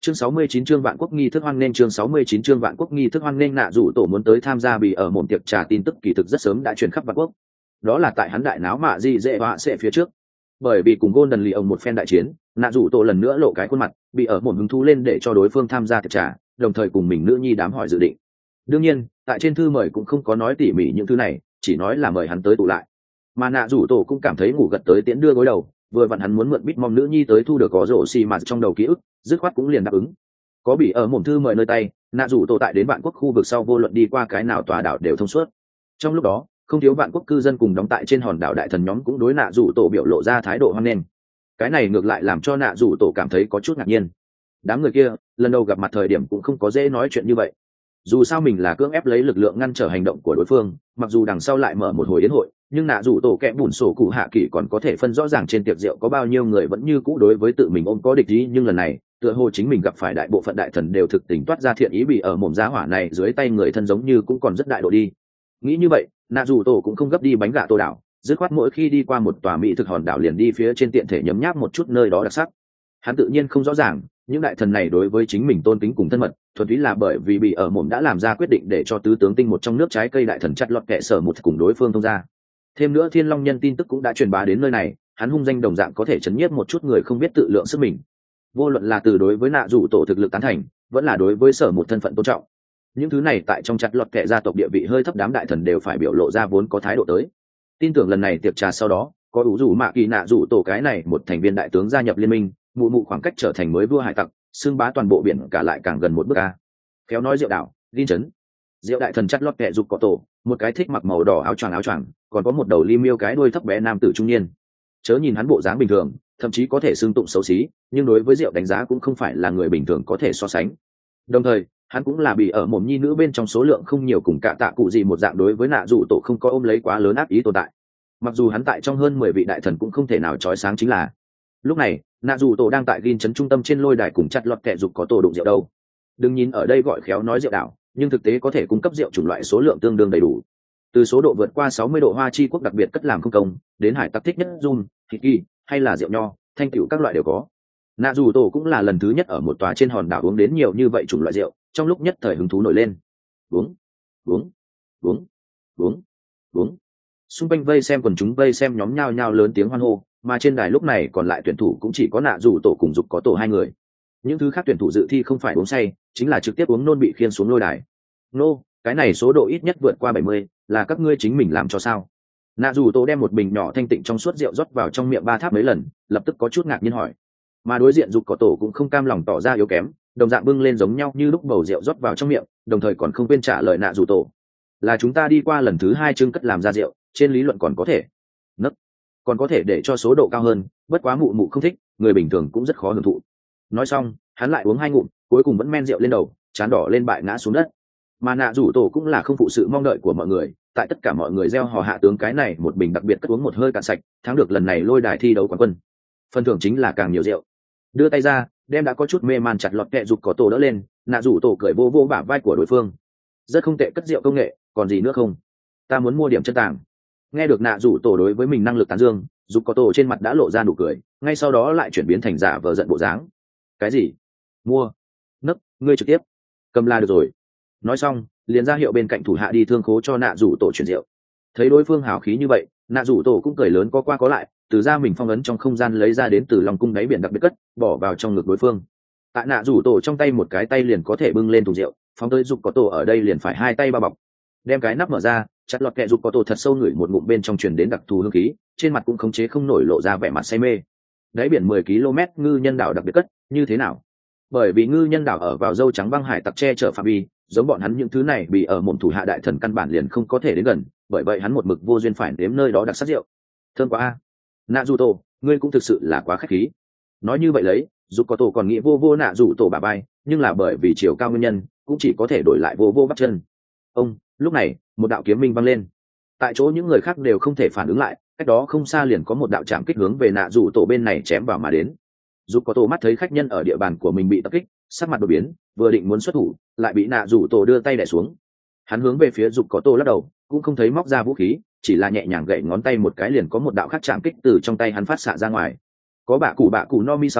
Chương 69 chương vạn quốc nghi thức hoan nghênh chương 69 chương vạn quốc nghi thức hoan nghênh. Nạ rủ tổ muốn tới tham gia bị ở một tiệc trà tin tức kỳ thực rất sớm đã truyền khắp vạn quốc. Đó là tại hắn đại náo mạ gì dễ họa sẽ phía trước. Bởi vì cùng Golden Leon một phen đại chiến, Nạ rủ tổ lần nữa lộ cái khuôn mặt, bị ở một hứng thú lên để cho đối phương tham gia tiệc trà, đồng thời cùng mình nữ nhi đám hỏi dự định. Đương nhiên, tại trên thư mời cũng không có nói tỉ mỉ những thứ này, chỉ nói là mời hắn tới tụ lại. Mà Nạ rủ tổ cũng cảm thấy ngủ gật tới tiễn đưa gối đầu, vừa vặn hắn muốn mượn bít mong nữ nhi tới thu được có rổ xì mà trong đầu ký ức, dứt khoát cũng liền đáp ứng. Có bị ở mồm thư mời nơi tay, Nạ rủ tổ tại đến vạn quốc khu vực sau vô luận đi qua cái nào tòa đảo đều thông suốt. Trong lúc đó, không thiếu vạn quốc cư dân cùng đóng tại trên hòn đảo đại thần nhóm cũng đối Nạ rủ tổ biểu lộ ra thái độ hoan nghênh. Cái này ngược lại làm cho Nạ rủ tổ cảm thấy có chút ngạc nhiên. Đám người kia lần đầu gặp mặt thời điểm cũng không có dễ nói chuyện như vậy. Dù sao mình là cưỡng ép lấy lực lượng ngăn trở hành động của đối phương, mặc dù đằng sau lại mở một hồi yến hội, nhưng Nạ rủ tổ kẽ bùn sổ cụ hạ kỷ còn có thể phân rõ ràng trên tiệc rượu có bao nhiêu người vẫn như cũ đối với tự mình ôm có địch ý. Nhưng lần này tựa hồ chính mình gặp phải đại bộ phận đại thần đều thực tình toát ra thiện ý, bị ở mồm giá hỏa này dưới tay người thân giống như cũng còn rất đại độ đi. Nghĩ như vậy, Nạ rủ tổ cũng không gấp đi bánh gà tô đảo, dứt khoát mỗi khi đi qua một tòa mỹ thực hòn đảo liền đi phía trên tiện thể nhấm nháp một chút nơi đó đặc sắc. Hắn tự nhiên không rõ ràng những đại thần này đối với chính mình tôn kính cùng thân mật thuần túy là bởi vì bị ở mồm đã làm ra quyết định để cho tứ tướng tinh một trong nước trái cây đại thần chặt lọt kệ sở một cùng đối phương thông ra. Thêm nữa thiên long nhân tin tức cũng đã truyền bá đến nơi này, hắn hung danh đồng dạng có thể chấn nhiếp một chút người không biết tự lượng sức mình. Vô luận là từ đối với Nạ rủ tổ thực lực tán thành, vẫn là đối với sở một thân phận tôn trọng, những thứ này tại trong chặt lọt kệ gia tộc địa vị hơi thấp đám đại thần đều phải biểu lộ ra vốn có thái độ tới. Tin tưởng lần này tiệc trà sau đó có ủ rủ mạ kỳ Nạ rủ tổ cái này một thành viên đại tướng gia nhập liên minh, mụ mụ khoảng cách trở thành mới vua hải tặc, xưng bá toàn bộ biển cả lại càng gần một bước a. Khéo nói rượu đảo gin chấn rượu đại thần chặt lót kẹ dục cọ tổ, một cái thích mặc màu đỏ áo choàng, còn có một đầu li miêu cái đuôi thấp bé nam tử trung niên. Chớ nhìn hắn bộ dáng bình thường, thậm chí có thể xưng tụng xấu xí, nhưng đối với rượu đánh giá cũng không phải là người bình thường có thể so sánh. Đồng thời hắn cũng là bị ở mồm nhi nữ bên trong số lượng không nhiều, cùng cả tạ cụ gì một dạng, đối với Nạ rủ tổ không có ôm lấy quá lớn ác ý tồn tại. Mặc dù hắn tại trong hơn 10 vị đại thần cũng không thể nào chói sáng chính là lúc này Nạ rủ tổ đang tại gin chấn trung tâm trên lôi đài cùng chặt lọt kẹ dục có tổ đụng rượu đâu. Đừng nhìn ở đây gọi khéo nói rượu đảo, nhưng thực tế có thể cung cấp rượu chủng loại số lượng tương đương đầy đủ, từ số độ vượt qua 60 độ hoa chi quốc đặc biệt cất làm không công đến hải tặc thích nhất rum thịt kỳ hay là rượu nho thanh cửu các loại đều có. Nạ rủ tổ cũng là lần thứ nhất ở một tòa trên hòn đảo uống đến nhiều như vậy chủng loại rượu, trong lúc nhất thời hứng thú nổi lên. Uống uống uống uống uống, xung quanh vây xem quần chúng vây xem nhóm nhao nhao lớn tiếng hoan hô, mà trên đài lúc này còn lại tuyển thủ cũng chỉ có Nạ rủ tổ cùng dục có tổ hai người. Những thứ khác tuyển thủ dự thi không phải uống say, chính là trực tiếp uống nôn bị khiên xuống lôi đài. Nô, cái này số độ ít nhất vượt qua 70, là các ngươi chính mình làm cho sao? Nạ rủ tổ đem một bình nhỏ thanh tịnh trong suốt rượu rót vào trong miệng ba tháp mấy lần, lập tức có chút ngạc nhiên hỏi. Mà đối diện dục có tổ cũng không cam lòng tỏ ra yếu kém, đồng dạng bưng lên giống nhau như lúc bầu rượu rót vào trong miệng, đồng thời còn không quên trả lời Nạ rủ tổ. Là chúng ta đi qua lần thứ 2 trưng cất làm ra rượu, trên lý luận còn có thể nấc, còn có thể để cho số độ cao hơn, bất quá mụ mụ không thích, người bình thường cũng rất khó hưởng thụ. Nói xong hắn lại uống 2 ngụm, cuối cùng vẫn men rượu lên đầu, trán đỏ lên bại ngã xuống đất. Mà Nạ rủ tổ cũng là không phụ sự mong đợi của mọi người, tại tất cả mọi người gieo hò hạ tướng cái này một bình đặc biệt cất uống một hơi cạn sạch, thắng được lần này lôi đài thi đấu quán quân. Phần thưởng chính là càng nhiều rượu. Đưa tay ra đem đã có chút mê man chặt lọt kẹ dục có tổ đỡ lên, Nạ rủ tổ cười vô vô bả vai của đối phương. Rất không tệ cất rượu công nghệ, còn gì nữa không? Ta muốn mua điểm chân tàng. Nghe được Nạ rủ tổ đối với mình năng lực tán dương, dục có tổ trên mặt đã lộ ra nụ cười, ngay sau đó lại chuyển biến thành giả vờ giận bộ dáng. Cái gì? Mua? Nấc, ngươi trực tiếp cầm là được rồi. Nói xong liền ra hiệu bên cạnh thủ hạ đi thương khố cho Nạ rủ tổ chuyển rượu. Thấy đối phương hào khí như vậy, Nạ rủ tổ cũng cười lớn có qua có lại, từ ra mình phong ấn trong không gian lấy ra đến từ lòng cung đáy biển đặc biệt cất, bỏ vào trong ngực đối phương. Tại Nạ rủ tổ trong tay một cái tay liền có thể bưng lên thùng rượu, phóng tới dục có tổ ở đây liền phải 2 tay bao bọc. Đem cái nắp mở ra, chặt lọt kẹ dục có tổ thật sâu ngửi một ngụm bên trong truyền đến đặc thù hương khí, trên mặt cũng khống chế không nổi lộ ra vẻ mặt say mê. Đáy biển 10 km ngư nhân đảo đặc biệt cất, như thế nào? Bởi vì ngư nhân đảo ở vào dâu trắng băng hải tặc che chở phạm vi, giống bọn hắn những thứ này bị ở mồm thủ hạ đại thần căn bản liền không có thể đến gần, bởi vậy hắn một mực vô duyên phải đếm nơi đó đặc sắc rượu. Thơm quá a. Nạ rủ tổ, ngươi cũng thực sự là quá khách khí. Nói như vậy lấy, dù có tổ còn nghĩ vô vô Nạ rủ tổ bà bay, nhưng là bởi vì chiều cao nguyên nhân, cũng chỉ có thể đổi lại vô vô bắt chân. Ông, lúc này, một đạo kiếm minh vang lên. Tại chỗ những người khác đều không thể phản ứng lại, cách đó không xa liền có một đạo chạm kích hướng về Nạ rủ tổ bên này chém vào mà đến. Dù có tổ mắt thấy khách nhân ở địa bàn của mình bị tập kích, sắc mặt đổi biến, vừa định muốn xuất thủ, lại bị Nạ rủ tổ đưa tay đè xuống. Hắn hướng về phía dục có tổ lắc đầu, cũng không thấy móc ra vũ khí, chỉ là nhẹ nhàng gậy ngón tay một cái liền có một đạo khắc chạm kích từ trong tay hắn phát xạ ra ngoài. Có bạ cụ no mi sau,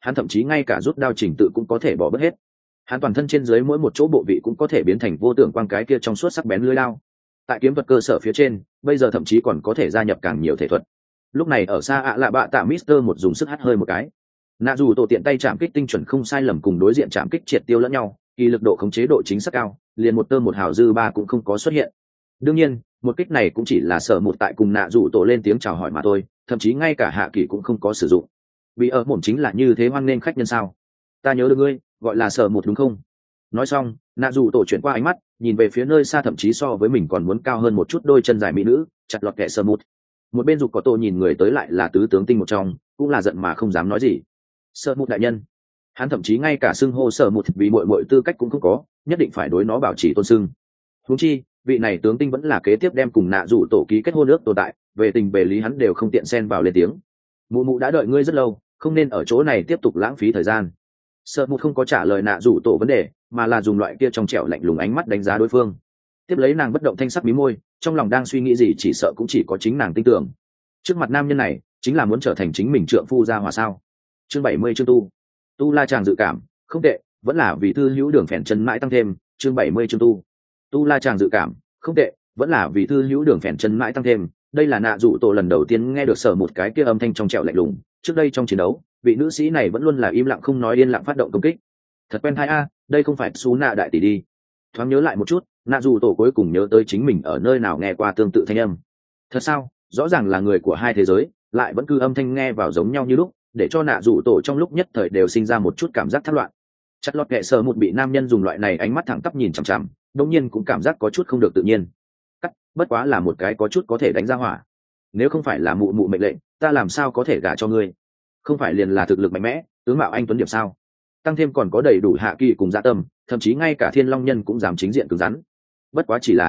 hắn thậm chí ngay cả rút đao trình tự cũng có thể bỏ bớt hết. Hắn toàn thân trên dưới mỗi một chỗ bộ vị cũng có thể biến thành vô tưởng quang cái kia trong suốt sắc bén lưỡi lao. Tại kiếm thuật cơ sở phía trên, bây giờ thậm chí còn có thể gia nhập càng nhiều thể thuật. Lúc này ở xa ạ lạ bạ tạ Mister một dùng sức hắt hơi một cái. Nạ dù tổ tiện tay chạm kích tinh chuẩn không sai lầm cùng đối diện chạm kích triệt tiêu lẫn nhau, kỳ lực độ khống chế độ chính xác cao, liền một tơ một hào dư ba cũng không có xuất hiện. Đương nhiên, một kích này cũng chỉ là sở một tại cùng nạ dù tổ lên tiếng chào hỏi mà thôi, thậm chí ngay cả hạ kỳ cũng không có sử dụng. Vì ở mồm chính là như thế hoan nên khách nhân sao? Ta nhớ được ngươi, gọi là sở một đúng không? Nói xong, nạ dù tổ chuyển qua ánh mắt, nhìn về phía nơi xa thậm chí so với mình còn muốn cao hơn một chút đôi chân dài mỹ nữ, chặt lọt kẻ sở một. Một bên dục có tổ nhìn người tới lại là tứ tướng tinh một trong, cũng là giận mà không dám nói gì. Sở một đại nhân, hắn thậm chí ngay cả xưng hô sở một vì mọi tư cách cũng không có, nhất định phải đối nó bảo trì tôn xưng. Huống chi, vị này tướng tinh vẫn là kế tiếp đem cùng nạ dù tổ ký kết hôn ước tồn tại, về tình về lý hắn đều không tiện xen vào lên tiếng. Mụ mụ đã đợi ngươi rất lâu, không nên ở chỗ này tiếp tục lãng phí thời gian. Sợ một không có trả lời nạ dù tổ vấn đề, mà là dùng loại kia trong trẻo lạnh lùng ánh mắt đánh giá đối phương. Tiếp lấy nàng bất động thanh sắc mí môi, trong lòng đang suy nghĩ gì chỉ sợ cũng chỉ có chính nàng tin tưởng. Trước mặt nam nhân này, chính là muốn trở thành chính mình trượng phu gia hòa sao? Chương 70 chương tu la chàng dự cảm, không tệ, vẫn là vì thư hữu đường phèn chân mãi tăng thêm. Chương 70 chương tu la chàng dự cảm, không tệ, vẫn là vì thư hữu đường phèn chân mãi tăng thêm. Đây là nạ dụ tổ lần đầu tiên nghe được sở một cái kia âm thanh trong trẻo lạnh lùng. Trước đây trong chiến đấu, vị nữ sĩ này vẫn luôn là im lặng không nói, yên lặng phát động công kích. Thật quen thai a, đây không phải xú nạ đại tỷ đi. Thoáng nhớ lại một chút, nạ dụ tổ cuối cùng nhớ tới chính mình ở nơi nào nghe qua tương tự thanh âm. Thật sao? Rõ ràng là người của hai thế giới, lại vẫn cứ âm thanh nghe vào giống nhau như lúc, để cho nạ dụ tổ trong lúc nhất thời đều sinh ra một chút cảm giác thất loạn. Chặt lọt kệ sờ một bị nam nhân dùng loại này ánh mắt thẳng tắp nhìn chằm chằm, đột nhiên cũng cảm giác có chút không được tự nhiên. Bất quá là một cái có chút có thể đánh ra hỏa. Nếu không phải là mụ mụ mệnh lệnh, ta làm sao có thể gả cho ngươi? Không phải liền là thực lực mạnh mẽ, tướng mạo anh tuấn điểm sao? Tăng thêm còn có đầy đủ hạ kỳ cùng dạ tâm, thậm chí ngay cả thiên long nhân cũng dám chính diện cứng rắn. Bất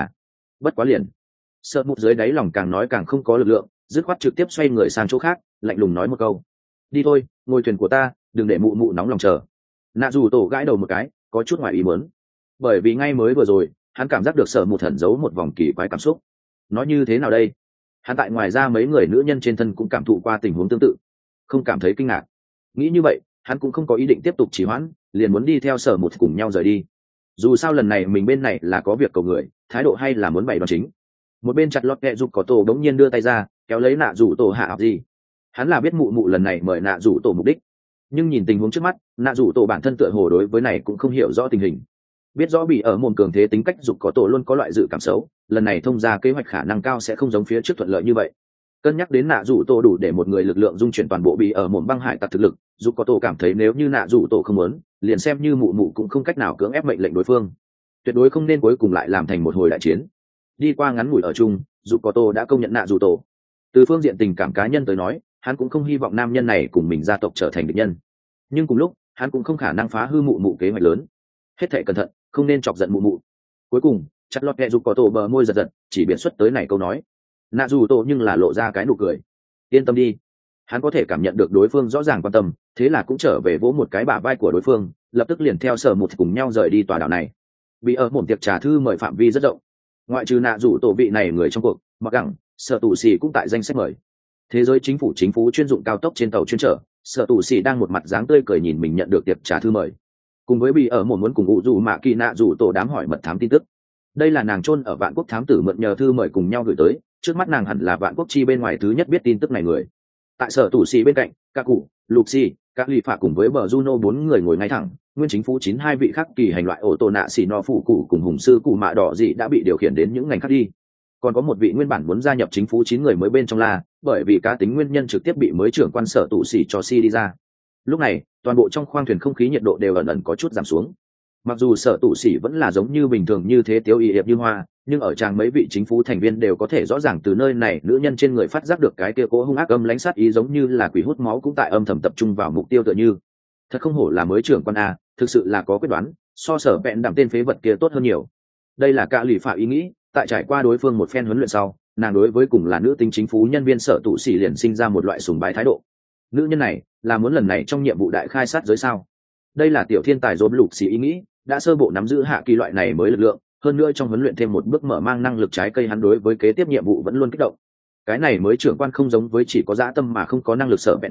quá liền. Sợ một dưới đáy lòng càng nói càng không có lực lượng, dứt khoát trực tiếp xoay người sang chỗ khác, lạnh lùng nói một câu: đi thôi, ngồi thuyền của ta, đừng để mụ mụ nóng lòng chờ. Nạ dù tổ gãi đầu một cái, có chút ngoài ý muốn, bởi vì ngay mới vừa rồi hắn cảm giác được Sở một thần giấu một vòng kỳ quái cảm xúc. Nói như thế nào đây? Hắn tại ngoài ra mấy người nữ nhân trên thân cũng cảm thụ qua tình huống tương tự, không cảm thấy kinh ngạc. Nghĩ như vậy, hắn cũng không có ý định tiếp tục trì hoãn, liền muốn đi theo Sở một cùng nhau rời đi. Dù sao lần này mình bên này là có việc cầu người, thái độ hay là muốn bày đòn chính. Một bên chặt lọt kẹ dục có tổ đống nhiên đưa tay ra, kéo lấy nạ rủ tổ hạ học gì. Hắn là biết mụ mụ lần này mời nạ rủ tổ mục đích, nhưng nhìn tình huống trước mắt, nạ rủ tổ bản thân tựa hồ đối với này cũng không hiểu rõ tình hình. Biết rõ bị ở môn cường thế tính cách dục có tổ luôn có loại dự cảm xấu, lần này thông ra kế hoạch khả năng cao sẽ không giống phía trước thuận lợi như vậy. Cân nhắc đến nạ rủ tổ đủ để một người lực lượng dung chuyển toàn bộ bị ở môn băng hải tặc thực lực, dục có tổ cảm thấy nếu như nạ rủ tổ không muốn, liền xem như mụ mụ cũng không cách nào cưỡng ép mệnh lệnh đối phương. Tuyệt đối không nên cuối cùng lại làm thành một hồi đại chiến. Đi qua ngắn ngủi ở chung, dục có tổ đã công nhận nạ rủ tổ. Từ phương diện tình cảm cá nhân tới nói, hắn cũng không hy vọng nam nhân này cùng mình gia tộc trở thành địch nhân. Nhưng cùng lúc, hắn cũng không khả năng phá hư mụ mụ kế hoạch lớn. Hết thảy cẩn thận, không nên chọc giận mụ mụ. Cuối cùng, chặt lọt kẹ dục có tổ bờ môi giật giật, chỉ biện xuất tới này câu nói. Nạ dù tổ nhưng là lộ ra cái nụ cười. Yên tâm đi. Hắn có thể cảm nhận được đối phương rõ ràng quan tâm, thế là cũng trở về vỗ một cái bả vai của đối phương, lập tức liền theo Sở một cùng nhau rời đi tòa đảo này. Vì ở một tiệc trà thư mời phạm vi rất rộng, ngoại trừ nạ dù tổ vị này người trong cuộc, mặc gẳng Sở tù xì cũng tại danh sách mời. Thế giới chính phủ chuyên dụng cao tốc trên tàu chuyên trở, Sở tù xì đang một mặt dáng tươi cười nhìn mình nhận được tiệc trà thư mời, cùng với bị ở một muốn cùng ủ dù mạ kỳ nạ dù tổ đám hỏi mật thám tin tức. Đây là nàng chôn ở Vạn Quốc thám tử mượn nhờ thư mời cùng nhau gửi tới, trước mắt nàng hẳn là Vạn Quốc chi bên ngoài thứ nhất biết tin tức này người. Tại Sở tù xì bên cạnh, các cụ lục xì các lì phạ cùng với bờ Juno bốn người ngồi ngay thẳng, nguyên chính phủ 92 vị khác kỳ hành loại ổ tổ nạ xì no phụ cụ cùng hùng sư cụ mạ đỏ dị đã bị điều khiển đến những ngành khác đi. Còn có một vị nguyên bản muốn gia nhập chính phủ 9 người mới bên trong là, bởi vì cá tính nguyên nhân trực tiếp bị mới trưởng quan Sở tù xì cho si đi ra. Lúc này, toàn bộ trong khoang thuyền không khí nhiệt độ đều ẩn ẩn có chút giảm xuống. Mặc dù Sở tù xì vẫn là giống như bình thường như thế tiêu y hiệp như hoa, nhưng ở trang mấy vị chính phủ thành viên đều có thể rõ ràng từ nơi này nữ nhân trên người phát giác được cái kia cố hung ác âm lãnh sát ý, giống như là quỷ hút máu cũng tại âm thầm tập trung vào mục tiêu tựa như. Thật không hổ là mới trưởng quan a, thực sự là có quyết đoán, so Sở vẹn đảm tên phế vật kia tốt hơn nhiều. Đây là cả lì phạ ý nghĩ, tại trải qua đối phương một phen huấn luyện sau, nàng đối với cùng là nữ tính chính phủ nhân viên Sở tù xì liền sinh ra một loại sùng bái thái độ. Nữ nhân này là muốn lần này trong nhiệm vụ đại khai sát giới sao? Đây là tiểu thiên tài dồn lục xì ý nghĩ, đã sơ bộ nắm giữ hạ kỳ loại này mới lực lượng, hơn nữa trong huấn luyện thêm một bước mở mang năng lực trái cây, hắn đối với kế tiếp nhiệm vụ vẫn luôn kích động. Cái này mới trưởng quan không giống với chỉ có dã tâm mà không có năng lực Sở vẹn đảm,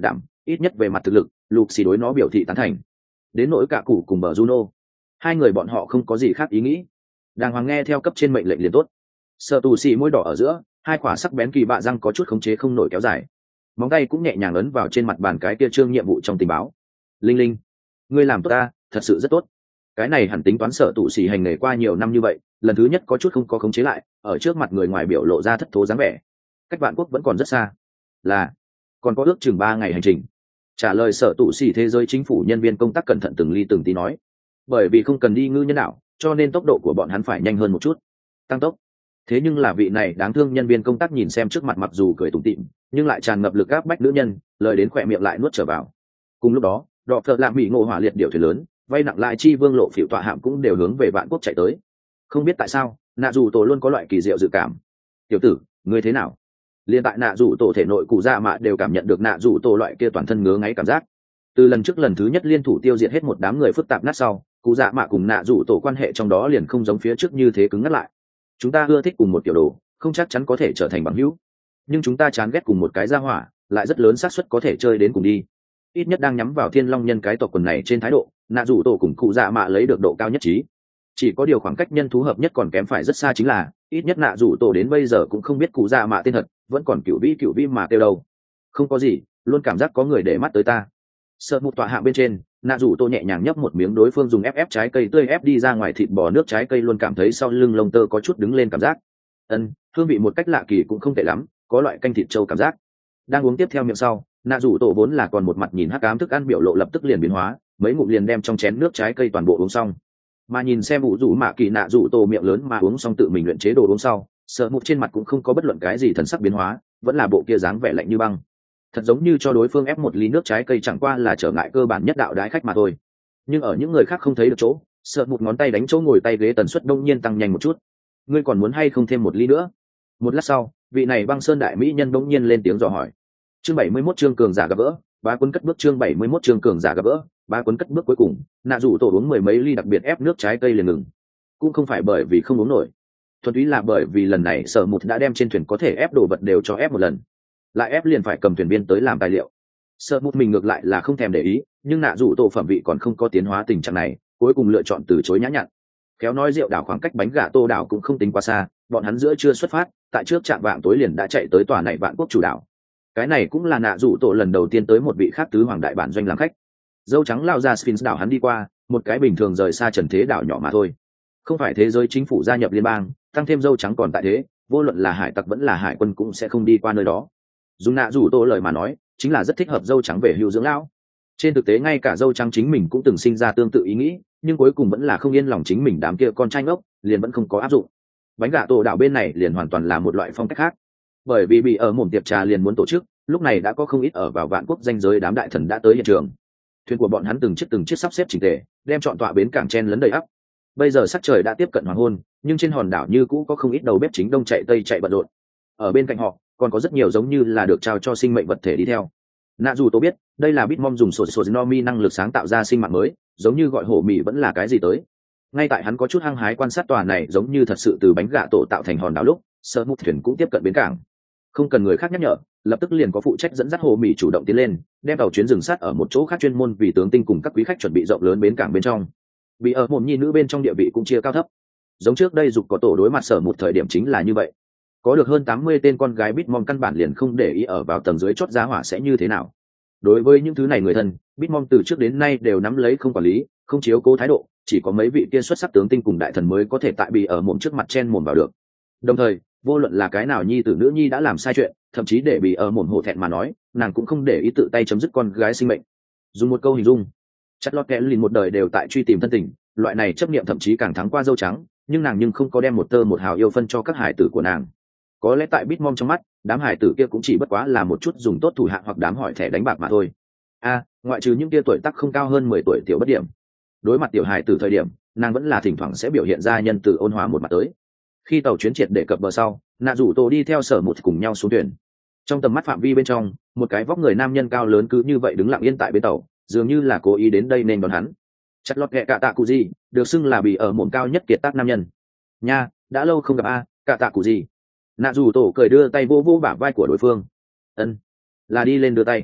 ít nhất về mặt thực lực lục xì đối nó biểu thị tán thành. Đến nỗi cả cụ cùng bờ Juno, hai người bọn họ không có gì khác ý nghĩ, đàng hoàng nghe theo cấp trên mệnh lệnh liền tốt. Sợ tù xì môi đỏ ở giữa, hai quả sắc bén kỳ bạ răng có chút khống chế không nổi kéo dài, móng tay cũng nhẹ nhàng ấn vào trên mặt bàn cái kia trương nhiệm vụ trong tình báo. Linh Linh, ngươi làm tốt ta, thật sự rất tốt. Cái này hẳn tính toán Sợ tù xì hành nghề qua nhiều năm như vậy, lần thứ nhất có chút không có khống chế lại, ở trước mặt người ngoài biểu lộ ra thất thố dáng vẻ. Cách Vạn Quốc vẫn còn rất xa, là còn có ước chừng 3 ngày hành trình. Trả lời Sở tụ xỉ thế giới chính phủ nhân viên công tác cẩn thận từng ly từng tí nói, bởi vì không cần đi ngư nhân đạo, cho nên tốc độ của bọn hắn phải nhanh hơn một chút, tăng tốc. Thế nhưng là vị này đáng thương nhân viên công tác nhìn xem trước mặt mặc dù cười tủm tỉm nhưng lại tràn ngập lực áp bách nữ nhân, lời đến khỏe miệng lại nuốt trở vào. Cùng lúc đó đọ phợ lạ mỹ ngộ hỏa liệt điệu thuyền lớn vay nặng lại chi vương lộ phiểu tọa hạm cũng đều hướng về Vạn Quốc chạy tới. Không biết tại sao nạ dù tổ luôn có loại kỳ diệu dự cảm. Tiểu tử, ngươi thế nào? Liên tại nạ dù tổ thể nội cụ dạ mạ đều cảm nhận được nạ dù tổ loại kia toàn thân ngứa ngáy cảm giác. Từ lần trước lần thứ nhất liên thủ tiêu diệt hết một đám người phức tạp nát sau, cụ dạ mạ cùng nạ dù tổ quan hệ trong đó liền không giống phía trước như thế cứng ngắt lại. Chúng ta ưa thích cùng một kiểu đồ, không chắc chắn có thể trở thành bằng hữu, nhưng chúng ta chán ghét cùng một cái gia hỏa, lại rất lớn xác suất có thể chơi đến cùng đi. Ít nhất đang nhắm vào Thiên Long nhân cái tộc quần này trên thái độ, nạ dù tổ cùng cụ dạ mạ lấy được độ cao nhất trí. Chỉ có điều khoảng cách nhân thú hợp nhất còn kém phải rất xa, chính là ít nhất nạ dù tổ đến bây giờ cũng không biết cụ dạ mạ tên thật, vẫn còn cựu vĩ mà kêu đâu. Không có gì, luôn cảm giác có người để mắt tới ta. Sợ một tọa hạng bên trên, nạ dù tô nhẹ nhàng nhấp một miếng đối phương dùng ép trái cây tươi ép đi ra ngoài thịt bò nước trái cây, luôn cảm thấy sau lưng lông tơ có chút đứng lên cảm giác. Hương vị một cách lạ kỳ cũng không tệ lắm, có loại canh thịt trâu cảm giác. Đang uống tiếp theo miệng sau, nạ dù tổ vốn là còn một mặt nhìn hắc ám thức ăn biểu lộ lập tức liền biến hóa, mấy ngụm liền đem trong chén nước trái cây toàn bộ uống xong. Mà nhìn xem vụ rủ mạ kỳ nạ dù tổ miệng lớn mà uống xong tự mình luyện chế đồ uống sau, sợ một trên mặt cũng không có bất luận cái gì thần sắc biến hóa, vẫn là bộ kia dáng vẻ lạnh như băng, thật giống như cho đối phương ép một ly nước trái cây chẳng qua là trở ngại cơ bản nhất đạo đái khách mà thôi. Nhưng ở những người khác không thấy được chỗ, sợ một ngón tay đánh chỗ ngồi tay ghế tần suất đông nhiên tăng nhanh một chút. Ngươi còn muốn hay không thêm một ly nữa? Một lát sau, vị này băng sơn đại mỹ nhân đông nhiên lên tiếng dò hỏi. Chương 71 chương cường giả gặp gỡ, bá quân cất bước. Chương 71 chương cường giả gặp gỡ, bá quân cất bước. Cuối cùng nạ rủ tổ uống 10 mấy ly đặc biệt ép nước trái cây liền ngừng. Cũng không phải bởi vì không uống nổi, thuần túy là bởi vì lần này sở một đã đem trên thuyền có thể ép đồ vật đều cho ép một lần, lại ép liền phải cầm thuyền viên tới làm tài liệu. Sở một mình ngược lại là không thèm để ý, nhưng nạ rủ tổ phẩm vị còn không có tiến hóa tình trạng này, cuối cùng lựa chọn từ chối nhã nhặn. Khéo nói rượu đảo khoảng cách bánh gà tô đảo cũng không tính quá xa, bọn hắn giữa chưa xuất phát, tại trước trạm vạng tối liền đã chạy tới tòa này Vạn Quốc chủ đảo. Cái này cũng là nạ rủ tổ lần đầu tiên tới một vị khác tứ hoàng đại bản doanh làm khách. Dâu trắng lao ra Sphinx đảo hắn đi qua, một cái bình thường rời xa trần thế đảo nhỏ mà thôi. Không phải thế giới chính phủ gia nhập liên bang, tăng thêm dâu trắng còn tại thế, vô luận là hải tặc vẫn là hải quân cũng sẽ không đi qua nơi đó. Dùng nạ rủ tổ lời mà nói, chính là rất thích hợp dâu trắng về hưu dưỡng lão. Trên thực tế ngay cả dâu trắng chính mình cũng từng sinh ra tương tự ý nghĩ, nhưng cuối cùng vẫn là không yên lòng chính mình đám kia con trai ngốc, liền vẫn không có áp dụng. Bánh gà tổ đảo bên này liền hoàn toàn là một loại phong cách khác, bởi vì bị ở mồm tiệc trà liền muốn tổ chức, lúc này đã có không ít ở vào Vạn Quốc danh giới đám đại thần đã tới hiện trường. Thuyền của bọn hắn từng chiếc sắp xếp chỉnh tề, đem trọn tọa bến cảng chen lấn đầy ắp. Bây giờ sắc trời đã tiếp cận hoàng hôn, nhưng trên hòn đảo như cũ có không ít đầu bếp chính đông chạy tây chạy bận rộn. Ở bên cạnh họ còn có rất nhiều giống như là được trao cho sinh mệnh vật thể đi theo. Nạ dù tôi biết đây là Bitmom dùng sổ nomi năng lực sáng tạo ra sinh mạng mới, giống như gọi hổ mì vẫn là cái gì tới. Ngay tại hắn có chút hăng hái quan sát tòa này giống như thật sự từ bánh gà tổ tạo thành hòn đảo lúc, sơ mục thuyền cũng tiếp cận bến cảng. Không cần người khác nhắc nhở, lập tức liền có phụ trách dẫn dắt hồ mì chủ động tiến lên, đem tàu chuyến dừng sát ở một chỗ khác chuyên môn vì tướng tinh cùng các quý khách chuẩn bị rộng lớn bến cảng bên trong. Vì ở một nhi nữ bên trong địa vị cũng chia cao thấp, giống trước đây dục có tổ đối mặt sở một thời điểm chính là như vậy. Có được hơn 80 tên con gái Bitmom căn bản liền không để ý ở vào tầng dưới chót giá hỏa sẽ như thế nào. Đối với những thứ này người thân, Bitmom từ trước đến nay đều nắm lấy không quản lý, không chiếu cố thái độ, chỉ có mấy vị kia xuất sắc tướng tinh cùng đại thần mới có thể tại bị ở mồm trước mặt chen mồm vào được. Đồng thời, vô luận là cái nào nhi tử nữ nhi đã làm sai chuyện, thậm chí để bị ở mồm hổ thẹn mà nói, nàng cũng không để ý tự tay chấm dứt con gái sinh mệnh. Dùng một câu hình dung, chặt lót kẽ lìn một đời đều tại truy tìm thân tình, loại này chấp niệm thậm chí càng thắng qua dâu trắng, nhưng nàng nhưng không có đem một tơ một hào yêu phân cho các hải tử của nàng. Có lẽ tại Bitmom trong mắt, đám hải tử kia cũng chỉ bất quá là một chút dùng tốt thủ hạ hoặc đám hỏi thẻ đánh bạc mà thôi. Ngoại trừ những kia tuổi tác không cao hơn 10 tuổi tiểu bất điểm. Đối mặt tiểu hải tử thời điểm, nàng vẫn là thỉnh thoảng sẽ biểu hiện ra nhân từ ôn hòa một mặt tới. Khi tàu chuyến triệt để cập bờ sau, nạ rủ tổ đi theo sở một cùng nhau xuống thuyền. Trong tầm mắt phạm vi bên trong, một cái vóc người nam nhân cao lớn cứ như vậy đứng lặng yên tại bến tàu, dường như là cố ý đến đây nên đón hắn. Chặt lọt kẹ cạ tạ cụ gì, được xưng là bị ở mồm cao nhất kiệt tác nam nhân. Nha, đã lâu không gặp cạ tạ cụ gì. Nạ rủ tổ cười đưa tay vô vô bả vai của đối phương. Là đi lên đưa tay.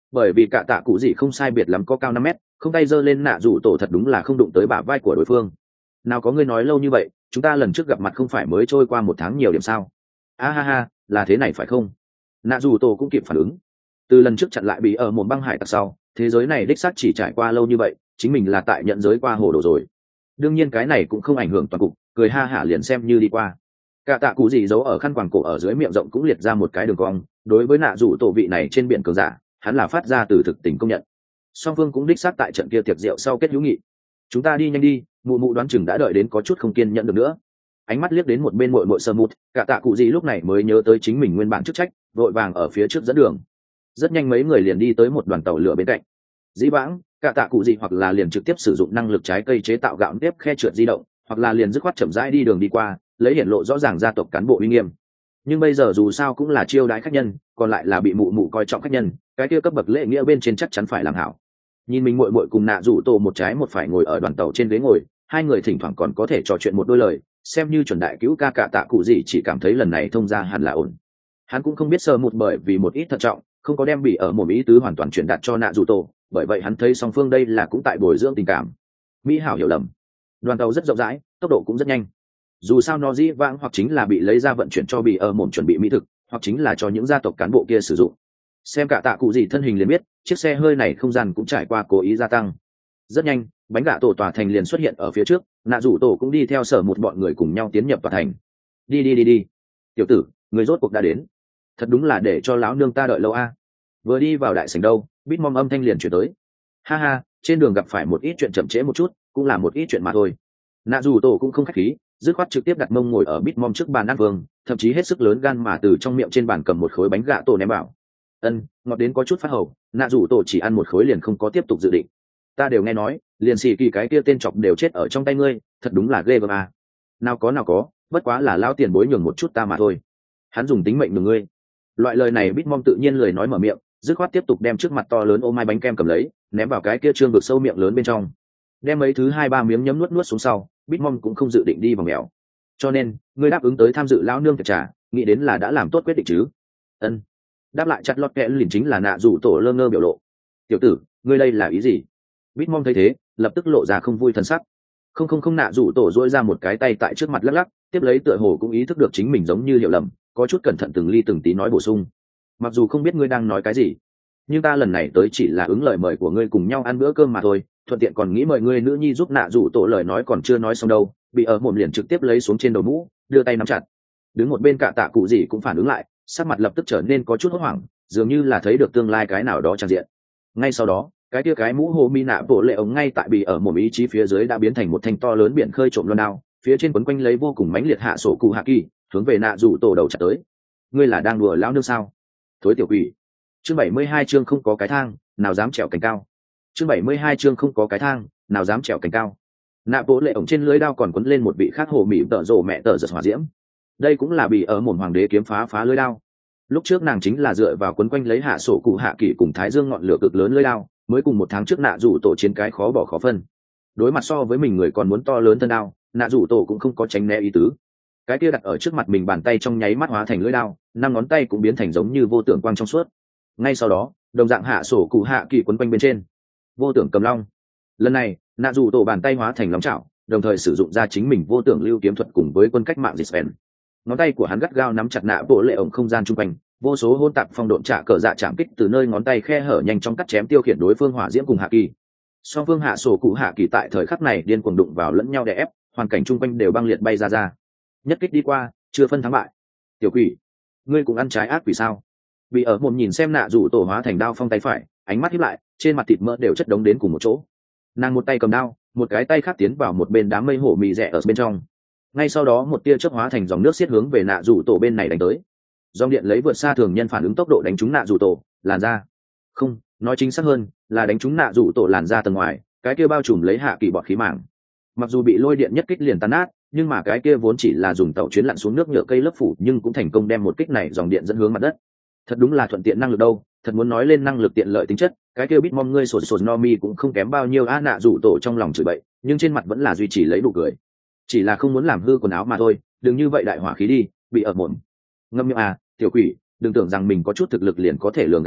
bởi vì cả tạ cụ gì không sai biệt lắm có cao 5 mét, không tay giơ lên nạ rủ tổ thật đúng là không đụng tới bả vai của đối phương. Nào có ngươi nói lâu như vậy, chúng ta lần trước gặp mặt không phải mới trôi qua 1 tháng nhiều điểm sao? A ha ha, là thế này phải không? Nạ rủ tổ cũng kịp phản ứng. Từ lần trước chặn lại bị ở một băng hải tặc sau, thế giới này đích xác chỉ trải qua lâu như vậy, chính mình là tại nhận giới qua hồ đồ rồi. Đương nhiên cái này cũng không ảnh hưởng toàn cục, cười ha hả liền xem như đi qua. Cả tạ cụ gì giấu ở khăn quàng cổ ở dưới miệng rộng cũng liệt ra một cái đường cong, đối với nạ rủ tổ vị này trên biển cường giả, hắn là phát ra từ thực tình công nhận. Song phương cũng đích xác tại trận kia tiệc rượu sau kết hữu nghị. Chúng ta đi nhanh đi, mụ mụ đoán chừng đã đợi đến có chút không kiên nhẫn được nữa. Ánh mắt liếc đến một bên muội muội sơ mút, cả tạ cụ gì lúc này mới nhớ tới chính mình nguyên bản chức trách, vội vàng ở phía trước dẫn đường. Rất nhanh mấy người liền đi tới một đoàn tàu lửa bên cạnh. Dĩ vãng cả tạ cụ gì hoặc là liền trực tiếp sử dụng năng lực trái cây chế tạo gạo nếp khe trượt di động, hoặc là liền dứt khoát chậm rãi đi đường đi qua, lấy hiển lộ rõ ràng gia tộc cán bộ uy nghiêm. Nhưng bây giờ dù sao cũng là chiêu đãi khách nhân, còn lại là bị mụ mụ coi trọng khách nhân, cái kia cấp bậc lễ nghĩa bên trên chắc chắn phải làm hảo. Nhìn mình muội muội cùng nạ rủ tổ một trái một phải ngồi ở đoàn tàu trên ghế ngồi, hai người thỉnh thoảng còn có thể trò chuyện một đôi lời, xem như chuẩn đại cứu ca cả tạ cụ gì chỉ cảm thấy lần này thông ra hẳn là ổn. Hắn cũng không biết sơ một bởi vì một ít thận trọng, không có đem bị ở một ý tứ hoàn toàn truyền đạt cho nạ rủ tổ, bởi vậy hắn thấy song phương đây là cũng tại bồi dưỡng tình cảm. Mỹ hảo hiểu lầm. Đoàn tàu rất rộng rãi, tốc độ cũng rất nhanh. Dù sao nó dĩ vãng hoặc chính là bị lấy ra vận chuyển cho bị ở mồm chuẩn bị mỹ thực, hoặc chính là cho những gia tộc cán bộ kia sử dụng. Xem cả tạ cụ gì thân hình liền biết, chiếc xe hơi này không gian cũng trải qua cố ý gia tăng. Rất nhanh, bánh gà tổ tòa thành liền xuất hiện ở phía trước, nạ rủ tổ cũng đi theo sở một bọn người cùng nhau tiến nhập tòa thành. Đi, tiểu tử, người rốt cuộc đã đến. Thật đúng là để cho lão nương ta đợi lâu a. Vừa đi vào đại sảnh đâu, Bitmom âm thanh liền chuyển tới. Ha ha, trên đường gặp phải một ít chuyện chậm trễ một chút, cũng là một ít chuyện mà thôi. Nạ rủ tổ cũng không khách khí, dứt khoát trực tiếp đặt mông ngồi ở Bitmom trước bàn ăn vương, thậm chí hết sức lớn gan mà từ trong miệng trên bàn cầm một khối bánh gà tổ ném vào. Ngọt đến có chút phát hầu, nạ rủ tổ chỉ ăn một khối liền không có tiếp tục dự định. Ta đều nghe nói, liền xì kỳ cái kia tên chọc đều chết ở trong tay ngươi, thật đúng là ghê gớm à. Nào có, bất quá là lao tiền bối nhường một chút ta mà thôi. Hắn dùng tính mệnh nhường ngươi. Loại lời này Bitmom tự nhiên lời nói mở miệng, dứt khoát tiếp tục đem trước mặt to lớn ô mai bánh kem cầm lấy, ném vào cái kia trương vực sâu miệng lớn bên trong. Đem mấy thứ 2-3 miếng nhấm nuốt xuống sau, Bitmom cũng không dự định đi vào mèo. Cho nên, ngươi đáp ứng tới tham dự lão nương tiệc trà, nghĩ đến là đã làm tốt quyết định chứ? Đáp lại chặt lọt kẽ liền chính là nạ rủ tổ lơ ngơ biểu lộ. Tiểu tử, ngươi đây là ý gì? Bitmom thấy thế, lập tức lộ ra không vui thần sắc. Không nạ rủ tổ dỗi ra một cái tay tại trước mặt lắc lắc, tiếp lấy tựa hồ cũng ý thức được chính mình giống như hiểu lầm, có chút cẩn thận từng ly từng tí nói bổ sung. Mặc dù không biết ngươi đang nói cái gì, nhưng ta lần này tới chỉ là ứng lời mời của ngươi cùng nhau ăn bữa cơm mà thôi, thuận tiện còn nghĩ mời ngươi nữ nhi giúp nạ rủ tổ lời nói còn chưa nói xong đâu, bị ở mồm liền trực tiếp lấy xuống trên đầu mũ, đưa tay nắm chặt. Đứng một bên cả tạ cụ gì cũng phản ứng lại, sắc mặt lập tức trở nên có chút hốt hoảng, dường như là thấy được tương lai cái nào đó tràn diện. Ngay sau đó, cái kia cái mũ hồ mi nạ bộ lệ ống ngay tại bị ở mồm ý chí phía dưới đã biến thành một thanh to lớn biển khơi trộm loan đao, phía trên quấn quanh lấy vô cùng mãnh liệt hạ sổ cụ hạ kỳ, hướng về nạ rủ tổ đầu chặt tới. Ngươi là đang đùa lão nương sao? Thối tiểu quỷ. Chương 72 chương không có cái thang, nào dám trèo cành cao. Chương 72 chương không có cái thang, nào dám trèo cành cao. Nạ bộ lệ ống trên lưới đao còn quấn lên một vị khác hồ mị tợ rồ mẹ tợ giật hỏa diễm. Đây cũng là bị ở mồm hoàng đế kiếm phá lưới đao. Lúc trước nàng chính là dựa vào quấn quanh lấy hạ sổ cụ hạ kỳ cùng thái dương ngọn lửa cực lớn lưới đao, mới cùng 1 tháng trước nạ rủ tổ chiến cái khó bỏ khó phân. Đối mặt so với mình người còn muốn to lớn thân đao, nạ rủ tổ cũng không có tránh né ý tứ. Cái kia đặt ở trước mặt mình bàn tay trong nháy mắt hóa thành lưỡi đao, 5 ngón tay cũng biến thành giống như vô tưởng quang trong suốt. Ngay sau đó, đồng dạng hạ sổ cụ hạ kỳ quấn quanh bên trên. Vô tưởng cầm long. Lần này, nạ rủ tổ bàn tay hóa thành long chảo, đồng thời sử dụng ra chính mình vô tưởng lưu kiếm thuật cùng với quân cách mạng Dispen. Ngón tay của hắn gắt gao nắm chặt nạ bộ lệ ổng không gian chung quanh, vô số hôn tạp phong độn trả cờ dạ chạm kích từ nơi ngón tay khe hở nhanh chóng cắt chém tiêu khiển đối phương hỏa diễm cùng hạ kỳ. Song phương hạ sổ cụ hạ kỳ tại thời khắc này điên cuồng đụng vào lẫn nhau đè ép, hoàn cảnh chung quanh đều băng liệt bay ra. Nhất kích đi qua, chưa phân thắng bại. Tiểu quỷ, ngươi cũng ăn trái ác quỷ sao? Vì ở một nhìn xem nạ rủ tổ hóa thành đao phong tay phải, ánh mắt híp lại, trên mặt thịt mỡ đều chất đống đến cùng một chỗ. Nàng một tay cầm đao, một cái tay khác tiến vào một bên đám mây hổ mì rẻ ở bên trong. Ngay sau đó một tia chớp hóa thành dòng nước xiết hướng về nạ rủ tổ bên này đánh tới. Dòng điện lấy vượt xa thường nhân phản ứng tốc độ đánh trúng nạ rủ tổ, làn da. Không, nói chính xác hơn, là đánh trúng nạ rủ tổ làn da tầng ngoài, cái kia bao trùm lấy hạ kỳ bọt khí màng. Mặc dù bị lôi điện nhất kích liền tan nát, nhưng mà cái kia vốn chỉ là dùng tàu chuyến lặn xuống nước nhựa cây lớp phủ, nhưng cũng thành công đem một kích này dòng điện dẫn hướng mặt đất. Thật đúng là thuận tiện năng lực đâu, thật muốn nói lên năng lực tiện lợi tính chất, cái kia Bitmom ngươi sột Nomi cũng không kém bao nhiêu a. Nạ rủ tổ trong lòng chửi bậy, nhưng trên mặt vẫn là duy trì lấy nụ cười. Chỉ là không muốn làm hư quần áo mà thôi, đừng như vậy đại hỏa khí đi, bị ở mồm. Ngâm miệng à, tiểu quỷ, đừng tưởng rằng mình có chút thực lực liền có thể lường gạt ta,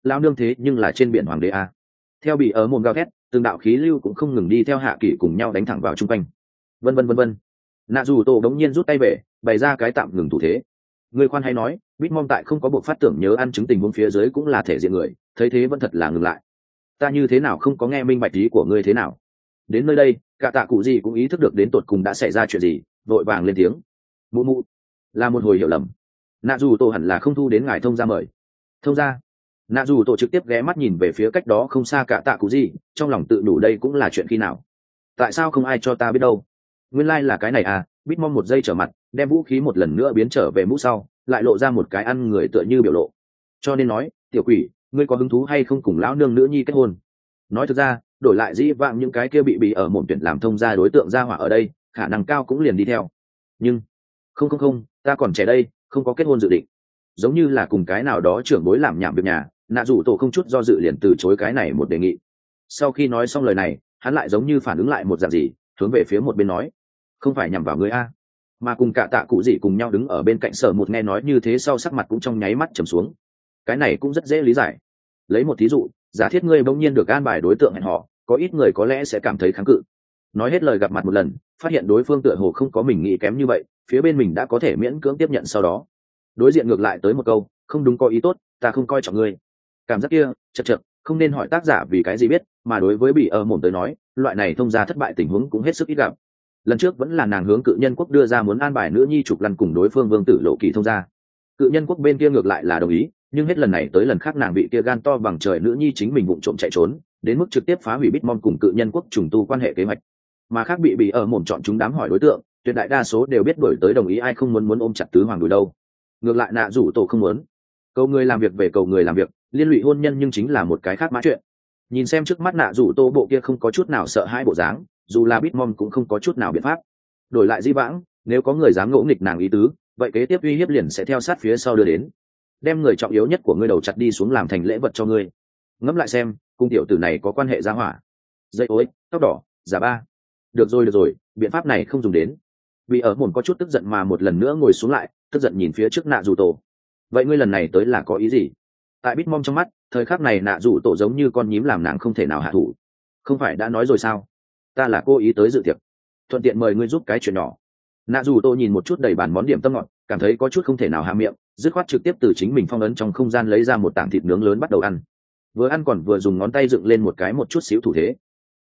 lao nương thế nhưng là trên biển hoàng đế a. Theo bị ở mồm gào thét, từng đạo khí lưu cũng không ngừng đi theo hạ kỳ cùng nhau đánh thẳng vào chung quanh. Vân vân vân vân. Nạ dù tổ đống nhiên rút tay về, bày ra cái tạm ngừng thủ thế. Người khoan hay nói, Bitmom tại không có buộc phát tưởng nhớ ăn chứng tình huống phía dưới cũng là thể diện người, thấy thế vẫn thật là ngừng lại. Ta như thế nào không có nghe minh bạch ý của ngươi thế nào? Đến nơi đây, cả tạ cụ gì cũng ý thức được đến tột cùng đã xảy ra chuyện gì, vội vàng lên tiếng. Mụ mụ, là một hồi hiểu lầm. Nạ dù tổ hẳn là không thu đến ngài thông gia mời. Thông gia? Nạ dù tổ trực tiếp ghé mắt nhìn về phía cách đó không xa cả tạ cụ gì, trong lòng tự đủ đây cũng là chuyện khi nào. Tại sao không ai cho ta biết đâu? Nguyên lai là cái này à? Bitmom một giây trở mặt, đem vũ khí một lần nữa biến trở về mũ sau, lại lộ ra một cái ăn người tựa như biểu lộ. Cho nên nói, tiểu quỷ, ngươi có hứng thú hay không cùng lão nương nữ nhi kết hôn? Nói thực ra, đổi lại dĩ vãng những cái kia bị ở mồm tuyển làm thông gia đối tượng gia hỏa ở đây, khả năng cao cũng liền đi theo. Nhưng không, ta còn trẻ đây, không có kết hôn dự định. Giống như là cùng cái nào đó trưởng bối làm nhảm việc nhà, nạ dù tổ không chút do dự liền từ chối cái này một đề nghị. Sau khi nói xong lời này, hắn lại giống như phản ứng lại một dạng gì, hướng về phía một bên nói, không phải nhằm vào người a. Mà cùng cả tạ cụ gì cùng nhau đứng ở bên cạnh Sở Một nghe nói như thế sau sắc mặt cũng trong nháy mắt trầm xuống. Cái này cũng rất dễ lý giải. Lấy một thí dụ, giả thiết ngươi bỗng nhiên được an bài đối tượng hẹn họ, có ít người có lẽ sẽ cảm thấy kháng cự. Nói hết lời gặp mặt một lần, phát hiện đối phương tựa hồ không có mình nghĩ kém như vậy, phía bên mình đã có thể miễn cưỡng tiếp nhận sau đó. Đối diện ngược lại tới một câu, không đúng có ý tốt, ta không coi trọng ngươi. Cảm giác kia, chật, không nên hỏi tác giả vì cái gì biết, mà đối với bị ở mồm tới nói, loại này thông gia thất bại tình huống cũng hết sức ít gặp. Lần trước vẫn là nàng hướng cự nhân quốc đưa ra muốn an bài nữ nhi trục lăn cùng đối phương vương tử lộ kỳ thông gia. Cự nhân quốc bên kia ngược lại là đồng ý, nhưng hết lần này tới lần khác nàng bị kia gan to bằng trời nữ nhi chính mình vụng trộm chạy trốn, đến mức trực tiếp phá hủy Bitmom cùng cự nhân quốc trùng tu quan hệ kế hoạch. Mà khác bị ở mồm chọn chúng đám hỏi đối tượng, tuyệt đại đa số đều biết đổi tới đồng ý, ai không muốn ôm chặt tứ hoàng đùi đâu. Ngược lại nạ rủ tổ không muốn. Cầu người làm việc về cầu người làm việc, liên lụy hôn nhân nhưng chính là một cái khác mã chuyện. Nhìn xem trước mắt nạ rủ tô bộ kia không có chút nào sợ hãi bộ dáng, dù là Bitmom cũng không có chút nào biện pháp. Đổi lại di vãng, nếu có người dám ngỗ nghịch nàng ý tứ, vậy kế tiếp uy hiếp liền sẽ theo sát phía sau đưa đến, đem người trọng yếu nhất của ngươi đầu chặt đi xuống làm thành lễ vật cho ngươi. Ngẫm lại xem, cung tiểu tử này có quan hệ gia hỏa. Dây ối, tóc đỏ, giả ba. Được rồi, biện pháp này không dùng đến. Vì ở mồn có chút tức giận mà một lần nữa ngồi xuống lại, tức giận nhìn phía trước nạ rủ tổ. Vậy ngươi lần này tới là có ý gì? Tại Bitmom trong mắt, thời khắc này nạ rủ tổ giống như con nhím làm nàng không thể nào hạ thủ. Không phải đã nói rồi sao? Ta là cô ý tới dự tiệc, thuận tiện mời ngươi giúp cái chuyện nhỏ. Nạ dù tô nhìn một chút đầy bàn món điểm tâm ngọt, cảm thấy có chút không thể nào hạ miệng, dứt khoát trực tiếp từ chính mình phong ấn trong không gian lấy ra một tảng thịt nướng lớn bắt đầu ăn. Vừa ăn còn vừa dùng ngón tay dựng lên một chút xíu thủ thế.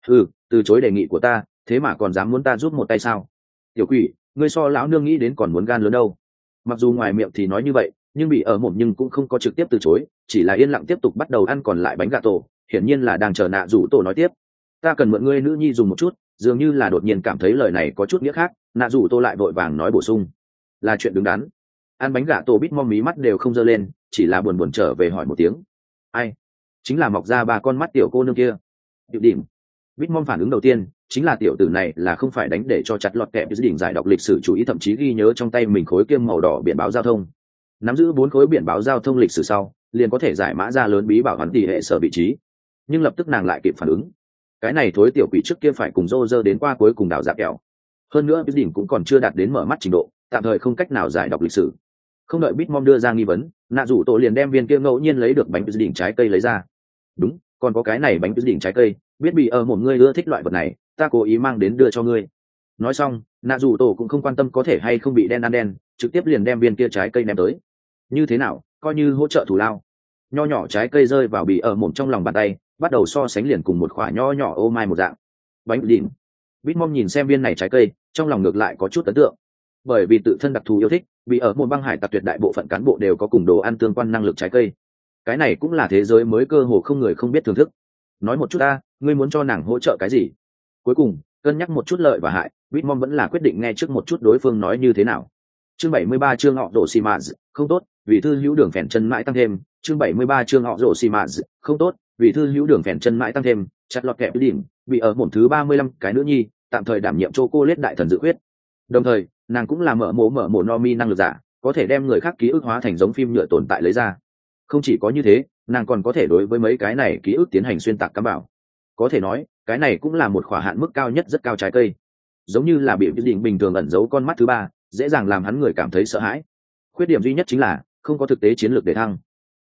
Từ chối đề nghị của ta, thế mà còn dám muốn ta giúp một tay sao? Tiểu quỷ, ngươi so lão nương nghĩ đến còn muốn gan lớn đâu. Mặc dù ngoài miệng thì nói như vậy, nhưng bị ở mồm nhưng cũng không có trực tiếp từ chối, chỉ là yên lặng tiếp tục bắt đầu ăn còn lại bánh gà tổ, hiển nhiên là đang chờ nạ dù tổ nói tiếp. Ta cần mượn ngươi nữ nhi dùng một chút, dường như là đột nhiên cảm thấy lời này có chút nghĩa khác, nạ dù tô lại vội vàng nói bổ sung, là chuyện đứng đắn. Ăn bánh gà tổ Bitmom mí mắt đều không giơ lên, chỉ là buồn trở về hỏi một tiếng, ai? Chính là mọc ra ba con mắt tiểu cô nương kia. Điệu đỉnh. Bitmom phản ứng đầu tiên chính là tiểu tử này là không phải đánh để cho chặt lọt kẹp đỉnh giải đọc lịch sử chú ý, thậm chí ghi nhớ trong tay mình khối kiêm màu đỏ biển báo giao thông. Nắm giữ 4 khối biển báo giao thông lịch sử sau, liền có thể giải mã ra lớn bí bảo hắn tỷ hệ sở vị trí. Nhưng lập tức nàng lại kịp phản ứng, cái này thối tiểu quỷ trước kia phải cùng Roger đến qua cuối cùng đảo dạ kẹo. Hơn nữa đỉnh cũng còn chưa đạt đến mở mắt trình độ, tạm thời không cách nào giải đọc lịch sử. Không đợi Bitmom đưa ra nghi vấn, nạ rủ tổ liền đem viên kia ngẫu nhiên lấy được bánh đỉnh trái cây lấy ra. Đúng, còn có cái này bánh đỉnh trái cây, biết bị ở một người ưa thích loại vật này, ta cố ý mang đến đưa cho ngươi. Nói xong, nạ rủ tổ cũng không quan tâm có thể hay không bị đen ăn đen, trực tiếp liền đem viên kia trái cây đem tới. Như thế nào, coi như hỗ trợ thù lao. Nho nhỏ trái cây rơi vào bị ở mồm trong lòng bàn tay, bắt đầu so sánh liền cùng một quả nho nhỏ ô mai một dạng. Bánh đỉnh. Bitmom nhìn xem viên này trái cây, trong lòng ngược lại có chút ấn tượng. Bởi vì tự thân đặc thù yêu thích, bị ở môn băng hải tặc tuyệt đại bộ phận cán bộ đều có cùng đồ ăn tương quan năng lực trái cây. Cái này cũng là thế giới mới cơ hồ không người không biết thưởng thức. Nói một chút ta, ngươi muốn cho nàng hỗ trợ cái gì? Cuối cùng, cân nhắc một chút lợi và hại, Bitmom vẫn là quyết định nghe trước một chút đối phương nói như thế nào. Chương 73 chương họ đổ xì mạ, không tốt, vì thư hữu đường phèn chân mãi tăng thêm. Chương 73 chương họ đổ xì mạ, không tốt, vì thư hữu đường phèn chân mãi tăng thêm. Chặt lọt kẹp đỉnh, bị ở một thứ 35 cái nữ nhi, tạm thời đảm nhiệm chocolate đại thần dự quyết. Đồng thời, nàng cũng là mở mổ no mi năng lực giả, có thể đem người khác ký ức hóa thành giống phim nhựa tồn tại lấy ra. Không chỉ có như thế, nàng còn có thể đối với mấy cái này ký ức tiến hành xuyên tạc cắm bảo. Có thể nói, cái này cũng là một khỏa hạn mức cao nhất rất cao trái cây. Giống như là bị đỉnh bình thường ẩn giấu con mắt thứ ba, dễ dàng làm hắn người cảm thấy sợ hãi. Khuyết điểm duy nhất chính là không có thực tế chiến lược để thăng.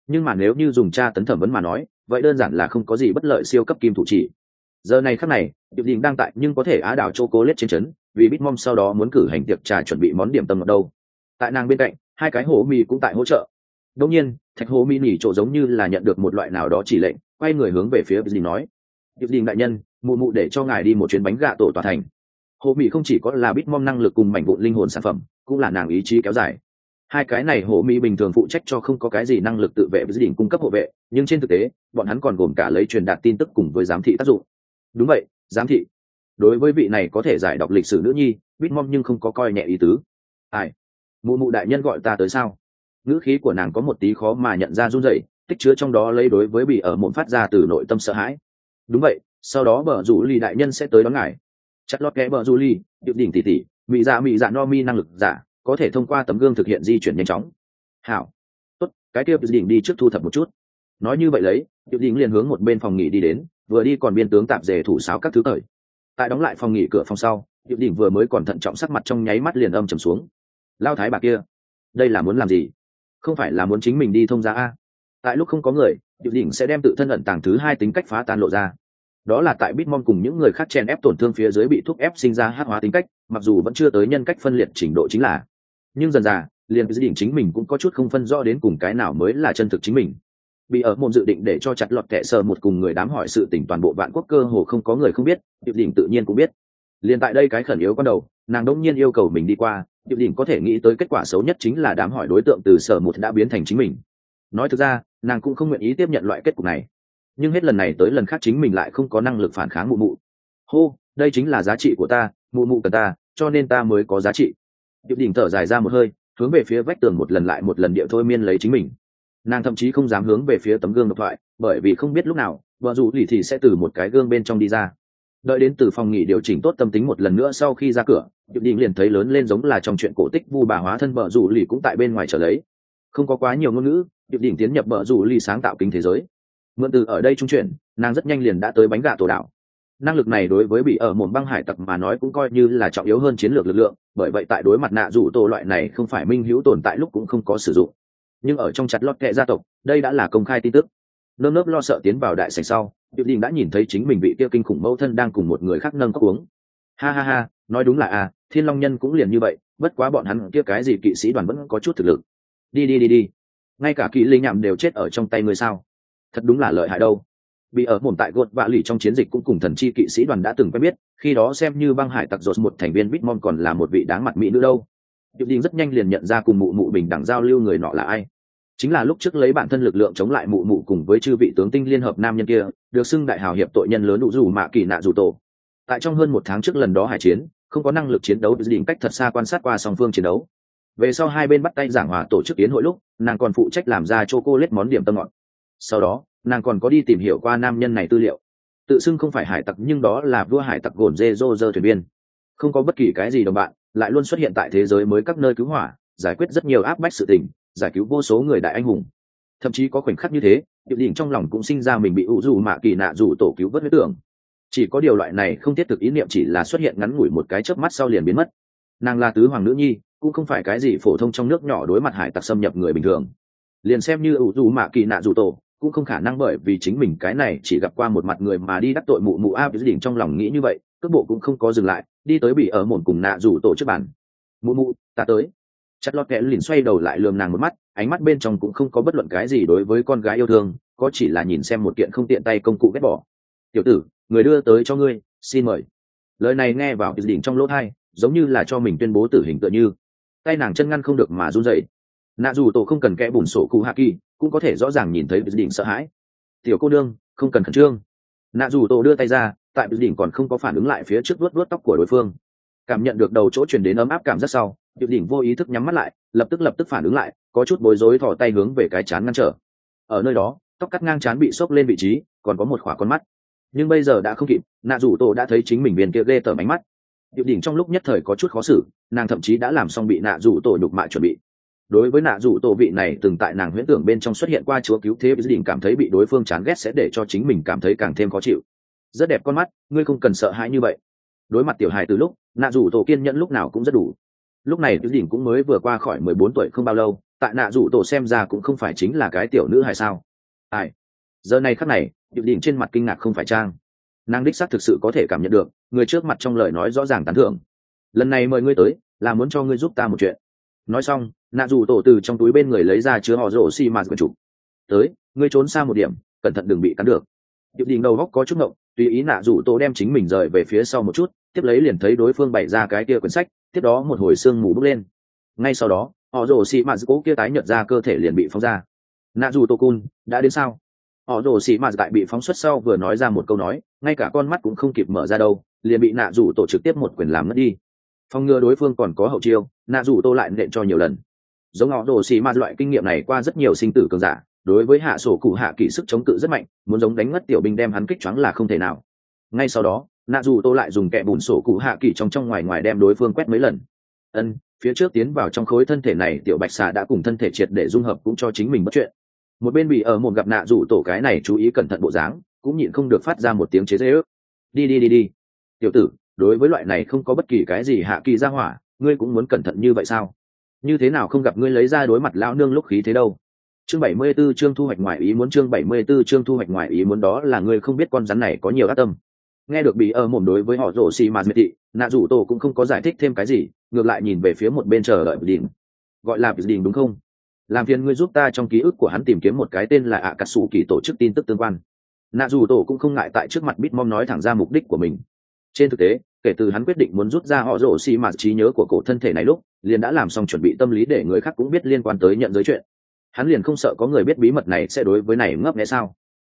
nhưng mà nếu như dùng tra tấn thẩm vấn mà nói vậy đơn giản là không có gì bất lợi siêu cấp kim thủ chỉ. Giờ này khắc này Diệp Đình đang tại nhưng có thể á đảo chocolate trên trấn, vì Bitmom sau đó muốn cử hành tiệc trà chuẩn bị món điểm tâm ở đâu. Tại nàng bên cạnh hai cái hổ mì cũng tại hỗ trợ. Đương nhiên thạch hổ mì nỉ chỗ giống như là nhận được một loại nào đó chỉ lệnh, quay người hướng về phía Diệp Đình nói: Diệp Đình đại nhân, mụ mụ để cho ngài đi một chuyến bánh gà tổ tòa thành. Hổ mì không chỉ có là Bitmom năng lực cùng mảnh vụn linh hồn sản phẩm, cũng là nàng ý chí kéo dài. Hai cái này hổ mỹ bình thường phụ trách cho không có cái gì năng lực tự vệ với gia đình cung cấp hộ vệ, nhưng trên thực tế bọn hắn còn gồm cả lấy truyền đạt tin tức cùng với giám thị tác dụng. Đúng vậy, giám thị. Đối với vị này có thể giải đọc lịch sử nữ nhi Bitmom nhưng không có coi nhẹ ý tứ. Ai? Mụ mụ đại nhân gọi ta tới sao? Ngữ khí của nàng có một tí khó mà nhận ra run rẩy, tích chứa trong đó lấy đối với bị ở mồm phát ra từ nội tâm sợ hãi. Đúng vậy, sau đó bờ rủ ly đại nhân sẽ tới đón ngài. Chặt lót kẽ bờ rủ ly, điệp đỉnh tỉ tỉ, mỹ dạ no mi năng lực giả có thể thông qua tấm gương thực hiện di chuyển nhanh chóng. Hảo, tốt, cái kia đỉnh đi trước thu thập một chút. Nói như vậy lấy, điệp đỉnh liền hướng một bên phòng nghỉ đi đến, vừa đi còn biên tướng tạp dề thủ sáo các thứ cởi. Tại đóng lại phòng nghỉ cửa phòng sau, điệp đỉnh vừa mới còn thận trọng sắc mặt trong nháy mắt liền âm trầm xuống. Lao thái bà kia, đây là muốn làm gì? Không phải là muốn chính mình đi thông gia a? Tại lúc không có người, điệp đỉnh sẽ đem tự thân ẩn tàng thứ hai tính cách phá tan lộ ra. Đó là tại Bitmom cùng những người khác chen ép tổn thương phía dưới bị thúc ép sinh ra hắc hóa tính cách, mặc dù vẫn chưa tới nhân cách phân liệt trình độ chính là, nhưng dần dà liền dự định chính mình cũng có chút không phân rõ đến cùng cái nào mới là chân thực chính mình. Bị ở môn dự định để cho chặt lọt kẻ sờ một cùng người đám hỏi sự tình toàn bộ vạn quốc cơ hồ không có người không biết, điệp đỉnh tự nhiên cũng biết. Liền tại đây cái khẩn yếu con đầu, nàng đống nhiên yêu cầu mình đi qua, điệp đỉnh có thể nghĩ tới kết quả xấu nhất chính là đám hỏi đối tượng từ sở một đã biến thành chính mình. Nói thực ra nàng cũng không nguyện ý tiếp nhận loại kết cục này, nhưng hết lần này tới lần khác chính mình lại không có năng lực phản kháng mụ mụ. Hô, đây chính là giá trị của ta, mụ mụ cần ta, cho nên ta mới có giá trị. Điệp đỉnh thở dài ra một hơi, hướng về phía vách tường một lần lại một lần điệu thôi miên lấy chính mình. Nàng thậm chí không dám hướng về phía tấm gương độc thoại, bởi vì không biết lúc nào vợ dù lì thì sẽ từ một cái gương bên trong đi ra. Đợi đến từ phòng nghỉ điều chỉnh tốt tâm tính một lần nữa sau khi ra cửa, Điệp đỉnh liền thấy lớn lên giống là trong chuyện cổ tích vu bà hóa thân vợ dù lì cũng tại bên ngoài chờ lấy. Không có quá nhiều ngôn ngữ, Điệp đỉnh tiến nhập vợ dù lì sáng tạo kính thế giới. Mượn từ ở đây trung chuyển, nàng rất nhanh liền đã tới bánh gà tổ đảo. Năng lực này đối với bị ở mồm băng hải tặc mà nói cũng coi như là trọng yếu hơn chiến lược lực lượng, bởi vậy tại đối mặt nạ rủ tổ loại này không phải minh hữu tồn tại lúc cũng không có sử dụng. Nhưng ở trong chặt lót kệ gia tộc, đây đã là công khai tin tức. Nơm nớp lo sợ tiến vào đại sảnh sau, Diệp Đình đã nhìn thấy chính mình bị kia kinh khủng mẫu thân đang cùng một người khác nâng cốc uống. Ha ha ha, nói đúng là Thiên Long Nhân cũng liền như vậy, bất quá bọn hắn kia cái gì kỵ sĩ đoàn vẫn có chút thực lực. Đi, ngay cả kỵ linh nhảm đều chết ở trong tay người sao? Thật đúng là lợi hại đâu. Bị ở mồm tại gột vạ lì trong chiến dịch cũng cùng thần chi kỵ sĩ đoàn đã từng quen biết, khi đó xem như băng hải tặc rột một thành viên Bitmon còn là một vị đáng mặt mỹ nữ đâu. Diệp Đình rất nhanh liền nhận ra cùng mụ mụ bình đẳng giao lưu người nọ là ai. Chính là lúc trước lấy bản thân lực lượng chống lại mụ mụ cùng với chư vị tướng tinh liên hợp nam nhân kia, được xưng đại hào hiệp tội nhân lớn đủ dù mạ kỳ nạ dù tổ. Tại trong hơn một tháng trước lần đó hải chiến, không có năng lực chiến đấu, Diệp Đình cách thật xa quan sát qua song phương chiến đấu. Về sau hai bên bắt tay giảng hòa tổ chức yến hội lúc, nàng còn phụ trách làm ra chocolate món điểm tâm ngọt. Sau đó nàng còn có đi tìm hiểu qua nam nhân này tư liệu. Tự xưng không phải hải tặc nhưng đó là vua hải tặc gồn dê dô dơ thuyền viên, không có bất kỳ cái gì đồng bạn, lại luôn xuất hiện tại thế giới mới các nơi cứu hỏa, giải quyết rất nhiều áp bách sự tình, giải cứu vô số người đại anh hùng. Thậm chí có khoảnh khắc như thế, Diệp Đình trong lòng cũng sinh ra mình bị ủ dù mạ kỳ nạ dù tổ cứu vớt huyết tưởng. Chỉ có điều loại này không thiết thực ý niệm chỉ là xuất hiện ngắn ngủi một cái chớp mắt sau liền biến mất. Nàng là tứ hoàng nữ nhi, cũng không phải cái gì phổ thông trong nước nhỏ đối mặt hải tặc xâm nhập người bình thường. Liền xem như ủ dù mạ kỳ nạ dù tổ cũng không khả năng bởi vì chính mình cái này chỉ gặp qua một mặt người mà đi đắc tội mụ mụ Diệp Đình trong lòng nghĩ như vậy, cước bộ cũng không có dừng lại, đi tới bị ở mồn cùng nạ dù tổ trước bàn. Mụ ta tới. Chặt lọt kẽ liền xoay đầu lại lườm nàng một mắt, ánh mắt bên trong cũng không có bất luận cái gì đối với con gái yêu thương, có chỉ là nhìn xem một kiện không tiện tay công cụ ghét bỏ. Tiểu tử, người đưa tới cho ngươi, xin mời. Lời này nghe vào Diệp Đình trong lỗ tai, giống như là cho mình tuyên bố tử hình tựa như. Tay nàng chân ngăn không được mà run rẩy. Nạ dù tổ không cần kẽ bùn sổ cụ hạ kỳ, cũng có thể rõ ràng nhìn thấy Diệp Đình sợ hãi. Tiểu cô đương, không cần khẩn trương. Nạ dù tổ đưa tay ra, tại Diệp Đình còn không có phản ứng lại phía trước vuốt tóc của đối phương. Cảm nhận được đầu chỗ truyền đến ấm áp cảm rất sau, Diệp Đình vô ý thức nhắm mắt lại, lập tức phản ứng lại, có chút bối rối thò tay hướng về cái trán ngăn trở. Ở nơi đó, tóc cắt ngang trán bị xốc lên vị trí, còn có một khỏa con mắt. Nhưng bây giờ đã không kịp, nạ dù tổ đã thấy chính mình viên kia ghê tởm ánh mắt. Diệp Đình trong lúc nhất thời có chút khó xử, nàng thậm chí đã làm xong bị nạ dù tổ nhục mạ chuẩn bị. Đối với nạ dù tổ vị này từng tại nàng huyễn tưởng bên trong xuất hiện qua chúa cứu thế, Diệp Đình cảm thấy bị đối phương chán ghét sẽ để cho chính mình cảm thấy càng thêm khó chịu. Rất đẹp con mắt, ngươi không cần sợ hãi như vậy. Đối mặt tiểu hài từ lúc nạ dù tổ kiên nhẫn lúc nào cũng rất đủ. Lúc này Diệp Đình cũng mới vừa qua khỏi 14 tuổi không bao lâu, tại nạ rủ tổ xem ra cũng không phải chính là cái tiểu nữ hay sao. Ai giờ này khắc này điệp đỉnh trên mặt kinh ngạc không phải trang, nàng đích xác thực sự có thể cảm nhận được người trước mặt trong lời nói rõ ràng tán thưởng. Lần này mời ngươi tới là muốn cho ngươi giúp ta một chuyện. Nói xong nạ rủ tổ từ trong túi bên người lấy ra chứa họ rổ xi mạt quyển trục. Tới, ngươi trốn xa một điểm, cẩn thận đừng bị cắn được. Điệp đỉnh đầu góc có chút ngộng, tùy ý nạ rủ tổ đem chính mình rời về phía sau một chút, tiếp lấy liền thấy đối phương bày ra cái kia quyển sách, tiếp đó một hồi sương mù bốc lên. Ngay sau đó họ rổ xi mạt cố kia tái nhợt ra cơ thể liền bị phóng ra. Nạ rủ tổ cun đã đến sao? Họ rổ xi mạt tại bị phóng xuất sau vừa nói ra một câu nói, ngay cả con mắt cũng không kịp mở ra đâu, liền bị nạ rủ tổ trực tiếp một quyền làm mất đi. Phòng ngừa đối phương còn có hậu chiêu, nạ rủ tô lại nện cho nhiều lần. Giống họ rổ xi mạt loại kinh nghiệm này qua rất nhiều sinh tử cường giả, đối với hạ sổ cụ hạ kỳ sức chống cự rất mạnh, muốn giống đánh ngất tiểu binh đem hắn kích choáng là không thể nào. Ngay sau đó nạ dù tô lại dùng kẹ bùn sổ cụ hạ kỳ trong ngoài ngoài đem đối phương quét mấy lần. Phía trước tiến vào trong khối thân thể này tiểu bạch xà đã cùng thân thể triệt để dung hợp cũng cho chính mình bất chuyện. Một bên bị ở một gặp nạ dù tổ cái này chú ý cẩn thận bộ dáng, cũng nhịn không được phát ra một tiếng chế giễu. Đi tiểu tử, đối với loại này không có bất kỳ cái gì hạ kỳ ra hỏa, ngươi cũng muốn cẩn thận như vậy sao? Như thế nào không gặp ngươi lấy ra đối mặt lão nương lúc khí thế đâu? Chương 74 chương thu hoạch ngoài ý muốn, chương 74 chương thu hoạch ngoài ý muốn, đó là ngươi không biết con rắn này có nhiều ác tâm. Nghe được bị ở mồm đối với họ rổ xì mà miệt thị, nạ rủ tổ cũng không có giải thích thêm cái gì, ngược lại nhìn về phía một bên chờ đợi đỉnh. Gọi là đỉnh đúng không? Làm phiền ngươi giúp ta trong ký ức của hắn tìm kiếm một cái tên là ạ cà sủ kỳ tổ chức tin tức tương quan. Nạ rủ tổ cũng không ngại tại trước mặt Bitmom nói thẳng ra mục đích của mình. Trên thực tế, kể từ hắn quyết định muốn rút ra họ rổ xì mà trí nhớ của cổ thân thể này lúc, liền đã làm xong chuẩn bị tâm lý để người khác cũng biết liên quan tới nhận giới chuyện. Hắn liền không sợ có người biết bí mật này sẽ đối với này ngấp nghé sao?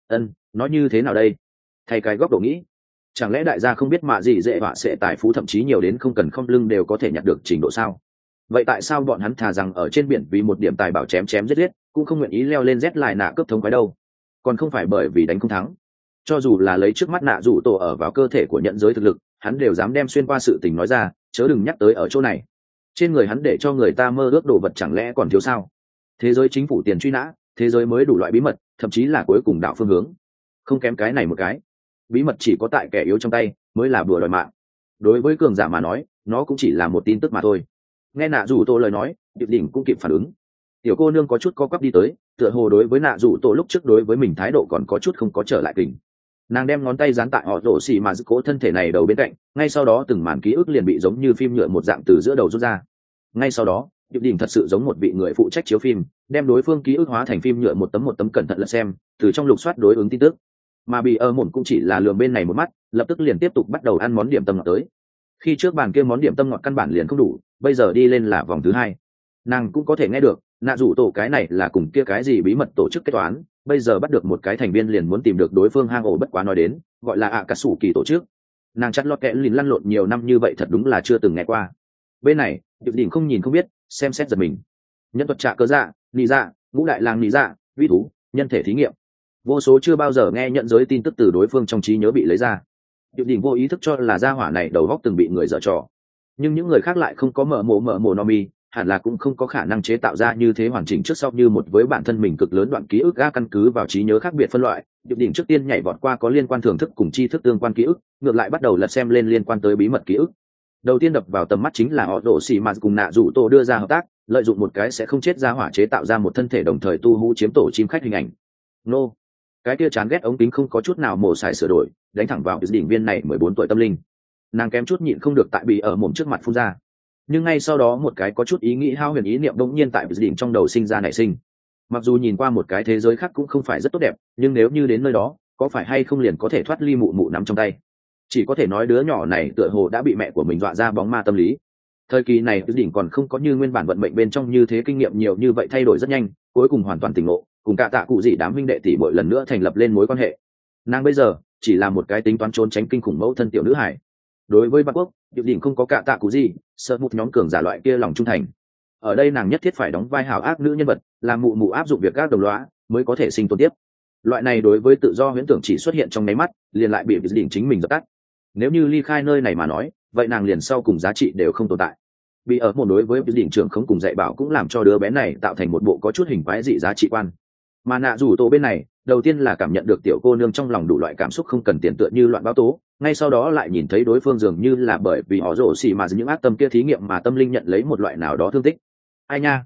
Nói như thế nào đây? Thay cái góc độ nghĩ, chẳng lẽ đại gia không biết mạ gì dễ họa sẽ tài phú thậm chí nhiều đến không cần không lưng đều có thể nhặt được trình độ sao? Vậy tại sao bọn hắn thà rằng ở trên biển vì một điểm tài bảo chém giết cũng không nguyện ý leo lên rét lại nạ cướp thống quái đâu? Còn không phải bởi vì đánh không thắng. Cho dù là lấy trước mắt nạ rủ tổ ở vào cơ thể của nhận giới thực lực, hắn đều dám đem xuyên qua sự tình nói ra, chớ đừng nhắc tới ở chỗ này. Trên người hắn để cho người ta mơ ước đồ vật chẳng lẽ còn thiếu sao? Thế giới chính phủ tiền truy nã, thế giới mới đủ loại bí mật, thậm chí là cuối cùng đạo phương hướng. Không kém cái này một cái. Bí mật chỉ có tại kẻ yếu trong tay mới là bùa đòi mạng. Đối với cường giả mà nói, nó cũng chỉ là một tin tức mà thôi. Nghe nạ rủ tổ lời nói, điệp đỉnh cũng kịp phản ứng. Tiểu cô nương có chút co quắp đi tới, tựa hồ đối với nạ rủ tổ lúc trước đối với mình thái độ còn có chút không có trở lại kình. Nàng đem ngón tay dán tại họ rổ xì mà giữ cố thân thể này đầu bên cạnh, ngay sau đó từng màn ký ức liền bị giống như phim nhựa một dạng từ giữa đầu rút ra. Ngay sau đó điệp đỉnh thật sự giống một vị người phụ trách chiếu phim, đem đối phương ký ức hóa thành phim nhựa một tấm cẩn thận lật xem, từ trong lục soát đối ứng tin tức. Mà bị ở mồm cũng chỉ là lườm bên này một mắt, lập tức liền tiếp tục bắt đầu ăn món điểm tâm ngọt tới. Khi trước bàn kia món điểm tâm ngọt căn bản liền không đủ, bây giờ đi lên là vòng thứ hai. Nàng cũng có thể nghe được nạ rủ tổ cái này là cùng kia cái gì bí mật tổ chức kế toán, bây giờ bắt được một cái thành viên liền muốn tìm được đối phương hang ổ, bất quá nói đến gọi là ạ cà sủ kỳ tổ chức. Nàng chắt lót kẽ lìn lăn lộn nhiều năm như vậy thật đúng là chưa từng nghe qua. Bên này điệp đỉnh không nhìn không biết, xem xét giật mình. Nhân thuật trạ cơ dạ, nị dạ, ngũ đại làng nị dạ, vi thú, nhân thể thí nghiệm, vô số chưa bao giờ nghe nhận giới tin tức từ đối phương trong trí nhớ bị lấy ra. Điệp đỉnh vô ý thức cho là gia hỏa này đầu góc từng bị người dở trò, nhưng những người khác lại không có mở mồ nomi, hẳn là cũng không có khả năng chế tạo ra như thế hoàn chỉnh trước sau như một với bản thân mình cực lớn đoạn ký ức ga căn cứ vào trí nhớ khác biệt phân loại. Điệp đỉnh trước tiên nhảy vọt qua có liên quan thưởng thức cùng tri thức tương quan ký ức, ngược lại bắt đầu lật xem lên liên quan tới bí mật ký ức. Đầu tiên đập vào tầm mắt chính là họ đổ xì mạt cùng nạ rủ tổ đưa ra hợp tác, lợi dụng một cái sẽ không chết ra hỏa chế tạo ra một thân thể đồng thời tu hú chiếm tổ chim khách hình ảnh. Nô, cái kia chán ghét ống kính không có chút nào mổ xài sửa đổi, đánh thẳng vào đỉnh viên này 14 tuổi tâm linh. Nàng kém chút nhịn không được tại bị ở mồm trước mặt phun ra. Nhưng ngay sau đó một cái có chút ý nghĩ hao huyền ý niệm đống nhiên tại đỉnh trong đầu sinh ra nảy sinh. Mặc dù nhìn qua một cái thế giới khác cũng không phải rất tốt đẹp, nhưng nếu như đến nơi đó, có phải hay không liền có thể thoát ly mụ mụ nắm trong tay. Chỉ có thể nói đứa nhỏ này tựa hồ đã bị mẹ của mình dọa ra bóng ma tâm lý. Thời kỳ này đỉnh còn không có như nguyên bản vận mệnh bên trong như thế kinh nghiệm nhiều như vậy, thay đổi rất nhanh, cuối cùng hoàn toàn tỉnh ngộ, cùng cả tạ cụ gì đám huynh đệ tỷ muội lần nữa thành lập lên mối quan hệ. Nàng bây giờ chỉ là một cái tính toán trốn tránh kinh khủng mẫu thân tiểu nữ hải. Đối với Bắc Quốc, Diệp đỉnh không có cả tạ cụ gì, sợ một nhóm cường giả loại kia lòng trung thành. Ở đây nàng nhất thiết phải đóng vai hảo ác nữ nhân vật, làm mụ mụ áp dụng việc các đồng lõa mới có thể sinh tồn tiếp. Loại này đối với tự do huyễn tưởng chỉ xuất hiện trong nháy mắt, liền lại bị Diệp đỉnh chính mình dập tắt. Nếu như ly khai nơi này mà nói, vậy nàng liền sau cùng giá trị đều không tồn tại. Bị ở một đối với Diệp đỉnh trưởng không cùng dạy bảo cũng làm cho đứa bé này tạo thành một bộ có chút hình quái dị giá trị quan. Mà nạ rủ tổ bên này, đầu tiên là cảm nhận được tiểu cô nương trong lòng đủ loại cảm xúc không cần tiền tựa như loạn báo tố, ngay sau đó lại nhìn thấy đối phương dường như là bởi vì họ rổ xì mà những ác tâm kia thí nghiệm mà tâm linh nhận lấy một loại nào đó thương tích. Ai nha,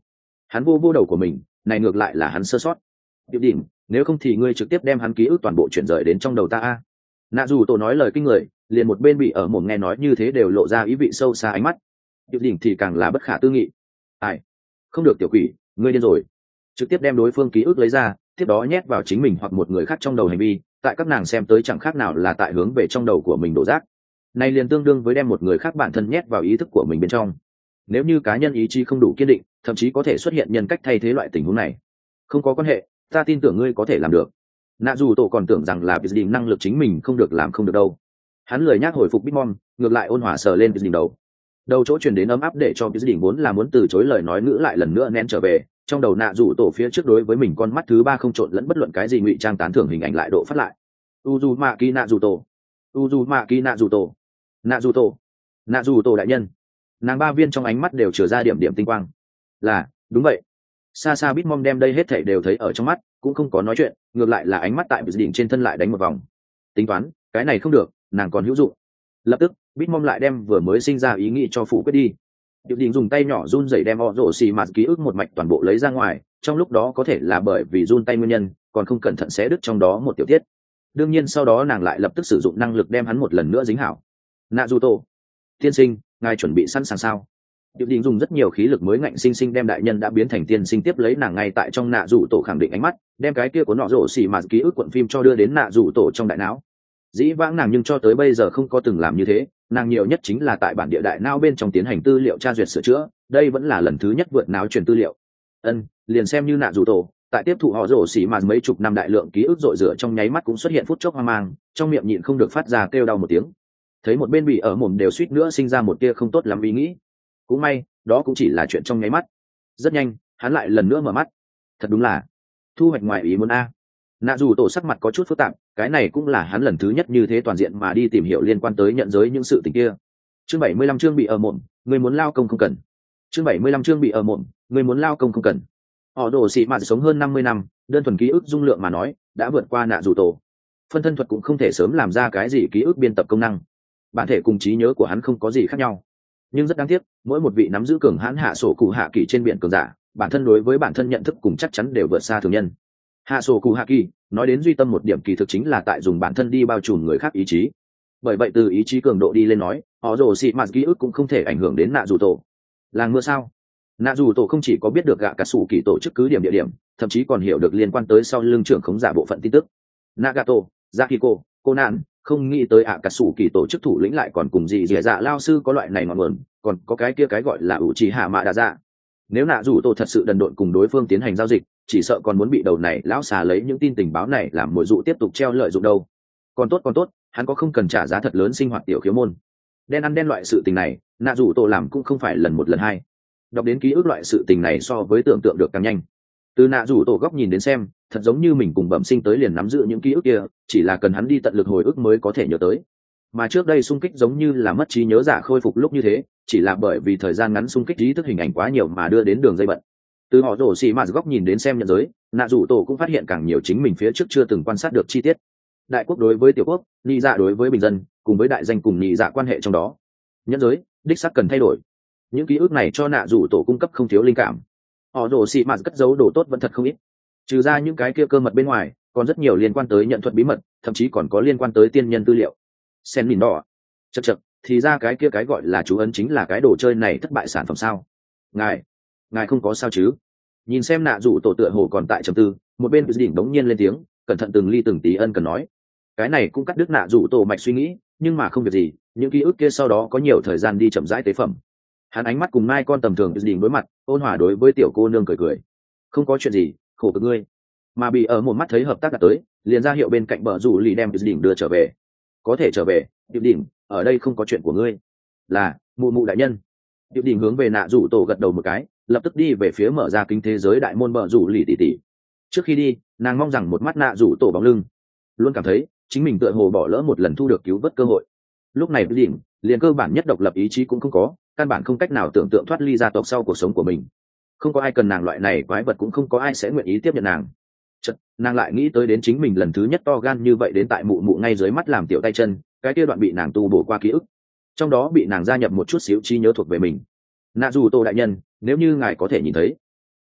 Hắn vô vô đầu của mình, này ngược lại là hắn sơ sót. Điệp đỉnh, nếu không thì ngươi trực tiếp đem hắn ký ức toàn bộ chuyển rời đến trong đầu ta a. Nạ dù tổ nói lời kinh người, liền một bên bị ở mồm nghe nói như thế đều lộ ra ý vị sâu xa ánh mắt. Điệp đỉnh thì càng là bất khả tư nghị. Ai, không được tiểu quỷ, ngươi điên rồi. Trực tiếp đem đối phương ký ức lấy ra, tiếp đó nhét vào chính mình hoặc một người khác trong đầu hành vi, tại các nàng xem tới chẳng khác nào là tại hướng về trong đầu của mình đổ rác. Này liền tương đương với đem một người khác bản thân nhét vào ý thức của mình bên trong. Nếu như cá nhân ý chí không đủ kiên định, thậm chí có thể xuất hiện nhân cách thay thế loại tình huống này. Không có quan hệ, ta tin tưởng ngươi có thể làm được. Nạ dù tổ còn tưởng rằng là Bitding năng lực chính mình không được làm không được đâu. Hắn lười nhác hồi phục Bitmon, ngược lại ôn hòa sờ lên Bitding đầu. Đầu chỗ truyền đến ấm áp để cho Bitding vốn là muốn từ chối lời nói ngữ lại lần nữa nén trở về. Trong đầu nạ dù tổ phía trước đối với mình con mắt thứ ba không trộn lẫn bất luận cái gì ngụy trang tán thưởng hình ảnh lại độ phát lại. Uzumaki Naruto, Uzumaki Naruto, Naruto đại nhân. Nàng ba viên trong ánh mắt đều chứa ra điểm điểm tinh quang. Là, đúng vậy. Xa xa Bitmom đem đây hết thảy đều thấy ở trong mắt, cũng không có nói chuyện, ngược lại là ánh mắt tại Bitding trên thân lại đánh một vòng. Tính toán, cái này không được, nàng còn hữu dụng. Lập tức, Bitmom lại đem vừa mới sinh ra ý nghĩ cho phụ quyết đi. Bitding dùng tay nhỏ run rẩy đem Orochimaru ký ức một mạch toàn bộ lấy ra ngoài, trong lúc đó có thể là bởi vì run tay nguyên nhân, còn không cẩn thận xé đứt trong đó một tiểu tiết. Đương nhiên sau đó nàng lại lập tức sử dụng năng lực đem hắn một lần nữa dính hảo. Naruto, tiên sinh, ngài chuẩn bị sẵn sàng sao? Điệp Đình dùng rất nhiều khí lực mới ngạnh sinh sinh đem đại nhân đã biến thành tiên sinh tiếp lấy nàng ngay tại trong nạ rủ tổ khẳng định ánh mắt, đem cái kia của nọ rổ xì mà ký ức cuộn phim cho đưa đến nạ rủ tổ trong đại não. Dĩ vãng nàng nhưng cho tới bây giờ không có từng làm như thế, nàng nhiều nhất chính là tại bản địa đại não bên trong tiến hành tư liệu tra duyệt sửa chữa, đây vẫn là lần thứ nhất vượt não truyền tư liệu. Liền xem như nạ rủ tổ, tại tiếp thụ họ rổ xì mà mấy chục năm đại lượng ký ức dội rửa trong nháy mắt cũng xuất hiện phút chốc hoang mang, trong miệng nhịn không được phát ra kêu đau một tiếng. Thấy một bên bị ở mồm đều suýt nữa sinh ra một tia không tốt lắm ý nghĩ. Cũng may, đó cũng chỉ là chuyện trong nháy mắt. Rất nhanh, hắn lại lần nữa mở mắt. Thật đúng là thu hoạch ngoài ý muốn a. Nạ dù tổ sắc mặt có chút phức tạp, cái này cũng là hắn lần thứ nhất như thế toàn diện mà đi tìm hiểu liên quan tới nhận giới những sự tình kia. Chương 75 chương bị ở mồm, người muốn lao công không cần. Chương 75 chương bị ở mồm, người muốn lao công không cần. Họ đồ xị mà sống hơn 50 năm, đơn thuần ký ức dung lượng mà nói, đã vượt qua nạ dù tổ. Phân thân thuật cũng không thể sớm làm ra cái gì ký ức biên tập công năng. Bản thể cùng trí nhớ của hắn không có gì khác nhau. Nhưng rất đáng tiếc, mỗi một vị nắm giữ cường hãn hạ sổ cụ hạ kỳ trên biển cường giả, bản thân đối với bản thân nhận thức cùng chắc chắn đều vượt xa thường nhân. Hạ sổ cụ hạ kỳ nói đến duy tâm một điểm kỳ thực chính là tại dùng bản thân đi bao trùm người khác ý chí. Bởi vậy từ ý chí cường độ đi lên nói, họ rồ xị mạt ký ức cũng không thể ảnh hưởng đến nạ dù tổ. Làng mưa sao? Nạ dù tổ không chỉ có biết được gạ cả sủ kỳ tổ chức cứ điểm địa điểm, thậm chí còn hiểu được liên quan tới sau lưng trưởng khống giả bộ phận tin tức. Nagato, Zakiko, Conan, không nghĩ tới cả sủ kỳ tổ chức thủ lĩnh lại còn cùng gì dẻ dạ lao sư có loại này ngọn nguồn, còn có cái kia cái gọi là ủ trì hạ mạ đa dạ. Nếu nạ dù tổ thật sự đần độn cùng đối phương tiến hành giao dịch, chỉ sợ còn muốn bị đầu này lão xà lấy những tin tình báo này làm mồi dụ tiếp tục treo lợi dụng đâu. Còn tốt, hắn có không cần trả giá thật lớn sinh hoạt tiểu khiếu môn. Đen ăn đen loại sự tình này, nạ dù tổ làm cũng không phải lần một lần hai. Đọc đến ký ức loại sự tình này so với tưởng tượng được càng nhanh. Từ nạ rủ tổ góc nhìn đến xem, thật giống như mình cùng bẩm sinh tới liền nắm giữ những ký ức kia, chỉ là cần hắn đi tận lực hồi ức mới có thể nhớ tới. Mà trước đây xung kích giống như là mất trí nhớ giả khôi phục lúc như thế, chỉ là bởi vì thời gian ngắn xung kích trí thức hình ảnh quá nhiều mà đưa đến đường dây bận. Từ họ rổ xì mà góc nhìn đến xem nhận giới, nạ rủ tổ cũng phát hiện càng nhiều chính mình phía trước chưa từng quan sát được chi tiết. Đại quốc đối với tiểu quốc, nhị dạ đối với bình dân, cùng với đại danh cùng nhị dạ quan hệ trong đó. Nhân giới, đích xác cần thay đổi. Những ký ức này cho nạ rủ tổ cung cấp không thiếu linh cảm. Họ rồ xị mạt cất giấu đồ tốt vẫn thật không ít, trừ ra những cái kia cơ mật bên ngoài, còn rất nhiều liên quan tới nhận thuật bí mật, thậm chí còn có liên quan tới tiên nhân tư liệu. Sen mìn đỏ, chật, thì ra cái kia cái gọi là chú ấn chính là cái đồ chơi này thất bại sản phẩm sao? Ngài không có sao chứ? Nhìn xem nạ rủ tổ tựa hồ còn tại trầm tư, một bên đỉnh đống nhiên lên tiếng, cẩn thận từng ly từng tí ân cần nói, cái này cũng cắt đứt nạ rủ tổ mạch suy nghĩ, nhưng mà không việc gì, những ký ức kia sau đó có nhiều thời gian đi chậm rãi tế phẩm. Hắn ánh mắt cùng mai con tầm thường đỉnh đối mặt, ôn hòa đối với tiểu cô nương cười, không có chuyện gì, khổ cực ngươi. Mà bị ở một mắt thấy hợp tác đã tới, liền ra hiệu bên cạnh bờ rủ lì đem đỉnh đưa trở về. Có thể trở về, Diệp đỉnh, ở đây không có chuyện của ngươi. Là mụ đại nhân. Diệp đỉnh hướng về nạ rủ tổ gật đầu một cái, lập tức đi về phía mở ra kinh thế giới đại môn bờ rủ lì tỷ. Trước khi đi, nàng mong rằng một mắt nạ rủ tổ bóng lưng, luôn cảm thấy chính mình tựa hồ bỏ lỡ một lần thu được cứu vớt cơ hội. Lúc này đỉnh liền cơ bản nhất độc lập ý chí cũng không có, căn bản không cách nào tưởng tượng thoát ly gia tộc sau cuộc sống của mình. Không có ai cần nàng loại này quái vật, cũng không có ai sẽ nguyện ý tiếp nhận nàng. Chật, nàng lại nghĩ tới đến chính mình lần thứ nhất to gan như vậy đến tại mụ ngay dưới mắt làm tiểu tay chân, cái kia đoạn bị nàng tu bổ qua ký ức, trong đó bị nàng gia nhập một chút xíu trí nhớ thuộc về mình. Nạ dù tô đại nhân, nếu như ngài có thể nhìn thấy.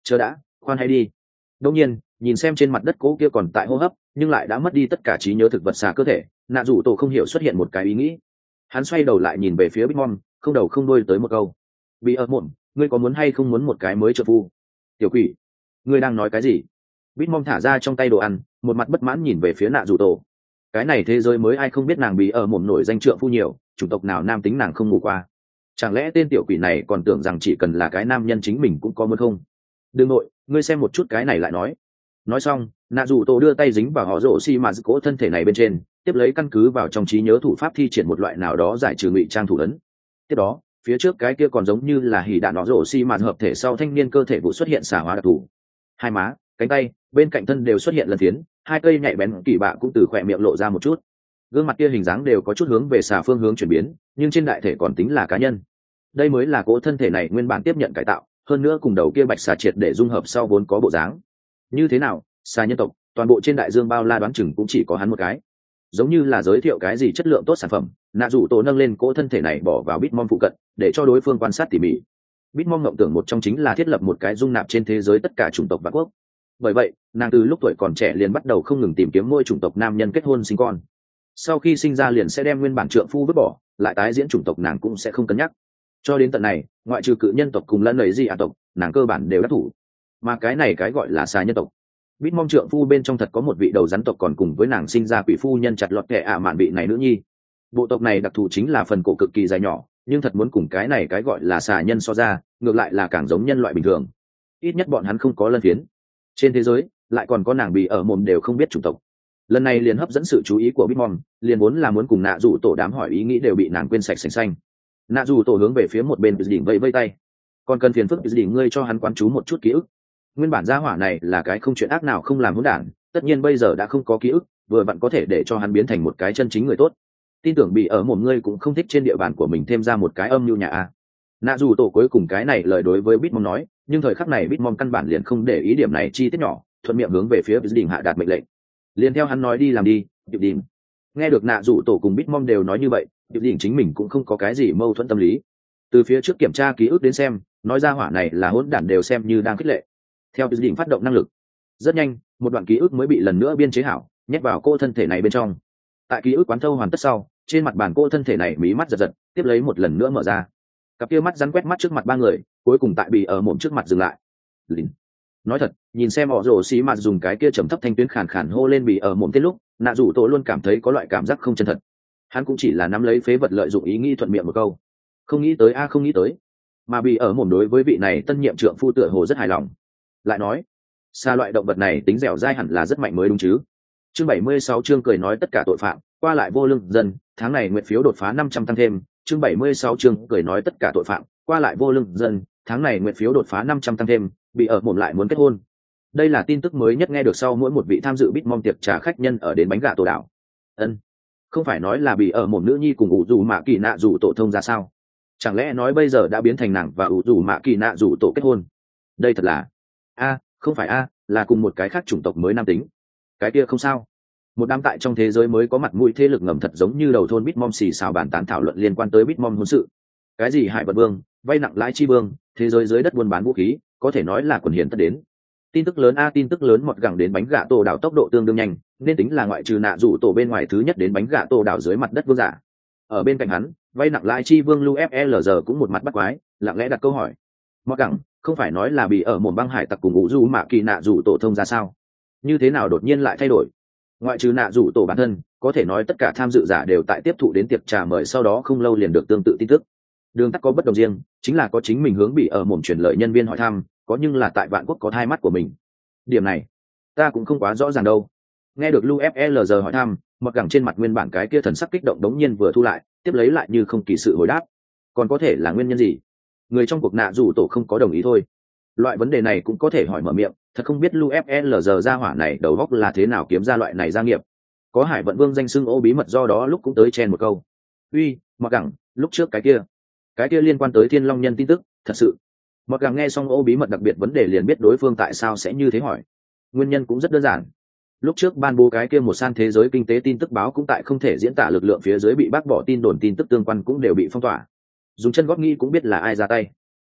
Chờ đã, khoan hay đi. Đông nhiên, nhìn xem trên mặt đất cố kia còn tại hô hấp nhưng lại đã mất đi tất cả trí nhớ thực vật xà cơ thể, nạ rủ tổ không hiểu xuất hiện một cái ý nghĩ. Hắn xoay đầu lại nhìn về phía Bitmom, không đầu không đuôi tới một câu: bị ở muộn, ngươi có muốn hay không muốn một cái mới trợ phu? Tiểu quỷ, ngươi đang nói cái gì? Bitmom thả ra trong tay đồ ăn, một mặt bất mãn nhìn về phía nạ rủ tổ. Cái này thế giới mới ai không biết nàng bị ở muộn nổi danh trượng phu nhiều, chủng tộc nào nam tính nàng không ngủ qua. Chẳng lẽ tên tiểu quỷ này còn tưởng rằng chỉ cần là cái nam nhân chính mình cũng có muốn không? Đừng nội, ngươi xem một chút cái này lại nói. Nói xong, nạ dù tổ đưa tay dính vào họ rổ xi mà giữ cỗ thân thể này bên trên, tiếp lấy căn cứ vào trong trí nhớ thủ pháp thi triển một loại nào đó giải trừ ngụy trang thủ ấn. Tiếp đó, phía trước cái kia còn giống như là hỉ đạn họ rổ xi mà hợp thể sau thanh niên cơ thể vụ xuất hiện xả hóa đặc thù. Hai má, cánh tay, bên cạnh thân đều xuất hiện lần phiến, hai cây nhạy bén kỳ bạ cũng từ khỏe miệng lộ ra một chút. Gương mặt kia hình dáng đều có chút hướng về xà phương hướng chuyển biến, nhưng trên đại thể còn tính là cá nhân. Đây mới là cỗ thân thể này nguyên bản tiếp nhận cải tạo, hơn nữa cùng đầu kia bạch xà triệt để dung hợp sau vốn có bộ dáng. Như thế nào, xà nhân tộc, toàn bộ trên đại dương bao la đoán chừng cũng chỉ có hắn một cái. Giống như là giới thiệu cái gì chất lượng tốt sản phẩm, nạ dụ tổ nâng lên cỗ thân thể này bỏ vào Bitmom phụ cận, để cho đối phương quan sát tỉ mỉ. Bitmom ngậm tưởng một trong chính là thiết lập một cái dung nạp trên thế giới tất cả chủng tộc và quốc. Bởi vậy, nàng từ lúc tuổi còn trẻ liền bắt đầu không ngừng tìm kiếm môi chủng tộc nam nhân kết hôn sinh con. Sau khi sinh ra liền sẽ đem nguyên bản trượng phu vứt bỏ, lại tái diễn chủng tộc nàng cũng sẽ không cân nhắc. Cho đến tận này, ngoại trừ cự nhân tộc cùng lân lầy gì tộc, nàng cơ bản đều đắc thủ. Mà cái này cái gọi là xà nhân tộc, Bitmom trượng phu bên trong thật có một vị đầu rắn tộc còn cùng với nàng sinh ra quỷ phu nhân chặt lọt kẻ mạn vị này nữ nhi. Bộ tộc này đặc thù chính là phần cổ cực kỳ dài nhỏ, nhưng thật muốn cùng cái này cái gọi là xà nhân so ra, ngược lại là càng giống nhân loại bình thường. Ít nhất bọn hắn không có lân phiến. Trên thế giới, lại còn có nàng bị ở mồm đều không biết chủng tộc. Lần này liền hấp dẫn sự chú ý của Bitmom, liền vốn là muốn cùng nạ rủ tổ đám hỏi ý nghĩ đều bị nàng quên sạch sành xanh. Nạ rủ tổ hướng về phía một bên đỉnh vây vây tay. Còn cần phiền phức đỉnh ngươi cho hắn quán chú một chút ký ức. Nguyên bản gia hỏa này là cái không chuyện ác nào không làm hỗn đản, tất nhiên bây giờ đã không có ký ức, vừa vặn có thể để cho hắn biến thành một cái chân chính người tốt. Tin tưởng bị ở mồm ngươi cũng không thích trên địa bàn của mình thêm ra một cái âm mưu nhà a. Nạ dù tổ cuối cùng cái này lời đối với Bitmom nói, nhưng thời khắc này Bitmom căn bản liền không để ý điểm này chi tiết nhỏ, thuận miệng hướng về phía đỉnh hạ đạt mệnh lệnh. Liền theo hắn nói đi làm đi, Diệp Đình. Nghe được nạ dù tổ cùng Bitmom đều nói như vậy, Diệp Đình chính mình cũng không có cái gì mâu thuẫn tâm lý. Từ phía trước kiểm tra ký ức đến xem, nói ra hỏa này là hỗn đản đều xem như đang khích lệ. Theo Diệp Đình phát động năng lực, rất nhanh, một đoạn ký ức mới bị lần nữa biên chế hảo, nhét vào cô thân thể này bên trong. Tại ký ức quán thâu hoàn tất sau, trên mặt bàn cô thân thể này mí mắt giật giật, tiếp lấy một lần nữa mở ra. Cặp kia mắt rắn quét mắt trước mặt ba người, cuối cùng tại bị ở mồm trước mặt dừng lại. Lính. Nói thật, nhìn xem họ rồ xí mặt dùng cái kia trầm thấp thanh tuyến khàn khàn hô lên bị ở mồm tên lúc, nạ rủ tổ luôn cảm thấy có loại cảm giác không chân thật. Hắn cũng chỉ là nắm lấy phế vật lợi dụng ý nghĩ thuận miệng một câu. Không nghĩ tới a không nghĩ tới. Mà bị ở mồm đối với vị này tân nhiệm trượng phu tựa hồ rất hài lòng. Lại nói, xa loại động vật này tính dẻo dai hẳn là rất mạnh mới đúng chứ. Chương 76 chương cười nói tất cả tội phạm, qua lại vô lương dân, tháng này nguyện phiếu đột phá 500 tăng thêm. Chương 76 chương cười nói tất cả tội phạm, qua lại vô lương dân, tháng này nguyện phiếu đột phá 500 tăng thêm, bị ở mồm lại muốn kết hôn. Đây là tin tức mới nhất nghe được sau mỗi một vị tham dự Bitmom tiệc trà khách nhân ở đến bánh gà tổ đảo. Ân, không phải nói là bị ở mồm nữ nhi cùng ủ dù mạ kỳ nạ dù tổ thông ra sao? Chẳng lẽ nói bây giờ đã biến thành nàng và ủ dù mạ kỳ nạ dù tổ kết hôn? Đây thật là không phải là cùng một cái khác chủng tộc mới nam tính. Cái kia không sao. Một đám tại trong thế giới mới có mặt mũi thế lực ngầm thật giống như đầu thôn Bitmom xì xào bàn tán thảo luận liên quan tới Bitmom hôn sự. Cái gì hải vật vương, vay nặng lãi chi vương, thế giới dưới đất buôn bán vũ khí, có thể nói là quần hiển tất đến. Tin tức lớn mọt gẳng đến bánh gà tổ đảo tốc độ tương đương nhanh, nên tính là ngoại trừ nạ rủ tổ bên ngoài thứ nhất đến bánh gà tổ đảo dưới mặt đất vương giả. Ở bên cạnh hắn, vay nặng lãi chi vương Lu FLR cũng một mặt bắt quái, lặng lẽ đặt câu hỏi. Mọt gẳng, không phải nói là bị ở một băng hải tặc cùng ủ du mạ kỳ nạ rủ tổ thông ra sao? Như thế nào đột nhiên lại thay đổi? Ngoại trừ nạ rủ tổ bản thân, có thể nói tất cả tham dự giả đều tại tiếp thụ đến tiệc trà mời sau đó không lâu liền được tương tự tin tức. Đường tắt có bất đồng riêng, chính là có chính mình hướng bị ở mồm truyền lời nhân viên hỏi thăm, có nhưng là tại vạn quốc có thai mắt của mình. Điểm này, ta cũng không quá rõ ràng đâu. Nghe được Lu FLR hỏi thăm, mặc gẳng trên mặt nguyên bản cái kia thần sắc kích động đống nhiên vừa thu lại, tiếp lấy lại như không kỳ sự hồi đáp. Còn có thể là nguyên nhân gì? Người trong cuộc nạ rủ tổ không có đồng ý thôi. Loại vấn đề này cũng có thể hỏi mở miệng, thật không biết Lu FLR ra hỏa này đầu góc là thế nào kiếm ra loại này gia nghiệp. Có Hải Vận Vương danh xưng ô bí mật do đó lúc cũng tới chen một câu. Uy, mặc gẳng, lúc trước cái kia liên quan tới Thiên Long Nhân tin tức, thật sự. Mặc gẳng nghe xong ô bí mật đặc biệt vấn đề liền biết đối phương tại sao sẽ như thế hỏi. Nguyên nhân cũng rất đơn giản. Lúc trước ban bố cái kia một san thế giới kinh tế tin tức báo cũng tại không thể diễn tả lực lượng phía dưới bị bác bỏ tin đồn tin tức tương quan cũng đều bị phong tỏa. Dùng chân góp nghĩ cũng biết là ai ra tay.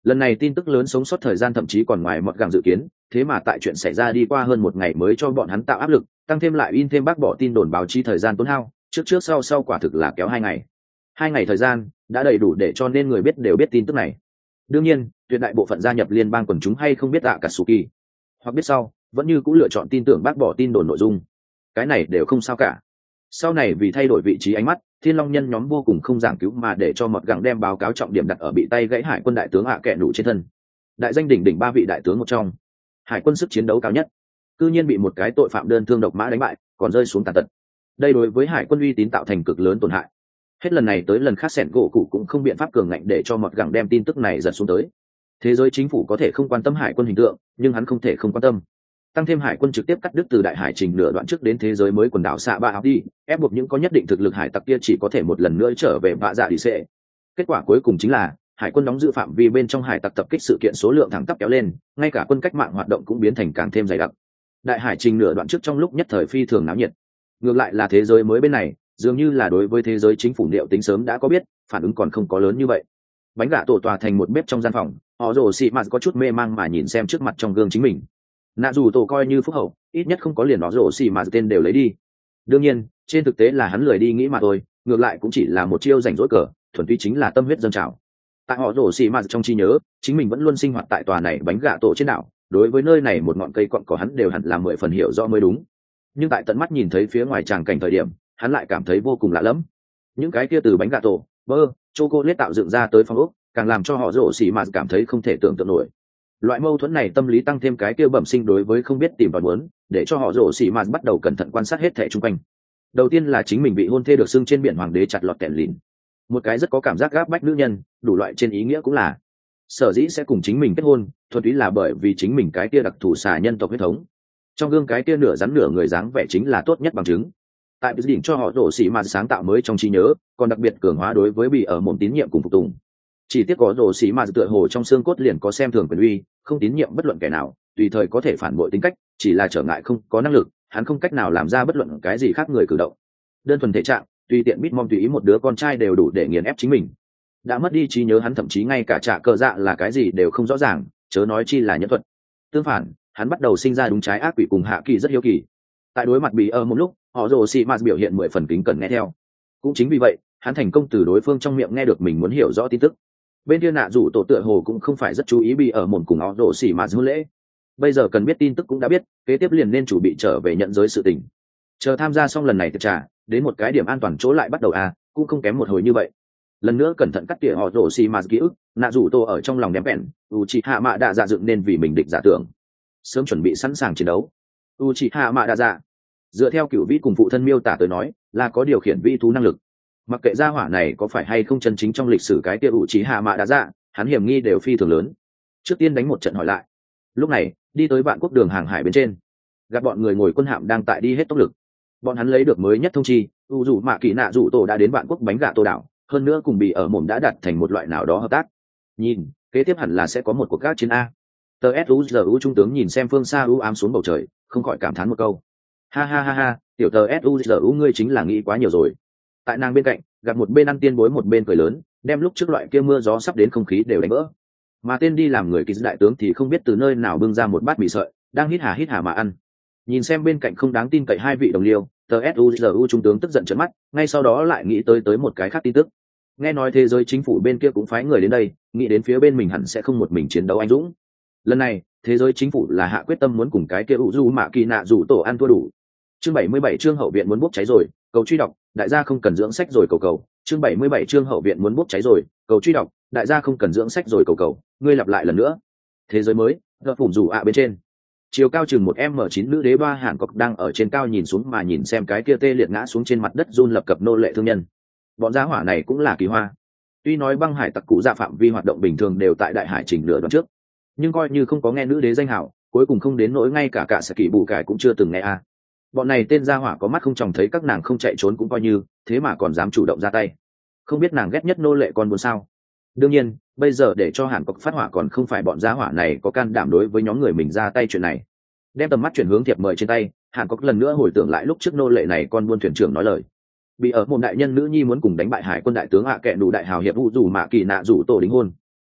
Lần này tin tức lớn sống sót thời gian thậm chí còn ngoài mọt gẳng dự kiến, thế mà tại chuyện xảy ra đi qua hơn một ngày mới cho bọn hắn tạo áp lực, tăng thêm lại in thêm bác bỏ tin đồn báo chí thời gian tốn hao, trước sau quả thực là kéo 2 ngày. 2 ngày thời gian đã đầy đủ để cho nên người biết đều biết tin tức này. Đương nhiên, tuyệt đại bộ phận gia nhập liên bang quần chúng hay không biết Akatsuki, hoặc biết sau, vẫn như cũng lựa chọn tin tưởng bác bỏ tin đồn nội dung. Cái này đều không sao cả. Sau này vì thay đổi vị trí ánh mắt, Thiên Long nhân nhóm vô cùng không giảng cứu mà để cho mọt gẳng đem báo cáo trọng điểm đặt ở bị tay gãy hải quân đại tướng ạ kẹ nủ trên thân. Đại danh đỉnh đỉnh 3 vị đại tướng một trong, hải quân sức chiến đấu cao nhất, cư nhiên bị một cái tội phạm đơn thương độc mã đánh bại, còn rơi xuống tàn tật. Đây đối với hải quân uy tín tạo thành cực lớn tổn hại. Hết lần này tới lần khác sẻn gỗ cụ cũng không biện pháp cường ngạnh để cho mọt gẳng đem tin tức này giật xuống tới. Thế giới chính phủ có thể không quan tâm hải quân hình tượng, nhưng hắn không thể không quan tâm. Tăng thêm hải quân trực tiếp cắt đứt từ đại hải trình nửa đoạn trước đến thế giới mới quần đảo xạ ba áo đi, ép buộc những có nhất định thực lực hải tặc kia chỉ có thể một lần nữa trở về vạ dạ đi xệ. Kết quả cuối cùng chính là hải quân đóng giữ phạm vi bên trong hải tặc tập kích sự kiện số lượng thẳng tắp kéo lên, ngay cả quân cách mạng hoạt động cũng biến thành càng thêm dày đặc. Đại hải trình nửa đoạn trước trong lúc nhất thời phi thường náo nhiệt. Ngược lại là thế giới mới bên này, dường như là đối với thế giới chính phủ liệu tính sớm đã có biết, phản ứng còn không có lớn như vậy. Bánh gà tổ tòa thành một bếp trong gian phòng, họ rồ xị mạt có chút mê mang mà nhìn xem trước mặt trong gương chính mình. Nạ dù tổ coi như phúc hậu, ít nhất không có liền nó rồ xị mạt tên đều lấy đi. Đương nhiên, trên thực tế là hắn lười đi nghĩ mà thôi, ngược lại cũng chỉ là một chiêu rảnh rỗi cờ, thuần túy chính là tâm huyết dâng trào. Tại họ rồ xị mạt trong trí nhớ, chính mình vẫn luôn sinh hoạt tại tòa này bánh gà tổ trên đảo, đối với nơi này một ngọn cây cọn cỏ hắn đều hẳn là 10 phần hiểu rõ mới đúng. Nhưng tại tận mắt nhìn thấy phía ngoài tràng cảnh thời điểm, hắn lại cảm thấy vô cùng lạ lẫm. Những cái kia từ bánh gà tổ, bơ, chocolate tạo dựng ra tới phong ốc, càng làm cho họ rồ xì mạt cảm thấy không thể tưởng tượng nổi. Loại mâu thuẫn này tâm lý tăng thêm cái kia bẩm sinh đối với không biết tìm tòi muốn, để cho họ rồ xì mạt bắt đầu cẩn thận quan sát hết thảy xung quanh. Đầu tiên là chính mình bị hôn thê được xưng trên biển hoàng đế chặt lọt kẹn lìn, một cái rất có cảm giác gáp bách nữ nhân, đủ loại trên ý nghĩa cũng là sở dĩ sẽ cùng chính mình kết hôn, thuần túy là bởi vì chính mình cái kia đặc thù xà nhân tộc huyết thống. Trong gương cái kia nửa rắn nửa người dáng vẻ chính là tốt nhất bằng chứng. Tại đỉnh cho họ rồ xì mạt sáng tạo mới trong trí nhớ, còn đặc biệt cường hóa đối với bị ở mồm tín nhiệm cùng phục tùng. Chỉ tiếc có rồ xì mạt tựa hồ trong xương cốt liền có xem thường quyền uy, không tín nhiệm bất luận kẻ nào, tùy thời có thể phản bội tính cách, chỉ là trở ngại không có năng lực, hắn không cách nào làm ra bất luận cái gì khác người cử động. Đơn thuần thể trạng, tùy tiện bít mong tùy ý một đứa con trai đều đủ để nghiền ép chính mình. Đã mất đi trí nhớ hắn thậm chí ngay cả trả cờ dạ là cái gì đều không rõ ràng, chớ nói chi là nhân thuật. Tương phản, hắn bắt đầu sinh ra đúng trái ác quỷ cùng hạ kỳ rất hiếu kỳ. Tại đối mặt bị ở một lúc, họ rồ xì mạt biểu hiện 10 phần kính cẩn nghe theo. Cũng chính vì vậy, hắn thành công từ đối phương trong miệng nghe được mình muốn hiểu rõ tin tức. Bên kia nạ rủ tổ tựa hồ cũng không phải rất chú ý bị ở một cùng họ rồ xì mạt hôn lễ. Bây giờ cần biết tin tức cũng đã biết, kế tiếp liền nên chuẩn bị trở về nhận giới sự tình. Chờ tham gia xong lần này tiệc trà, đến một cái điểm an toàn chỗ lại bắt đầu cũng không kém một hồi như vậy. Lần nữa cẩn thận cắt tỉa họ rồ xì mạt ký ức, nạ rủ tổ ở trong lòng đém bẻn, Uchiha Mạ Đa Dạ dựng nên vì mình địch giả tưởng, sớm chuẩn bị sẵn sàng chiến đấu. Uchiha Mạ Đa Dạ dựa theo cửu vĩ cùng phụ thân miêu tả tới nói là có điều khiển vi thú năng lực, mặc kệ gia hỏa này có phải hay không chân chính trong lịch sử cái kia Uchiha Mạ Đa Dạ, hắn hiểm nghi đều phi thường lớn. Trước tiên đánh một trận hỏi lại. Lúc này đi tới Vạn Quốc đường hàng hải bên trên, gặp bọn người ngồi quân hạm đang tại đi hết tốc lực. Bọn hắn lấy được mới nhất thông chi, dù mạ kỳ nạ rủ tổ đã đến Vạn Quốc bánh gà tô đảo, hơn nữa cùng bị ở mồm đã đặt thành một loại nào đó hợp tác. Nhìn kế tiếp hẳn là sẽ có một cuộc các chiến a. Tờ suzu trung tướng nhìn xem phương xa u ám xuống bầu trời, không khỏi cảm thán một câu. Ha ha ha ha, tiểu tờ suzu ngươi chính là nghĩ quá nhiều rồi. Tại nàng bên cạnh gặp một bên ăn tiên bối một bên cười lớn, đem lúc trước loại kia mưa gió sắp đến không khí đều đánh vỡ. Mà tên đi làm người kỳ đại tướng thì không biết từ nơi nào bưng ra một bát mì sợi, đang hít hà mà ăn. Nhìn xem bên cạnh không đáng tin cậy hai vị đồng liêu, tờ suzu trung tướng tức giận trợn mắt, ngay sau đó lại nghĩ tới một cái khác tin tức. Nghe nói thế giới chính phủ bên kia cũng phái người đến đây, nghĩ đến phía bên mình hẳn sẽ không một mình chiến đấu anh dũng. Lần này thế giới chính phủ là hạ quyết tâm muốn cùng cái kia Uzu Mạ Kỳ Nạ rủ tổ ăn thua đủ. Chương 77 chương hậu viện muốn bốc cháy rồi, cầu truy đọc, đại gia không cần dưỡng sách rồi cầu. Chương 77 chương hậu viện muốn bốc cháy rồi, cầu truy đọc, đại gia không cần dưỡng sách rồi cầu. Ngươi lặp lại lần nữa. Thế giới mới, gợ phủng rủ bên trên. Chiều cao chừng 1m9 nữ đế ba Hàn Quốc đang ở trên cao nhìn xuống mà nhìn xem cái kia tê liệt ngã xuống trên mặt đất run lập cập nô lệ thương nhân. Bọn gia hỏa này cũng là kỳ hoa. Tuy nói băng hải tặc cụ dạ phạm vi hoạt động bình thường đều tại đại hải trình nửa đoạn trước, nhưng coi như không có nghe nữ đế danh hảo, cuối cùng không đến nỗi ngay cả sẽ kỳ bù cải cũng chưa từng nghe Bọn này tên gia hỏa có mắt không tròng thấy các nàng không chạy trốn cũng coi như, thế mà còn dám chủ động ra tay. Không biết nàng ghét nhất nô lệ con buồn sao? Đương nhiên, bây giờ để cho Hàn Quốc phát hỏa còn không phải bọn gia hỏa này có can đảm đối với nhóm người mình ra tay chuyện này. Đem tầm mắt chuyển hướng thiệp mời trên tay, Hàn Quốc lần nữa hồi tưởng lại lúc trước nô lệ này con buôn thuyền trưởng nói lời. Bị ở một đại nhân nữ nhi muốn cùng đánh bại hải quân đại tướng kẹ đủ đại hào hiệp vụ dù Mạ Kỳ Nạ rủ tổ đính hôn.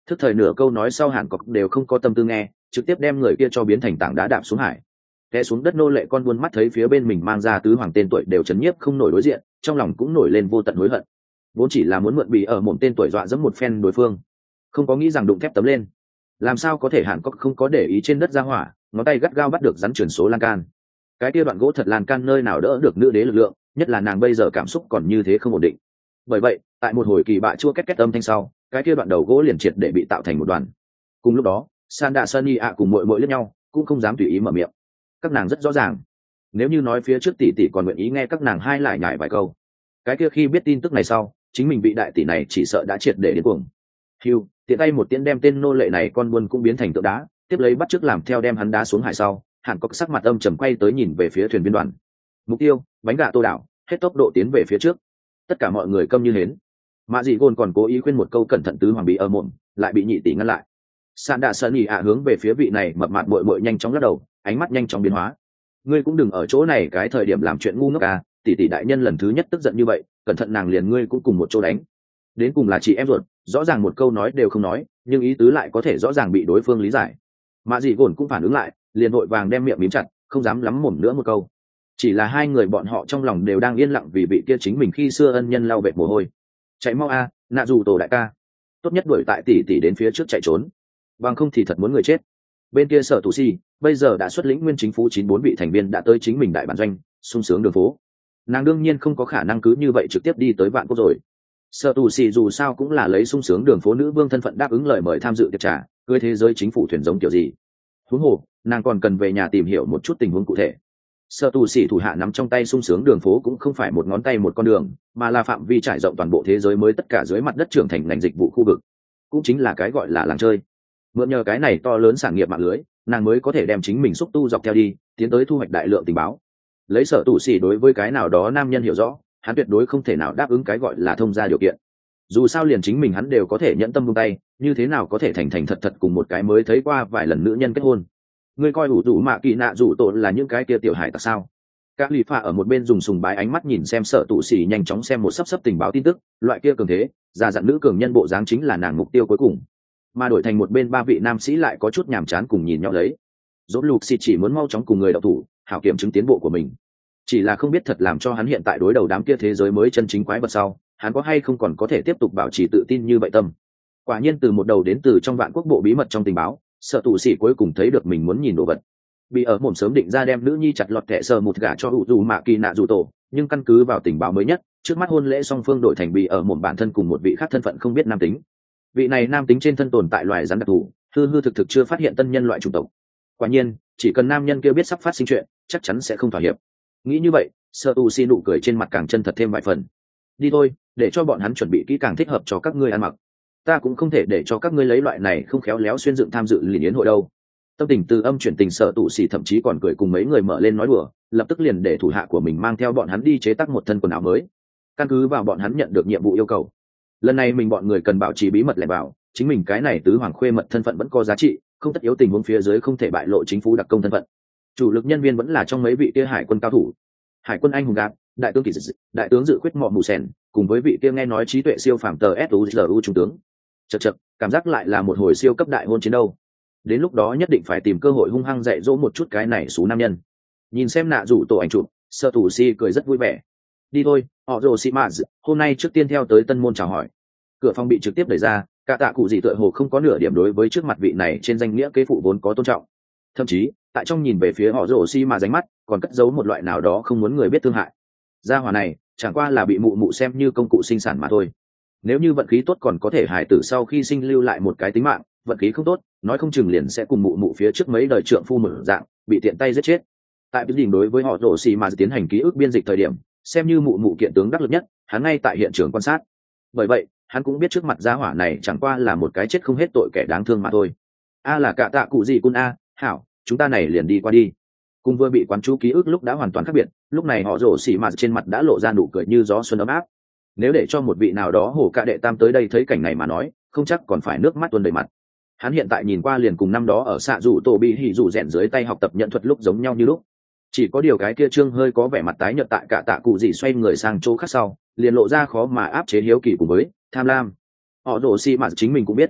thức thời nửa câu nói sau hàn cọc đều không có tâm tư nghe, trực tiếp đem người kia cho biến thành tảng đá đạp xuống hải. Té xuống đất nô lệ con buôn mắt thấy phía bên mình mang ra tứ hoàng tên tuổi đều chấn nhiếp không nổi đối diện, trong lòng cũng nổi lên vô tận hối hận. Vốn chỉ là muốn mượn bị ở một tên tuổi dọa dẫm một phen đối phương, không có nghĩ rằng đụng thép tấm lên. Làm sao có thể hàn cọc không có để ý trên đất ra hỏa, ngón tay gắt gao bắt được rắn chuyển số lan can. Cái kia đoạn gỗ thật lan can nơi nào đỡ được nữ đế lực lượng, nhất là nàng bây giờ cảm xúc còn như thế không ổn định. Bởi vậy tại một hồi kỳ bạ chua két két âm thanh sau, cái kia đoạn đầu gỗ liền triệt để bị tạo thành một đoàn. Cùng lúc đó Sanda Sunny ạ cùng muội muội liếc nhau, cũng không dám tùy ý mở miệng. Các nàng rất rõ ràng, nếu như nói phía trước tỷ tỷ còn nguyện ý nghe các nàng hai lại nhải vài câu, cái kia khi biết tin tức này sau, chính mình bị đại tỷ này chỉ sợ đã triệt để đến cuồng. Hưu tiện tay một tiếng đem tên nô lệ này con buôn cũng biến thành tượng đá, tiếp lấy bắt chước làm theo đem hắn đá xuống hải sau, hàn cốc sắc mặt âm trầm quay tới nhìn về phía thuyền viên đoàn. Mục tiêu bánh gà tô đảo, hết tốc độ tiến về phía trước. Tất cả mọi người câm như hến. Mạ dị gôn còn cố ý khuyên một câu cẩn thận tứ hoàng bị ở mồm, lại bị nhị tỷ ngăn lại. Sàn đạ sơn nhị ạ hướng về phía vị này mập mạp bội bội nhanh chóng lắc đầu, ánh mắt nhanh chóng biến hóa. Ngươi cũng đừng ở chỗ này cái thời điểm làm chuyện ngu ngốc à, tỷ tỷ đại nhân lần thứ nhất tức giận như vậy, cẩn thận nàng liền ngươi cũng cùng một chỗ đánh. Đến cùng là chị em ruột, rõ ràng một câu nói đều không nói, nhưng ý tứ lại có thể rõ ràng bị đối phương lý giải. Mạ dị gồn cũng phản ứng lại, liền vội vàng đem miệng mím chặt, không dám lắm mồm nữa một câu. Chỉ là hai người bọn họ trong lòng đều đang yên lặng vì vị kia chính mình khi xưa ân nhân lau vệt mồ hôi. Chạy mau a, nạ dù tổ đại ca, tốt nhất đuổi tại tỷ tỷ đến phía trước chạy trốn, bằng không thì thật muốn người chết. Bên kia sở tù si bây giờ đã xuất lĩnh nguyên chính phủ 94 vị thành viên đã tới chính mình đại bản doanh, sung sướng đường phố. Nàng đương nhiên không có khả năng cứ như vậy trực tiếp đi tới vạn quốc rồi. Sở tù si dù sao cũng là lấy sung sướng đường phố nữ vương thân phận đáp ứng lời mời tham dự tiệc trà cưới thế giới chính phủ thuyền giống kiểu gì. Huống hồ nàng còn cần về nhà tìm hiểu một chút tình huống cụ thể. Sở tù sĩ thủ hạ nắm trong tay sung sướng đường phố cũng không phải một ngón tay một con đường, mà là phạm vi trải rộng toàn bộ thế giới mới tất cả dưới mặt đất trưởng thành ngành dịch vụ khu vực, cũng chính là cái gọi là làng chơi. Mượn nhờ cái này to lớn sản nghiệp mạng lưới, nàng mới có thể đem chính mình xúc tu dọc theo đi, tiến tới thu hoạch đại lượng tình báo. Lấy sở tù sĩ đối với cái nào đó nam nhân hiểu rõ, hắn tuyệt đối không thể nào đáp ứng cái gọi là thông gia điều kiện. Dù sao liền chính mình hắn đều có thể nhẫn tâm buông tay, như thế nào có thể thành thành thật thật cùng một cái mới thấy qua vài lần nữ nhân kết hôn. Ngươi coi ủ rủ mạ kỳ nạ rủ tội là những cái kia tiểu hải tặc sao? Các lì phạ ở một bên dùng sùng bái ánh mắt nhìn xem sở tụ xỉ nhanh chóng xem một sắp tình báo tin tức, loại kia cường thế già dặn nữ cường nhân bộ dáng chính là nàng mục tiêu cuối cùng. Mà đổi thành một bên ba vị nam sĩ lại có chút nhàm chán cùng nhìn nhau lấy. Dốt lục xì chỉ muốn mau chóng cùng người đọc thủ, hảo kiểm chứng tiến bộ của mình. Chỉ là không biết thật làm cho hắn hiện tại đối đầu đám kia thế giới mới chân chính quái vật sau, hắn có hay không còn có thể tiếp tục bảo trì tự tin như vậy tâm. Quả nhiên từ một đầu đến từ trong vạn quốc bộ bí mật trong tình báo, sợ tù sĩ cuối cùng thấy được mình muốn nhìn đồ vật. Bị ở mồm sớm định ra đem nữ nhi chặt lọt kẻ sờ một gả cho hữu dù mạ kỳ nạ dù tổ, nhưng căn cứ vào tình báo mới nhất, trước mắt hôn lễ song phương đổi thành bị ở mồm bản thân cùng một vị khác thân phận không biết nam tính. Vị này nam tính trên thân tồn tại loài rắn đặc thù, hư hư thực thực chưa phát hiện tân nhân loại chủng tộc. Quả nhiên chỉ cần nam nhân kia biết sắp phát sinh chuyện, chắc chắn sẽ không thỏa hiệp. Nghĩ như vậy, sợ tù sĩ nụ cười trên mặt càng chân thật thêm vài phần. Đi thôi, để cho bọn hắn chuẩn bị kỹ càng thích hợp cho các ngươi ăn mặc. Ta cũng không thể để cho các ngươi lấy loại này không khéo léo xuyên dựng tham dự liền yến hội đâu. Tâm tình từ âm chuyển tình, sợ tụ xỉ thậm chí còn cười cùng mấy người mở lên nói đùa, lập tức liền để thủ hạ của mình mang theo bọn hắn đi chế tác một thân quần áo mới. Căn cứ vào bọn hắn nhận được nhiệm vụ yêu cầu, lần này mình bọn người cần bảo trì bí mật lẻn vào, chính mình cái này tứ hoàng khuê mật thân phận vẫn có giá trị, không tất yếu tình huống phía dưới không thể bại lộ chính phủ đặc công thân phận. Chủ lực nhân viên vẫn là trong mấy vị kia hải quân cao thủ, hải quân anh hùng gạp, đại tướng kỳ dự, đại tướng dự quyết mọ mù sèn, cùng với vị kia nghe nói trí tuệ siêu phàm tờ suzu trung tướng. Chật, cảm giác lại là một hồi siêu cấp đại hôn chiến đâu. Đến lúc đó nhất định phải tìm cơ hội hung hăng dạy dỗ một chút cái này xú nam nhân. Nhìn xem nạ rủ tổ ảnh chụp, sợ tù si cười rất vui vẻ. Đi thôi, họ rồ si maz, hôm nay trước tiên theo tới tân môn chào hỏi. Cửa phòng bị trực tiếp đẩy ra, cả tạ cụ gì tựa hồ không có nửa điểm đối với trước mặt vị này trên danh nghĩa kế phụ vốn có tôn trọng. Thậm chí tại trong nhìn về phía họ rồ si mà ránh mắt còn cất giấu một loại nào đó không muốn người biết thương hại. Gia hỏa này chẳng qua là bị mụ mụ xem như công cụ sinh sản mà thôi. Nếu như vận khí tốt còn có thể hài tử sau khi sinh lưu lại một cái tính mạng, vận khí không tốt nói không chừng liền sẽ cùng mụ mụ phía trước mấy đời trượng phu mở dạng bị tiện tay giết chết. Tại quyết định đối với họ rồ xì mà tiến hành ký ức biên dịch thời điểm, xem như mụ mụ kiện tướng đắc lực nhất, hắn ngay tại hiện trường quan sát. Bởi vậy hắn cũng biết trước mặt gia hỏa này chẳng qua là một cái chết không hết tội kẻ đáng thương mà thôi. A là cả tạ cụ gì cun a, hảo, chúng ta này liền đi qua đi. Cùng vừa bị quán chú ký ức lúc đã hoàn toàn khác biệt, lúc này họ rồ xì mà trên mặt đã lộ ra nụ cười như gió xuân ấm áp. Nếu để cho một vị nào đó hổ ca đệ tam tới đây thấy cảnh này mà nói, không chắc còn phải nước mắt tuôn đầy mặt. Hắn hiện tại nhìn qua liền cùng năm đó ở xạ rủ tổ bị hỉ rủ rèn dưới tay học tập nhận thuật lúc giống nhau như lúc. Chỉ có điều cái kia trương hơi có vẻ mặt tái nhợt tại cả tạ cụ gì xoay người sang chỗ khác sau, liền lộ ra khó mà áp chế hiếu kỳ cùng với tham lam. Họ rồ xì mà chính mình cũng biết,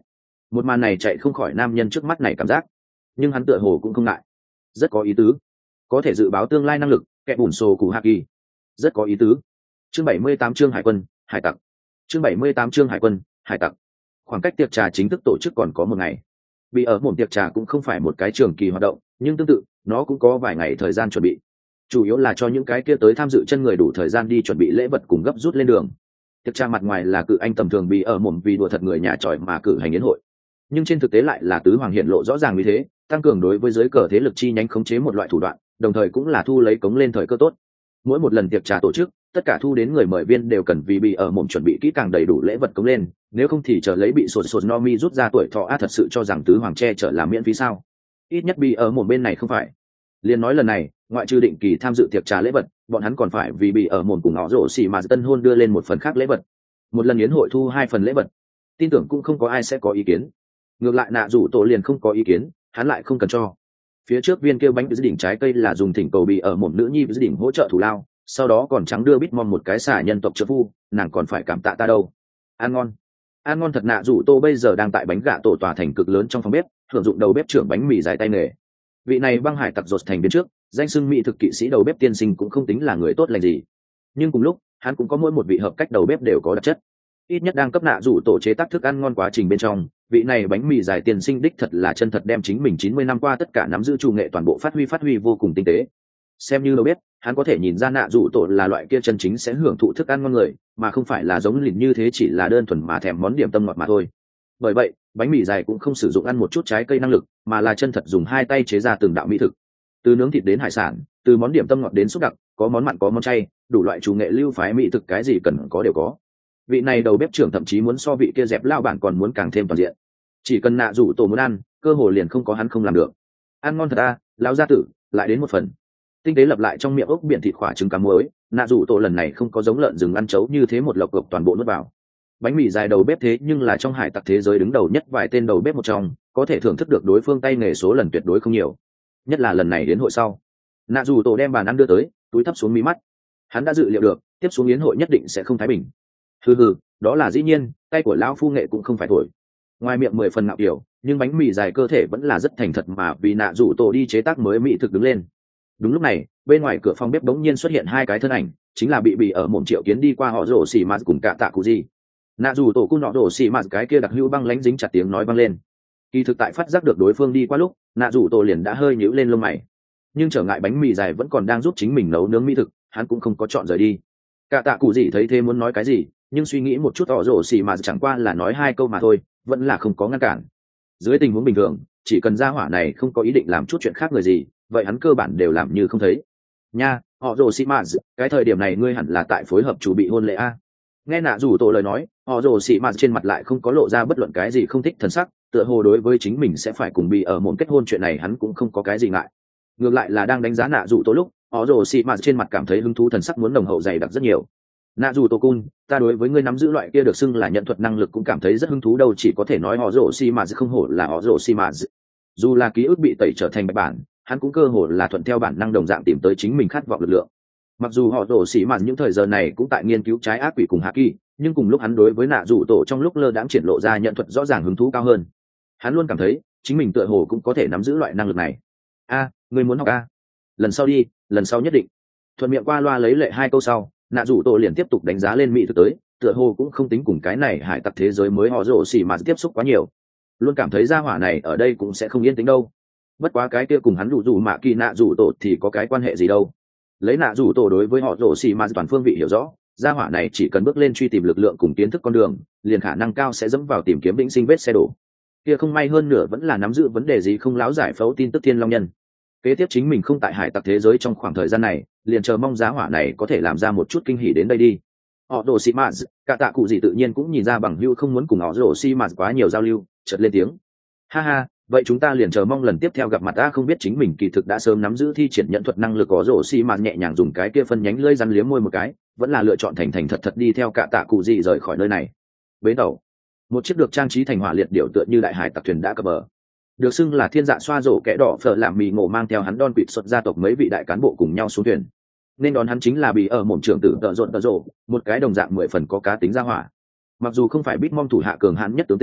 Một màn này chạy không khỏi nam nhân trước mắt này cảm giác, nhưng hắn tựa hồ cũng không ngại. Rất có ý tứ, có thể dự báo tương lai năng lực, kẻ bùn sổ cụ hạ kỳ. Rất có ý tứ. Chương 78 chương hải quân, hải tặc. Chương 78 chương hải quân, hải tặc. Khoảng cách tiệc trà chính thức tổ chức còn có một ngày. Vì ở một tiệc trà cũng không phải một cái trường kỳ hoạt động, nhưng tương tự, nó cũng có vài ngày thời gian chuẩn bị. Chủ yếu là cho những cái kia tới tham dự chân người đủ thời gian đi chuẩn bị lễ vật cùng gấp rút lên đường. Tiệc trà mặt ngoài là cự anh tầm thường bị ở mồm vì đùa thật người nhà tròi mà cử hành yến hội, nhưng trên thực tế lại là tứ hoàng hiện lộ rõ ràng như thế, tăng cường đối với giới cờ thế lực chi nhánh khống chế một loại thủ đoạn, đồng thời cũng là thu lấy cống lên thời cơ tốt. Mỗi một lần tiệc trà tổ chức, tất cả thu đến người mời viên đều cần vì bị ở mồm chuẩn bị kỹ càng đầy đủ lễ vật cống lên, nếu không thì chờ lấy bị sột sột no mi rút ra tuổi thọ. Thật sự cho rằng tứ hoàng che chở làm miễn phí sao? Ít nhất bị ở mồm bên này không phải. Liên nói lần này, ngoại trừ định kỳ tham dự tiệc trà lễ vật, bọn hắn còn phải vì bị ở mồm cùng họ rổ xỉ mà tân hôn đưa lên một phần khác lễ vật. Một lần yến hội thu 2 phần lễ vật, tin tưởng cũng không có ai sẽ có ý kiến. Ngược lại nạ rủ tổ liền không có ý kiến, hắn lại không cần cho. Phía trước viên kêu bánh đỉnh trái cây là dùng thỉnh cầu bị ở một nữ nhi với đỉnh hỗ trợ thủ lao, sau đó còn trắng đưa Bitmon một cái xả nhân tộc trợ phu, nàng còn phải cảm tạ ta đâu. Ăn ngon thật. Nạ rủ tô bây giờ đang tại bánh gà tổ tòa thành cực lớn trong phòng bếp, hưởng dụng đầu bếp trưởng bánh mì dài tay nghề. Vị này băng hải tặc rột thành biến trước, danh xưng mỹ thực kỵ sĩ đầu bếp tiên sinh cũng không tính là người tốt lành gì, nhưng cùng lúc hắn cũng có mỗi một vị hợp cách đầu bếp đều có đặc chất. Ít nhất đang cấp nạ rủ tổ chế tác thức ăn ngon quá trình bên trong, vị này bánh mì dài tiên sinh đích thật là chân thật đem chính mình 90 năm qua tất cả nắm giữ chủ nghệ toàn bộ phát huy vô cùng tinh tế. Xem như đâu biết, hắn có thể nhìn ra nạ rủ tổ là loại kia chân chính sẽ hưởng thụ thức ăn ngon người, mà không phải là giống lìn như thế chỉ là đơn thuần mà thèm món điểm tâm ngọt mà thôi. Bởi vậy, bánh mì dài cũng không sử dụng ăn một chút trái cây năng lực, mà là chân thật dùng 2 tay chế ra từng đạo mỹ thực. Từ nướng thịt đến hải sản, từ món điểm tâm ngọt đến xúc đặc, có món mặn có món chay, đủ loại chủ nghệ lưu phái mỹ thực cái gì cần có đều có. Vị này đầu bếp trưởng thậm chí muốn so vị kia dẹp lao bản còn muốn càng thêm toàn diện. Chỉ cần nạ rủ tổ muốn ăn, cơ hồ liền không có hắn không làm được. Ăn ngon thật a, lão gia tử, lại đến một phần. Tinh tế lập lại trong miệng ốc biển thịt khỏa trứng cá muối, nạ rủ tổ lần này không có giống lợn rừng ăn chấu như thế một lộc cộc toàn bộ nuốt vào. Bánh mì dài đầu bếp thế nhưng là trong hải tặc thế giới đứng đầu nhất vài tên đầu bếp một trong, có thể thưởng thức được đối phương tay nghề số lần tuyệt đối không nhiều. Nhất là lần này đến hội sau, nạ rủ tổ đem bàn ăn đưa tới, túi thấp xuống mí mắt. Hắn đã dự liệu được, tiếp xuống yến hội nhất định sẽ không thái bình. Hừ, đó là dĩ nhiên, tay của lão phu nghệ cũng không phải thổi. Ngoài miệng 10 phần ngạo kiểu, nhưng bánh mì dài cơ thể vẫn là rất thành thật mà vì nạ rủ tổ đi chế tác mới mỹ thực đứng lên. Đúng lúc này, bên ngoài cửa phòng bếp bỗng nhiên xuất hiện 2 cái thân ảnh, chính là bị ở một triệu kiến đi qua họ rổ xì mạt cùng cả tạ cụ gì. Nạ rủ tổ cung nọ rổ xì mạt cái kia đặc hữu băng lánh dính chặt tiếng nói vang lên. Kỳ thực tại phát giác được đối phương đi qua lúc, nạ rủ tổ liền đã hơi nhíu lên lông mày. Nhưng trở ngại bánh mì dài vẫn còn đang giúp chính mình nấu nướng mỹ thực, hắn cũng không có chọn rời đi. Cả tạ cụ gì thấy thế muốn nói cái gì, nhưng suy nghĩ một chút tỏ rổ xì mà chẳng qua là nói 2 câu mà thôi, vẫn là không có ngăn cản. Dưới tình huống bình thường, chỉ cần gia hỏa này không có ý định làm chút chuyện khác người gì, vậy hắn cơ bản đều làm như không thấy. Nha, họ rổ xì mà, cái thời điểm này ngươi hẳn là tại phối hợp chủ bị hôn lễ a. Nghe nạ rủ tổ lời nói, họ rổ xì mà trên mặt lại không có lộ ra bất luận cái gì không thích thần sắc, tựa hồ đối với chính mình sẽ phải cùng bị ở một kết hôn chuyện này hắn cũng không có cái gì ngại. Ngược lại là đang đánh giá nạ rủ tổ lúc, họ rổ xì mà trên mặt cảm thấy hứng thú thần sắc muốn nồng hậu dày đặc rất nhiều. Nạ dù tổ cun, ta đối với ngươi nắm giữ loại kia được xưng là nhận thuật năng lực cũng cảm thấy rất hứng thú đâu, chỉ có thể nói họ rổ xi mà không hổ là họ rổ xi mà. Dù là ký ức bị tẩy trở thành bạch bản, hắn cũng cơ hồ là thuận theo bản năng đồng dạng tìm tới chính mình khát vọng lực lượng. Mặc dù họ rổ xi mà những thời giờ này cũng tại nghiên cứu trái ác quỷ cùng hạ kỳ, nhưng cùng lúc hắn đối với nạ dù tổ trong lúc lơ đãng triển lộ ra nhận thuật rõ ràng hứng thú cao hơn. Hắn luôn cảm thấy chính mình tựa hồ cũng có thể nắm giữ loại năng lực này. Ngươi muốn học a? Lần sau đi, lần sau nhất định. Thuận miệng qua loa lấy lệ 2 câu sau, nạ rủ tổ liền tiếp tục đánh giá lên mỹ thực tới, tựa hồ cũng không tính cùng cái này hải tặc thế giới mới họ rổ xỉ mà tiếp xúc quá nhiều, luôn cảm thấy gia hỏa này ở đây cũng sẽ không yên tĩnh đâu. Bất quá cái kia cùng hắn rủ mạ kỳ nạ rủ tổ thì có cái quan hệ gì đâu. Lấy nạ rủ tổ đối với họ rổ xỉ mà toàn phương vị hiểu rõ, gia hỏa này chỉ cần bước lên truy tìm lực lượng cùng kiến thức con đường, liền khả năng cao sẽ dẫm vào tìm kiếm vĩnh sinh vết xe đổ. Kia không may hơn nửa vẫn là nắm giữ vấn đề gì không láo giải phẫu tin tức thiên long nhân. Kế tiếp chính mình không tại hải tặc thế giới trong khoảng thời gian này, liền chờ mong giá hỏa này có thể làm ra một chút kinh hỉ đến đây đi. Họ đồ xì mạt, cả tạ cụ gì tự nhiên cũng nhìn ra bằng hưu không muốn cùng họ đồ xì mạt quá nhiều giao lưu, chợt lên tiếng. Ha, vậy chúng ta liền chờ mong lần tiếp theo gặp mặt ta. Không biết chính mình kỳ thực đã sớm nắm giữ thi triển nhận thuật năng lực, có rổ xì mạt nhẹ nhàng dùng cái kia phân nhánh lưỡi rắn liếm môi một cái, vẫn là lựa chọn thành thật đi theo cả tạ cụ gì rời khỏi nơi này. Bến tàu, một chiếc được trang trí thành hỏa liệt điệu tựa như đại hải tặc thuyền đã cập bờ. Được xưng là thiên dạ xoa rổ kẻ đỏ phở làm mì ngộ mang theo hắn đon quỵt xuất gia tộc mấy vị đại cán bộ cùng nhau xuống thuyền, nên đón hắn chính là bị ở mồm trưởng tử tợ rộn, một cái đồng dạng 10 phần có cá tính ra hỏa. Mặc dù không phải Bitmom thủ hạ cường hãn nhất tướng tinh,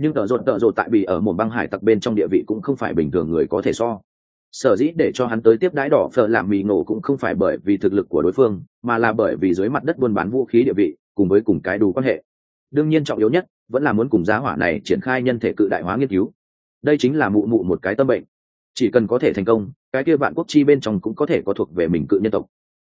nhưng tợ rột tại bị ở một băng hải tặc bên trong địa vị cũng không phải bình thường người có thể so. Sở dĩ để cho hắn tới tiếp đãi đỏ phở làm mì ngộ cũng không phải bởi vì thực lực của đối phương, mà là bởi vì dưới mặt đất buôn bán vũ khí địa vị cùng với cùng cái đủ quan hệ. Đương nhiên trọng yếu nhất vẫn là muốn cùng giá hỏa này triển khai nhân thể cự đại hóa nghiên cứu. Đây chính là mụ mụ một cái tâm bệnh, chỉ cần có thể thành công, cái kia vạn quốc chi bên trong cũng có thể có thuộc về mình cự nhân tộc.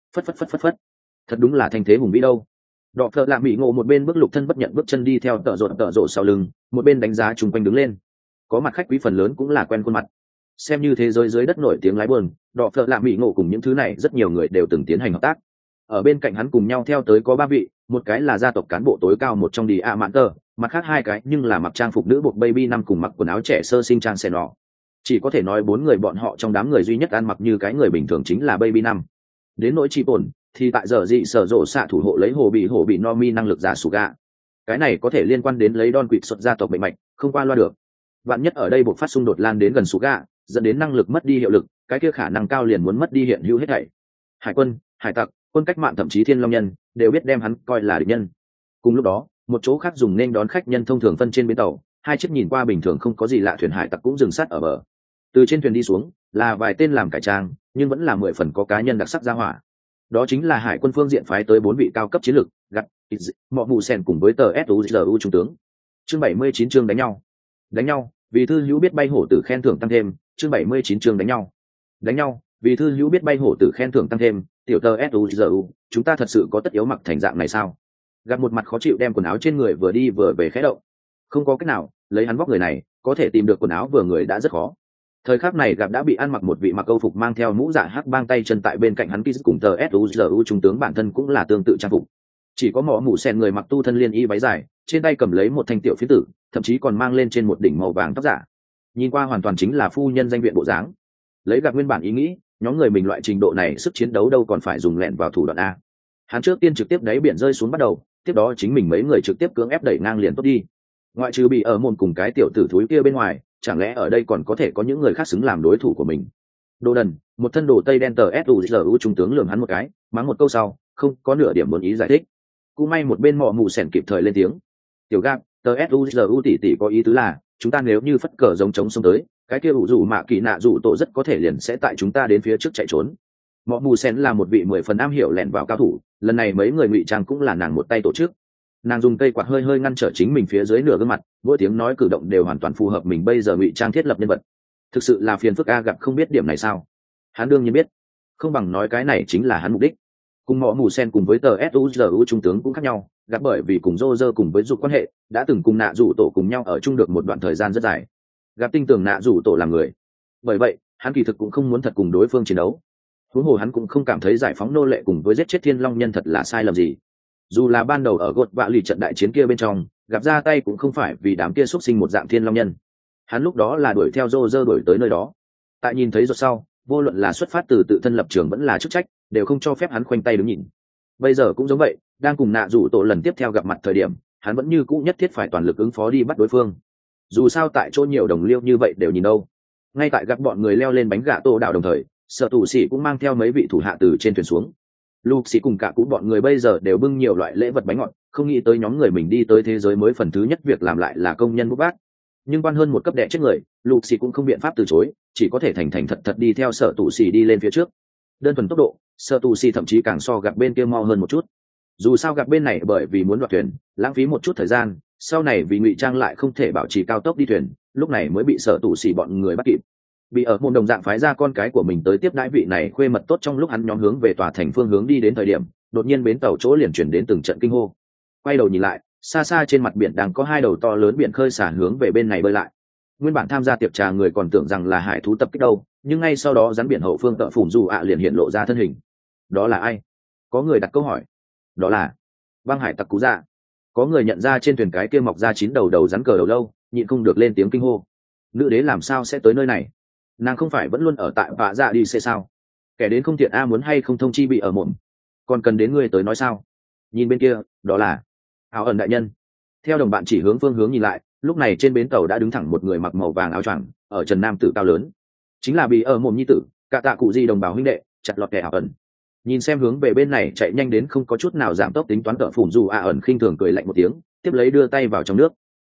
Phất, thật đúng là thanh thế hùng vĩ đâu. Đọ phợ lạ mỹ ngộ một bên bước lục thân bất nhận bước chân đi theo tợ rộ sau lưng, một bên đánh giá chung quanh đứng lên. Có mặt khách quý phần lớn cũng là quen khuôn mặt, xem như thế giới dưới đất nổi tiếng lái buồn. Đọ phợ lạ mỹ ngộ cùng những thứ này rất nhiều người đều từng tiến hành hợp tác. Ở bên cạnh hắn cùng nhau theo tới có 3 vị, một cái là gia tộc cán bộ tối cao một trong đi a mạn tờ, mặt khác 2 cái nhưng là mặc trang phục nữ buộc baby năm cùng mặc quần áo trẻ sơ sinh trang xe nọ. Chỉ có thể nói 4 người bọn họ trong đám người duy nhất ăn mặc như cái người bình thường chính là baby năm. Đến nỗi chi ổn thì tại giờ dị sở rộ xạ thủ hộ lấy hồ bị no mi năng lực giả sủ gạ. Cái này có thể liên quan đến lấy đòn quỵt xuất gia tộc bệnh mạch, không qua loa được. Vạn nhất ở đây buộc phát xung đột lan đến gần sủ gạ, dẫn đến năng lực mất đi hiệu lực, cái kia khả năng cao liền muốn mất đi hiện hữu hết thảy. Hải quân, hải tặc, quân cách mạng thậm chí thiên long nhân đều biết đem hắn coi là địch nhân. Cùng lúc đó, một chỗ khác dùng nên đón khách nhân thông thường phân trên bến tàu, 2 chiếc nhìn qua bình thường không có gì lạ thuyền hải tặc cũng dừng sát ở bờ. Từ trên thuyền đi xuống là vài tên làm cải trang nhưng vẫn là 10 phần có cá nhân đặc sắc ra hỏa. Đó chính là hải quân phương diện phái tới 4 vị cao cấp chiến lược, gặt mọ mù sen cùng với tờ suzu trung tướng. Chương 79 chương đánh nhau vì thư hữu biết bay hổ tử khen thưởng tăng thêm. Chương 79 chương đánh nhau vì thư hữu biết bay hổ tử khen thưởng tăng thêm. Tiểu tờ suzu, chúng ta thật sự có tất yếu mặc thành dạng này sao? Gặp một mặt khó chịu đem quần áo trên người vừa đi vừa về khẽ động. Không có cách nào, lấy hắn vóc người này có thể tìm được quần áo vừa người đã rất khó. Thời khắc này gặp đã bị ăn mặc một vị mặc câu phục mang theo mũ dạ hắc bang tay chân tại bên cạnh hắn Kiz cùng tờ suzu trung tướng bản thân cũng là tương tự trang phục. Chỉ có mỏ mũ sen người mặc tu thân liên y váy dài, trên tay cầm lấy một thanh tiểu phiến tử, thậm chí còn mang lên trên một đỉnh màu vàng tóc giả. Nhìn qua hoàn toàn chính là phu nhân danh viện bộ dáng. Lấy gặp nguyên bản ý nghĩ, nhóm người mình loại trình độ này sức chiến đấu đâu còn phải dùng lẹn vào thủ đoạn a. Hắn trước tiên trực tiếp đáy biển rơi xuống bắt đầu, tiếp đó chính mình mấy người trực tiếp cưỡng ép đẩy ngang liền tốt đi. Ngoại trừ bị ở môn cùng cái tiểu tử thúi kia bên ngoài, chẳng lẽ ở đây còn có thể có những người khác xứng làm đối thủ của mình? Đồ đần, một thân đồ tây đen tờ suzu trung tướng lườm hắn một cái, mắng một câu sau không có nửa điểm muốn ý giải thích. Cú may một bên mọ mù sèn kịp thời lên tiếng. Tiểu gap, tờ suzu tỷ có ý tứ là chúng ta nếu như phất cờ giống trống xông tới, cái kia ủ rủ mạ kỳ nạ rủ tổ rất có thể liền sẽ tại chúng ta đến phía trước chạy trốn. Mọ mù sèn là một vị 10 phần am hiểu lẻn vào cao thủ, lần này mấy người ngụy trang cũng là nàng một tay tổ chức. Nàng dùng cây quạt hơi ngăn trở chính mình phía dưới nửa gương mặt, mỗi tiếng nói cử động đều hoàn toàn phù hợp mình bây giờ ngụy trang thiết lập nhân vật. Thực sự là phiền phức a, gặp không biết điểm này sao? Hắn đương nhiên biết, không bằng nói cái này chính là hắn mục đích. Cùng mọ mù sen cùng với tờ suzu trung tướng cũng khác nhau, gặp bởi vì cùng Roger cùng với dục quan hệ đã từng cùng nạ rủ tổ cùng nhau ở chung được một đoạn thời gian rất dài. Gặp tin tưởng nạ rủ tổ là người, bởi vậy hắn kỳ thực cũng không muốn thật cùng đối phương chiến đấu. Huống hồ hắn cũng không cảm thấy giải phóng nô lệ cùng với giết chết thiên long nhân thật là sai lầm gì. Dù là ban đầu ở gột vạ lì trận đại chiến kia bên trong gặp ra tay cũng không phải vì đám kia xuất sinh một dạng thiên long nhân, hắn lúc đó là đuổi theo Roger đuổi tới nơi đó. Tại nhìn thấy rồi sau, vô luận là xuất phát từ tự thân lập trường vẫn là chức trách đều không cho phép hắn khoanh tay đứng nhìn. Bây giờ cũng giống vậy, đang cùng nạ rủ tổ lần tiếp theo gặp mặt thời điểm hắn vẫn như cũ nhất thiết phải toàn lực ứng phó đi bắt đối phương. Dù sao tại chỗ nhiều đồng liêu như vậy đều nhìn đâu. Ngay tại gặp bọn người leo lên bánh gà tô đảo đồng thời, Sở Tù Sĩ cũng mang theo mấy vị thủ hạ từ trên thuyền xuống. Luxi cùng cả cũ bọn người bây giờ đều bưng nhiều loại lễ vật bánh ngọt, không nghĩ tới nhóm người mình đi tới thế giới mới phần thứ nhất việc làm lại là công nhân bốc vác. Nhưng quan hơn một cấp đẻ chết người, Luxi cũng không biện pháp từ chối, chỉ có thể thành thật đi theo Sở Tù Sĩ đi lên phía trước. Đơn thuần tốc độ, Sở Tù Sĩ thậm chí càng so gặp bên kia mau hơn một chút. Dù sao gặp bên này bởi vì muốn đoạt thuyền, lãng phí một chút thời gian, sau này vì ngụy trang lại không thể bảo trì cao tốc đi thuyền, lúc này mới bị Sở Tù Sĩ bọn người bắt kịp. Bị ở môn đồng dạng phái ra con cái của mình tới tiếp đãi vị này khuê mật tốt. Trong lúc hắn nhóm hướng về tòa thành phương hướng đi đến thời điểm, đột nhiên bến tàu chỗ liền chuyển đến từng trận kinh hô. Quay đầu nhìn lại, xa xa trên mặt biển đang có 2 đầu to lớn biển khơi xả hướng về bên này bơi lại. Nguyên bản tham gia tiệc trà người còn tưởng rằng là hải thú tập kích đâu, nhưng ngay sau đó rắn biển hậu phương tợ phủm dù ạ liền hiện lộ ra thân hình. Đó là ai? Có người đặt câu hỏi. Đó là băng hải tặc Cú Dạ. Có người nhận ra trên thuyền cái kia mọc ra 9 đầu rắn cờ đầu lâu, nhịn không được lên tiếng kinh hô. Nữ đế làm sao sẽ tới nơi này? Nàng không phải vẫn luôn ở tại vạ dạ đi xe sao? Kẻ đến không tiện a, muốn hay không thông chi bị ở mộm, còn cần đến ngươi tới nói sao? Nhìn bên kia, đó là áo ẩn đại nhân. Theo đồng bạn chỉ hướng phương hướng nhìn lại, lúc này trên bến tàu đã đứng thẳng một người mặc màu vàng áo choàng, ở trần nam tử cao lớn, chính là bị ở mộm nhi tử, cả tạ cụ di đồng bào huynh đệ, chặt lọt kẻ áo ẩn. Nhìn xem hướng về bên này chạy nhanh đến không có chút nào giảm tốc tính toán tợ phủm dù ẩn khinh thường cười lạnh một tiếng, tiếp lấy đưa tay vào trong nước.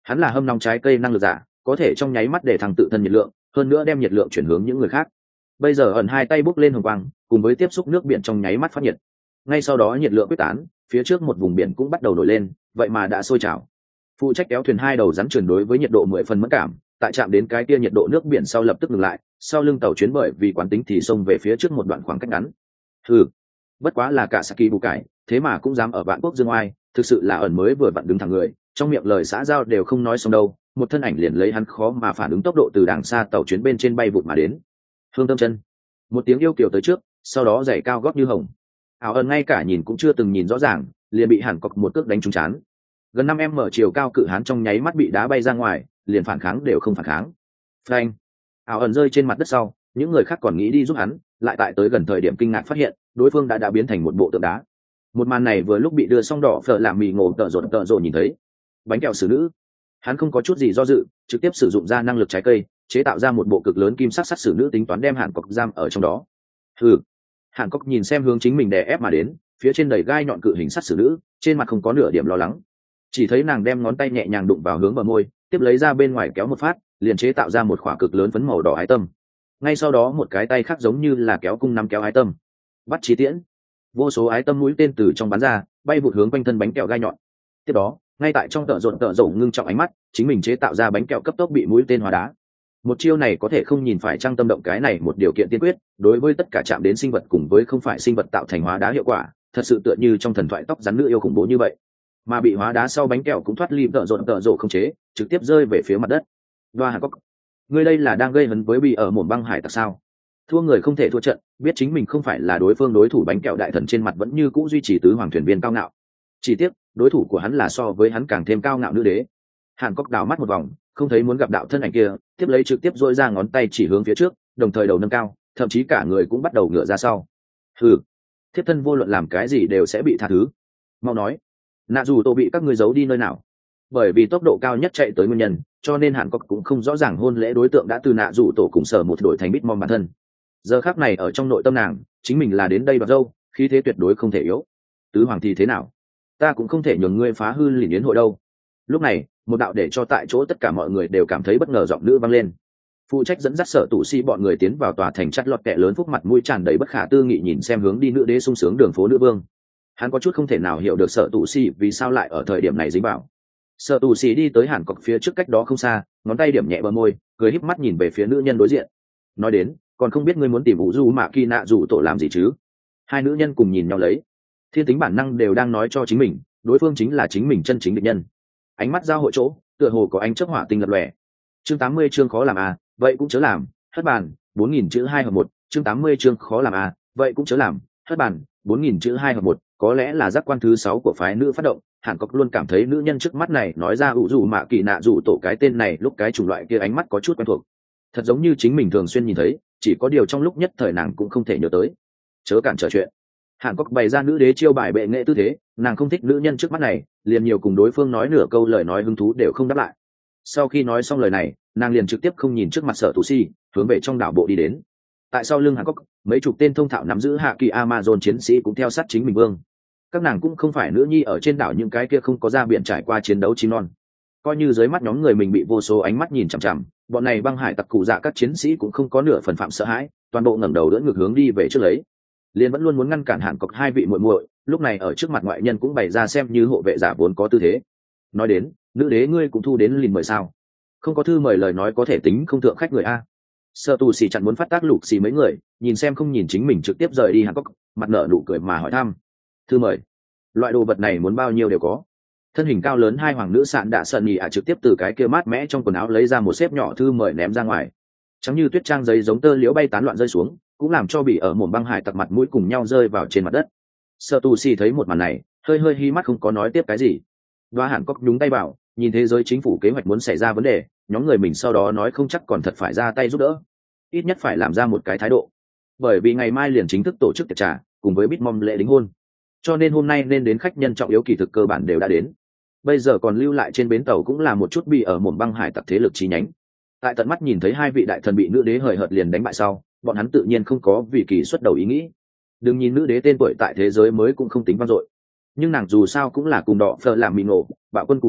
Hắn là hâm nóng trái cây năng lực giả, có thể trong nháy mắt để thăng tự thân nhiệt lượng, hơn nữa đem nhiệt lượng chuyển hướng những người khác. Bây giờ ẩn hai tay bốc lên hồng quang, cùng với tiếp xúc nước biển trong nháy mắt phát nhiệt. Ngay sau đó nhiệt lượng quyết tán, phía trước một vùng biển cũng bắt đầu nổi lên, vậy mà đã sôi trào. Phụ trách kéo thuyền hai đầu rắn chuyển đối với nhiệt độ 10 phần mẫn cảm, tại chạm đến cái kia nhiệt độ nước biển sau lập tức ngừng lại, sau lưng tàu chuyến bởi vì quán tính thì xông về phía trước một đoạn khoảng cách ngắn. Bất quá là cả Saki bù cải, thế mà cũng dám ở vạn quốc dương oai, thực sự là ẩn mới vừa vặn đứng thẳng người, trong miệng lời xã giao đều không nói xong đâu, một thân ảnh liền lấy hắn khó mà phản ứng tốc độ từ đằng xa tàu chuyến bên trên bay vụt mà đến. Hương Tâm Chân, một tiếng yêu kiều tới trước, sau đó giày cao gót như hồng. Ảo ẩn ngay cả nhìn cũng chưa từng nhìn rõ ràng, liền bị Hàn Cốc một cước đánh trúng chán. Gần 5 mở chiều cao cự hán trong nháy mắt bị đá bay ra ngoài, liền phản kháng đều không phản kháng. Phanh! Ảo ẩn rơi trên mặt đất sau, những người khác còn nghĩ đi giúp hắn, lại tại tới gần thời điểm kinh ngạc phát hiện, đối phương đã biến thành một bộ tượng đá. Một màn này vừa lúc bị đưa xong đỏ phở làm mì ngộ tợ rộn nhìn thấy. Bánh kẹo xử nữ, hắn không có chút gì do dự, trực tiếp sử dụng ra năng lực trái cây, chế tạo ra một bộ cực lớn kim sắc sắt xử nữ, tính toán đem Hàn Cốc giam ở trong đó. Hàn Cốc nhìn xem hướng chính mình đè ép mà đến, phía trên đầy gai nhọn cự hình sắt xử nữ, trên mặt không có nửa điểm lo lắng, chỉ thấy nàng đem ngón tay nhẹ nhàng đụng vào hướng bờ môi, tiếp lấy ra bên ngoài kéo một phát, liền chế tạo ra một khỏa cực lớn phấn màu đỏ ái tâm. Ngay sau đó một cái tay khác giống như là kéo cung nắm kéo ái tâm, bắt chi tiễn, vô số ái tâm mũi tên từ trong bắn ra, bay vụt hướng quanh thân bánh kẹo gai nhọn. Tiếp đó, ngay tại trong tợ rộn ngưng trọng ánh mắt, chính mình chế tạo ra bánh kẹo cấp tốc bị mũi tên hóa đá. Một chiêu này có thể không nhìn phải trang tâm động, cái này một điều kiện tiên quyết, đối với tất cả chạm đến sinh vật cùng với không phải sinh vật tạo thành hóa đá hiệu quả, thật sự tựa như trong thần thoại tóc rắn nữ yêu khủng bố như vậy. Mà bị hóa đá sau bánh kẹo cũng thoát ly tợ rộn không chế, trực tiếp rơi về phía mặt đất. Và Hàn Cốc, ngươi đây là đang gây hấn với bị ở mồm băng hải tặc sao? Thua người không thể thua trận, biết chính mình không phải là đối phương đối thủ, bánh kẹo đại thần trên mặt vẫn như cũ duy trì tứ hoàng thuyền viên cao ngạo. Chỉ tiếc, đối thủ của hắn là so với hắn càng thêm cao ngạo nữ đế. Hàn Cốc đảo mắt một vòng, không thấy muốn gặp đạo thân ảnh kia, tiếp lấy trực tiếp dội ra ngón tay chỉ hướng phía trước, đồng thời đầu nâng cao, thậm chí cả người cũng bắt đầu ngửa ra sau. Thiếp thân vô luận làm cái gì đều sẽ bị tha thứ. Mau nói, nạ dù tổ bị các ngươi giấu đi nơi nào? Bởi vì tốc độ cao nhất chạy tới nguyên nhân, cho nên Hàn Cốc cũng không rõ ràng hôn lễ đối tượng đã từ nạ dù tổ cùng sở một đổi thành Bitmom bản thân. Giờ khắc này ở trong nội tâm nàng, chính mình là đến đây đoạt dâu, khí thế tuyệt đối không thể yếu. Tứ hoàng thì thế nào? Ta cũng không thể nhường ngươi phá hư lìn yến hội đâu. Lúc này, một đạo để cho tại chỗ tất cả mọi người đều cảm thấy bất ngờ giọng nữ vang lên. Phụ trách dẫn dắt sở tụ si bọn người tiến vào tòa thành chắt lọt kẹ lớn, phúc mặt mũi tràn đầy bất khả tư nghị nhìn xem hướng đi nữ đế sung sướng đường phố nữ vương. Hắn có chút không thể nào hiểu được sở tụ si vì sao lại ở thời điểm này dính vào. Sở tụ si đi tới Hàn Cốc phía trước cách đó không xa, ngón tay điểm nhẹ bờ môi, cười híp mắt nhìn về phía nữ nhân đối diện. Nói đến, còn không biết ngươi muốn tìm Vũ Mạ Kỳ nạ dù tổ làm gì chứ? Hai nữ nhân cùng nhìn nhau lấy, thiên tính bản năng đều đang nói cho chính mình, đối phương chính là chính mình chân chính địch nhân. Ánh mắt giao hội chỗ, tựa hồ có ánh chớp hỏa tinh lập lòe. Chương 80 chương khó làm à, vậy cũng chớ làm, hất bàn, 4000 chữ 2 hợp 1, chương 80 chương khó làm à, vậy cũng chớ làm, hất bàn, 4000 chữ 2 hợp 1, có lẽ là giác quan thứ 6 của phái nữ phát động, Hàn Cốc luôn cảm thấy nữ nhân trước mắt này nói ra Vũ Mạ Kỳ nạ dù tổ cái tên này lúc cái chủng loại kia ánh mắt có chút quen thuộc. Thật giống như chính mình thường xuyên nhìn thấy, chỉ có điều trong lúc nhất thời nàng cũng không thể nhớ tới. Chớ cản trở chuyện. Hàn Cốc bày ra nữ đế chiêu bài bệ nghệ tư thế, nàng không thích nữ nhân trước mắt này, liền nhiều cùng đối phương nói nửa câu lời nói hứng thú đều không đáp lại. Sau khi nói xong lời này, nàng liền trực tiếp không nhìn trước mặt sở tù si, hướng về trong đảo bộ đi đến. Tại sau lưng Hàn Cốc, mấy chục tên thông thạo nắm giữ hạ kỳ Amazon chiến sĩ cũng theo sát chính mình vương. Các nàng cũng không phải nữ nhi ở trên đảo những cái kia không có ra biển trải qua chiến đấu chim non. Coi như dưới mắt nhóm người mình bị vô số ánh mắt nhìn chằm chằm, bọn này băng hải tặc cụ dạ các chiến sĩ cũng không có nửa phần phạm sợ hãi, toàn bộ ngẩng đầu đỡ ngược hướng đi về trước lấy. Liên vẫn luôn muốn ngăn cản Hàn Cốc hai vị muội muội, lúc này ở trước mặt ngoại nhân cũng bày ra xem như hộ vệ giả vốn có tư thế. Nói đến, nữ đế ngươi cũng thu đến lìn mời sao? Không có thư mời lời nói có thể tính không thượng khách người a. Sợ tù xì chặn muốn phát tác lục xì mấy người, nhìn xem không nhìn chính mình trực tiếp rời đi Hàn Cốc, mặt nở nụ cười mà hỏi thăm. Thư mời, loại đồ vật này muốn bao nhiêu đều có. Thân hình cao lớn hai hoàng nữ sạn đã sợn nhì trực tiếp từ cái kia mát mẽ trong quần áo lấy ra một xếp nhỏ thư mời ném ra ngoài. Trắng như tuyết trang giấy giống tơ liễu bay tán loạn rơi xuống, cũng làm cho bị ở mồm băng hải tặc mặt mũi cùng nhau rơi vào trên mặt đất. Sợ tù xì thấy một màn này, hơi hí mắt không có nói tiếp cái gì. Và Hàn Cốc nhúng tay bảo, nhìn thế giới chính phủ kế hoạch muốn xảy ra vấn đề, nhóm người mình sau đó nói không chắc còn thật phải ra tay giúp đỡ, ít nhất phải làm ra một cái thái độ, bởi vì ngày mai liền chính thức tổ chức tiệc trà cùng với Bitmom lễ đính hôn, cho nên hôm nay nên đến khách nhân trọng yếu kỳ thực cơ bản đều đã đến. Bây giờ còn lưu lại trên bến tàu cũng là một chút bị ở mồm băng hải tặc thế lực chi nhánh. Tại tận mắt nhìn thấy hai vị đại thần bị nữ đế hời hợt liền đánh bại sau, bọn hắn tự nhiên không có vì kỳ xuất đầu ý nghĩ. Đừng nhìn nữ đế tên tuổi tại thế giới mới cũng không tính vang dội, nhưng nàng dù sao cũng là cùng đỏ phờ làm mì ngộ, bạo quân cù mạ,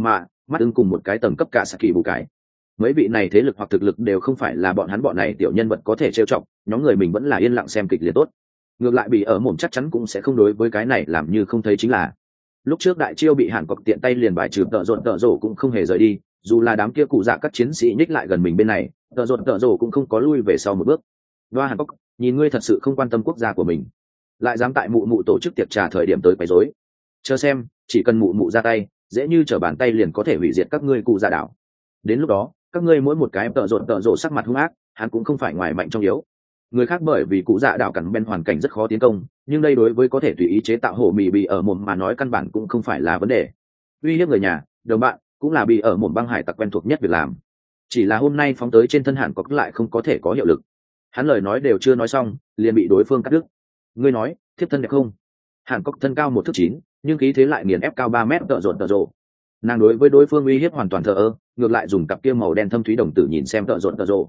mắt ưng cùng một cái tầng cấp cả Saki bù cái. Mấy vị này thế lực hoặc thực lực đều không phải là bọn này tiểu nhân vật có thể trêu chọc, nhóm người mình vẫn là yên lặng xem kịch liệt tốt. Ngược lại bị ở mồm chắc chắn cũng sẽ không đối với cái này làm như không thấy chính là. Lúc trước đại chiêu bị Hàn Quốc tiện tay liền bài trừ, tợ rồ cũng không hề rời đi, dù là đám kia cụ dạ các chiến sĩ nhích lại gần mình bên này, tợ rồ cũng không có lui về sau một bước. Đoa Hàn Quốc, nhìn ngươi thật sự không quan tâm quốc gia của mình, lại dám tại mụ mụ tổ chức tiệc trà thời điểm tới quấy rối. Chờ xem, chỉ cần mụ mụ ra tay, dễ như trở bàn tay liền có thể hủy diệt các ngươi cụ dạ đảo. Đến lúc đó, các ngươi mỗi một cái tợ rồ sắc mặt hung ác, hắn cũng không phải ngoài mạnh trong yếu. Người khác bởi vì cụ dạ đảo cằn bên hoàn cảnh rất khó tiến công, nhưng đây đối với có thể tùy ý chế tạo hổ mì bị ở mồm mà nói căn bản cũng không phải là vấn đề. Uy hiếp người nhà, đồng bạn cũng là bị ở mồm băng hải tặc quen thuộc nhất việc làm. Chỉ là hôm nay phóng tới trên thân Hàn Quốc lại không có thể có hiệu lực. Hắn lời nói đều chưa nói xong, liền bị đối phương cắt đứt. Ngươi nói, thiếp thân đẹp không? Hàn Quốc thân cao 1 thước 9, nhưng khí thế lại nghiền ép cao 3 mét tợ rồ. Nàng đối với đối phương uy hiếp hoàn toàn thờ ơ, ngược lại dùng cặp kia màu đen thâm thúy đồng tử nhìn xem tợ rồ.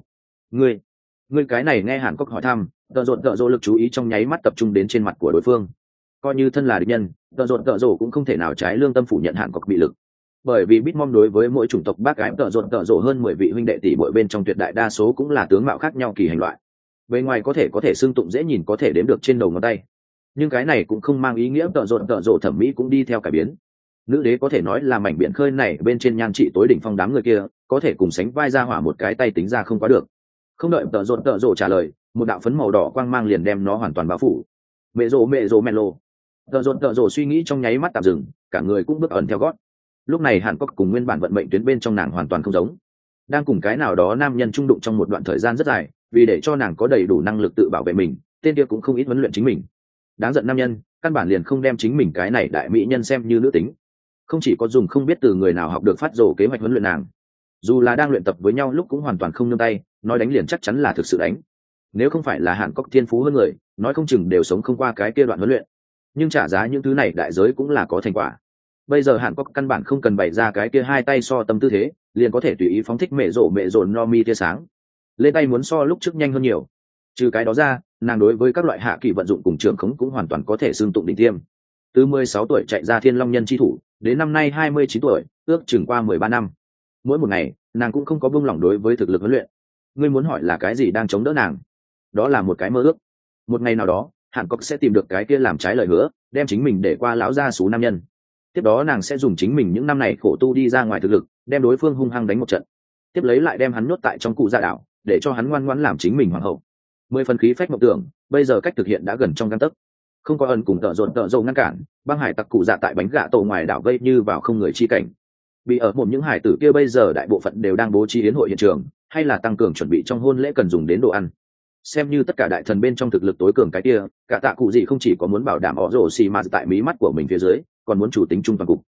Ngươi cái này nghe Hàn Quốc hỏi thăm, tợ rồ lực chú ý trong nháy mắt tập trung đến trên mặt của đối phương. Coi như thân là địch nhân, tợ rồ cũng không thể nào trái lương tâm phủ nhận Hàn Quốc bị lực. Bởi vì Bitmom đối với mỗi chủng tộc bác gái tợ rồ hơn 10 vị huynh đệ tỷ muội bên trong tuyệt đại đa số cũng là tướng mạo khác nhau kỳ hành loại. Bề ngoài có thể xương tụng dễ nhìn có thể đếm được trên đầu ngón tay. Nhưng cái này cũng không mang ý nghĩa tợ rồ thẩm mỹ cũng đi theo cải biến. Nữ đế có thể nói là mảnh biển khơi này bên trên nhan trị tối đỉnh phong đám người kia, có thể cùng sánh vai ra hỏa một cái tay tính ra không quá được. Không đợi tợ rồ trả lời, một đạo phấn màu đỏ quang mang liền đem nó hoàn toàn bao phủ. Mẹ rồ melo. Tợ rồ suy nghĩ trong nháy mắt tạm dừng, cả người cũng bước ẩn theo gót. Lúc này Hàn Quốc cùng nguyên bản vận mệnh tuyến bên trong nàng hoàn toàn không giống, đang cùng cái nào đó nam nhân trung đụng trong một đoạn thời gian rất dài, vì để cho nàng có đầy đủ năng lực tự bảo vệ mình, tên kia cũng không ít huấn luyện chính mình. Đáng giận nam nhân, căn bản liền không đem chính mình cái này đại mỹ nhân xem như nữ tính, không chỉ có dùng không biết từ người nào học được phát rồ kế hoạch huấn luyện nàng, dù là đang luyện tập với nhau lúc cũng hoàn toàn không nương tay, nói đánh liền chắc chắn là thực sự đánh. Nếu không phải là Hàn Quốc thiên phú hơn người, nói không chừng đều sống không qua cái kia đoạn huấn luyện. Nhưng trả giá những thứ này đại giới cũng là có thành quả. Bây giờ Hàn Quốc căn bản không cần bày ra cái kia hai tay so tâm tư thế, liền có thể tùy ý phóng thích mẹ rồ no mi tia sáng. Lên tay muốn so lúc trước nhanh hơn nhiều. Trừ cái đó ra, nàng đối với các loại hạ kỳ vận dụng cùng trường khống cũng hoàn toàn có thể xương tụng đỉnh tiêm. Từ 16 tuổi chạy ra Thiên Long Nhân chi thủ, đến năm nay 29 tuổi, ước chừng qua 13 năm. Mỗi một ngày, nàng cũng không có buông lỏng đối với thực lực huấn luyện. Ngươi muốn hỏi là cái gì đang chống đỡ nàng? Đó là một cái mơ ước. Một ngày nào đó, Hàn Quốc sẽ tìm được cái kia làm trái lời hứa, đem chính mình để qua lão gia số nam nhân. Tiếp đó nàng sẽ dùng chính mình những năm này khổ tu đi ra ngoài thực lực, đem đối phương hung hăng đánh một trận. Tiếp lấy lại đem hắn nuốt tại trong cụ dạ đảo, để cho hắn ngoan ngoãn làm chính mình hoàng hậu. 10 phần khí phách mộng tưởng, bây giờ cách thực hiện đã gần trong gang tấc. Không có ẩn cùng tợ rồ ngăn cản, băng hải tặc cụ dạ tại bánh gạ tổ ngoài đảo vây như vào không người chi cảnh. Bị ở một những hải tử kia bây giờ đại bộ phận đều đang bố trí yến hội hiện trường, hay là tăng cường chuẩn bị trong hôn lễ cần dùng đến đồ ăn. Xem như tất cả đại thần bên trong thực lực tối cường cái kia, cả tạ cụ gì không chỉ có muốn bảo đảm họ rồ xì mà tại mí mắt của mình phía dưới, còn muốn chủ tính chung toàn cục.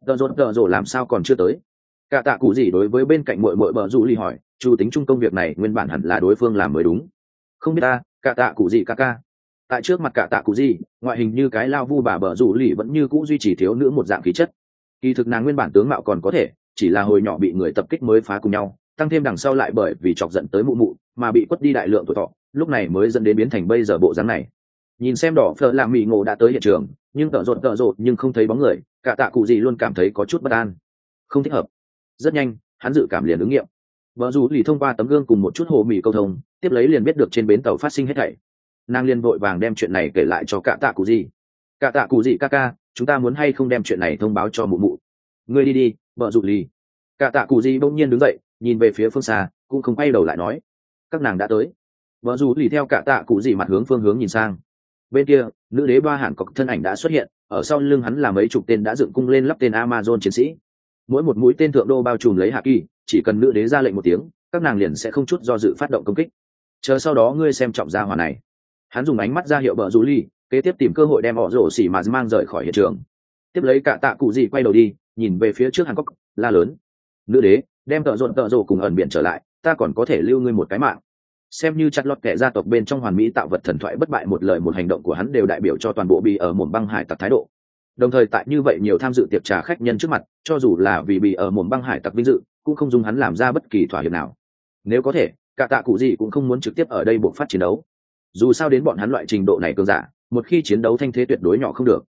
Tợ rồ làm sao còn chưa tới? Cả tạ cụ gì đối với bên cạnh muội bờ rủ ly hỏi, chủ tính chung công việc này nguyên bản hẳn là đối phương làm mới đúng. Không biết ta, cả tạ cụ gì ca. Tại trước mặt cả tạ cụ gì, ngoại hình như cái lao vu bà bờ rủ ly vẫn như cũ duy trì thiếu nữ một dạng khí chất. Kỳ thực nàng nguyên bản tướng mạo còn có thể, chỉ là hồi nhỏ bị người tập kích mới phá cùng nhau, tăng thêm đằng sau lại bởi vì chọc giận tới mụ mà bị quất đi đại lượng tuổi thọ, lúc này mới dẫn đến biến thành bây giờ bộ dáng này. Nhìn xem đỏ phở làm mì ngộ đã tới hiện trường, nhưng tợ rột nhưng không thấy bóng người, cả tạ cụ gì luôn cảm thấy có chút bất an, không thích hợp. Rất nhanh, hắn dự cảm liền ứng nghiệm. Vợ dù lì thông qua tấm gương cùng một chút hồ mì câu thông, tiếp lấy liền biết được trên bến tàu phát sinh hết thảy. Nàng liền vội vàng đem chuyện này kể lại cho cả tạ cụ gì. Cả tạ cụ gì ca, chúng ta muốn hay không đem chuyện này thông báo cho mụ. Ngươi đi, vợ dù lì. Cả tạ cụ gì bỗng nhiên đứng dậy, nhìn về phía phương xa, cũng không quay đầu lại nói, các nàng đã tới. Vợ dù lì theo cả tạ cụ gì mặt hướng phương hướng nhìn sang. Bên kia, nữ đế Ba Hàn Cọc thân ảnh đã xuất hiện, ở sau lưng hắn là mấy chục tên đã dựng cung lên lắp tên Amazon chiến sĩ. Mỗi một mũi tên thượng đô bao trùm lấy hạ kỳ, chỉ cần nữ đế ra lệnh một tiếng, các nàng liền sẽ không chút do dự phát động công kích. Chờ sau đó ngươi xem trọng gia hỏa này. Hắn dùng ánh mắt ra hiệu bờ rủ ly, kế tiếp tìm cơ hội đem họ rổ xỉ mà mang rời khỏi hiện trường. Tiếp lấy cả tạ cụ gì quay đầu đi, nhìn về phía trước Hàn Cốc, la lớn: nữ đế, đem tợ rộ cùng ẩn biển trở lại, ta còn có thể lưu ngươi một cái mạng. Xem như chặt lọt kẻ gia tộc bên trong hoàn mỹ tạo vật thần thoại bất bại, một lời một hành động của hắn đều đại biểu cho toàn bộ bị ở mồm băng hải tặc thái độ. Đồng thời tại như vậy nhiều tham dự tiệc trà khách nhân trước mặt, cho dù là vì bị ở mồm băng hải tặc vinh dự, cũng không dùng hắn làm ra bất kỳ thỏa hiệp nào. Nếu có thể, cả tạ cụ gì cũng không muốn trực tiếp ở đây buộc phát chiến đấu. Dù sao đến bọn hắn loại trình độ này cường giả, một khi chiến đấu thanh thế tuyệt đối nhỏ không được.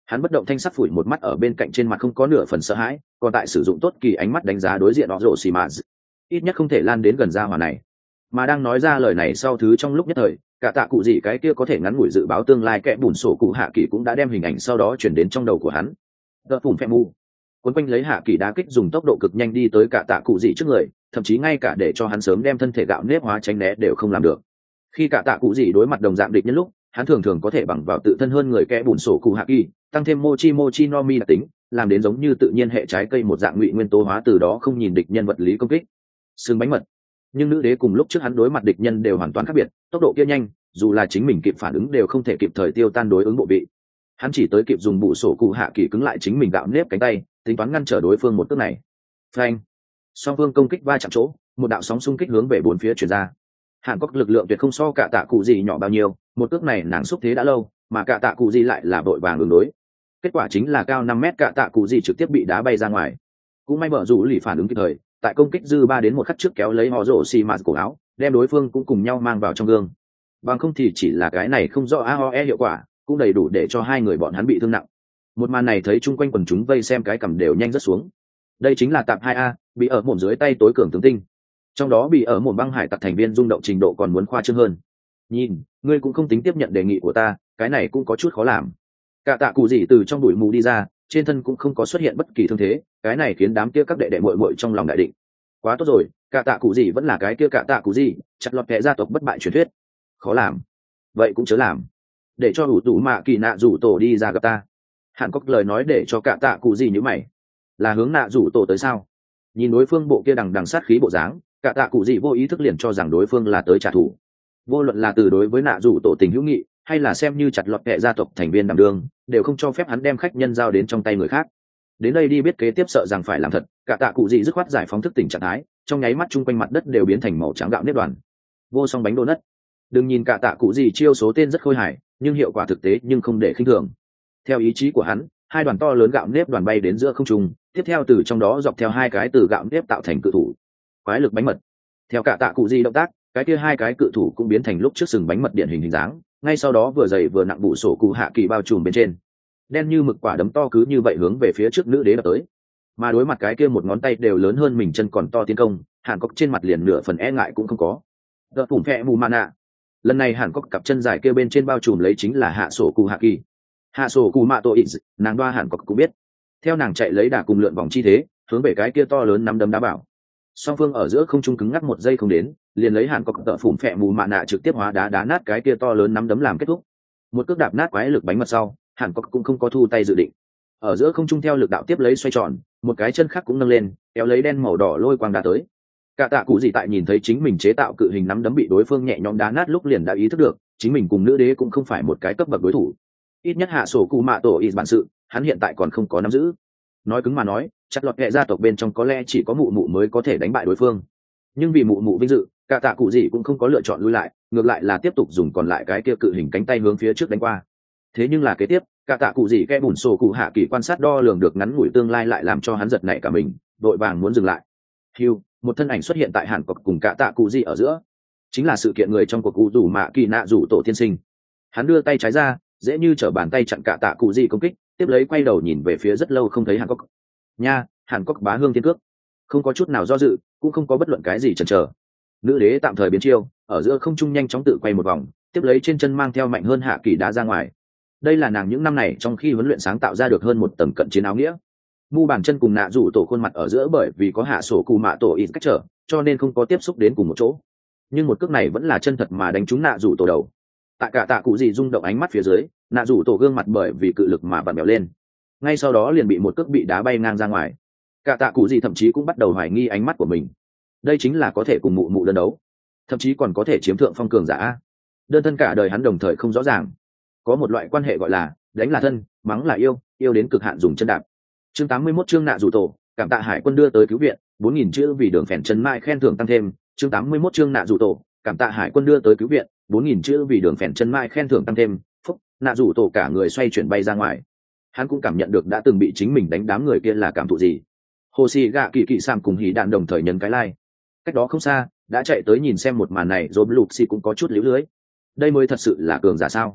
Hắn bất động thanh sắc phủi một mắt ở bên cạnh, trên mặt không có nửa phần sợ hãi, còn tại sử dụng tốt kỳ ánh mắt đánh giá đối diện họ rổ xì mạt, ít nhất không thể lan đến gần gia hỏa này. Mà đang nói ra lời này sau thứ trong lúc nhất thời, cả tạ cụ gì cái kia có thể ngắn ngủi dự báo tương lai kẽ bùn sổ cụ hạ kỳ cũng đã đem hình ảnh sau đó chuyển đến trong đầu của hắn. Đợt phủm phẹ mu cuốn quanh lấy hạ kỳ đá kích dùng tốc độ cực nhanh đi tới cả tạ cụ gì trước người, thậm chí ngay cả để cho hắn sớm đem thân thể gạo nếp hóa tránh né đều không làm được. Khi cả tạ cụ gì đối mặt đồng dạng địch nhân lúc, hắn thường thường có thể bằng vào tự thân hơn người kẽ bùn sổ cụ hạ kỳ, tăng thêm mochi mochi no mi đặc tính, làm đến giống như tự nhiên hệ trái cây một dạng ngụy nguyên tố hóa, từ đó không nhìn địch nhân vật lý công kích. Xương bánh mật. Nhưng nữ đế cùng lúc trước hắn đối mặt địch nhân đều hoàn toàn khác biệt, tốc độ kia nhanh, dù là chính mình kịp phản ứng đều không thể kịp thời tiêu tan đối ứng bộ vị. Hắn chỉ tới kịp dùng bụ sổ cụ hạ kỳ cứng lại chính mình gạo nếp cánh tay, tính toán ngăn trở đối phương một cước này. Phanh. Song phương công kích va chạm chỗ, một đạo sóng xung kích hướng về bốn phía truyền ra. Hàn Quốc lực lượng tuyệt không so cả tạ cụ gì nhỏ bao nhiêu, một cước này nàng xúc thế đã lâu, mà cả tạ cụ gì lại là vội vàng ứng đối. Kết quả chính là cao 5 mét cả tạ cụ gì trực tiếp bị đá bay ra ngoài. Cũng may mở rủ lì phản ứng kịp thời, tại công kích dư 3 đến 1 khắc trước kéo lấy họ rổ xì mạt cổ áo, đem đối phương cũng cùng nhau mang vào trong gương. Bằng không thì chỉ là cái này không rõ AOE hiệu quả, cũng đầy đủ để cho hai người bọn hắn bị thương nặng. Một màn này thấy chung quanh quần chúng vây xem cái cầm đều nhanh rất xuống. Đây chính là tạp 2A, bị ở mồm dưới tay tối cường tướng tinh. Trong đó bị ở mồm băng hải tặc thành viên rung động trình độ còn muốn khoa trương hơn. Nhìn, ngươi cũng không tính tiếp nhận đề nghị của ta, cái này cũng có chút khó làm. Cả tạ cụ gì từ trong bụi mù đi ra, trên thân cũng không có xuất hiện bất kỳ thương thế, cái này khiến đám kia các đệ đệ muội muội trong lòng đại định. Quá tốt rồi, cả tạ cụ gì vẫn là cái kia cả tạ cụ gì, chặt lọt kẻ gia tộc bất bại truyền thuyết. Khó làm. Vậy cũng chớ làm. Để cho đủ tủ mạ kỳ nạ rủ tổ đi ra gặp ta. Hàn Quốc lời nói để cho cả tạ cụ gì như mày. Là hướng nạ rủ tổ tới sao? Nhìn đối phương bộ kia đằng đằng sát khí bộ dáng, cả tạ cụ gì vô ý thức liền cho rằng đối phương là tới trả thù. Vô luận là từ đối với nạ rủ tổ tình hữu nghị, hay là xem như chặt lọt kẻ gia tộc thành viên đảm đương, đều không cho phép hắn đem khách nhân giao đến trong tay người khác. Đến đây đi biết kế tiếp sợ rằng phải làm thật, cả tạ cụ gì dứt khoát giải phóng thức tỉnh trạng thái, trong nháy mắt chung quanh mặt đất đều biến thành màu trắng gạo nếp đoàn. Vô song bánh đô nất. Đừng nhìn cả tạ cụ gì chiêu số tên rất khôi hài, nhưng hiệu quả thực tế nhưng không để khinh thường. Theo ý chí của hắn, hai đoàn to lớn gạo nếp đoàn bay đến giữa không trung, tiếp theo từ trong đó dọc theo hai cái từ gạo nếp tạo thành cự thủ. Quái lực bánh mật. Theo cả tạ cụ gì động tác, cái kia hai cái cự thủ cũng biến thành lúc trước sừng bánh mật điển hình hình dáng, ngay sau đó vừa dày vừa nặng bụ sổ cụ hạ kỳ bao trùm bên trên. Đen như mực quả đấm to cứ như vậy hướng về phía trước nữ đế đập tới. Mà đối mặt cái kia một ngón tay đều lớn hơn mình chân còn to tiến công, Hàn Quốc trên mặt liền nửa phần e ngại cũng không có. Đợt phủm phẹ mù mana. Lần này Hàn Quốc cặp chân dài kia bên trên bao trùm lấy chính là hạ sổ cụ hạ kỳ. Hạ sổ cụ mạ tổ ít, nàng đoa Hàn Quốc cũng biết. Theo nàng chạy lấy đà cùng lượn vòng chi thế, hướng về cái kia to lớn nắm đấm đá bảo. Song phương ở giữa không trung cứng ngắc một giây không đến, liền lấy Hàn Quốc tợ phủm phẹ mù mạ nạ trực tiếp hóa đá nát cái kia to lớn nắm đấm làm kết thúc. Một cước đạp nát quái lực bánh mật sau, Hàn Quốc cũng không có thu tay dự định. Ở giữa không trung theo lực đạo tiếp lấy xoay tròn, một cái chân khác cũng nâng lên, kéo lấy đen màu đỏ lôi quang đá tới. Cả tạ cụ gì tại nhìn thấy chính mình chế tạo cự hình nắm đấm bị đối phương nhẹ nhõm đá nát lúc liền đã ý thức được, chính mình cùng nữ đế cũng không phải một cái cấp bậc đối thủ. Ít nhất hạ sổ cụ mạ tổ ít bản sự, hắn hiện tại còn không có nắm giữ. Nói cứng mà nói, chặt lọt kệ gia tộc bên trong có lẽ chỉ có mụ mụ mới có thể đánh bại đối phương. Nhưng vì mụ mụ vinh dự, cả tạ cụ gì cũng không có lựa chọn lui lại, ngược lại là tiếp tục dùng còn lại cái kia cự hình cánh tay hướng phía trước đánh qua. Thế nhưng là kế tiếp, cả tạ cụ gì kẽ bùn sổ cụ hạ kỳ quan sát đo lường được ngắn ngủi tương lai lại làm cho hắn giật nảy cả mình, đội vàng muốn dừng lại. Hưu, một thân ảnh xuất hiện tại Hàn Quốc cùng cả tạ cụ gì ở giữa, chính là sự kiện người trong cuộc cụ rủ mạ kỳ nạ rủ tổ tiên sinh. Hắn đưa tay trái ra, dễ như trở bàn tay chặn cả tạ cụ gì công kích, tiếp lấy quay đầu nhìn về phía rất lâu không thấy Hàn Quốc. Nha, Hàn Quốc bá hương thiên cước, không có chút nào do dự, cũng không có bất luận cái gì chần chờ. Nữ đế tạm thời biến chiêu, ở giữa không trung nhanh chóng tự quay một vòng, tiếp lấy trên chân mang theo mạnh hơn hạ kỳ đá ra ngoài. Đây là nàng những năm này trong khi huấn luyện sáng tạo ra được hơn một tầng cận chiến áo nghĩa. Mu bàn chân cùng nạ rủ tổ khuôn mặt ở giữa bởi vì có hạ sổ cù mạ tổ ít cách trở, cho nên không có tiếp xúc đến cùng một chỗ. Nhưng một cước này vẫn là chân thật mà đánh trúng nạ rủ tổ đầu. Tại cả tạ cụ gì rung động ánh mắt phía dưới, nạ rủ tổ gương mặt bởi vì cự lực mà vặn vẹo lên. Ngay sau đó liền bị một cước bị đá bay ngang ra ngoài. Cả tạ cụ gì thậm chí cũng bắt đầu hoài nghi ánh mắt của mình. Đây chính là có thể cùng mụ mụ đơn đấu, thậm chí còn có thể chiếm thượng phong cường giả. Đơn thân cả đời hắn đồng thời không rõ ràng. Có một loại quan hệ gọi là đánh là thân, mắng là yêu, yêu đến cực hạn dùng chân đạp. Chương 81 chương nạ rủ tổ, cảm tạ hải quân đưa tới cứu viện, 4000 chữ vì đường phèn chân mai khen thưởng tăng thêm. Chương 81 chương nạ rủ tổ, cảm tạ hải quân đưa tới cứu viện, 4000 chữ vì đường phèn chân mai khen thưởng tăng thêm. Phúc, nạ rủ tổ cả người xoay chuyển bay ra ngoài. Hắn cũng cảm nhận được đã từng bị chính mình đánh đám người kia là cảm thụ gì. Hồ Sĩ Gạ Kỳ Kỳ Sam cùng Hỉ Đạn đồng thời nhấn cái like. Cách đó không xa, đã chạy tới nhìn xem một màn này, rồi Lục Xì cũng có chút liễu lưới. Đây mới thật sự là cường giả sao?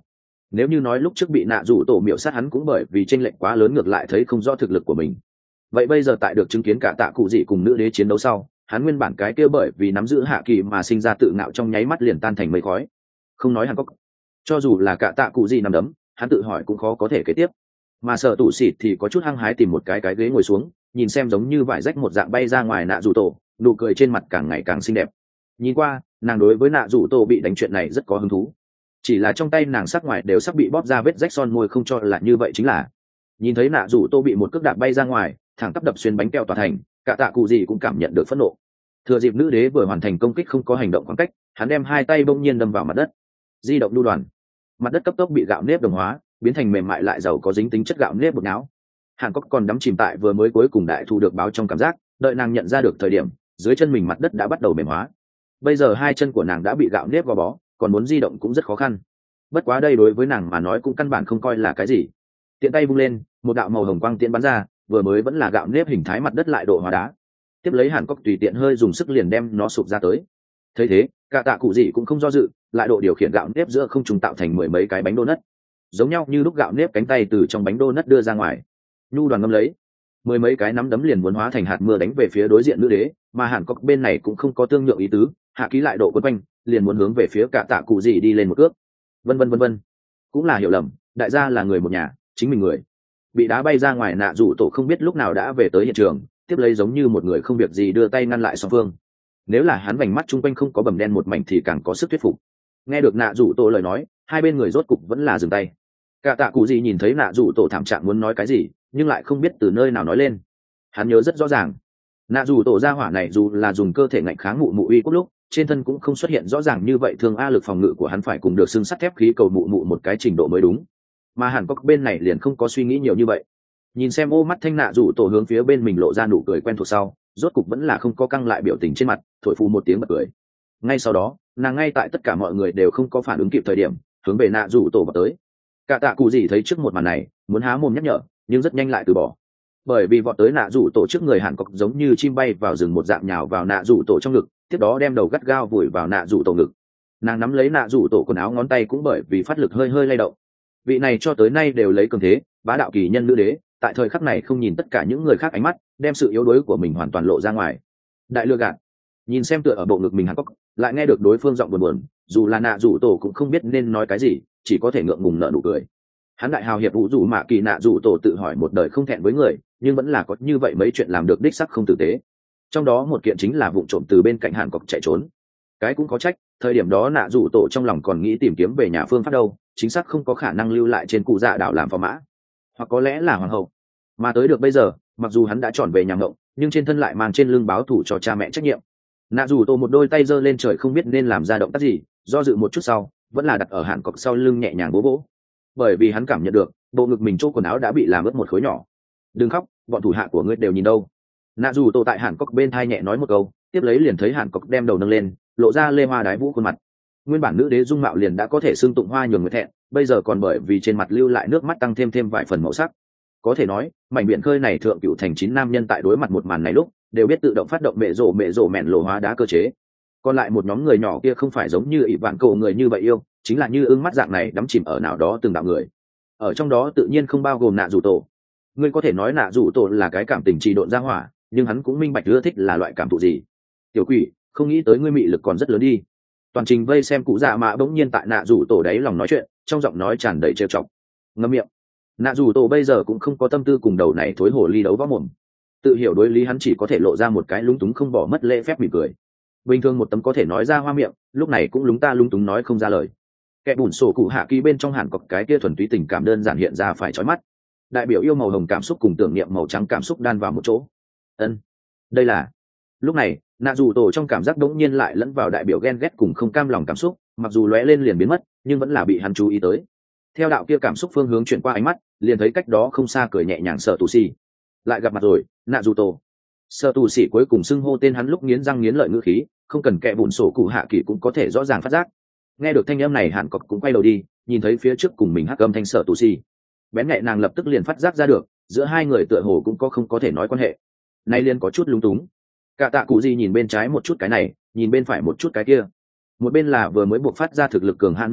Nếu như nói lúc trước bị nạ rủ tổ miểu sát hắn cũng bởi vì tranh lệch quá lớn ngược lại thấy không rõ thực lực của mình, vậy bây giờ tại được chứng kiến cả tạ cụ dị cùng nữ đế chiến đấu sau, hắn nguyên bản cái kia bởi vì nắm giữ hạ kỳ mà sinh ra tự ngạo trong nháy mắt liền tan thành mây khói. Không nói Hàn Cốc, cho dù là cả tạ cụ dị nằm đấm, hắn tự hỏi cũng khó có thể kế tiếp. Mà sợ tủ xịt thì có chút hăng hái tìm một cái ghế ngồi xuống, nhìn xem giống như vải rách một dạng bay ra ngoài nạ rủ tổ, nụ cười trên mặt càng ngày càng xinh đẹp. Nhìn qua, nàng đối với nạ rủ tổ bị đánh chuyện này rất có hứng thú. Chỉ là trong tay nàng sắc ngoài đều sắp bị bóp ra vết rách son môi không cho là như vậy chính là. Nhìn thấy nạ rủ tô bị một cước đạp bay ra ngoài, thẳng tắp đập xuyên bánh keo tòa thành, cả tạ cụ gì cũng cảm nhận được phẫn nộ. Thừa dịp nữ đế vừa hoàn thành công kích không có hành động khoảng cách, hắn đem hai tay bỗng nhiên đâm vào mặt đất. Di động lưu đoàn, mặt đất cấp tốc bị gạo nếp đồng hóa, biến thành mềm mại lại giàu có dính tính chất gạo nếp bột não. Hàn Cốc còn đắm chìm tại vừa mới cuối cùng đại thu được báo trong cảm giác, đợi nàng nhận ra được thời điểm, dưới chân mình mặt đất đã bắt đầu mềm hóa. Bây giờ hai chân của nàng đã bị gạo nếp gò bó, còn muốn di động cũng rất khó khăn. Bất quá đây đối với nàng mà nói cũng căn bản không coi là cái gì. Tiện tay vung lên, một đạo màu hồng quang tiễn bắn ra, vừa mới vẫn là gạo nếp hình thái mặt đất lại độ hóa đá. Tiếp lấy Hàn Cốc tùy tiện hơi dùng sức liền đem nó sụp ra tới. Thấy thế, cả tạ cụ gì cũng không do dự, lại độ điều khiển gạo nếp giữa không trùng tạo thành mười mấy cái bánh donut. Giống nhau như lúc gạo nếp cánh tay từ trong bánh donut đưa ra ngoài. Nhu đoàn ngâm lấy, mười mấy cái nắm đấm liền muốn hóa thành hạt mưa đánh về phía đối diện nữ đế, mà Hàn Cốc bên này cũng không có tương nhượng ý tứ, hạ ký lại độ quấn quanh, liền muốn hướng về phía cả tạ cụ gì đi lên một cước. Vân. Cũng là hiểu lầm, đại gia là người một nhà, chính mình người. Bị đá bay ra ngoài nạ rủ tổ không biết lúc nào đã về tới hiện trường, tiếp lấy giống như một người không việc gì đưa tay ngăn lại song phương. Nếu là hắn vành mắt chung quanh không có bầm đen một mảnh thì càng có sức thuyết phục. Nghe được nạ rủ tổ lời nói, hai bên người rốt cục vẫn là dừng tay. Cả tạ cụ gì nhìn thấy nạ rủ tổ thảm trạng muốn nói cái gì, nhưng lại không biết từ nơi nào nói lên. Hắn nhớ rất rõ ràng, nạ rủ tổ gia hỏa này dù là dùng cơ thể ngạnh kháng mụ mụ uy quốc lúc, trên thân cũng không xuất hiện rõ ràng như vậy, thường a lực phòng ngự của hắn phải cùng được xưng sắt thép khí cầu mụ mụ một cái trình độ mới đúng. Mà Hàn Cốc bên này liền không có suy nghĩ nhiều như vậy. Nhìn xem ô mắt thanh nạ rủ tổ hướng phía bên mình lộ ra nụ cười quen thuộc sau, rốt cục vẫn là không có căng lại biểu tình trên mặt, thổi phù một tiếng bật cười. Ngay sau đó, nàng ngay tại tất cả mọi người đều không có phản ứng kịp thời điểm, hướng về nạ rủ tổ vào tới. Cả tạ cụ gì thấy trước một màn này, muốn há mồm nhắc nhở, nhưng rất nhanh lại từ bỏ. Bởi vì vọt tới nạ rủ tổ trước người Hàn Cốc giống như chim bay vào rừng một dạng nhào vào nạ rủ tổ trong ngực, tiếp đó đem đầu gắt gao vùi vào nạ rủ tổ ngực. Nàng nắm lấy nạ rủ tổ quần áo, ngón tay cũng bởi vì phát lực hơi hơi lay động. Vị này cho tới nay đều lấy cường thế bá đạo kỳ nhân nữ đế, tại thời khắc này không nhìn tất cả những người khác ánh mắt, đem sự yếu đuối của mình hoàn toàn lộ ra ngoài. Đại lừa gạt. Nhìn xem tựa ở bộ ngực mình Hàn Cốc, lại nghe được đối phương giọng buồn, dù là nạ rủ tổ cũng không biết nên nói cái gì, chỉ có thể ngượng ngùng nở nụ cười. Hắn đại hào hiệp vũ rủ mạ kỳ nạ rủ tổ tự hỏi một đời không thẹn với người, nhưng vẫn là có như vậy mấy chuyện làm được đích sắc không tử tế. Trong đó một kiện chính là vụng trộm từ bên cạnh Hàn Cốc chạy trốn. Cái cũng có trách, thời điểm đó nạ rủ tổ trong lòng còn nghĩ tìm kiếm về nhà phương pháp đâu, chính xác không có khả năng lưu lại trên cụ dạ đảo làm phò mã, hoặc có lẽ là hoàng hậu. Mà tới được bây giờ, mặc dù hắn đã tròn về nhà ngộng, nhưng trên thân lại mang trên lưng báo thủ cho cha mẹ trách nhiệm. Nạ rủ tổ một đôi tay giơ lên trời không biết nên làm ra động tác gì, do dự một chút sau, vẫn là đặt ở Hàn Cốc sau lưng nhẹ nhàng bố bố. Bởi vì hắn cảm nhận được bộ ngực mình chỗ quần áo đã bị làm ướt một khối nhỏ. Đừng khóc, bọn thủ hạ của ngươi đều nhìn đâu. Nạ rủ tổ tại Hàn Cốc bên thai nhẹ nói một câu, tiếp lấy liền thấy Hàn Cốc đem đầu nâng lên, lộ ra lê hoa đái vũ khuôn mặt. Nguyên bản nữ đế dung mạo liền đã có thể xưng tụng hoa nhường người thẹn, bây giờ còn bởi vì trên mặt lưu lại nước mắt tăng thêm vài phần màu sắc. Có thể nói mảnh biển khơi này thượng cựu thành 9 nam nhân tại đối mặt một màn này lúc đều biết tự động phát động mẹ rổ mẹn lộ hóa đá cơ chế. Còn lại một nhóm người nhỏ kia không phải giống như ỷ vạn cầu người như vậy yêu, chính là như ưng mắt dạng này đắm chìm ở nào đó từng đạo người. Ở trong đó tự nhiên không bao gồm nạ rủ tổ. Ngươi có thể nói nạ rủ tổ là cái cảm tình trì độn ra hỏa, nhưng hắn cũng minh bạch ưa thích là loại cảm thụ gì. Tiểu quỷ, không nghĩ tới ngươi mị lực còn rất lớn đi. Toàn trình vây xem cụ dạ mạ bỗng nhiên tại nạ rủ tổ đáy lòng nói chuyện, trong giọng nói tràn đầy trêu chọc. Ngậm miệng. Nạ rủ tổ bây giờ cũng không có tâm tư cùng đầu này thối hổ ly đấu võ mồm. Tự hiểu đối lý hắn chỉ có thể lộ ra một cái lúng túng không bỏ mất lễ phép mỉm cười. Bình thường một tấm có thể nói ra hoa miệng, lúc này cũng lúng ta lúng túng nói không ra lời. Kẻ bùn sổ cụ hạ ký bên trong Hàn Cốc cái kia thuần túy tình cảm đơn giản hiện ra phải chói mắt. Đại biểu yêu màu hồng cảm xúc cùng tưởng niệm màu trắng cảm xúc đan vào một chỗ. Đây là. Lúc này nạ dù tổ trong cảm giác đống nhiên lại lẫn vào đại biểu ghen ghét cùng không cam lòng cảm xúc, mặc dù lóe lên liền biến mất nhưng vẫn là bị hắn chú ý tới. Theo đạo kia cảm xúc phương hướng chuyển qua ánh mắt, liền thấy cách đó không xa cười nhẹ nhàng sợ tù xì. Lại gặp mặt rồi, nạ dù tổ. Sợ tù xì cuối cùng xưng hô tên hắn lúc nghiến răng nghiến lợi ngữ khí, không cần kẻ bùn sổ cụ hạ kỳ cũng có thể rõ ràng phát giác. Nghe được thanh âm này Hàn Cốc cũng quay đầu đi, nhìn thấy phía trước cùng mình hắc âm thanh sợ tù xì. Bén nhạy nàng lập tức liền phát giác ra được, giữa hai người tựa hồ cũng có không có thể nói quan hệ. Nay liền có chút lung túng. Cả tạ cụ gì nhìn bên trái một chút cái này, nhìn bên phải một chút cái kia. Một bên là vừa mới buộc phát ra thực lực cường hãn nữ đế,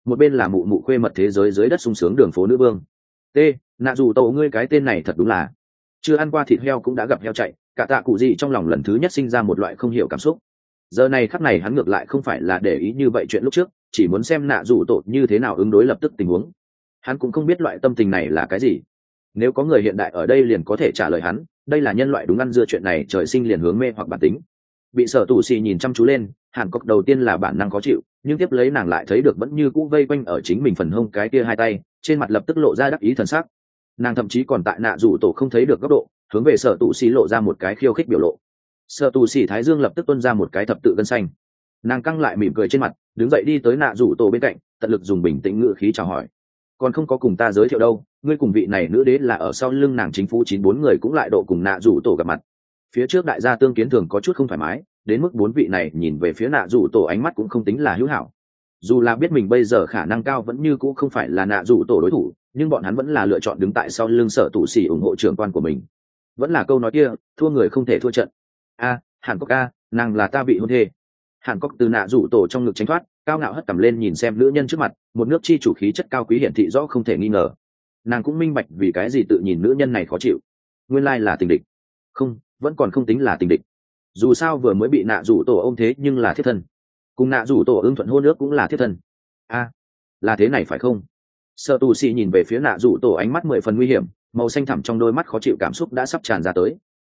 một bên là mụ mụ khuê mật thế giới dưới đất sung sướng đường phố nữ vương. T, nạ dù tổ ngươi cái tên này thật đúng là chưa ăn qua thịt heo cũng đã gặp heo chạy. Cả tạ cụ gì trong lòng lần thứ nhất sinh ra một loại không hiểu cảm xúc. Giờ này khắc này hắn ngược lại không phải là để ý như vậy chuyện lúc trước, chỉ muốn xem nạ dù tổ như thế nào ứng đối lập tức tình huống. Hắn cũng không biết loại tâm tình này là cái gì. Nếu có người hiện đại ở đây liền có thể trả lời hắn, đây là nhân loại đúng ăn dưa chuyện này trời sinh liền hướng mê hoặc bản tính. Bị sở tù xì nhìn chăm chú lên, Hàn Cốc đầu tiên là bản năng khó chịu, nhưng tiếp lấy nàng lại thấy được vẫn như cũ vây quanh ở chính mình phần hông cái kia hai tay, trên mặt lập tức lộ ra đắc ý thần sắc. Nàng thậm chí còn tại nạ rủ tổ không thấy được góc độ, hướng về sở tù xì lộ ra một cái khiêu khích biểu lộ. Sở tù xì thái dương lập tức tuôn ra một cái thập tự gân xanh. Nàng căng lại mỉm cười trên mặt, đứng dậy đi tới nạ rủ tổ bên cạnh, tận lực dùng bình tĩnh ngữ khí chào hỏi. Còn không có cùng ta giới thiệu đâu, ngươi cùng vị này nữ đế là ở sau lưng nàng chính phủ 94 người cũng lại độ cùng nạ rủ tổ gặp mặt. Phía trước đại gia tương kiến thường có chút không thoải mái, đến mức 4 vị này nhìn về phía nạ rủ tổ ánh mắt cũng không tính là hữu hảo. Dù là biết mình bây giờ khả năng cao vẫn như cũ không phải là nạ rủ tổ đối thủ, nhưng bọn hắn vẫn là lựa chọn đứng tại sau lưng sở tụ xỉ ủng hộ trưởng quan của mình. Vẫn là câu nói kia, thua người không thể thua trận. Hàn Cốc nàng là ta bị hôn thê. Hàn Cốc từ nạ rủ tổ trong ngực tránh thoát, cao ngạo hất cằm lên nhìn xem nữ nhân trước mặt, một nước chi chủ khí chất cao quý hiển thị rõ không thể nghi ngờ. Nàng cũng minh bạch vì cái gì tự nhìn nữ nhân này khó chịu. Nguyên lai là tình địch. Không, vẫn còn không tính là tình địch. Dù sao vừa mới bị nạ rủ tổ ôm thế nhưng là thiết thân, cùng nạ rủ tổ ưng thuận hôn ước cũng là thiết thân. Là thế này phải không? Sợ tù xì nhìn về phía nạ rủ tổ ánh mắt 10 phần nguy hiểm, màu xanh thẳm trong đôi mắt khó chịu cảm xúc đã sắp tràn ra tới.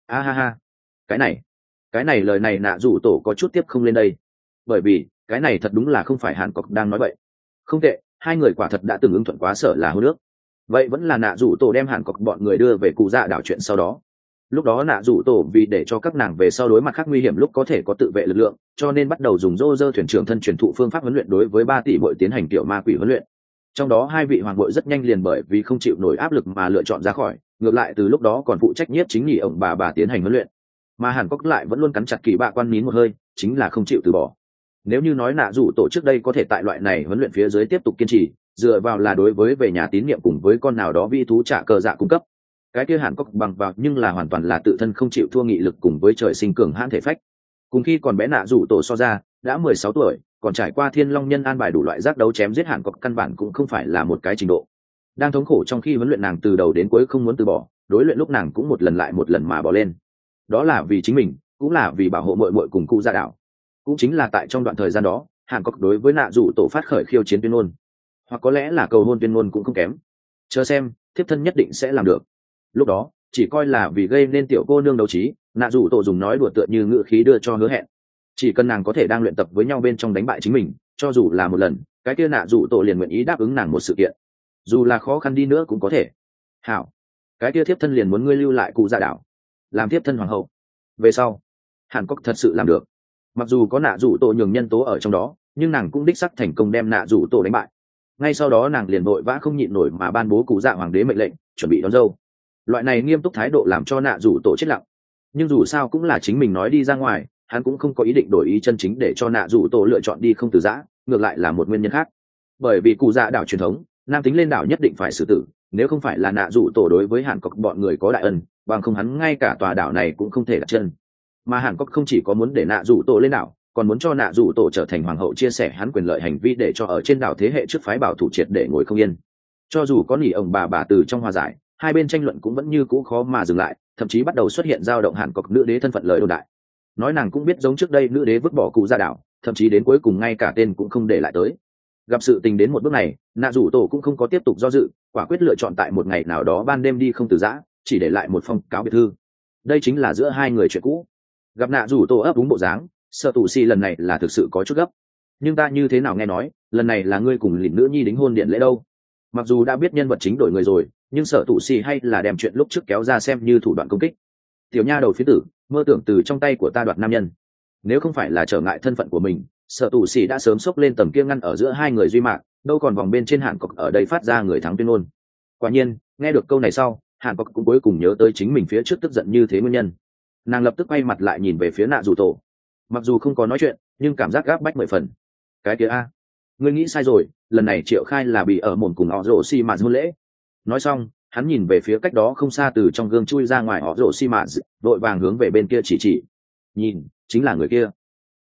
Cái này lời này nạ rủ tổ có chút tiếp không lên đây, bởi vì cái này thật đúng là không phải Hàn Cốc đang nói vậy. Không tệ, hai người quả thật đã từng ứng thuận quá sợ là hôn ước. Vậy vẫn là nạ rủ tổ đem Hàn Cốc bọn người đưa về cụ dạ đảo chuyện sau đó. Lúc đó nạ rủ tổ vì để cho các nàng về sau đối mặt khác nguy hiểm lúc có thể có tự vệ lực lượng, cho nên bắt đầu dùng rô rơ thuyền trưởng thân truyền thụ phương pháp huấn luyện đối với 3 tỷ bội tiến hành tiểu ma quỷ huấn luyện. Trong đó 2 vị hoàng bội rất nhanh liền bởi vì không chịu nổi áp lực mà lựa chọn ra khỏi, ngược lại từ lúc đó còn phụ trách nhiếp chính nhị ông bà tiến hành huấn luyện. Mà Hàn Cốc lại vẫn luôn cắn chặt kỳ bạ quan nín một hơi, chính là không chịu từ bỏ. Nếu như nói nạ rủ tổ trước đây có thể tại loại này huấn luyện phía dưới tiếp tục kiên trì, dựa vào là đối với về nhà tín nhiệm cùng với con nào đó vi thú trả cờ dạ cung cấp, cái kia Hàn Cốc bằng vào nhưng là hoàn toàn là tự thân không chịu thua nghị lực cùng với trời sinh cường hãn thể phách. Cùng khi còn bé nạ rủ tổ so ra, đã 16 tuổi, còn trải qua thiên long nhân an bài đủ loại giác đấu chém giết Hàn Cốc căn bản cũng không phải là một cái trình độ. Đang thống khổ trong khi huấn luyện nàng từ đầu đến cuối không muốn từ bỏ, đối luyện lúc nàng cũng một lần lại một lần mà bỏ lên. Đó là vì chính mình, cũng là vì bảo hộ muội muội cùng cụ gia đảo. Cũng chính là tại trong đoạn thời gian đó, Hàn Cốc đối với nạ rủ tổ phát khởi khiêu chiến tuyên ngôn, hoặc có lẽ là cầu hôn tuyên ngôn cũng không kém. Chờ xem, thiếp thân nhất định sẽ làm được. Lúc đó chỉ coi là vì gây nên tiểu cô nương đấu trí, nạ rủ tổ dùng nói đùa tựa như ngữ khí đưa cho hứa hẹn, chỉ cần nàng có thể đang luyện tập với nhau bên trong đánh bại chính mình, cho dù là một lần, cái kia nạ rủ tổ liền nguyện ý đáp ứng nàng một sự kiện, dù là khó khăn đi nữa cũng có thể. Hảo, cái kia thiếp thân liền muốn ngươi lưu lại cụ gia đảo, làm thiếp thân hoàng hậu. Về sau Hàn Cốc thật sự làm được, mặc dù có nạ rủ tổ nhường nhân tố ở trong đó, nhưng nàng cũng đích sắc thành công đem nạ rủ tổ đánh bại. Ngay sau đó nàng liền vội vã không nhịn nổi mà ban bố cụ dạ hoàng đế mệnh lệnh, chuẩn bị đón dâu. Loại này nghiêm túc thái độ làm cho nạ rủ tổ chết lặng, nhưng dù sao cũng là chính mình nói đi ra ngoài, hắn cũng không có ý định đổi ý chân chính để cho nạ rủ tổ lựa chọn đi không từ giã, ngược lại là một nguyên nhân khác. Bởi vì cụ dạ đảo truyền thống, nam tính lên đảo nhất định phải xử tử, nếu không phải là nạ rủ tổ đối với Hàn Cốc bọn người có đại ân, bằng không hắn ngay cả tòa đảo này cũng không thể đặt chân. Mà Hàn Cốc không chỉ có muốn để nạ rủ tổ lên đảo, còn muốn cho nạ rủ tổ trở thành hoàng hậu, chia sẻ hắn quyền lợi hành vi để cho ở trên đảo thế hệ trước phái bảo thủ triệt để ngồi không yên. Cho dù có nỉ ông bà từ trong hòa giải, hai bên tranh luận cũng vẫn như cũ khó mà dừng lại, thậm chí bắt đầu xuất hiện dao động Hàn Cốc nữ đế thân phận lời đồn đại. Nói nàng cũng biết giống trước đây nữ đế vứt bỏ cụ ra đảo, thậm chí đến cuối cùng ngay cả tên cũng không để lại tới. Gặp sự tình đến một bước này, nạ rủ tổ cũng không có tiếp tục do dự, quả quyết lựa chọn tại một ngày nào đó ban đêm đi không từ giã, chỉ để lại một phong cáo biệt thư. Đây chính là giữa hai người chuyện cũ. Gặp nạ rủ tổ ấp úng bộ dáng, sợ tù si lần này là thực sự có chút gấp. Nhưng ta như thế nào nghe nói lần này là ngươi cùng lìn nữ nhi đính hôn điện lễ đâu? Mặc dù đã biết nhân vật chính đổi người rồi, nhưng sợ tù si hay là đem chuyện lúc trước kéo ra xem như thủ đoạn công kích. Tiểu nha đầu phía tử, mơ tưởng từ trong tay của ta đoạt nam nhân. Nếu không phải là trở ngại thân phận của mình, sợ tù si đã sớm xốc lên tầm kia ngăn ở giữa hai người duy mạng, đâu còn vòng bên trên Hàn Cốc ở đây phát ra người thắng tuyên ngôn. Quả nhiên, nghe được câu này sau, Hàn Cốc cũng cuối cùng nhớ tới chính mình phía trước tức giận như thế nguyên nhân. Nàng lập tức quay mặt lại nhìn về phía nạ rủ tổ, mặc dù không có nói chuyện nhưng cảm giác gáp bách 10 phần. Cái kia ngươi nghĩ sai rồi, lần này Triệu Khai là bị ở mồn cùng họ rổ xi mạt hôn lễ. Nói xong hắn nhìn về phía cách đó không xa từ trong gương chui ra ngoài họ rổ xi mạt, vội vàng hướng về bên kia chỉ nhìn, chính là người kia.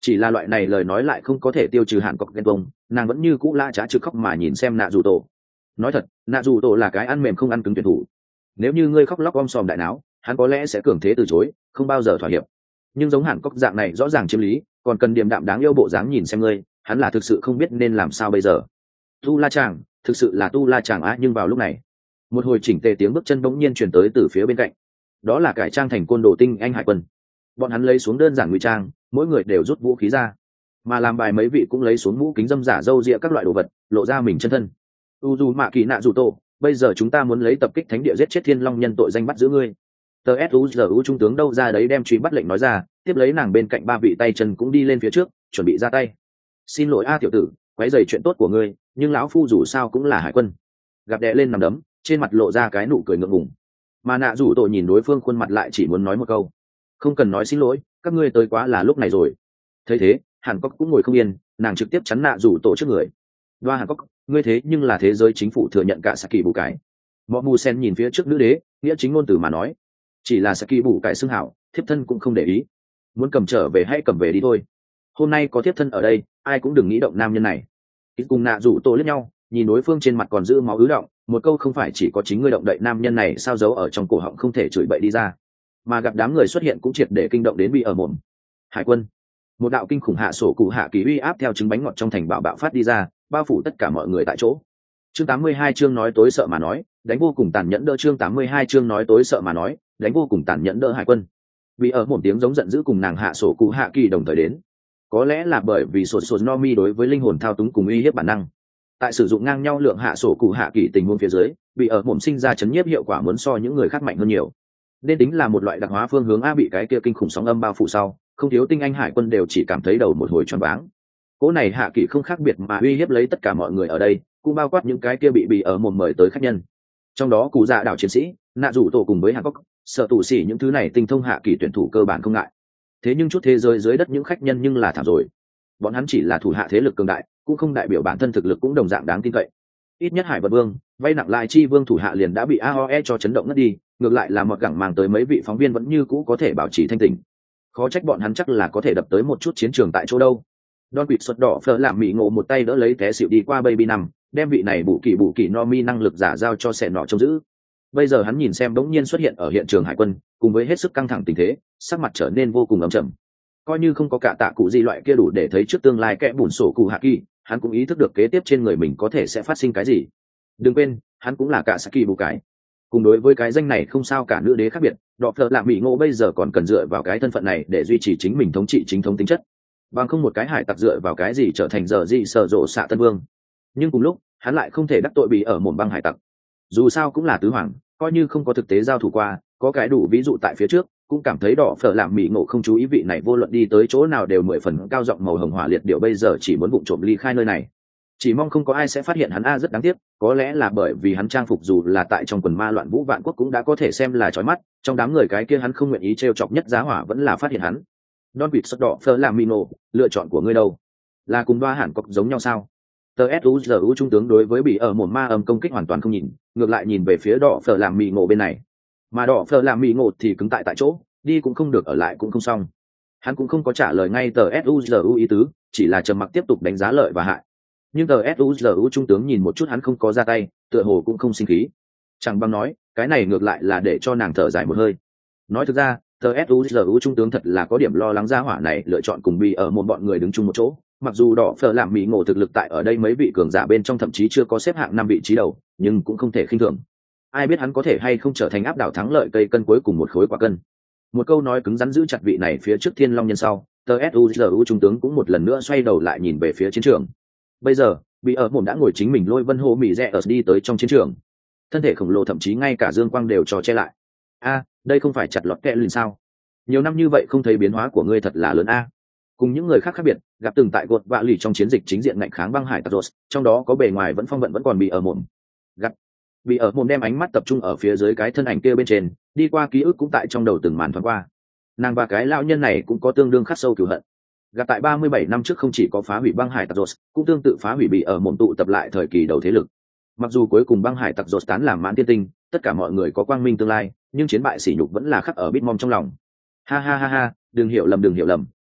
chỉ là loại này lời nói lại không có thể tiêu trừ hàn cọc ghen tuông, nàng vẫn như cũ la trá trực khóc mà nhìn xem nạ dù tổ. Nói thật, nạ dù tổ là cái ăn mềm không ăn cứng tuyển thủ. Nếu như ngươi khóc lóc om sòm đại não, hắn có lẽ sẽ cường thế từ chối, không bao giờ thỏa hiệp. Nhưng giống hàn cọc dạng này rõ ràng chiếm lý, còn cần điềm đạm đáng yêu bộ dáng nhìn xem ngươi, hắn là thực sự không biết nên làm sao bây giờ. Tu la chàng, thực sự là tu la chàng á. Nhưng vào lúc này, một hồi chỉnh tề tiếng bước chân bỗng nhiên truyền tới từ phía bên cạnh. Đó là cải trang thành côn đồ tinh anh hải quân. Bọn hắn lấy xuống đơn giản ngụy trang, mỗi người đều rút vũ khí ra, mà làm bài mấy vị cũng lấy xuống mũ kính dâm giả râu ria các loại đồ vật, lộ ra mình chân thân. U mạ kỳ nạ dù tổ, bây giờ chúng ta muốn lấy tập kích thánh địa giết chết thiên long nhân tội danh bắt giữ ngươi. Tờ suzu trung tướng đâu ra đấy đem truy bắt lệnh nói ra, tiếp lấy nàng bên cạnh ba vị tay chân cũng đi lên phía trước, chuẩn bị ra tay. Xin lỗi tiểu tử, quấy rầy chuyện tốt của ngươi, nhưng lão phu dù sao cũng là hải quân. Gặp đè lên nằm đấm, trên mặt lộ ra cái nụ cười ngượng ngùng. Mà nạ rủ tổ nhìn đối phương khuôn mặt lại chỉ muốn nói một câu: không cần nói xin lỗi, các ngươi tới quá là lúc này rồi. Thấy thế, hàn cốc cũng ngồi không yên, nàng trực tiếp chắn nạ rủ tổ trước người. Và hàn cốc, ngươi thế nhưng là thế giới chính phủ thừa nhận cả Saki bù cái. Mọ mù sen nhìn phía trước nữ đế, nghĩa chính ngôn từ mà nói: chỉ là Saki bù cái xưng hảo, thiếp thân cũng không để ý, muốn cầm trở về hay cầm về đi thôi. Hôm nay có thiếp thân ở đây, ai cũng đừng nghĩ động nam nhân này. Ít cùng nạ rủ tổ liếc nhau, nhìn đối phương trên mặt còn giữ máu ứ động, một câu không phải chỉ có chính ngươi động đậy nam nhân này sao giấu ở trong cổ họng không thể chửi bậy đi ra. Mà gặp đám người xuất hiện cũng triệt để kinh động đến bị ở mồm. Hải quân, một đạo kinh khủng hạ sổ cụ hạ kỳ uy áp theo trứng bánh ngọt trong thành bảo bạo phát đi ra, bao phủ tất cả mọi người tại chỗ. Chương 82 chương nói tối sợ mà nói, đánh vô cùng tàn nhẫn đỡ. Chương 82 chương nói tối sợ mà nói, đánh vô cùng tàn nhẫn đỡ hải quân. Vì ở một tiếng giống giận dữ cùng nàng hạ sổ cụ hạ kỳ đồng thời đến, có lẽ là bởi vì sột sột no mi đối với linh hồn thao túng cùng uy hiếp bản năng. Tại sử dụng ngang nhau lượng hạ sổ cụ hạ kỳ tình huống phía dưới, bị ở mồm sinh ra chấn nhiếp hiệu quả muốn so những người khác mạnh hơn nhiều, nên tính là một loại đặc hóa phương hướng a. Bị cái kia kinh khủng sóng âm bao phủ sau, không thiếu tinh anh hải quân đều chỉ cảm thấy đầu một hồi choáng váng. Cỗ này hạ kỳ không khác biệt mà uy hiếp lấy tất cả mọi người ở đây, cũng bao quát những cái kia bị ở mồm mời tới khách nhân. Trong đó cụ dạ đảo chiến sĩ, nạ rủ tổ cùng với hàn cốc, sợ tù xỉ những thứ này tinh thông hạ kỳ tuyển thủ cơ bản không ngại. Thế nhưng chút thế giới dưới đất những khách nhân nhưng là thảm rồi. Bọn hắn chỉ là thủ hạ thế lực cường đại, cũng không đại biểu bản thân thực lực cũng đồng dạng đáng tin cậy. Ít nhất hải vật vương, vay nặng lại chi vương thủ hạ liền đã bị AOE cho chấn động ngất đi, ngược lại là một gẳng mang tới mấy vị phóng viên vẫn như cũ có thể bảo trì thanh tỉnh. Khó trách bọn hắn chắc là có thể đập tới một chút chiến trường tại chỗ đâu. Don quỵt xuất đỏ phở làm mị ngộ một tay đỡ lấy té xịu đi qua baby nằm, đem vị này bù kỳ no mi năng lực giả giao cho sẻ nọ trông giữ. Bây giờ hắn nhìn xem đống nhiên xuất hiện ở hiện trường hải quân, cùng với hết sức căng thẳng tình thế, sắc mặt trở nên vô cùng ấm trầm. Coi như không có cả tạ cụ gì loại kia đủ để thấy trước tương lai kẽ bùn sổ cụ hạ kỳ, hắn cũng ý thức được kế tiếp trên người mình có thể sẽ phát sinh cái gì. Đừng quên, hắn cũng là cả Saki bù cái. Cùng đối với cái danh này không sao cả nữ đế khác biệt, đọ phở làm mỹ ngộ bây giờ còn cần dựa vào cái thân phận này để duy trì chính mình thống trị chính thống tính chất, bằng không một cái hải tặc dựa vào cái gì trở thành giờ gì sở rộ xạ tân vương. Nhưng cùng lúc hắn lại không thể đắc tội bị ở một băng hải tặc, dù sao cũng là tứ hoàng, coi như không có thực tế giao thủ qua, có cái đủ ví dụ tại phía trước, cũng cảm thấy đỏ phở làm mỹ ngộ không chú ý vị này vô luận đi tới chỗ nào đều 10 phần cao giọng màu hồng hỏa liệt điệu bây giờ chỉ muốn vụng trộm ly khai nơi này. Chỉ mong không có ai sẽ phát hiện hắn rất đáng tiếc, có lẽ là bởi vì hắn trang phục dù là tại trong quần ma loạn vũ vạn quốc cũng đã có thể xem là chói mắt, trong đám người cái kia hắn không nguyện ý trêu chọc nhất giá hỏa vẫn là phát hiện hắn. Don vịt sốt đỏ phở làm mỹ ngộ, lựa chọn của ngươi đâu? Là cùng Đoa Hàn Cốc giống nhau sao? TSUZU trung tướng đối với bị ở một ma âm công kích hoàn toàn không nhìn, ngược lại nhìn về phía đỏ phở làm mỹ ngộ bên này. Mà đỏ phở làm mỹ ngộ thì cứng tại chỗ, đi cũng không được ở lại cũng không xong. Hắn cũng không có trả lời ngay TSUZU ý tứ, chỉ là trầm mặc tiếp tục đánh giá lợi và hại. Nhưng TSUZU trung tướng nhìn một chút hắn không có ra tay, tựa hồ cũng không sinh khí. Chẳng bằng nói, cái này ngược lại là để cho nàng thở dài một hơi. Nói thực ra, TSUZU trung tướng thật là có điểm lo lắng ra hỏa này lựa chọn cùng bị ở một bọn người đứng chung một chỗ. Mặc dù đỏ phở làm mỹ ngộ thực lực tại ở đây mấy vị cường giả bên trong thậm chí chưa có xếp hạng 5 vị trí đầu, nhưng cũng không thể khinh thường. Ai biết hắn có thể hay không trở thành áp đảo thắng lợi cây cân cuối cùng một khối quả cân. Một câu nói cứng rắn giữ chặt vị này phía trước thiên long nhân sau, TSUZU trung tướng cũng một lần nữa xoay đầu lại nhìn về phía chiến trường. Bây giờ, bị ở mồm đã ngồi chính mình lôi vân hô mì rẽ ở đi tới trong chiến trường. Thân thể khổng lồ thậm chí ngay cả dương quang đều cho che lại. Đây không phải chặt lọt kẹ lìn sao? Nhiều năm như vậy không thấy biến hóa của ngươi thật là lớn a. Cùng những người khác khác biệt, gặp từng tại gột vạ lì trong chiến dịch chính diện ngạnh kháng băng hải tặc Rốt, trong đó có bề ngoài vẫn phong vận vẫn còn bị ở mồm. Gặp bị ở mồm đem ánh mắt tập trung ở phía dưới cái thân ảnh kia bên trên, đi qua ký ức cũng tại trong đầu từng màn thoáng qua. Nàng và cái lão nhân này cũng có tương đương khắc sâu cừu hận. Gặp tại 37 năm trước không chỉ có phá hủy băng hải tặc Rốt, cũng tương tự phá hủy bị ở mồm tụ tập lại thời kỳ đầu thế lực. Mặc dù cuối cùng băng hải tặc Rốt tán làm mãn tiên tinh, tất cả mọi người có quang minh tương lai, nhưng chiến bại sỉ nhục vẫn là khắc ở Bitmom trong lòng. Ha, đừng hiểu lầm,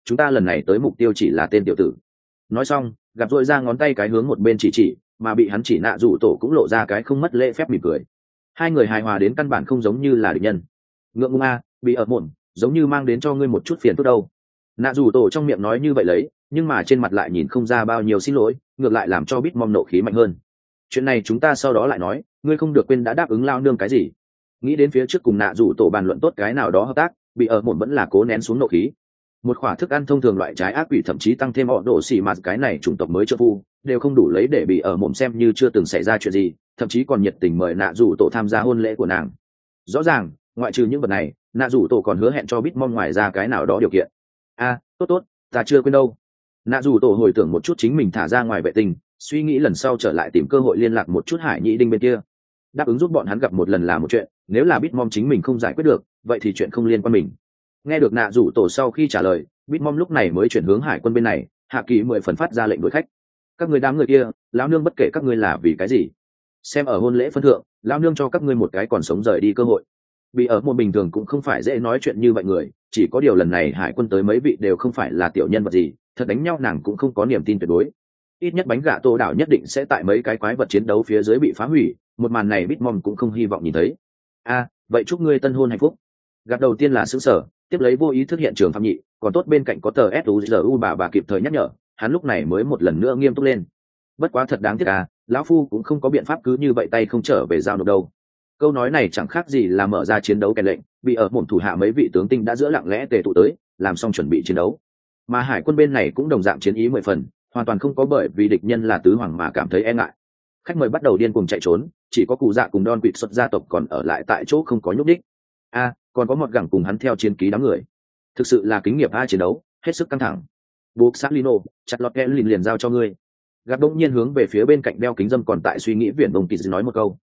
chúng ta lần này tới mục tiêu chỉ là tên tiểu tử. Nói xong gặp dội ra ngón tay cái hướng một bên chỉ mà bị hắn chỉ nạ rủ tổ cũng lộ ra cái không mất lễ phép mỉm cười. Hai người hài hòa đến căn bản không giống như là địch nhân. Ngượng ngùng a, bị ở muộn giống như mang đến cho ngươi một chút phiền phức đâu. Nạ rủ tổ trong miệng nói như vậy lấy, nhưng mà trên mặt lại nhìn không ra bao nhiêu xin lỗi, ngược lại làm cho Bitmom nộ khí mạnh hơn. Chuyện này chúng ta sau đó lại nói, ngươi không được quên đã đáp ứng lao nương cái gì. Nghĩ đến phía trước cùng nạ rủ tổ bàn luận tốt cái nào đó hợp tác, bị ở muộn vẫn là cố nén xuống nộ khí. Một khỏa thức ăn thông thường loại trái ác quỷ thậm chí tăng thêm họ đổ xỉ mạt cái này chủng tộc mới cho phu đều không đủ lấy để bị ở muộn xem như chưa từng xảy ra chuyện gì, thậm chí còn nhiệt tình mời nạ rủ tổ tham gia hôn lễ của nàng. Rõ ràng ngoại trừ những vật này, nạ rủ tổ còn hứa hẹn cho Bitmom ngoài ra cái nào đó điều kiện. Tốt, ta chưa quên đâu. Nạ rủ tổ hồi tưởng một chút chính mình thả ra ngoài vệ tinh, suy nghĩ lần sau trở lại tìm cơ hội liên lạc một chút Hải Nhĩ Đinh bên kia. Đáp ứng giúp bọn hắn gặp một lần là một chuyện, nếu là Bitmom chính mình không giải quyết được, vậy thì chuyện không liên quan mình. Nghe được nạ rủ tổ sau khi trả lời, Bitmom lúc này mới chuyển hướng hải quân bên này, hạ kỳ 10 phần phát ra lệnh đuổi khách. Các người đám người kia, lão nương bất kể các ngươi là vì cái gì, xem ở hôn lễ phân thượng, lão nương cho các ngươi một cái còn sống rời đi cơ hội. Bị ở một bình thường cũng không phải dễ nói chuyện như vậy người, chỉ có điều lần này hải quân tới mấy vị đều không phải là tiểu nhân vật gì, thật đánh nhau nàng cũng không có niềm tin tuyệt đối. Ít nhất bánh gà tô đảo nhất định sẽ tại mấy cái quái vật chiến đấu phía dưới bị phá hủy, một màn này Bitmom cũng không hy vọng nhìn thấy. Vậy chúc ngươi tân hôn hạnh phúc. Gặp đầu tiên là xứng sở, tiếp lấy vô ý thức hiện trường phạm nhị, còn tốt bên cạnh có tờ suzu bà kịp thời nhắc nhở, hắn lúc này mới một lần nữa nghiêm túc lên. Bất quá thật đáng tiếc lão phu cũng không có biện pháp cứ như vậy tay không trở về giao nộp đâu. Câu nói này chẳng khác gì là mở ra chiến đấu kèn lệnh, bị ở một thủ hạ mấy vị tướng tinh đã giữa lặng lẽ tề tụ tới, làm xong chuẩn bị chiến đấu. Mà hải quân bên này cũng đồng dạng chiến ý 10 phần, hoàn toàn không có bởi vì địch nhân là tứ hoàng mà cảm thấy e ngại. Khách mời bắt đầu điên cuồng chạy trốn, chỉ có cụ dạ cùng Don Quỵt xuất gia tộc còn ở lại tại chỗ không có nhúc đích. Còn có một gẳng cùng hắn theo chiến ký đám người. Thực sự là kính nghiệp chiến đấu, hết sức căng thẳng. Buộc sát Lino, chặt lọt kẽ liền giao cho ngươi. Gặp đông nhiên hướng về phía bên cạnh đeo kính dâm còn tại suy nghĩ viển đồng kỳ nói một câu.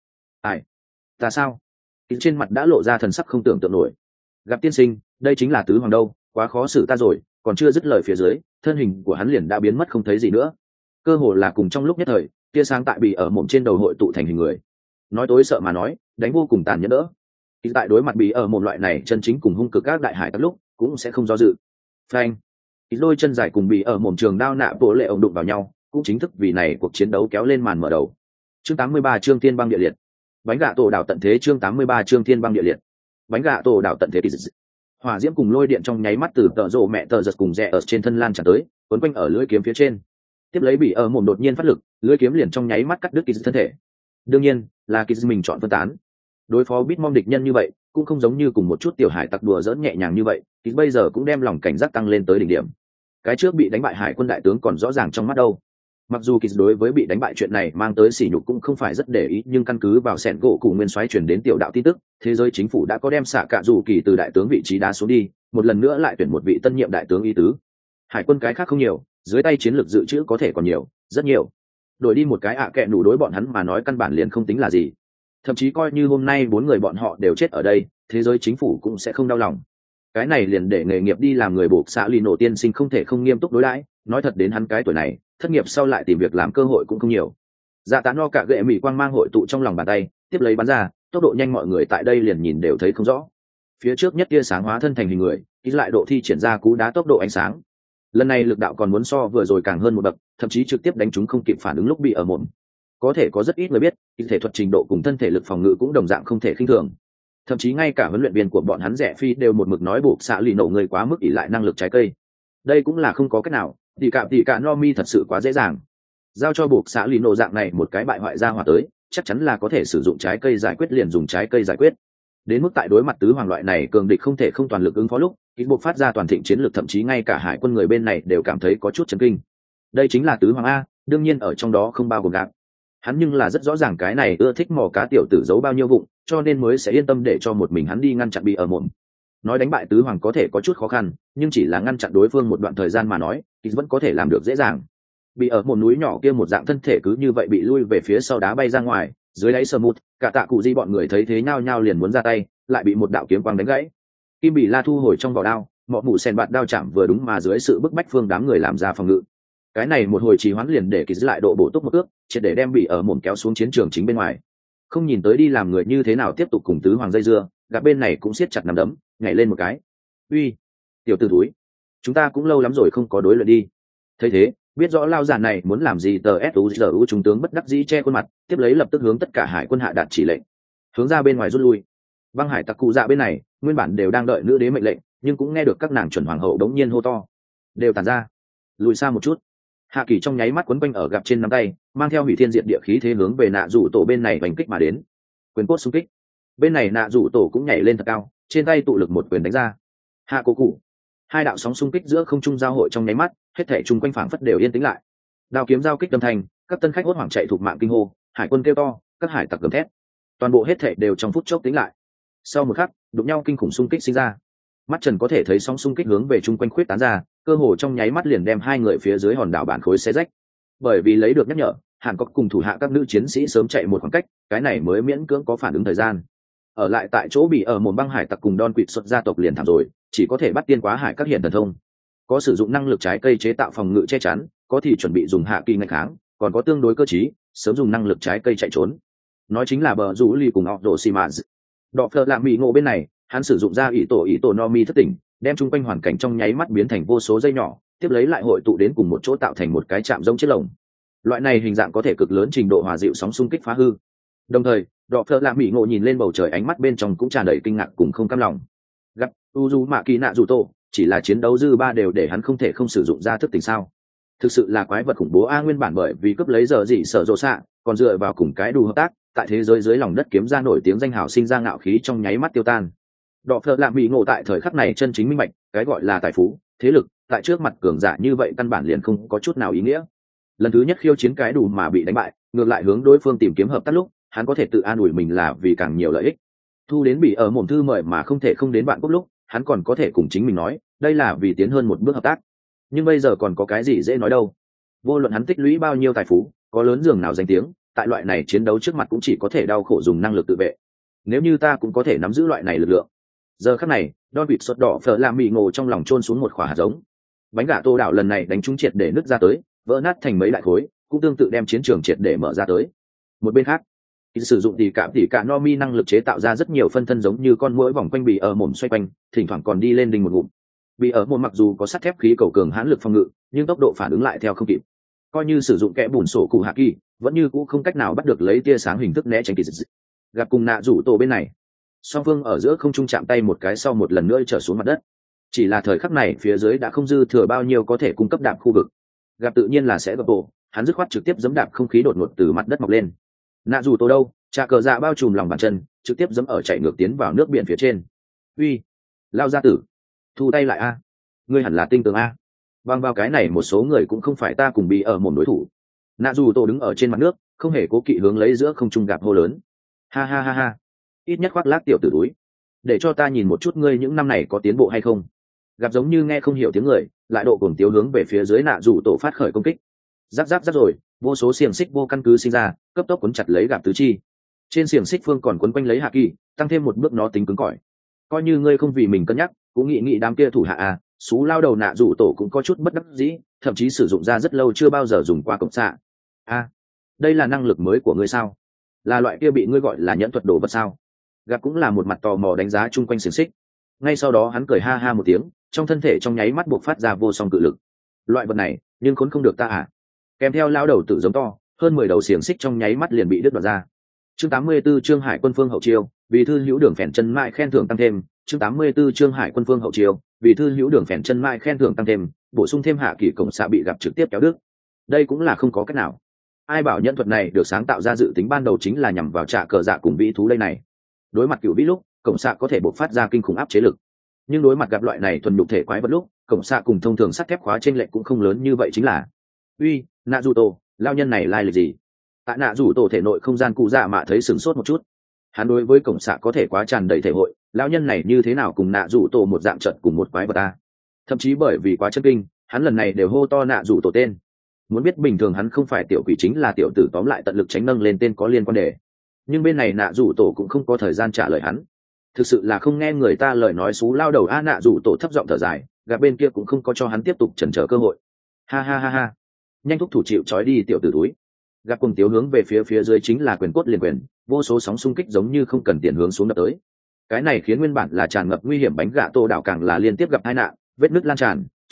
Ta sao? Trên mặt đã lộ ra thần sắc không tưởng tượng nổi. Gặp tiên sinh, đây chính là tứ hoàng đâu, quá khó xử ta rồi. Còn chưa dứt lời phía dưới, thân hình của hắn liền đã biến mất không thấy gì nữa. Cơ hồ là cùng trong lúc nhất thời, tia sáng tại bị ở mồm trên đầu hội tụ thành hình người. Nói tối sợ mà nói, đánh vô cùng tàn nhẫn đỡ. Tại đối mặt bị ở một loại này chân chính cùng hung cực các đại hải các lúc cũng sẽ không do dự. Phanh, đôi chân dài cùng bị ở mồm trường đao nạ bộ lệ ổng đụng vào nhau, cũng chính thức vì này cuộc chiến đấu kéo lên màn mở đầu. Chương 83 chương Thiên băng địa liệt. Bánh gà tổ đảo tận thế chương 83 chương Thiên băng địa liệt. Bánh gà tổ đảo tận thế. Hỏa diễm cùng lôi điện trong nháy mắt từ tợ rộ mẹ tợ giật cùng rẽ ở trên thân lan tràn tới, quấn quanh ở lưỡi kiếm phía trên. Tiếp lấy bị ở mồm đột nhiên phát lực, lưỡi kiếm liền trong nháy mắt cắt đứt thân thể. Đương nhiên là mình chọn phân tán. Đối phó Bitmom địch nhân như vậy cũng không giống như cùng một chút tiểu hải tặc đùa dỡn nhẹ nhàng như vậy, bây giờ cũng đem lòng cảnh giác tăng lên tới đỉnh điểm. Cái trước bị đánh bại hải quân đại tướng còn rõ ràng trong mắt đâu. Mặc dù đối với bị đánh bại chuyện này mang tới sỉ nhục cũng không phải rất để ý, nhưng căn cứ vào sẹn gỗ cùng nguyên soái truyền đến tiểu đạo tin tức, thế giới chính phủ đã có đem xạ cạ dù kỳ từ đại tướng vị trí đá xuống đi, một lần nữa lại tuyển một vị tân nhiệm đại tướng y tứ. Hải quân cái khác không nhiều, dưới tay chiến lược dự trữ có thể còn nhiều, rất nhiều. Đổi đi một cái kẹ nủ đối bọn hắn mà nói căn bản liền không tính là gì. Thậm chí coi như hôm nay 4 người bọn họ đều chết ở đây, thế giới chính phủ cũng sẽ không đau lòng. Cái này liền để nghề nghiệp đi làm người buộc xã lì nổ tiên sinh không thể không nghiêm túc đối đãi. Nói thật đến hắn cái tuổi này, thất nghiệp sau lại tìm việc làm cơ hội cũng không nhiều. Dạ tán no cả gệ mỹ quang mang hội tụ trong lòng bàn tay, tiếp lấy bắn ra, tốc độ nhanh mọi người tại đây liền nhìn đều thấy không rõ. Phía trước nhất tia sáng hóa thân thành hình người, ít lại độ thi triển ra cú đá tốc độ ánh sáng. Lần này lực đạo còn muốn so vừa rồi càng hơn một bậc, thậm chí trực tiếp đánh chúng không kịp phản ứng lúc bị ở mồm. Có thể có rất ít người biết, thể thuật trình độ cùng thân thể lực phòng ngự cũng đồng dạng không thể khinh thường. Thậm chí ngay cả huấn luyện viên của bọn hắn rẻ phi đều một mực nói buộc xạ lì nổ người quá mức ỷ lại năng lực trái cây. Đây cũng là không có cách nào, thì cả no mi thật sự quá dễ dàng. Giao cho buộc xạ lì nổ dạng này một cái bại hoại ra hỏa tới, chắc chắn là có thể sử dụng trái cây giải quyết liền dùng trái cây giải quyết. Đến mức tại đối mặt tứ hoàng loại này cường địch không thể không toàn lực ứng phó lúc, kỹ buộc phát ra toàn thịnh chiến lược, thậm chí ngay cả hải quân người bên này đều cảm thấy có chút chấn kinh. Đây chính là tứ hoàng a, đương nhiên ở trong đó không bao gồm gạp. Hắn nhưng là rất rõ ràng cái này ưa thích mò cá tiểu tử giấu bao nhiêu vụng, cho nên mới sẽ yên tâm để cho một mình hắn đi ngăn chặn bị ở mồm. Nói đánh bại tứ hoàng có thể có chút khó khăn, nhưng chỉ là ngăn chặn đối phương một đoạn thời gian mà nói, thì vẫn có thể làm được dễ dàng. Bị ở một núi nhỏ kia một dạng thân thể cứ như vậy bị lui về phía sau đá bay ra ngoài, dưới đáy sờ mút, cả tạ cụ di bọn người thấy thế nhao nhao liền muốn ra tay, lại bị một đạo kiếm quang đánh gãy. Kim bị la thu hồi trong vỏ đao, mọ mụ sen bạt đao chạm vừa đúng mà dưới sự bức bách phương đám người làm ra phòng ngự. Cái này một hồi trì hoãn liền để kỳ giữ lại độ bổ túc một ước, triệt để đem bị ở mồm kéo xuống chiến trường chính bên ngoài. Không nhìn tới đi làm người như thế nào tiếp tục cùng tứ hoàng dây dưa, gặp bên này cũng siết chặt nắm đấm, nhảy lên một cái. Uy, tiểu tử túi, chúng ta cũng lâu lắm rồi không có đối luyện đi. Thấy thế, biết rõ lao già này muốn làm gì, tờ suzu trung tướng bất đắc dĩ che khuôn mặt, tiếp lấy lập tức hướng tất cả hải quân hạ đạt chỉ lệnh, hướng ra bên ngoài rút lui. Băng hải tặc cụ dạ bên này nguyên bản đều đang đợi nữ đế mệnh lệnh, nhưng cũng nghe được các nàng chuẩn hoàng hậu đống nhiên hô to, đều tàn ra, lùi xa một chút. Hạ Kỳ trong nháy mắt quấn quanh ở gặp trên nắm tay, mang theo hủy thiên diệt địa khí thế hướng về nạ rủ tổ bên này đánh kích mà đến. Quyền cốt xung kích, bên này nạ rủ tổ cũng nhảy lên thật cao, trên tay tụ lực một quyền đánh ra. Hạ cổ cụ, hai đạo sóng xung kích giữa không trung giao hội trong nháy mắt, hết thảy chung quanh phảng phất đều yên tĩnh lại. Đao kiếm giao kích đâm thành, các tân khách hốt hoảng chạy thuộc mạng kinh hô, hải quân kêu to, các hải tặc gầm thét, toàn bộ hết thảy đều trong phút chốc tĩnh lại. Sau một khắc, đụng nhau kinh khủng xung kích sinh ra, mắt trần có thể thấy sóng xung kích hướng về chung quanh khuyết tán ra, cơ hồ trong nháy mắt liền đem hai người phía dưới hòn đảo bản khối xé rách. Bởi vì lấy được nhắc nhở, Hàn Quốc cùng thủ hạ các nữ chiến sĩ sớm chạy một khoảng cách, cái này mới miễn cưỡng có phản ứng thời gian. Ở lại tại chỗ bị ở một băng hải tặc cùng Don Quỵt xuất gia tộc liền thảm rồi, chỉ có thể bắt tiên quá hải các hiện thần thông. Có sử dụng năng lực trái cây chế tạo phòng ngự che chắn, có thì chuẩn bị dùng hạ kỳ ngạch kháng, còn có tương đối cơ trí, sớm dùng năng lực trái cây chạy trốn. Nói chính là bờ rủ ly cùng họ đổ xì mạt. Đọ phơ làm bị ngộ bên này, hắn sử dụng ra ỷ tổ no mi thất tỉnh, đem chung quanh hoàn cảnh trong nháy mắt biến thành vô số dây nhỏ, tiếp lấy lại hội tụ đến cùng một chỗ tạo thành một cái chạm giống chiếc lồng. Loại này hình dạng có thể cực lớn trình độ hòa dịu sóng xung kích phá hư. Đồng thời, Đọ phơ làm bị ngộ nhìn lên bầu trời, ánh mắt bên trong cũng tràn đầy kinh ngạc cùng không cam lòng. Gặp Uzu Mạ Kỳ Nạ Dù Tô, chỉ là chiến đấu dư ba đều để hắn không thể không sử dụng ra thức tỉnh sao? Thực sự là quái vật khủng bố a, nguyên bản bởi vì cướp lấy giờ gì sở rộ xạ, còn dựa vào cùng cái đủ hợp tác, tại thế giới dưới lòng đất kiếm ra nổi tiếng danh hào sinh ra ngạo khí trong nháy mắt tiêu tan. Đọ phợ lạm bị ngộ tại thời khắc này chân chính minh bạch, cái gọi là tài phú, thế lực, tại trước mặt cường giả như vậy căn bản liền không có chút nào ý nghĩa. Lần thứ nhất khiêu chiến cái đủ mà bị đánh bại, ngược lại hướng đối phương tìm kiếm hợp tác lúc, hắn có thể tự an ủi mình là vì càng nhiều lợi ích. Thu đến bị ở mồm thư mời mà không thể không đến bạn quốc lúc, hắn còn có thể cùng chính mình nói, đây là vì tiến hơn một bước hợp tác. Nhưng bây giờ còn có cái gì dễ nói đâu. Vô luận hắn tích lũy bao nhiêu tài phú, có lớn giường nào danh tiếng, tại loại này chiến đấu trước mặt cũng chỉ có thể đau khổ dùng năng lực tự vệ. Nếu như ta cũng có thể nắm giữ loại này lực lượng. Giờ khắc này, Don vịt sốt đỏ phở làm mì ngộ trong lòng chôn xuống một quả hạt giống. Bánh gà tô đảo lần này đánh trúng triệt để nứt ra tới, vỡ nát thành mấy đại khối, cũng tương tự đem chiến trường triệt để mở ra tới. Một bên khác, sử dụng tỉ cả no mi năng lực chế tạo ra rất nhiều phân thân giống như con muỗi vòng quanh bị ở mồm xoay quanh, thỉnh thoảng còn đi lên đỉnh một ngụm. Bị ở mồm mặc dù có sắt thép khí cầu cường hãn lực phòng ngự, nhưng tốc độ phản ứng lại theo không kịp. Coi như sử dụng kẽ bùn sổ cụ hạ kỳ, vẫn như cũ không cách nào bắt được lấy tia sáng hình thức né tránh kỳ dị. Gặp cùng nạ rủ tổ bên này, song phương ở giữa không trung chạm tay một cái sau một lần nữa trở xuống mặt đất. Chỉ là thời khắc này phía dưới đã không dư thừa bao nhiêu có thể cung cấp đạp khu vực. Gặp tự nhiên là sẽ gặp bộ, hắn dứt khoát trực tiếp giẫm đạp không khí đột ngột từ mặt đất mọc lên. Nạ rủ tổ đâu, trà cờ dạ bao trùm lòng bàn chân, trực tiếp giẫm ở chạy ngược tiến vào nước biển phía trên. Uy, lao ra tử, thu tay lại a, ngươi hẳn là tinh tường a. Bằng vào cái này một số người cũng không phải ta cùng bị ở một đối thủ. Nạ rủ tổ đứng ở trên mặt nước, không hề cố kỵ hướng lấy giữa không trung gặp hô lớn. Ha ha ha ha, ít nhất khoác lác tiểu tử túi, để cho ta nhìn một chút ngươi những năm này có tiến bộ hay không. Gặp giống như nghe không hiểu tiếng người, lại độ cồn tiếu hướng về phía dưới nạ rủ tổ phát khởi công kích. Giáp rồi, vô số xiềng xích vô căn cứ sinh ra, cấp tốc cuốn chặt lấy gặp tứ chi. Trên xiềng xích phương còn quấn quanh lấy hạ kỳ, tăng thêm một bước nó tính cứng cỏi. Coi như ngươi không vì mình cân nhắc, cũng nghĩ đám kia thủ hạ à, xú lao đầu nạ rủ tổ cũng có chút bất đắc dĩ, thậm chí sử dụng ra rất lâu chưa bao giờ dùng qua cộng xạ. A, đây là năng lực mới của ngươi sao? Là loại kia bị ngươi gọi là nhẫn thuật đồ vật sao? Gặp cũng là một mặt tò mò đánh giá chung quanh xiềng xích. Ngay sau đó hắn cười ha ha một tiếng, trong thân thể trong nháy mắt buộc phát ra vô song cự lực. Loại vật này, nhưng khốn không được ta à? Kèm theo lao đầu tự giống to, hơn 10 đầu xiềng xích trong nháy mắt liền bị đứt đoạn ra. Chương 84 Trương Hải quân phương hậu chiêu, vì thư hữu đường phèn chân mại khen thưởng tăng thêm. Chương 84 Trương Hải quân phương hậu chiêu, vì thư hữu đường phèn chân mại khen thưởng tăng thêm, bổ sung thêm hạ kỳ cổng xạ bị gặp trực tiếp kéo đứt. Đây cũng là không có cách nào. Ai bảo nhân thuật này được sáng tạo ra dự tính ban đầu chính là nhằm vào trạ cờ dạ cùng vĩ thú đây này. Đối mặt cựu vĩ lúc, cổng xạ có thể bộc phát ra kinh khủng áp chế lực. Nhưng đối mặt gặp loại này thuần nhục thể quái vật lúc, cổng xạ cùng thông thường sắt thép khóa trên lệnh cũng không lớn như vậy chính là. Uy, nạ dù tổ, lao nhân này lai lịch gì? Tại nạ dù tổ thể nội không gian cụ dạ mạ thấy sửng sốt một chút. Hắn đối với cổng xạ có thể quá tràn đầy thể hội, lão nhân này như thế nào cùng nạ dù tổ một dạng trận cùng một quái vật ta. Thậm chí bởi vì quá chân kinh, hắn lần này đều hô to nạ dù tổ tên. Muốn biết bình thường hắn không phải tiểu quỷ chính là tiểu tử, tóm lại tận lực tránh nâng lên tên có liên quan đề. Nhưng bên này nạ dù tổ cũng không có thời gian trả lời hắn. Thực sự là không nghe người ta lời nói xú lao đầu a. Nạ dù tổ thấp giọng thở dài, gặp bên kia cũng không có cho hắn tiếp tục chần chờ cơ hội. Ha ha ha ha, nhanh thúc thủ chịu trói đi tiểu tử túi. Gặp cùng tiếu hướng về phía dưới chính là quyền cốt liền quyền, vô số sóng xung kích giống như không cần tiền hướng xuống đập tới. Cái này khiến nguyên bản là tràn ngập nguy hiểm bánh gạ tô đảo càng là liên tiếp gặp tai nạn, vết nứt lan tràn,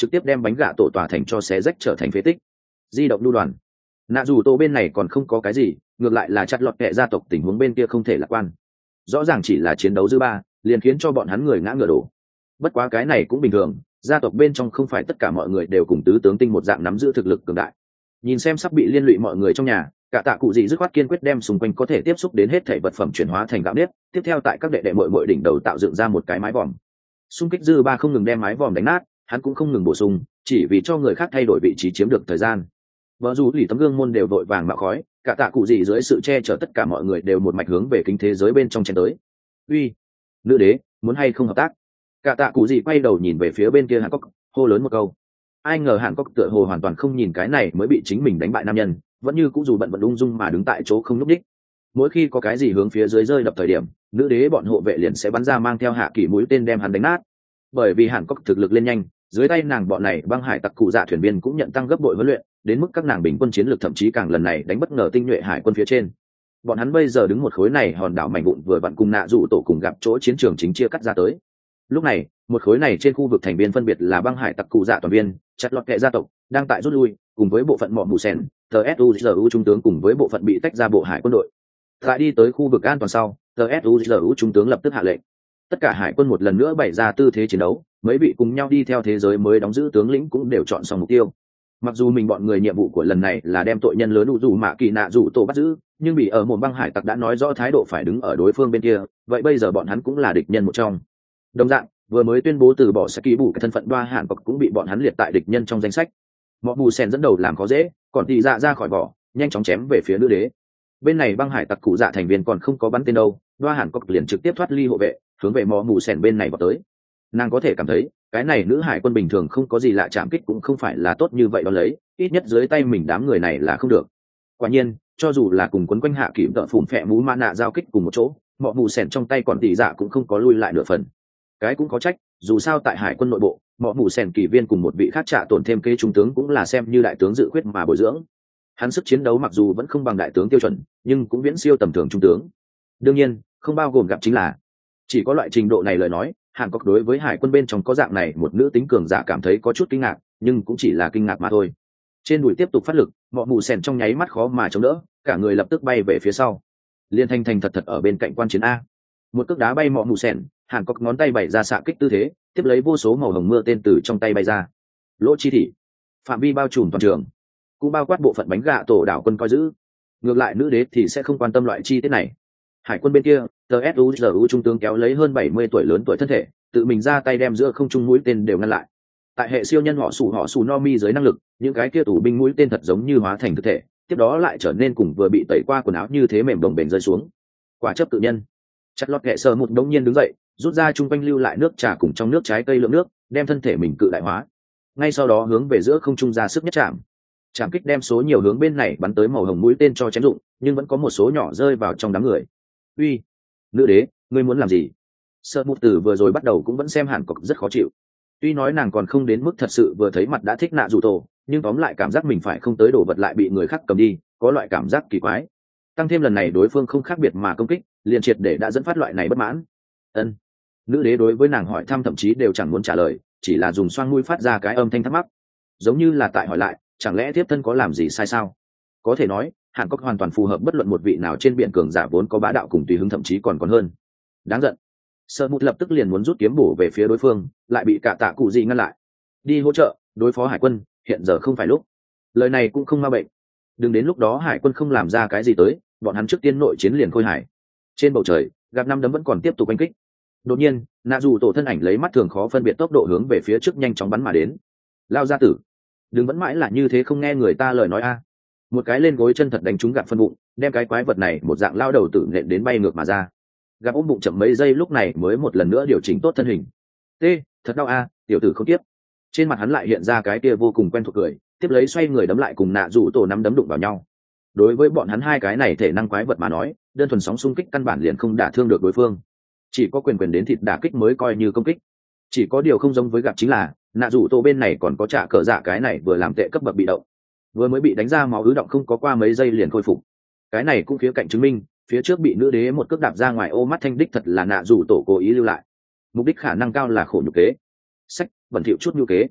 trực tiếp đem bánh gạ tổ tỏa thành cho xé rách trở thành phế tích. Di động lưu đoàn, nạ dù tổ bên này còn không có cái gì, ngược lại là chặt lọt kệ gia tộc tình huống bên kia không thể lạc quan. Rõ ràng chỉ là chiến đấu dư ba liền khiến cho bọn hắn người ngã ngựa đổ. Bất quá cái này cũng bình thường, gia tộc bên trong không phải tất cả mọi người đều cùng tứ tướng tinh một dạng nắm giữ thực lực cường đại. Nhìn xem sắp bị liên lụy mọi người trong nhà, cả tạ cụ gì dứt khoát kiên quyết đem xung quanh có thể tiếp xúc đến hết thảy vật phẩm chuyển hóa thành gạo nếp, tiếp theo tại các đệ đệ muội đỉnh đầu tạo dựng ra một cái mái vòm. Xung kích dư ba không ngừng đem mái vòm đánh nát, hắn cũng không ngừng bổ sung, chỉ vì cho người khác thay đổi vị trí chiếm được thời gian. Vợ dù lì tấm gương môn đều vội vàng mạo khói, cả tạ cụ gì dưới sự che chở tất cả mọi người đều một mạch hướng về kính thế giới bên trong chen tới. Uy, nữ đế, muốn hay không hợp tác? Cả tạ cụ gì quay đầu nhìn về phía bên kia Hàn Quốc, hô lớn một câu. Ai ngờ Hàn Quốc tựa hồ hoàn toàn không nhìn cái này mới bị chính mình đánh bại nam nhân, vẫn như cũng dù bận ung dung mà đứng tại chỗ không nhúc nhích. Mỗi khi có cái gì hướng phía dưới rơi đập thời điểm, nữ đế bọn hộ vệ liền sẽ bắn ra mang theo hạ kỳ mũi tên đem hắn đánh nát. Bởi vì Hàn Quốc thực lực lên nhanh, dưới tay nàng bọn này băng hải tặc cụ dạ thuyền viên cũng nhận tăng gấp bội huấn luyện, đến mức các nàng bình quân chiến lược thậm chí càng lần này đánh bất ngờ tinh nhuệ hải quân phía trên. Bọn hắn bây giờ đứng một khối này hòn đảo mảnh vụn vừa vặn cùng nạ dụ tổ cùng gặp chỗ chiến trường chính chia cắt ra tới. Lúc này, một khối này trên khu vực thành viên phân biệt là băng hải tặc cụ dạ toàn viên, chặt lọt kệ gia tộc đang tại rút lui, cùng với bộ phận mọ mù sen, tsuzu trung tướng cùng với bộ phận bị tách ra bộ hải quân đội. Tại đi tới khu vực an toàn sau, tsuzu trung tướng lập tức hạ lệnh, tất cả hải quân một lần nữa bày ra tư thế chiến đấu, mấy vị cùng nhau đi theo thế giới mới đóng giữ tướng lĩnh cũng đều chọn xong mục tiêu. Mặc dù mình bọn người nhiệm vụ của lần này là đem tội nhân lớn dù mạ kỳ nạ dù tổ bắt giữ, nhưng bị ở một băng hải tặc đã nói rõ thái độ phải đứng ở đối phương bên kia, vậy bây giờ bọn hắn cũng là địch nhân một trong. Đồng dạng, vừa mới tuyên bố từ bỏ Saki bù cái thân phận Đoa Hàn Cọc cũng bị bọn hắn liệt tại địch nhân trong danh sách. Mọ Bù Sen dẫn đầu làm khó dễ, còn Tỷ Dạ ra khỏi vỏ, nhanh chóng chém về phía nữ đế. Bên này băng hải tặc cụ dạ thành viên còn không có bắn tên đâu, Đoa Hàn Cọc liền trực tiếp thoát ly hộ vệ, hướng về Mọ Bù Sen bên này vào tới. Nàng có thể cảm thấy, cái này nữ hải quân bình thường không có gì lạ, chạm kích cũng không phải là tốt như vậy đó lấy, ít nhất dưới tay mình đám người này là không được. Quả nhiên, cho dù là cùng quấn quanh hạ kỵ đỡ phủm phẹ mũ ma nạ giao kích cùng một chỗ, Mọ Bù Sen trong tay còn Tỷ Dạ cũng không có lui lại nửa phần. Cái cũng có trách, dù sao tại hải quân nội bộ, Mọ Mù Sen kỳ viên cùng một vị khác trả tổn thêm kế trung tướng cũng là xem như đại tướng dự khuyết mà bồi dưỡng. Hắn sức chiến đấu mặc dù vẫn không bằng đại tướng tiêu chuẩn, nhưng cũng viễn siêu tầm thường trung tướng. Đương nhiên, không bao gồm gặp chính là chỉ có loại trình độ này lời nói, Hàn Quốc đối với hải quân bên trong có dạng này một nữ tính cường giả cảm thấy có chút kinh ngạc, nhưng cũng chỉ là kinh ngạc mà thôi. Trên đùi tiếp tục phát lực, Mọ Mù Sen trong nháy mắt khó mà chống đỡ, cả người lập tức bay về phía sau. Liên Thanh Thanh thật ở bên cạnh quan chiến a. Một cước đá bay Mọ Mù Sen, Hàn Quốc ngón tay bày ra xạ kích tư thế, tiếp lấy vô số màu hồng mưa tên từ trong tay bay ra. Lỗ chi thị, phạm vi bao trùm toàn trường, cũng bao quát bộ phận bánh gạ tổ đảo quân coi giữ. Ngược lại nữ đế thì sẽ không quan tâm loại chi tiết này. Hải quân bên kia, tsuzu trung tướng kéo lấy hơn 70 tuổi lớn tuổi thân thể, tự mình ra tay đem giữa không trung mũi tên đều ngăn lại. Tại hệ siêu nhân họ sủ no mi dưới năng lực, những cái kia tù binh mũi tên thật giống như hóa thành thực thể, tiếp đó lại trở nên cùng vừa bị tẩy qua quần áo như thế mềm đồng bền rơi xuống. Quả chấp tự nhân. Chặt lọt kệ sờ một đống nhiên đứng dậy, rút ra trung quanh lưu lại nước trà cùng trong nước trái cây lượng nước, đem thân thể mình cự đại hóa. Ngay sau đó hướng về giữa không trung ra sức nhất chạm. Chạm kích đem số nhiều hướng bên này bắn tới màu hồng mũi tên cho chém dụng, nhưng vẫn có một số nhỏ rơi vào trong đám người. Uy, nữ đế, ngươi muốn làm gì? Sợ một từ vừa rồi bắt đầu cũng vẫn xem Hàn Cọc rất khó chịu. Tuy nói nàng còn không đến mức thật sự vừa thấy mặt đã thích nạ dù tổ, nhưng tóm lại cảm giác mình phải không tới đổ vật lại bị người khác cầm đi, có loại cảm giác kỳ quái. Tăng thêm lần này đối phương không khác biệt mà công kích, liền triệt để đã dẫn phát loại này bất mãn. Ân. Nữ đế đối với nàng hỏi thăm thậm chí đều chẳng muốn trả lời, chỉ là dùng xoang mũi phát ra cái âm thanh thắc mắc, giống như là tại hỏi lại, chẳng lẽ tiếp thân có làm gì sai sao? Có thể nói, Hàn Quốc hoàn toàn phù hợp bất luận một vị nào trên biển cường giả vốn có bá đạo cùng tùy hứng, thậm chí còn hơn. Đáng giận. Sợ Mụt lập tức liền muốn rút kiếm bổ về phía đối phương, lại bị cả tạ cụ gì ngăn lại. Đi hỗ trợ đối phó hải quân, hiện giờ không phải lúc. Lời này cũng không ma bệnh. Đừng đến lúc đó hải quân không làm ra cái gì tới, bọn hắn trước tiên nội chiến liền khôi hải. Trên bầu trời, gặp năm đấm vẫn còn tiếp tục đánh kích. Đột nhiên, nạ dù tổ thân ảnh lấy mắt thường khó phân biệt tốc độ hướng về phía trước nhanh chóng bắn mà đến. Lao ra tử, đừng vẫn mãi là như thế, không nghe người ta lời nói a. Một cái lên gối chân thật đánh trúng gặp phân bụng, đem cái quái vật này một dạng lao đầu tử nện đến bay ngược mà ra. Gặp ôm bụng chậm mấy giây lúc này mới một lần nữa điều chỉnh tốt thân hình. T, thật đau a, tiểu tử không tiếp. Trên mặt hắn lại hiện ra cái kia vô cùng quen thuộc cười, tiếp lấy xoay người đấm lại cùng nạ dù tổ nắm đấm đụng vào nhau. Đối với bọn hắn hai cái này thể năng quái vật mà nói, đơn thuần sóng xung kích căn bản liền không đả thương được đối phương, chỉ có quyền quyền đến thịt đả kích mới coi như công kích. Chỉ có điều không giống với gặp chính là nạ rủ tổ bên này còn có trả cờ dạ, cái này vừa làm tệ cấp bậc bị động, vừa mới bị đánh ra máu ứ động không có qua mấy giây liền khôi phục. Cái này cũng khía cạnh chứng minh phía trước bị nữ đế một cước đạp ra ngoài ô mắt thanh đích thật là nạ rủ tổ cố ý lưu lại, mục đích khả năng cao là khổ nhục kế, sách bẩn thỉu chút nhu kế.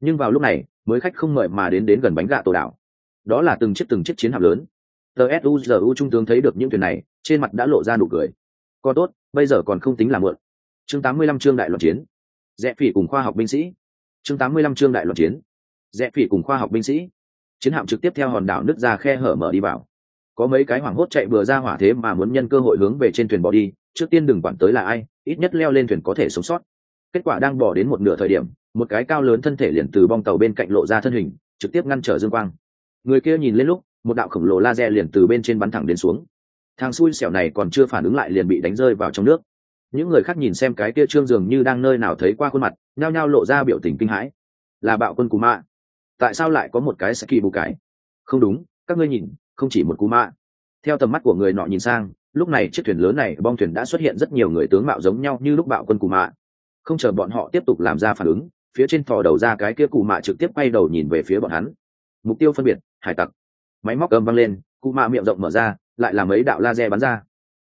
Nhưng vào lúc này mới khách không mời mà đến gần bánh gạ tổ đảo. Đó là từng chiếc chiến hạm lớn. TSUZU trung tướng thấy được những thuyền này, trên mặt đã lộ ra nụ cười. Có tốt, bây giờ còn không tính là mượn. Chương 85 chương đại loạn chiến. Rẽ phỉ cùng khoa học binh sĩ. Chương 85 chương đại loạn chiến. Rẽ phỉ cùng khoa học binh sĩ. Chiến hạm trực tiếp theo hòn đảo nứt ra khe hở mở đi vào. Có mấy cái hoảng hốt chạy bừa ra hỏa thế mà muốn nhân cơ hội hướng về trên thuyền bỏ đi, trước tiên đừng quản tới là ai, ít nhất leo lên thuyền có thể sống sót. Kết quả đang bỏ đến một nửa thời điểm, một cái cao lớn thân thể liền từ bong tàu bên cạnh lộ ra thân hình, trực tiếp ngăn trở dương quang. Người kia nhìn lên lúc, một đạo khổng lồ laser liền từ bên trên bắn thẳng đến xuống. Thằng xui xẻo này còn chưa phản ứng lại liền bị đánh rơi vào trong nước. Những người khác nhìn xem cái kia trương dường như đang nơi nào thấy qua khuôn mặt, nhao nhao lộ ra biểu tình kinh hãi. Là bạo quân cú mạ. Tại sao lại có một cái Saki bù cái? Không đúng, các ngươi nhìn, không chỉ một cú mạ. Theo tầm mắt của người nọ nhìn sang, lúc này chiếc thuyền lớn này bong thuyền đã xuất hiện rất nhiều người tướng mạo giống nhau như lúc bạo quân cù mạ. Không chờ bọn họ tiếp tục làm ra phản ứng, phía trên thò đầu ra cái kia cù mạ trực tiếp quay đầu nhìn về phía bọn hắn. Mục tiêu phân biệt, hải tặc. Máy móc âm vang lên, cù mạ miệng rộng mở ra, lại là mấy đạo laser bắn ra.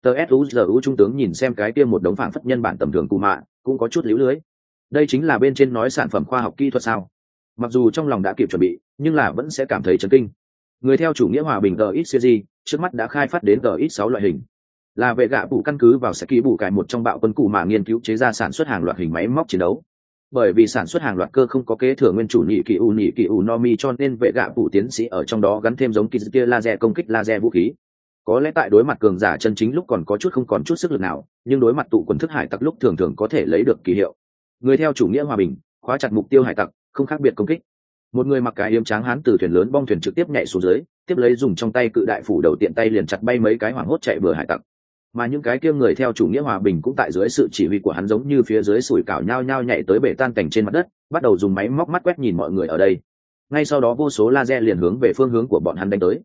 TSUZU trung tướng nhìn xem cái kia một đống phảng phất nhân bản tầm thường cù mạ, cũng có chút líu lưới. Đây chính là bên trên nói sản phẩm khoa học kỹ thuật sao? Mặc dù trong lòng đã kịp chuẩn bị, nhưng là vẫn sẽ cảm thấy chấn kinh. Người theo chủ nghĩa hòa bình GX series, trước mắt đã khai phát đến GX6 loại hình, là vệ gạ phủ căn cứ vào sẽ ký bù cải một trong bạo quân cụ mà nghiên cứu chế ra sản xuất hàng loạt hình máy móc chiến đấu. Bởi vì sản xuất hàng loạt cơ không có kế thừa nguyên chủ nhị kỳ u nomi, cho nên vệ gạ phủ tiến sĩ ở trong đó gắn thêm giống kia laser công kích laser vũ khí. Có lẽ tại đối mặt cường giả chân chính lúc còn có chút không còn chút sức lực nào, nhưng đối mặt tụ quần thức hải tặc lúc thường thường có thể lấy được kỳ hiệu. Người theo chủ nghĩa hòa bình khóa chặt mục tiêu hải tặc, không khác biệt công kích. Một người mặc cái yếm tráng hán từ thuyền lớn bong thuyền trực tiếp nhảy xuống dưới, tiếp lấy dùng trong tay cự đại phủ đầu tiện tay liền chặt bay mấy cái hoảng hốt chạy bừa hải tặc. Mà những cái kia người theo chủ nghĩa hòa bình cũng tại dưới sự chỉ huy của hắn giống như phía dưới sủi cảo nhao nhao nhảy tới bể tan cảnh trên mặt đất, bắt đầu dùng máy móc mắt quét nhìn mọi người ở đây. Ngay sau đó vô số laser liền hướng về phương hướng của bọn hắn đánh tới.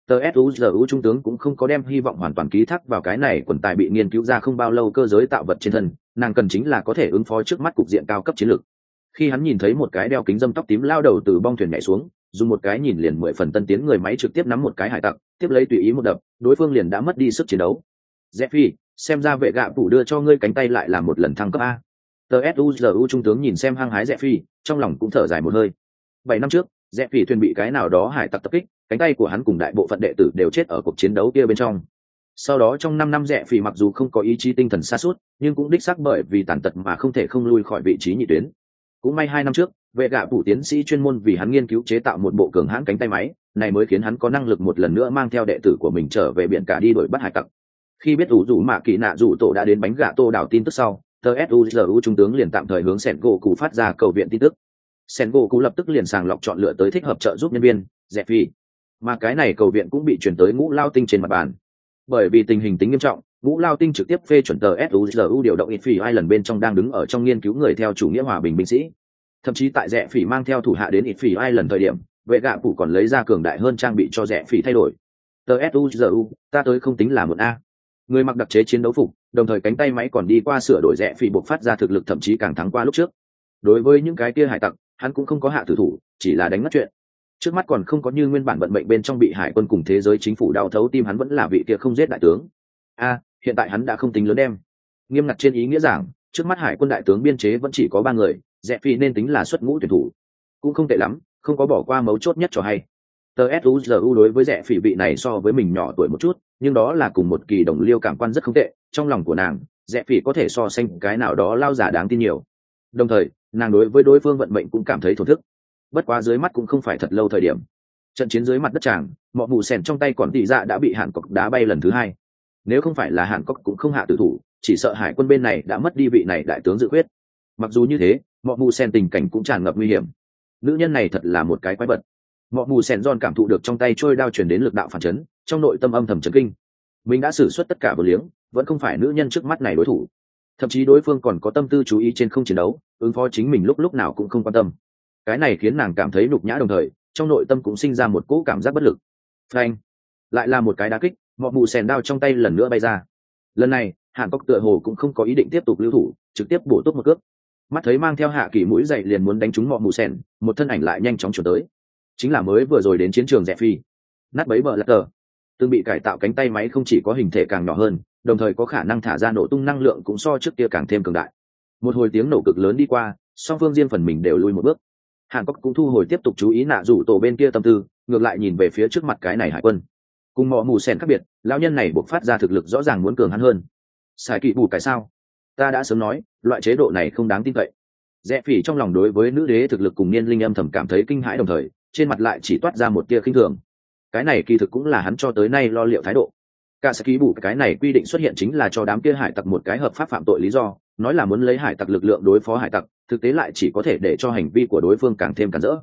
TSUZU trung tướng cũng không có đem hy vọng hoàn toàn ký thác vào cái này quần tài bị nghiên cứu ra không bao lâu cơ giới tạo vật trên thân, nàng cần chính là có thể ứng phó trước mắt cục diện cao cấp chiến lược. Khi hắn nhìn thấy một cái đeo kính dâm tóc tím lao đầu từ bong thuyền nhảy xuống, dùng một cái nhìn liền 10 phần tân tiến người máy trực tiếp nắm một cái hải tặc, tiếp lấy tùy ý một đập, đối phương liền đã mất đi sức chiến đấu. Jeffy, xem ra vệ gạ phủ đưa cho ngươi cánh tay lại làm một lần thăng cấp a. TSUZU trung tướng nhìn xem hăng hái Jeffy, trong lòng cũng thở dài một hơi. 7 năm trước, Jeffy thuyền bị cái nào đó hải tặc tập kích, cánh tay của hắn cùng đại bộ phận đệ tử đều chết ở cuộc chiến đấu kia bên trong. Sau đó trong 5 năm Jeffy mặc dù không có ý chí tinh thần sa sút, nhưng cũng đích xác bởi vì tàn tật mà không thể không lui khỏi vị trí nhị tuyến. Cũng may 2 năm trước, vệ gạ phủ tiến sĩ chuyên môn vì hắn nghiên cứu chế tạo một bộ cường hãn cánh tay máy, này mới khiến hắn có năng lực một lần nữa mang theo đệ tử của mình trở về biển cả đi đuổi bắt hải tặc. Khi biết ủ rủ mạ kỳ nạ rủ tổ đã đến bánh gạ tô đảo tin tức sau, TSUZU trung tướng liền tạm thời hướng Sengoku phát ra cầu viện tin tức. Sengoku lập tức liền sàng lọc chọn lựa tới thích hợp trợ giúp nhân viên, Jeffy. Mà cái này cầu viện cũng bị chuyển tới Ngũ Lao Tinh trên mặt bàn. Bởi vì tình hình tính nghiêm trọng, Ngũ Lao Tinh trực tiếp phê chuẩn TSUZU điều động Itphỉ Island bên trong đang đứng ở trong nghiên cứu người theo chủ nghĩa hòa bình binh sĩ. Thậm chí tại Jeffy mang theo thủ hạ đến Itphỉ Island thời điểm, vệ gạ phủ còn lấy ra cường đại hơn trang bị cho Jeffy thay đổi. TSUZU, ta tới không tính là một a. Người mặc đặc chế chiến đấu phục, đồng thời cánh tay máy còn đi qua sửa đổi Jeffy buộc phát ra thực lực thậm chí càng thắng qua lúc trước. Đối với những cái kia hải tặc, hắn cũng không có hạ tử thủ, chỉ là đánh ngất chuyện. Trước mắt còn không có như nguyên bản vận mệnh bên trong bị hải quân cùng thế giới chính phủ đau thấu tim, hắn vẫn là vị kia không giết đại tướng. Hiện tại hắn đã không tính lớn đem. Nghiêm ngặt trên ý nghĩa giảng, trước mắt hải quân đại tướng biên chế vẫn chỉ có 3 người, Jeffy nên tính là xuất ngũ tuyển thủ. Cũng không tệ lắm, không có bỏ qua mấu chốt nhất cho hay. TSUZU đối với Jeffy vị này so với mình nhỏ tuổi một chút, nhưng đó là cùng một kỳ đồng liêu cảm quan rất không tệ, trong lòng của nàng, Jeffy có thể so sánh cái nào đó lao giả đáng tin nhiều. Đồng thời, nàng đối với đối phương vận mệnh cũng cảm thấy thổn thức. Bất quá dưới mắt cũng không phải thật lâu thời điểm. Trận chiến dưới mặt đất tràng, mọ mù sèn trong tay còn tỷ dạ đã bị Hàn Cốc đá bay lần thứ 2. Nếu không phải là Hàn Cốc cũng không hạ tử thủ, chỉ sợ hải quân bên này đã mất đi vị này đại tướng dự quyết. Mặc dù như thế, mọ mù sèn tình cảnh cũng tràn ngập nguy hiểm. Nữ nhân này thật là một cái quái vật. Mọ mù sèn John cảm thụ được trong tay trôi đao truyền đến lực đạo phản chấn, trong nội tâm âm thầm chấn kinh. Mình đã sử xuất tất cả vô liếng, vẫn không phải nữ nhân trước mắt này đối thủ. Thậm chí đối phương còn có tâm tư chú ý trên không chiến đấu, ứng phó chính mình lúc nào cũng không quan tâm. Cái này khiến nàng cảm thấy nhục nhã, đồng thời trong nội tâm cũng sinh ra một cỗ cảm giác bất lực. Phanh! Lại là một cái đá kích, mọ mù sèn đao trong tay lần nữa bay ra. Lần này, Hàn Cốc tựa hồ cũng không có ý định tiếp tục lưu thủ, trực tiếp bổ túc một cước. Mắt thấy mang theo hạ kỳ mũi dậy liền muốn đánh trúng mọ mù sèn, một thân ảnh lại nhanh chóng chuyển tới. Chính là mới vừa rồi đến chiến trường Jeffy. Nát bấy bờ lật tờ. Từng bị cải tạo cánh tay máy không chỉ có hình thể càng nhỏ hơn, đồng thời có khả năng thả ra nổ tung năng lượng cũng so trước kia càng thêm cường đại. Một hồi tiếng nổ cực lớn đi qua, song phương riêng phần mình đều lui một bước. hàn cốc cũng thu hồi tiếp tục chú ý nạ rủ tổ bên kia tâm tư, ngược lại nhìn về phía trước mặt cái này hải quân. Cùng mọ mù sen khác biệt, lão nhân này buộc phát ra thực lực rõ ràng muốn cường hắn hơn. Sai kỳ bù cái sao? Ta đã sớm nói loại chế độ này không đáng tin cậy. Rẽ phỉ trong lòng đối với nữ đế thực lực cùng niên linh âm thầm cảm thấy kinh hãi, đồng thời trên mặt lại chỉ toát ra một tia khinh thường. Cái này kỳ thực cũng là hắn cho tới nay lo liệu thái độ. Cả sẽ ký bù cái này quy định xuất hiện chính là cho đám kia hải tặc một cái hợp pháp phạm tội lý do, nói là muốn lấy hải tặc lực lượng đối phó hải tặc, thực tế lại chỉ có thể để cho hành vi của đối phương càng thêm cản rỡ.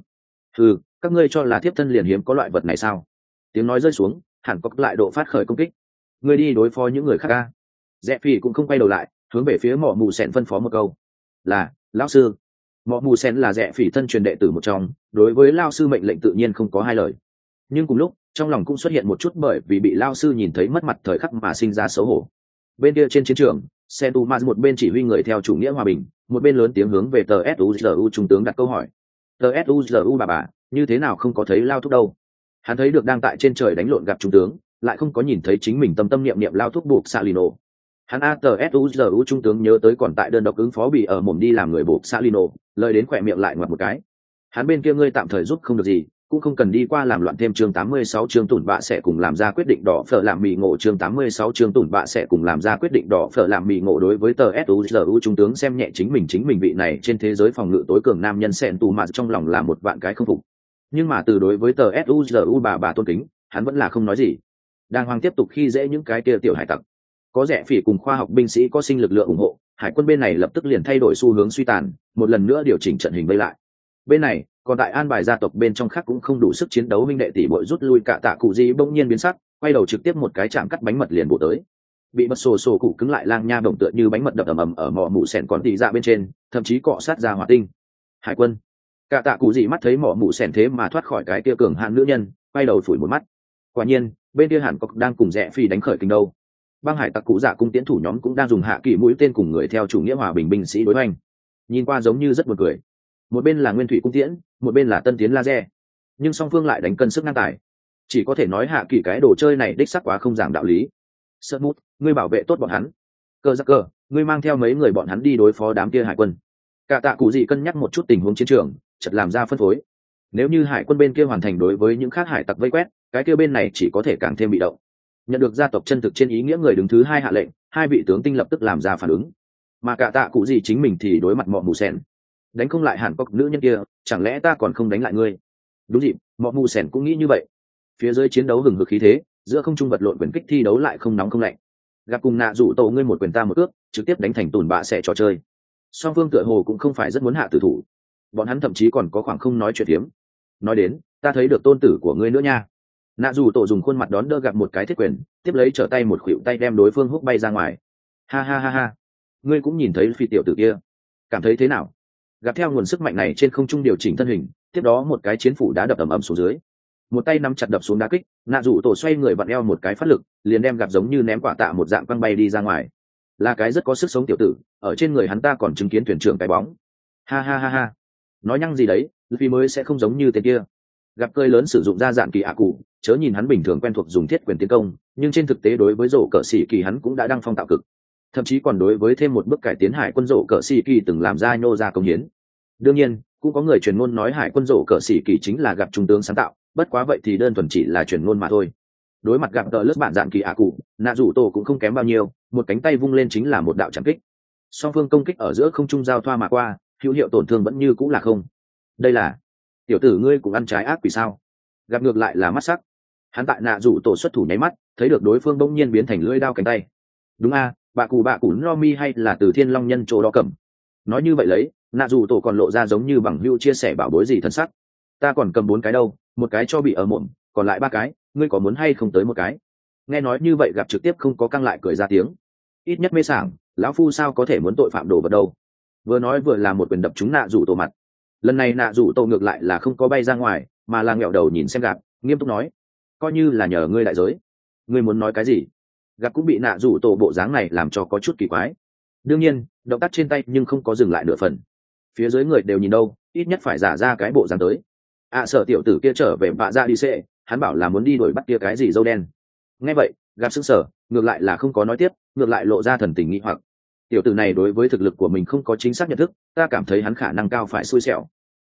Các ngươi cho là thiếp thân liền hiếm có loại vật này sao? Tiếng nói rơi xuống, hẳn có lại độ phát khởi công kích. Ngươi đi đối phó những người khác a. Rẽ phỉ cũng không quay đầu lại, hướng về phía mọ mù sen phân phó một câu. Là, lão sư. Mọ mù sen là rẽ phỉ thân truyền đệ tử một trong, đối với lao sư mệnh lệnh tự nhiên không có hai lời. Nhưng cùng lúc trong lòng cũng xuất hiện một chút bởi vì bị lao sư nhìn thấy mất mặt thời khắc mà sinh ra xấu hổ. Bên kia trên chiến trường, Sentumaz một bên chỉ huy người theo chủ nghĩa hòa bình, một bên lớn tiếng hướng về tờ suzu trung tướng đặt câu hỏi. Tờ suzu bà như thế nào không có thấy lao thúc đâu? Hắn thấy được đang tại trên trời đánh lộn gặp trung tướng, lại không có nhìn thấy chính mình tâm tâm niệm niệm lao thúc buộc Salino. Hắn tờ suzu trung tướng nhớ tới còn tại đơn độc ứng phó bị ở mồm đi làm người buộc Salino, lời đến khỏe miệng lại ngoặt một cái. Hắn bên kia ngươi tạm thời giúp không được gì, cũng không cần đi qua làm loạn thêm chương 86 chương tủn bạ sẽ cùng làm ra quyết định đỏ phở làm mì ngộ chương 86 chương tủn bạ sẽ cùng làm ra quyết định đỏ phở làm mì ngộ đối với tờ suzu trung tướng xem nhẹ chính mình vị này trên thế giới phòng ngự tối cường nam nhân sẹn tù mà trong lòng là một vạn cái không phục. Nhưng mà từ đối với tờ suzu bà tôn kính, hắn vẫn là không nói gì. Đang hoàng tiếp tục khi dễ những cái kia tiểu hải tặc. Có rẻ phỉ cùng khoa học binh sĩ có sinh lực lượng ủng hộ, hải quân bên này lập tức liền thay đổi xu hướng suy tàn, một lần nữa điều chỉnh trận hình vây lại. Bên này còn tại an bài gia tộc bên trong khác cũng không đủ sức chiến đấu, huynh đệ tỷ bội rút lui, cả tạ cụ gì bỗng nhiên biến sắc, quay đầu trực tiếp một cái chạm cắt bánh mật liền bổ tới. Bị bật sổ cụ cứng lại lang nha động tựa như bánh mật đập ầm ầm ở mỏ mụ sèn còn tỉ dạ bên trên, thậm chí cọ sát ra hỏa tinh. Hải quân. Cả tạ cụ gì mắt thấy mỏ mụ sèn thế mà thoát khỏi cái kia cường hạn nữ nhân, quay đầu phủi một mắt. Quả nhiên bên kia hàn cốc đang cùng rẽ phi đánh khởi kinh đâu. Băng hải tặc cụ dạ cung tiến thủ nhóm cũng đang dùng hạ kỳ mũi tên cùng người theo chủ nghĩa hòa bình binh sĩ đối hoành. Nhìn qua giống như rất buồn cười. Một bên là nguyên thủy cung tiễn, một bên là tân tiến laser, nhưng song phương lại đánh cân sức ngang tài. Chỉ có thể nói hạ kỳ cái đồ chơi này đích xác quá không giảng đạo lý. Sơ mút, ngươi bảo vệ tốt bọn hắn. Cơ giác cơ, ngươi mang theo mấy người bọn hắn đi đối phó đám kia hải quân. Cả tạ cụ gì cân nhắc một chút tình huống chiến trường, chợt làm ra phân phối. Nếu như hải quân bên kia hoàn thành đối với những khác hải tặc vây quét, cái kia bên này chỉ có thể càng thêm bị động. Nhận được gia tộc chân thực trên ý nghĩa người đứng thứ hai hạ lệnh, hai vị tướng tinh lập tức làm ra phản ứng. Mà cả tạ cụ gì chính mình thì đối mặt mọ mù sen. Đánh không lại hàn cốc nữ nhân kia, chẳng lẽ ta còn không đánh lại ngươi? Đúng dịp, mọ mù sen cũng nghĩ như vậy. Phía dưới chiến đấu hừng hực khí thế, giữa không trung vật lộn quyền kích thi đấu lại không nóng không lạnh. Gặp cùng nạ rủ tổ ngươi một quyền ta một ước, trực tiếp đánh thành tùn bạ sẽ trò chơi. Song phương tựa hồ cũng không phải rất muốn hạ tử thủ, bọn hắn thậm chí còn có khoảng không nói chuyện hiếm. Nói đến, ta thấy được tôn tử của ngươi nữa nha. Nạ rủ tổ dùng khuôn mặt đón đỡ gặp một cái thiết quyền, tiếp lấy trở tay một khuỷu tay đem đối phương húc bay ra ngoài. Ha ha ha ha, ngươi cũng nhìn thấy phi tiểu tử kia, cảm thấy thế nào? Gặp theo nguồn sức mạnh này trên không trung điều chỉnh thân hình, tiếp đó một cái chiến phủ đá đập ầm ầm xuống dưới, một tay nắm chặt đập xuống đá kích, nạ rủ tổ xoay người vặn eo một cái phát lực, liền đem gặp giống như ném quả tạ một dạng quăng bay đi ra ngoài. Là cái rất có sức sống tiểu tử, ở trên người hắn ta còn chứng kiến thuyền trưởng cái bóng. Ha ha ha ha, nói nhăng gì đấy, vì mới sẽ không giống như tên kia. Gặp cơi lớn sử dụng ra dạng kỳ ạ cụ, chớ nhìn hắn bình thường quen thuộc dùng thiết quyền tiến công, nhưng trên thực tế đối với rổ cờ xỉ kỳ hắn cũng đã đăng phong tạo cực, thậm chí còn đối với thêm một bước cải tiến hải quân rổ cờ xỉ kỳ từng làm ra nhô ra công hiến. Đương nhiên cũng có người truyền ngôn nói hải quân rổ cờ xỉ kỳ chính là gặp trung tướng sáng tạo, bất quá vậy thì đơn thuần chỉ là truyền ngôn mà thôi. Đối mặt gặp tờ lớp bản dạng kỳ ạ cụ, nạ rủ tổ cũng không kém bao nhiêu, một cánh tay vung lên chính là một đạo chạm kích. Song phương công kích ở giữa không trung giao thoa mà qua, hữu hiệu tổn thương vẫn như cũng là không. Đây là tiểu tử ngươi cũng ăn trái ác quỷ sao? Gặp ngược lại là mắt sắc, hắn tại nạ rủ tổ xuất thủ nháy mắt thấy được đối phương bỗng nhiên biến thành lưỡi đao cánh tay. Đúng a, bạ cụ no mi hay là từ thiên long nhân chỗ đó cầm. Nói như vậy lấy, nạ rủ tổ còn lộ ra giống như bằng hữu chia sẻ bảo bối gì thân sắc. Ta còn cầm 4 cái đâu, một cái cho bị ở mồm, còn lại 3 cái, ngươi có muốn hay không tới một cái? Nghe nói như vậy gặp trực tiếp không có căng lại cười ra tiếng. Ít nhất mê sảng, lão phu sao có thể muốn tội phạm đồ vật đâu. Vừa nói vừa là một quyền đập trúng nạ rủ tổ mặt. Lần này nạ rủ tổ ngược lại là không có bay ra ngoài, mà là ngẹo đầu nhìn xem gặp, nghiêm túc nói, coi như là nhờ ngươi đại giới. Ngươi muốn nói cái gì? Gặp cũng bị nạ rủ tổ bộ dáng này làm cho có chút kỳ quái. Đương nhiên động tác trên tay nhưng không có dừng lại nửa phần. Phía dưới người đều nhìn đâu, ít nhất phải giả ra cái bộ dáng tới. Sợ tiểu tử kia trở về bạ ra đi xệ, hắn bảo là muốn đi đuổi bắt kia cái gì dâu đen. Nghe vậy gặp sững sờ, ngược lại là không có nói tiếp, ngược lại lộ ra thần tình nghi hoặc. Tiểu tử này đối với thực lực của mình không có chính xác nhận thức, ta cảm thấy hắn khả năng cao phải xui xẻo.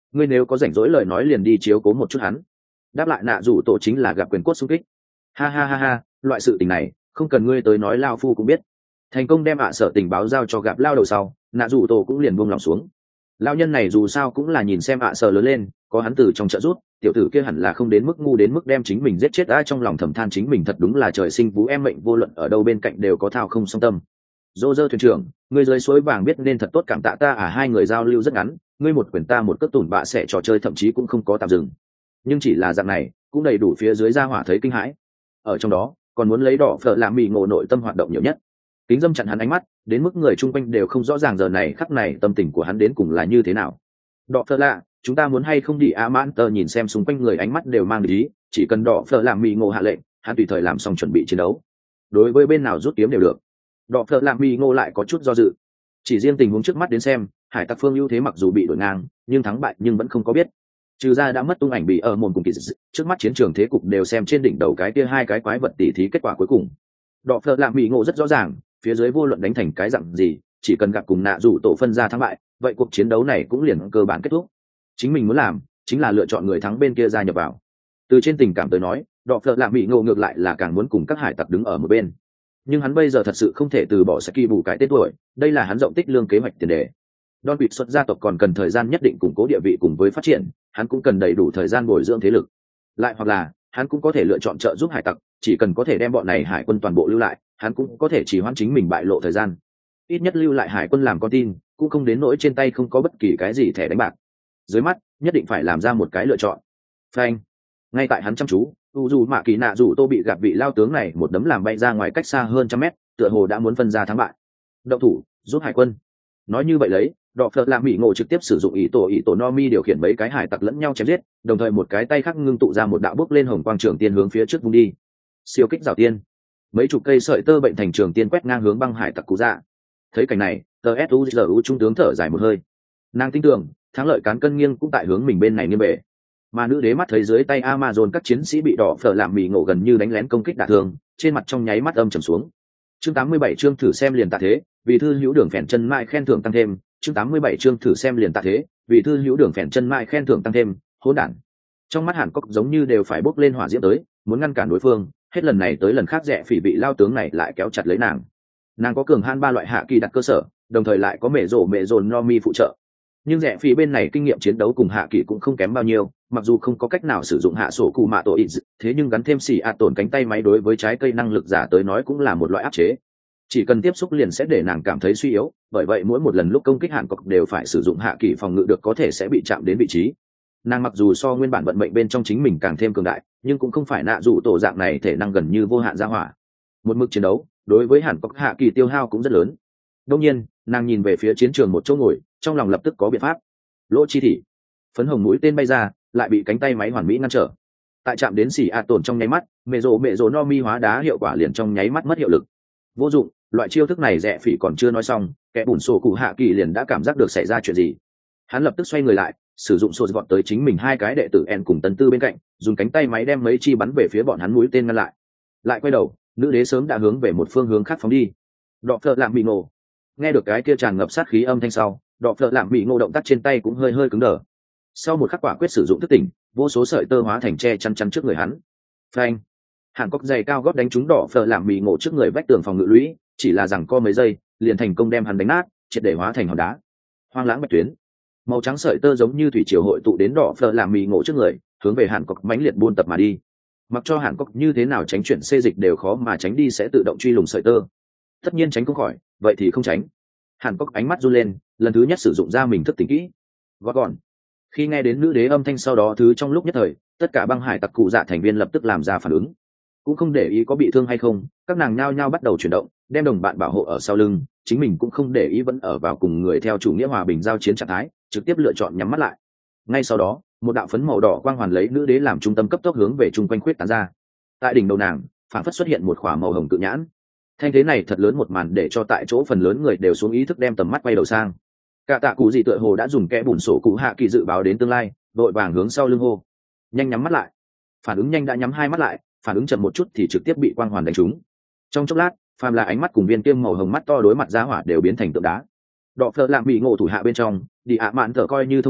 ngươi nếu có rảnh rỗi lời nói liền đi chiếu cố một chút hắn. Đáp lại nạ rủ tổ chính là gặp quyền cốt xung kích. Ha ha ha ha, loại sự tình này không cần ngươi tới nói lao phu cũng biết. Thành công đem sở tình báo giao cho gặp lao đầu sau, nạ rủ tổ cũng liền buông lòng xuống. Lao nhân này dù sao cũng là nhìn xem sở lớn lên, có hắn từ trong trợ rút, tiểu tử kia hẳn là không đến mức ngu đến mức đem chính mình giết chết. Trong lòng thầm than chính mình thật đúng là trời sinh vũ em mệnh, vô luận ở đâu bên cạnh đều có thao không song tâm. Dô dơ thuyền trưởng, ngươi dưới suối vàng biết nên thật tốt cảm tạ ta. Hai người giao lưu rất ngắn, ngươi một quyền ta một cước tủn bạ sẽ trò chơi thậm chí cũng không có tạm dừng. Nhưng chỉ là dạng này cũng đầy đủ phía dưới ra hỏa thấy kinh hãi. Ở trong đó còn muốn lấy đỏ phở làm mì ngộ nội tâm hoạt động nhiều nhất. Kính dâm chặn hắn ánh mắt, đến mức người chung quanh đều không rõ ràng giờ này khắc này tâm tình của hắn đến cùng là như thế nào. Đỏ phở lạ, chúng ta muốn hay không đi mãn tờ nhìn xem xung quanh người ánh mắt đều mang ý, chỉ cần đỏ phở làm mì ngộ hạ lệnh, hắn tùy thời làm xong chuẩn bị chiến đấu. Đối với bên nào rút kiếm đều được. Đỏ phở làm mì ngộ lại có chút do dự. Chỉ riêng tình huống trước mắt đến xem, hải tặc phương ưu thế mặc dù bị đổi ngang, nhưng thắng bại nhưng vẫn không có biết. Trừ ra đã mất tung ảnh bị ở mồm cùng kỳ dị, trước mắt chiến trường thế cục đều xem trên đỉnh đầu cái kia hai cái quái vật tỉ thí kết quả cuối cùng. Đỏ phở làm mì ngộ rất rõ ràng, phía dưới vô luận đánh thành cái dạng gì, chỉ cần gặp cùng nạ rủ tổ phân ra thắng bại, vậy cuộc chiến đấu này cũng liền cơ bản kết thúc. Chính mình muốn làm chính là lựa chọn người thắng bên kia gia nhập vào. Từ trên tình cảm tới nói, đỏ phở làm mì ngộ ngược lại là càng muốn cùng các hải tặc đứng ở một bên. Nhưng hắn bây giờ thật sự không thể từ bỏ Saki bù cái tên tuổi, đây là hắn rộng tích lương kế hoạch tiền đề. Don Quỵt xuất gia tộc còn cần thời gian nhất định củng cố địa vị cùng với phát triển, hắn cũng cần đầy đủ thời gian bồi dưỡng thế lực. Lại hoặc là, hắn cũng có thể lựa chọn trợ giúp hải tặc, chỉ cần có thể đem bọn này hải quân toàn bộ lưu lại, hắn cũng có thể chỉ hoãn chính mình bại lộ thời gian. Ít nhất lưu lại hải quân làm con tin, cũng không đến nỗi trên tay không có bất kỳ cái gì thẻ đánh bạc. Dưới mắt, nhất định phải làm ra một cái lựa chọn. Phanh. Ngay tại hắn chăm chú, dù mạ kỳ nạ dù tô bị gặp vị lao tướng này một đấm làm bay ra ngoài cách xa hơn trăm mét, tựa hồ đã muốn phân ra thắng bại. Động thủ giúp hải quân. Nói như vậy lấy, đỏ phật làm mỹ ngộ trực tiếp sử dụng ý tổ Nomi điều khiển mấy cái hải tặc lẫn nhau chém giết, đồng thời một cái tay khác ngưng tụ ra một đạo bước lên hồng quang trường tiên hướng phía trước vung đi. Siêu kích rào tiên, mấy chục cây sợi tơ bệnh thành trường tiên quét ngang hướng băng hải tặc cú dạ. Thấy cảnh này, tsuzu trung tướng thở dài một hơi. Nàng tin tưởng thắng lợi cán cân nghiêng cũng tại hướng mình bên này nghiêng bể. Mà nữ đế mắt thấy dưới tay Amazon các chiến sĩ bị đỏ phở làm mì ngộ gần như đánh lén công kích đả thương, trên mặt trong nháy mắt âm trầm xuống. Chương 87 chương thử xem liền tạ thế, vì thư hữu đường phèn chân mại khen thưởng tăng thêm. Chương 87 chương thử xem liền tạ thế, vì thư hữu đường phèn chân mại khen thưởng tăng thêm. Hỗn đản. Trong mắt Hàn Cốc giống như đều phải bốc lên hỏa diễm tới, muốn ngăn cản đối phương, hết lần này tới lần khác rẻ phỉ vị lao tướng này lại kéo chặt lấy nàng. Nàng có cường han ba loại hạ kỳ đặt cơ sở, đồng thời lại có mẹ dồn Nomi phụ trợ. Nhưng rẻ phỉ bên này kinh nghiệm chiến đấu cùng hạ kỳ cũng không kém bao nhiêu, mặc dù không có cách nào sử dụng hạ sổ cụ mạ tổ ít, thế nhưng gắn thêm xì tổn cánh tay máy đối với trái cây năng lực giả tới nói cũng là một loại áp chế. Chỉ cần tiếp xúc liền sẽ để nàng cảm thấy suy yếu, bởi vậy mỗi một lần lúc công kích Hàn Cốc đều phải sử dụng hạ kỳ phòng ngự được có thể sẽ bị chạm đến vị trí. Nàng mặc dù so nguyên bản vận mệnh bên trong chính mình càng thêm cường đại, nhưng cũng không phải nạ dụ tổ dạng này thể năng gần như vô hạn ra hỏa. Một mức chiến đấu đối với Hàn Cốc hạ kỳ tiêu hao cũng rất lớn. Đương nhiên, nàng nhìn về phía chiến trường một chỗ ngồi, trong lòng lập tức có biện pháp. Lỗ chi thị, phấn hồng mũi tên bay ra, lại bị cánh tay máy hoàn mỹ ngăn trở. Tại chạm đến xỉ tổn trong nháy mắt, mẹ rồ Nomi hóa đá hiệu quả liền trong nháy mắt mất hiệu lực. Vô dụng, loại chiêu thức này rẻ phỉ còn chưa nói xong, kẻ bùn sổ cụ hạ kỳ liền đã cảm giác được xảy ra chuyện gì. Hắn lập tức xoay người lại, sử dụng sổ vọt tới chính mình hai cái đệ tử En cùng tân tư bên cạnh, dùng cánh tay máy đem mấy chi bắn về phía bọn hắn mũi tên ngăn lại. Lại quay đầu, nữ đế sớm đã hướng về một phương hướng khác phóng đi. Đọ phợ làm bị nổ. Nghe được cái kia tràn ngập sát khí âm thanh sau, đọ phợ làm bị ngộ động tác trên tay cũng hơi hơi cứng đờ. Sau một khắc quả quyết sử dụng thức tỉnh, vô số sợi tơ hóa thành che chắn trước người hắn. Phanh. Hàn Cốc giày cao gót đánh trúng đỏ phở làm bị ngộ trước người vách tường phòng ngự lũy, chỉ là rằng co mấy giây, liền thành công đem hắn đánh nát, triệt để hóa thành hòn đá. Hoang lãng bạch tuyến, màu trắng sợi tơ giống như thủy triều hội tụ đến đỏ phở làm bị ngộ trước người, hướng về Hàn Cốc mãnh liệt buôn tập mà đi. Mặc cho Hàn Cốc như thế nào tránh chuyển xê dịch đều khó mà tránh đi sẽ tự động truy lùng sợi tơ. Tất nhiên tránh không khỏi, vậy thì không tránh. Hàn Cốc ánh mắt run lên, lần thứ nhất sử dụng ra mình thức tỉnh kỹ. Gót gọn. Khi nghe đến nữ đế âm thanh sau đó thứ trong lúc nhất thời, tất cả băng hải tặc cụ dạ thành viên lập tức làm ra phản ứng. Cũng không để ý có bị thương hay không, các nàng nhao nhao bắt đầu chuyển động, đem đồng bạn bảo hộ ở sau lưng, chính mình cũng không để ý vẫn ở vào cùng người theo chủ nghĩa hòa bình giao chiến trạng thái, trực tiếp lựa chọn nhắm mắt lại. Ngay sau đó, một đạo phấn màu đỏ quang hoàn lấy nữ đế làm trung tâm cấp tốc hướng về chung quanh khuyết tán ra. Tại đỉnh đầu nàng, phảng phất xuất hiện một khỏa màu hồng cự nhãn. Thanh thế này thật lớn một màn để cho tại chỗ phần lớn người đều xuống ý thức đem tầm mắt quay đầu sang. Cả tạ cụ gì tựa hồ đã dùng kẽ bùn sổ cụ hạ kỳ dự báo đến tương lai, đội vàng hướng sau lưng hô. Nhanh nhắm mắt lại. Phản ứng nhanh đã nhắm hai mắt lại, phản ứng chậm một chút thì trực tiếp bị quang hoàn đánh trúng. Trong chốc lát, phàm là ánh mắt cùng viên tiêm màu hồng mắt to đối mặt giá hỏa đều biến thành tượng đá. Đọ phở làm bị ngộ thủ hạ bên trong, đi ạ mạn thở coi như thông minh,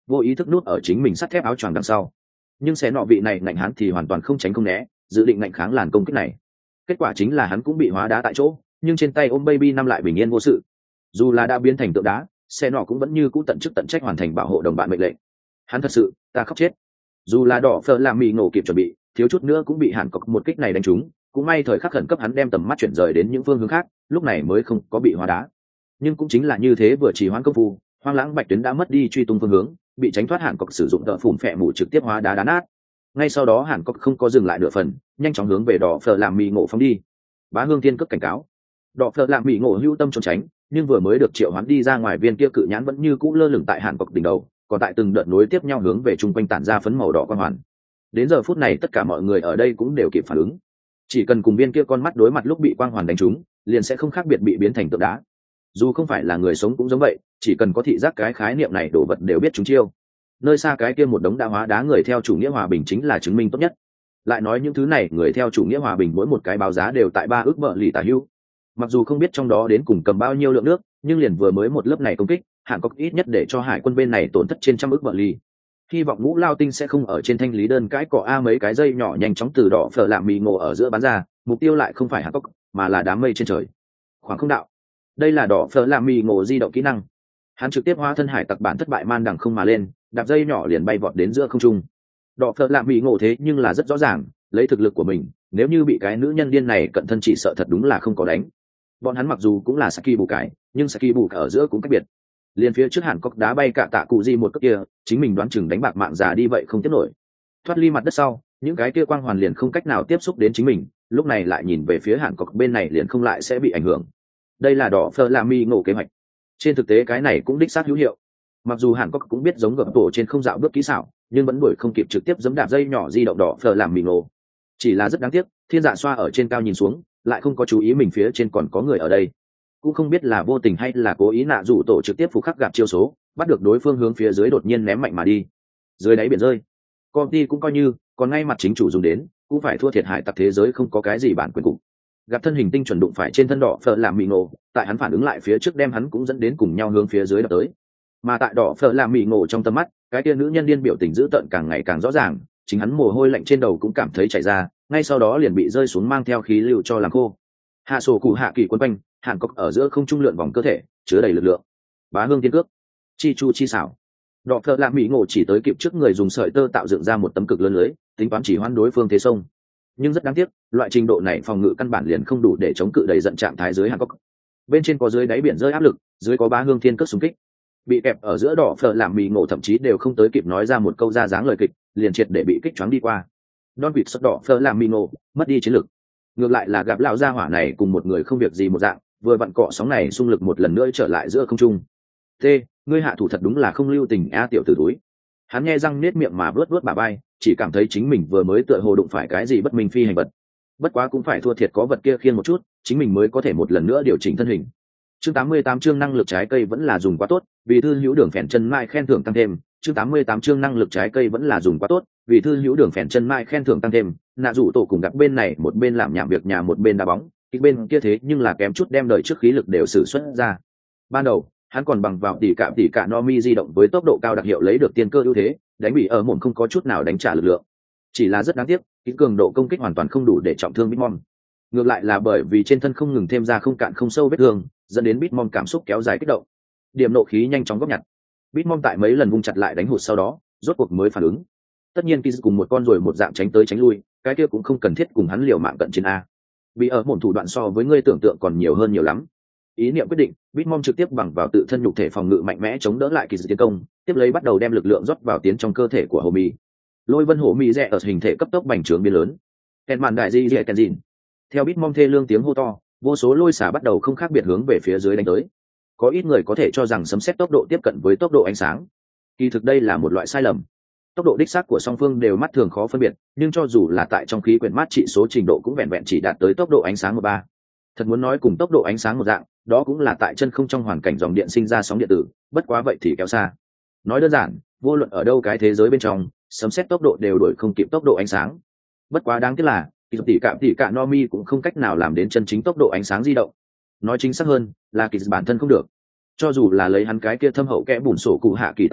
vô ý thức nút ở chính mình sắt thép áo choàng đằng sau. Nhưng xé nọ vị này ngạnh hắn thì hoàn toàn không tránh không né, dự định ngạnh kháng làn công kích này. Kết quả chính là hắn cũng bị hóa đá tại chỗ, nhưng trên tay ôm baby năm lại bình yên vô sự. Dù là đã biến thành tượng đá, xé nọ cũng vẫn như cũ tận chức tận trách hoàn thành bảo hộ đồng bạn mệnh lệnh. Hắn thật sự, ta khóc chết. Dù là đỏ phở làm mì nổ kịp chuẩn bị, thiếu chút nữa cũng bị Hàn Cốc một kích này đánh trúng, cũng may thời khắc khẩn cấp hắn đem tầm mắt chuyển rời đến những phương hướng khác, lúc này mới không có bị hóa đá. Nhưng cũng chính là như thế, vừa chỉ hoãn công phu, Hoang Lãng Bạch Tuyến đã mất đi truy tung phương hướng, bị tránh thoát Hàn Cốc sử dụng đỡ phủn phệ mù trực tiếp hóa đá đá nát. Ngay sau đó Hàn Cốc không có dừng lại nửa phần, nhanh chóng hướng về đỏ phở làm mì ngộ phóng đi. Bá Hương Thiên cấp cảnh cáo. Đỏ phở làm mì ngộ hữu tâm trốn tránh, nhưng vừa mới được triệu hoán đi ra ngoài, viên kia cự nhãn vẫn như cũ lơ lửng tại Hàn Cốc đỉnh đầu, còn tại từng đợt nối tiếp nhau hướng về trung quanh tản ra phấn màu đỏ quang hoàn. Đến giờ phút này tất cả mọi người ở đây cũng đều kịp phản ứng, chỉ cần cùng viên kia con mắt đối mặt lúc bị quang hoàn đánh trúng, liền sẽ không khác biệt bị biến thành tượng đá. Dù không phải là người sống cũng giống vậy, chỉ cần có thị giác, cái khái niệm này đồ vật đều biết chúng chiêu. Nơi xa cái kia một đống đã hóa đá người theo chủ nghĩa hòa bình chính là chứng minh tốt nhất. Lại nói những thứ này người theo chủ nghĩa hòa bình mỗi một cái báo giá đều tại 3 ức bợ lì tả hữu. Mặc dù không biết trong đó đến cùng cầm bao nhiêu lượng nước, nhưng liền vừa mới một lớp này công kích, Hàn Quốc ít nhất để cho hải quân bên này tổn thất trên 100 ức bợ lì. Hy vọng Ngũ Lao Tinh sẽ không ở trên thanh lý đơn cãi cọ a, mấy cái dây nhỏ nhanh chóng từ đỏ phở làm mì ngộ ở giữa bắn ra, mục tiêu lại không phải Hàn Quốc mà là đám mây trên trời. Khoảng không đạo, đây là đỏ phở làm mì ngộ di động kỹ năng. Hắn trực tiếp hóa thân hải tặc bản thất bại man đằng không mà lên, đạp dây nhỏ liền bay vọt đến giữa không trung. Đỏ phở làm mì ngộ thế nhưng là rất rõ ràng, lấy thực lực của mình, nếu như bị cái nữ nhân điên này cận thân chỉ sợ thật đúng là không có đánh. Bọn hắn mặc dù cũng là Saki bù cải, nhưng Saki bù ở giữa cũng cách biệt. Liên phía trước Hàn Cốc đá bay cả tạ cụ gì một cước kia, chính mình đoán chừng đánh bạc mạng già đi vậy không tiếp nổi. Thoát ly mặt đất sau, những cái kia quang hoàn liền không cách nào tiếp xúc đến chính mình, lúc này lại nhìn về phía Hàn Cốc bên này liền không lại sẽ bị ảnh hưởng. Đây là đỏ phơ la mi ngộ kế hoạch. Trên thực tế cái này cũng đích xác hữu hiệu. Mặc dù Hàn Cốc cũng biết giống gập tổ trên không dạo bước kỹ xảo, nhưng vẫn đuổi không kịp trực tiếp giẫm đạp dây nhỏ di động đỏ phơ làm mì ngộ. Chỉ là rất đáng tiếc, Thiên Dạ xoa ở trên cao nhìn xuống, lại không có chú ý mình phía trên còn có người ở đây. Cũng không biết là vô tình hay là cố ý, nạ rủ tổ trực tiếp phục khắc gặp chiêu số, bắt được đối phương hướng phía dưới đột nhiên ném mạnh mà đi. Dưới đáy biển rơi, công ty cũng coi như, còn ngay mặt chính chủ dùng đến, cũng phải thua thiệt hải tặc thế giới không có cái gì bản quyền cục. Gặp thân hình tinh chuẩn đụng phải trên thân đỏ phở làm mì ngộ, tại hắn phản ứng lại phía trước đem hắn cũng dẫn đến cùng nhau hướng phía dưới đập tới. Mà tại đỏ phở làm mì ngộ trong tầm mắt, cái kia nữ nhân điên biểu tình dữ tợn càng ngày càng rõ ràng, chính hắn mồ hôi lạnh trên đầu cũng cảm thấy chảy ra, ngay sau đó liền bị rơi xuống mang theo khí lưu cho làm khô. Hạ sổ cụ hạ kỳ quân quanh, Hàn Cốc ở giữa không trung lượn vòng cơ thể, chứa đầy lực lượng. Bá Hương Tiên Cước, chi chu chi xảo. Đọ phở làm mỹ ngộ chỉ tới kịp trước người dùng sợi tơ tạo dựng ra một tấm cực lớn lưới, tính toán chỉ hoãn đối phương thế sông. Nhưng rất đáng tiếc, loại trình độ này phòng ngự căn bản liền không đủ để chống cự đầy giận trạng thái dưới Hàn Cốc. Bên trên có dưới đáy biển rơi áp lực, dưới có Bá Hương Thiên Cước xung kích. Bị kẹp ở giữa đỏ phở làm mỹ ngộ thậm chí đều không tới kịp nói ra một câu ra dáng lời kịch, liền triệt để bị kích choáng đi qua. Don vịt sắt đỏ phở làm mỹ ngộ, mất đi chiến lực. Ngược lại là gặp lão gia hỏa này cùng một người không việc gì một dạng, vừa vặn cọ sóng này xung lực một lần nữa trở lại giữa không trung. Ngươi hạ thủ thật đúng là không lưu tình a, tiểu tử túi. Hắn nghe răng nết miệng mà vớt vớt bả vai, chỉ cảm thấy chính mình vừa mới tựa hồ đụng phải cái gì bất minh phi hành vật. Bất quá cũng phải thua thiệt có vật kia khiêng một chút, chính mình mới có thể một lần nữa điều chỉnh thân hình. Chương 88 chương năng lực trái cây vẫn là dùng quá tốt, vì thư hữu đường phèn chân mai khen thưởng tăng thêm. Chương 88 chương năng lực trái cây vẫn là dùng quá tốt, vì thư hữu đường phèn chân mai khen thưởng tăng thêm. Nạ rủ tổ cùng gặp bên này một bên làm nhảm việc nhà một bên đá bóng, cái bên kia thế nhưng là kém chút đem đời trước khí lực đều sử xuất ra. Ban đầu hắn còn bằng vào tỉ cả Nomi di động với tốc độ cao đặc hiệu lấy được tiên cơ ưu thế, đánh bị ở mồm không có chút nào đánh trả lực lượng. Chỉ là rất đáng tiếc, cái cường độ công kích hoàn toàn không đủ để trọng thương Bitmom. Ngược lại là bởi vì trên thân không ngừng thêm ra không cạn không sâu vết thương, dẫn đến Bitmom cảm xúc kéo dài kích động, điểm nộ khí nhanh chóng góp nhặt. Bitmom tại mấy lần vung chặt lại đánh hụt sau đó, rốt cuộc mới phản ứng. Tất nhiên Kiz cùng một con rồi một dạng tránh tới tránh lui, cái kia cũng không cần thiết cùng hắn liều mạng cận chiến a. Vì ở một thủ đoạn so với ngươi tưởng tượng còn nhiều hơn nhiều lắm. Ý niệm quyết định, Bitmom trực tiếp bằng vào tự thân nhục thể phòng ngự mạnh mẽ chống đỡ lại Kiz tiến công, tiếp lấy bắt đầu đem lực lượng rót vào tiến trong cơ thể của Hồ Mị. Lôi Vân Hổ Mị rẽ ở hình thể cấp tốc bành trướng biến lớn. Ken màn đại di rẽ Kenjin. Theo Bitmom thê lương tiếng hô to, vô số lôi xả bắt đầu không khác biệt hướng về phía dưới đánh tới. Có ít người có thể cho rằng sấm sét tốc độ tiếp cận với tốc độ ánh sáng. Kỳ thực đây là một loại sai lầm. Tốc độ đích xác của song phương đều mắt thường khó phân biệt, nhưng cho dù là tại trong khí quyển mát trị số trình độ cũng vẹn vẹn chỉ đạt tới tốc độ ánh sáng 13. Thật muốn nói cùng tốc độ ánh sáng một dạng, đó cũng là tại chân không trong hoàn cảnh dòng điện sinh ra sóng điện tử, bất quá vậy thì kéo xa. Nói đơn giản, vô luận ở đâu cái thế giới bên trong, sấm sét tốc độ đều đuổi không kịp tốc độ ánh sáng. Bất quá đáng tiếc là, tỉ cả Nomi cũng không cách nào làm đến chân chính tốc độ ánh sáng di động. Nói chính xác hơn, là kỳ bản thân không được. Cho dù là lấy hắn cái kia thâm hậu kẽ bùn sổ cụ hạ kỳ tạo nghệ,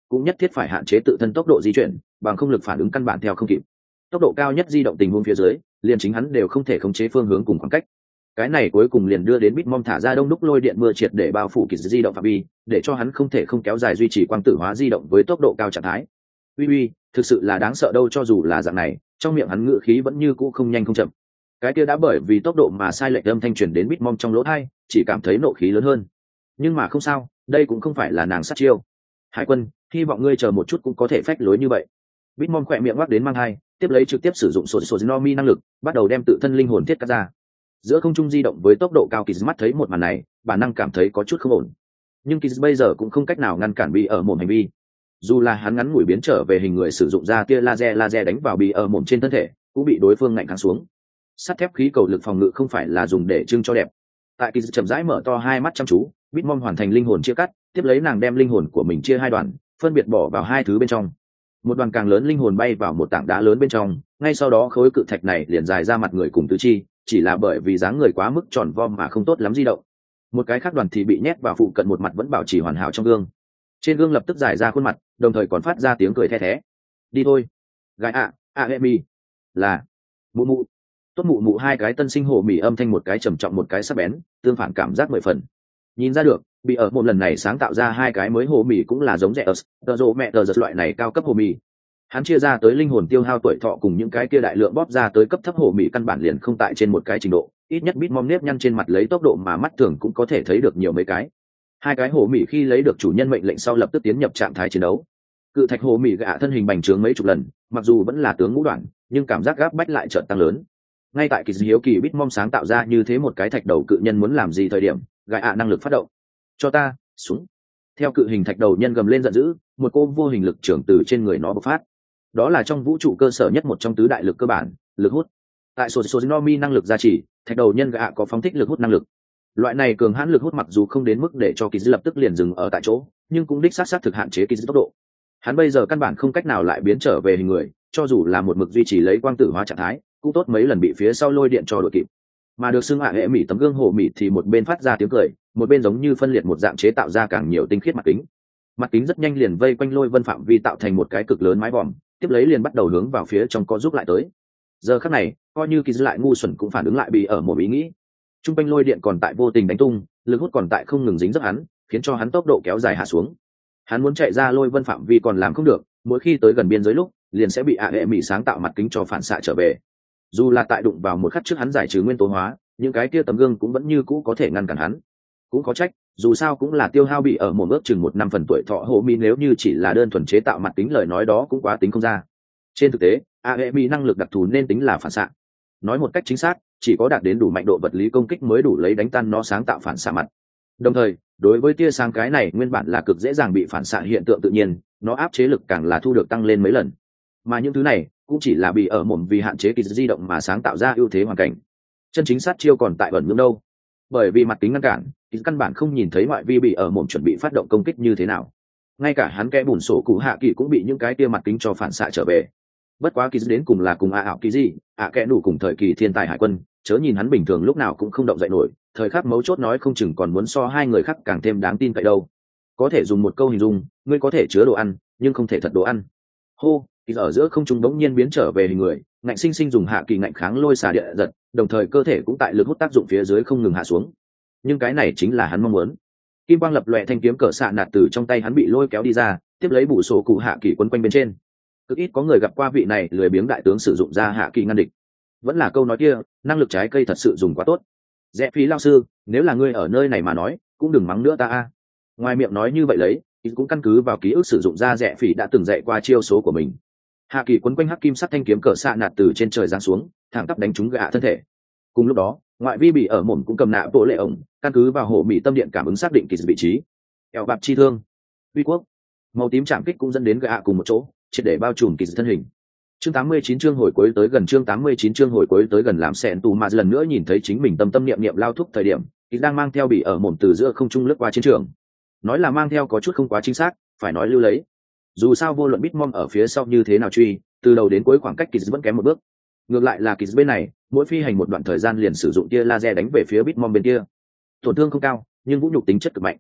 cũng nhất thiết phải hạn chế tự thân tốc độ di chuyển, bằng không lực phản ứng căn bản theo không kịp. Tốc độ cao nhất di động tình huống phía dưới, liền chính hắn đều không thể khống chế phương hướng cùng khoảng cách. Cái này cuối cùng liền đưa đến Bitmom thả ra đông đúc lôi điện mưa triệt để bao phủ Kiz di động phạm vi, để cho hắn không thể không kéo dài duy trì quang tử hóa di động với tốc độ cao trạng thái. Uy, thực sự là đáng sợ đâu, cho dù là dạng này, trong miệng hắn ngữ khí vẫn như cũ không nhanh không chậm. Cái kia đã bởi vì tốc độ mà sai lệch âm thanh truyền đến Bitmom trong lỗ tai, chỉ cảm thấy nộ khí lớn hơn. Nhưng mà không sao, đây cũng không phải là nàng sát chiêu. Hải quân, hy vọng ngươi chờ một chút cũng có thể phách lối như vậy. Bitmom khỏe miệng ngoắc đến mang hai, tiếp lấy trực tiếp sử dụng sổ Nomi năng lực, bắt đầu đem tự thân linh hồn thiết cắt ra. Giữa không trung di động với tốc độ cao, Kiz mắt thấy một màn này, bản năng cảm thấy có chút không ổn. Nhưng Kiz bây giờ cũng không cách nào ngăn cản bị ở mồm hành vi. Dù là hắn ngắn ngủi biến trở về hình người sử dụng ra tia laser đánh vào bị ở mồm trên thân thể, cũng bị đối phương ngạnh kháng xuống. Sắt thép khí cầu lực phòng ngự không phải là dùng để trưng cho đẹp. Tại Kiz chậm rãi mở to hai mắt chăm chú, Bitmom hoàn thành linh hồn chia cắt, tiếp lấy nàng đem linh hồn của mình chia hai đoạn, phân biệt bỏ vào hai thứ bên trong. Một đoàn càng lớn linh hồn bay vào một tảng đá lớn bên trong, ngay sau đó khối cự thạch này liền dài ra mặt người cùng tứ chi, chỉ là bởi vì dáng người quá mức tròn vo mà không tốt lắm di động. Một cái khác đoàn thì bị nhét vào phụ cận một mặt vẫn bảo trì hoàn hảo trong gương. Trên gương lập tức dài ra khuôn mặt, đồng thời còn phát ra tiếng cười the thé. Đi thôi, gái ạ, Emi, là mụ mụ. Tốt mụ mụ, hai cái tân sinh hồ mì âm thanh, một cái trầm trọng một cái sắc bén, tương phản cảm giác 10 phần. Nhìn ra được, bị ở một lần này sáng tạo ra hai cái mới hồ mì cũng là giống rẻ tờ rộ mẹ tờ giật loại này cao cấp hồ mì. Hắn chia ra tới linh hồn tiêu hao tuổi thọ cùng những cái kia đại lượng bóp ra tới cấp thấp hồ mì căn bản liền không tại trên một cái trình độ, ít nhất Bitmom nếp nhăn trên mặt lấy tốc độ mà mắt thường cũng có thể thấy được nhiều mấy cái. Hai cái hồ mì khi lấy được chủ nhân mệnh lệnh sau lập tức tiến nhập trạng thái chiến đấu. Cự thạch hồ mì gạ thân hình bành trướng mấy chục lần, mặc dù vẫn là tướng ngũ đoạn, nhưng cảm giác gáp bách lại chợt tăng lớn. Ngay tại kỳ hiếu kỳ Bitmom sáng tạo ra như thế một cái thạch đầu cự nhân muốn làm gì thời điểm, gạ năng lực phát động. Cho ta xuống. Theo cự hình thạch đầu nhân gầm lên giận dữ, một cô vô hình lực trưởng từ trên người nó bộc phát. Đó là trong vũ trụ cơ sở nhất một trong tứ đại lực cơ bản, lực hút. Tại Sonomi năng lực gia trì, thạch đầu nhân gạ có phóng thích lực hút năng lực. Loại này cường hãn lực hút mặc dù không đến mức để cho kỳ lập tức liền dừng ở tại chỗ, nhưng cũng đích xác thực hạn chế kỳ tốc độ. Hắn bây giờ căn bản không cách nào lại biến trở về hình người, cho dù là một mực duy trì lấy quang tử hóa trạng thái, cũng tốt mấy lần bị phía sau lôi điện cho đội kịp. Mà được xưng hệ mỉ tấm gương hồ mỉ thì một bên phát ra tiếng cười, một bên giống như phân liệt một dạng chế tạo ra càng nhiều tinh khiết mặt kính. Mặt kính rất nhanh liền vây quanh lôi vân phạm vi tạo thành một cái cực lớn mái vòm, tiếp lấy liền bắt đầu hướng vào phía trong có giúp lại tới. Giờ khắc này, coi như kỳ lại ngu xuẩn cũng phản ứng lại, bị ở một ý nghĩ. Trung quanh lôi điện còn tại vô tình đánh tung, lực hút còn tại không ngừng dính dấp hắn, khiến cho hắn tốc độ kéo dài hạ xuống. Hắn muốn chạy ra lôi vân phạm vi còn làm không được, mỗi khi tới gần biên giới lúc, liền sẽ bị hệ mỉ sáng tạo mặt kính cho phản xạ trở về. Dù là tại đụng vào một khắc trước hắn giải trừ nguyên tố hóa, những cái kia tấm gương cũng vẫn như cũ có thể ngăn cản hắn. Cũng có trách, dù sao cũng là tiêu hao bị ở một ước chừng 1 năm phần tuổi thọ hộ mi, nếu như chỉ là đơn thuần chế tạo mặt kính lời nói đó cũng quá tính không ra. Trên thực tế, AEMI năng lực đặc thù nên tính là phản xạ. Nói một cách chính xác, chỉ có đạt đến đủ mạnh độ vật lý công kích mới đủ lấy đánh tan nó sáng tạo phản xạ mặt. Đồng thời, đối với tia sáng cái này nguyên bản là cực dễ dàng bị phản xạ hiện tượng tự nhiên, nó áp chế lực càng là thu được tăng lên mấy lần. Mà những thứ này cũng chỉ là bị ở mồm vì hạn chế kỳ di động mà sáng tạo ra ưu thế hoàn cảnh. Chân chính sát chiêu còn tại ẩn ngưỡng đâu. Bởi vì mặt kính ngăn cản, kỳ căn bản không nhìn thấy ngoại vi bị ở mồm chuẩn bị phát động công kích như thế nào. Ngay cả hắn kẽ bùn sổ cụ hạ kỳ cũng bị những cái tia mặt kính cho phản xạ trở về. Bất quá kỳ đến cùng là cùng ảo kỳ gì, kẽ đủ cùng thời kỳ thiên tài hải quân, chớ nhìn hắn bình thường lúc nào cũng không động dậy nổi, thời khắc mấu chốt nói không chừng còn muốn so hai người khác càng thêm đáng tin cậy đâu. Có thể dùng một câu hình dung, ngươi có thể chứa đồ ăn, nhưng không thể thật đồ ăn. Hô, kỳ ở giữa không trung bỗng nhiên biến trở về hình người, ngạnh sinh sinh dùng hạ kỳ ngạnh kháng lôi xả địa giật, đồng thời cơ thể cũng tại lực hút tác dụng phía dưới không ngừng hạ xuống. Nhưng cái này chính là hắn mong muốn. Kim quang lập loè, thanh kiếm cỡ xạ nạt từ trong tay hắn bị lôi kéo đi ra, tiếp lấy bù sổ cụ hạ kỳ quấn quanh bên trên. Cực ít có người gặp qua vị này lười biếng đại tướng sử dụng ra hạ kỳ ngăn địch. Vẫn là câu nói kia, năng lực trái cây thật sự dùng quá tốt. Rẽ phí lao sư, nếu là ngươi ở nơi này mà nói, cũng đừng mắng nữa ta a. Ngoài miệng nói như vậy lấy, cũng căn cứ vào ký ức sử dụng ra rẽ phí đã từng dạy qua chiêu số của mình. Hạ kỳ quấn quanh hắc kim sắt thanh kiếm cỡ xạ nạt từ trên trời giáng xuống, thẳng tắp đánh trúng gã thân thể. Cùng lúc đó, ngoại vi bị ở mồm cũng cầm nạ bộ lệ ổng, căn cứ vào hộ mỹ tâm điện cảm ứng xác định kỳ vị trí. Eo bạp chi thương, uy quốc, màu tím chạm kích cũng dẫn đến gã cùng một chỗ, triệt để bao trùm kỳ thân hình. Chương 89 chương hồi cuối tới gần, chương 89 chương hồi cuối tới gần, làm sẹn tù mà lần nữa nhìn thấy chính mình tâm tâm niệm niệm lao thúc thời điểm, kỳ đang mang theo bị ở mồm từ giữa không trung lướt qua chiến trường. Nói là mang theo có chút không quá chính xác, phải nói lưu lấy. Dù sao vô luận Bitmom ở phía sau như thế nào truy, từ đầu đến cuối khoảng cách kỳ vẫn kém một bước. Ngược lại là kỳ bên này, mỗi phi hành một đoạn thời gian liền sử dụng tia laser đánh về phía Bitmom bên kia. Tổn thương không cao, nhưng vũ nhục tính chất cực mạnh.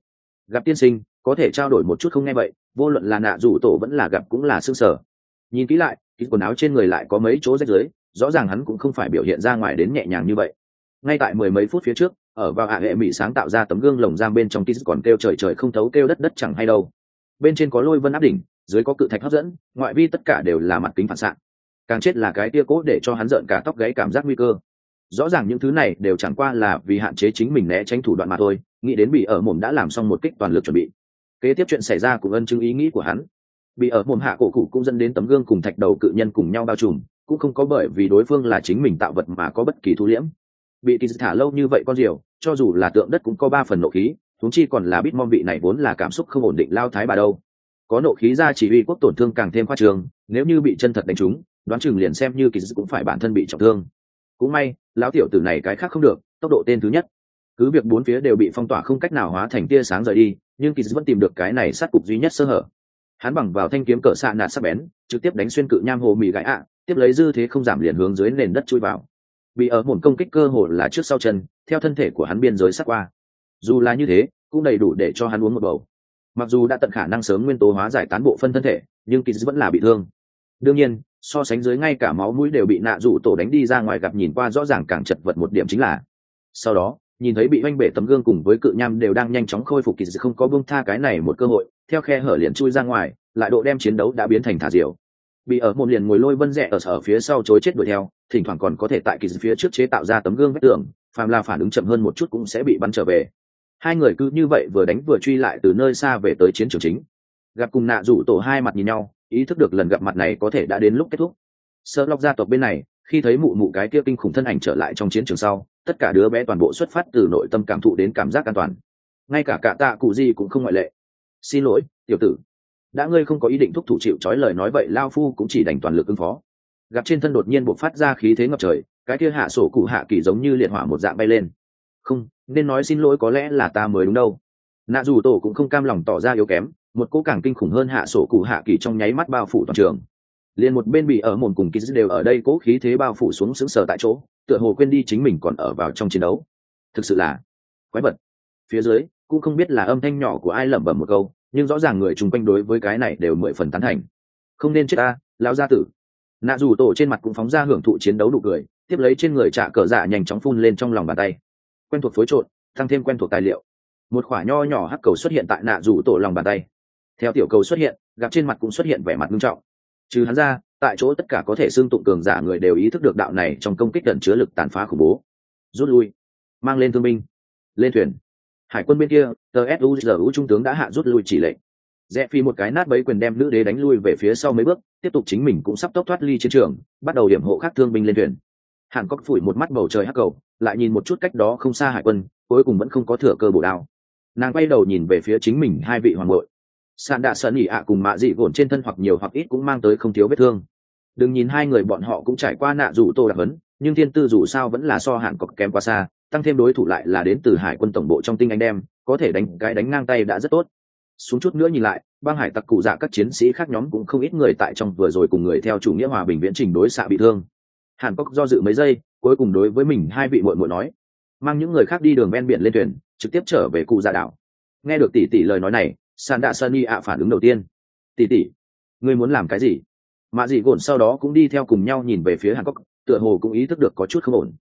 Gặp tiên sinh có thể trao đổi một chút không? Nghe vậy vô luận là nạ rủ tổ vẫn là gặp cũng là sương sở. Nhìn kỹ lại cái quần áo trên người lại có mấy chỗ rách rưới, rõ ràng hắn cũng không phải biểu hiện ra ngoài đến nhẹ nhàng như vậy. Ngay tại mười mấy phút phía trước ở vào hạ hệ mỹ sáng tạo ra tấm gương lồng giam bên trong Kiz còn kêu trời trời không thấu, kêu đất đất chẳng hay đâu. Bên trên có lôi vân áp đỉnh, dưới có cự thạch hấp dẫn, ngoại vi tất cả đều là mặt kính phản xạ. Càng chết là cái tia cố để cho hắn rợn cả tóc gáy cảm giác nguy cơ. Rõ ràng những thứ này đều chẳng qua là vì hạn chế chính mình né tránh thủ đoạn mà thôi. Nghĩ đến bị ở mồm đã làm xong một kích toàn lực chuẩn bị, kế tiếp chuyện xảy ra cũng ân chứng ý nghĩ của hắn. Bị ở mồm hạ cổ cụ cũng dẫn đến tấm gương cùng thạch đầu cự nhân cùng nhau bao trùm, cũng không có bởi vì đối phương là chính mình tạo vật mà có bất kỳ thu liễm. Bị Kiz thả lâu như vậy con diều, cho dù là tượng đất cũng có 3 phần nộ khí, huống chi còn là Bitmom vị này vốn là cảm xúc không ổn định lao thái bà đâu. Có nộ khí ra chỉ uy quốc tổn thương càng thêm khoa trương, nếu như bị chân thật đánh trúng, đoán chừng liền xem như Kiz cũng phải bản thân bị trọng thương. Cũng may lão tiểu tử này cái khác không được, tốc độ tên thứ nhất. Cứ việc bốn phía đều bị phong tỏa không cách nào hóa thành tia sáng rời đi, nhưng Kiz vẫn tìm được cái này sát cục duy nhất sơ hở. Hắn bằng vào thanh kiếm cỡ xạ nạt sắc bén, trực tiếp đánh xuyên cự nham hồ mì gãi ạ, tiếp lấy dư thế không giảm liền hướng dưới nền đất chui vào. Bị ở một công kích cơ hồ là trước sau chân, theo thân thể của hắn biên giới sát qua. Dù là như thế, cũng đầy đủ để cho hắn uống một bầu. Mặc dù đã tận khả năng sớm nguyên tố hóa giải tán bộ phân thân thể, nhưng Kiz vẫn là bị thương. Đương nhiên, so sánh dưới ngay cả máu mũi đều bị nạ rủ tổ đánh đi ra ngoài, gặp nhìn qua rõ ràng càng chật vật một điểm chính là sau đó nhìn thấy bị oanh bể tấm gương cùng với cự nham đều đang nhanh chóng khôi phục, Kiz không có buông tha cái này một cơ hội, theo khe hở liền chui ra ngoài, lại độ đem chiến đấu đã biến thành thả diều. Bị ở một liền ngồi lôi vân rẽ ở phía sau chối chết đuổi theo, thỉnh thoảng còn có thể tại Kiz phía trước chế tạo ra tấm gương vách tường, phàm là phản ứng chậm hơn một chút cũng sẽ bị bắn trở về. Hai người cứ như vậy vừa đánh vừa truy lại từ nơi xa về tới chiến trường chính. Gặp cùng nạ rủ tổ hai mặt nhìn nhau, ý thức được lần gặp mặt này có thể đã đến lúc kết thúc. Sơ lọc gia tộc bên này khi thấy mụ mụ cái kia kinh khủng thân ảnh trở lại trong chiến trường sau, tất cả đứa bé toàn bộ xuất phát từ nội tâm cảm thụ đến cảm giác an toàn, ngay cả tạ cụ gì cũng không ngoại lệ. Xin lỗi tiểu tử, đã ngươi không có ý định thúc thủ chịu trói lời nói vậy lao phu cũng chỉ đành toàn lực ứng phó. Gặp trên thân đột nhiên bộc phát ra khí thế ngập trời, cái kia hạ sổ cụ hạ kỳ giống như liệt hỏa một dạng bay lên. Không nên nói xin lỗi, có lẽ là ta mới đúng đâu. Nạ dù tổ cũng không cam lòng tỏ ra yếu kém, một cỗ càng kinh khủng hơn hạ sổ cụ hạ kỳ trong nháy mắt bao phủ toàn trường. Liền một bên bị ở mồn cùng Kiz đều ở đây cố khí thế bao phủ xuống sững sờ tại chỗ, tựa hồ quên đi chính mình còn ở vào trong chiến đấu. Thực sự là quái vật. Phía dưới cũng không biết là âm thanh nhỏ của ai lẩm bẩm một câu, nhưng rõ ràng người chung quanh đối với cái này đều 10 phần tán thành. Không nên chết ta, lão gia tử. Nạ dù tổ trên mặt cũng phóng ra hưởng thụ chiến đấu nụ cười, tiếp lấy trên người trả cờ dạ nhanh chóng phun lên trong lòng bàn tay. Quen thuộc phối trộn, tăng thêm quen thuộc tài liệu. Một quả nho nhỏ hắc cầu xuất hiện tại nạ dù tổ lòng bàn tay. Theo tiểu cầu xuất hiện, gặp trên mặt cũng xuất hiện vẻ mặt nghiêm trọng. Trừ hắn ra, tại chỗ tất cả có thể xương tụng cường giả người đều ý thức được đạo này trong công kích ẩn chứa lực tàn phá khủng bố. Rút lui, mang lên thương binh, lên thuyền. Hải quân bên kia, tsuzu trung tướng đã hạ rút lui chỉ lệnh. Rẽ phi một cái nát bấy quyền đem nữ đế đánh lui về phía sau mấy bước, tiếp tục chính mình cũng sắp tốc thoát ly chiến trường, bắt đầu điểm hộ khác thương binh lên thuyền. Hàn Cốc phủi một mắt bầu trời hắc cầu, lại nhìn một chút cách đó không xa hải quân, cuối cùng vẫn không có thừa cơ bổ đao. Nàng quay đầu nhìn về phía chính mình hai vị hoàng bội. Sạn đạ sơn nhị ạ cùng mạ dị gồn trên thân hoặc nhiều hoặc ít cũng mang tới không thiếu vết thương. Đừng nhìn hai người bọn họ cũng trải qua nạ rủ tô đặc vấn, nhưng thiên tư dù sao vẫn là so Hàn Cốc kém quá xa, tăng thêm đối thủ lại là đến từ hải quân tổng bộ trong tinh anh đem, có thể đánh ngang tay đã rất tốt. Xuống chút nữa nhìn lại, băng hải tặc cụ dạ các chiến sĩ khác nhóm cũng không ít người tại trong vừa rồi cùng người theo chủ nghĩa hòa bình viễn trình đối xạ bị thương. Hàn Cốc do dự mấy giây, cuối cùng đối với mình hai vị muội muội nói, mang những người khác đi đường ven biển lên thuyền, trực tiếp trở về cụ dạ đảo. Nghe được tỷ tỷ lời nói này, Sàn Đạ Sunny ạ phản ứng đầu tiên, tỷ tỷ, ngươi muốn làm cái gì? Mạ dị gồn sau đó cũng đi theo cùng nhau nhìn về phía Hàn Cốc, tựa hồ cũng ý thức được có chút không ổn.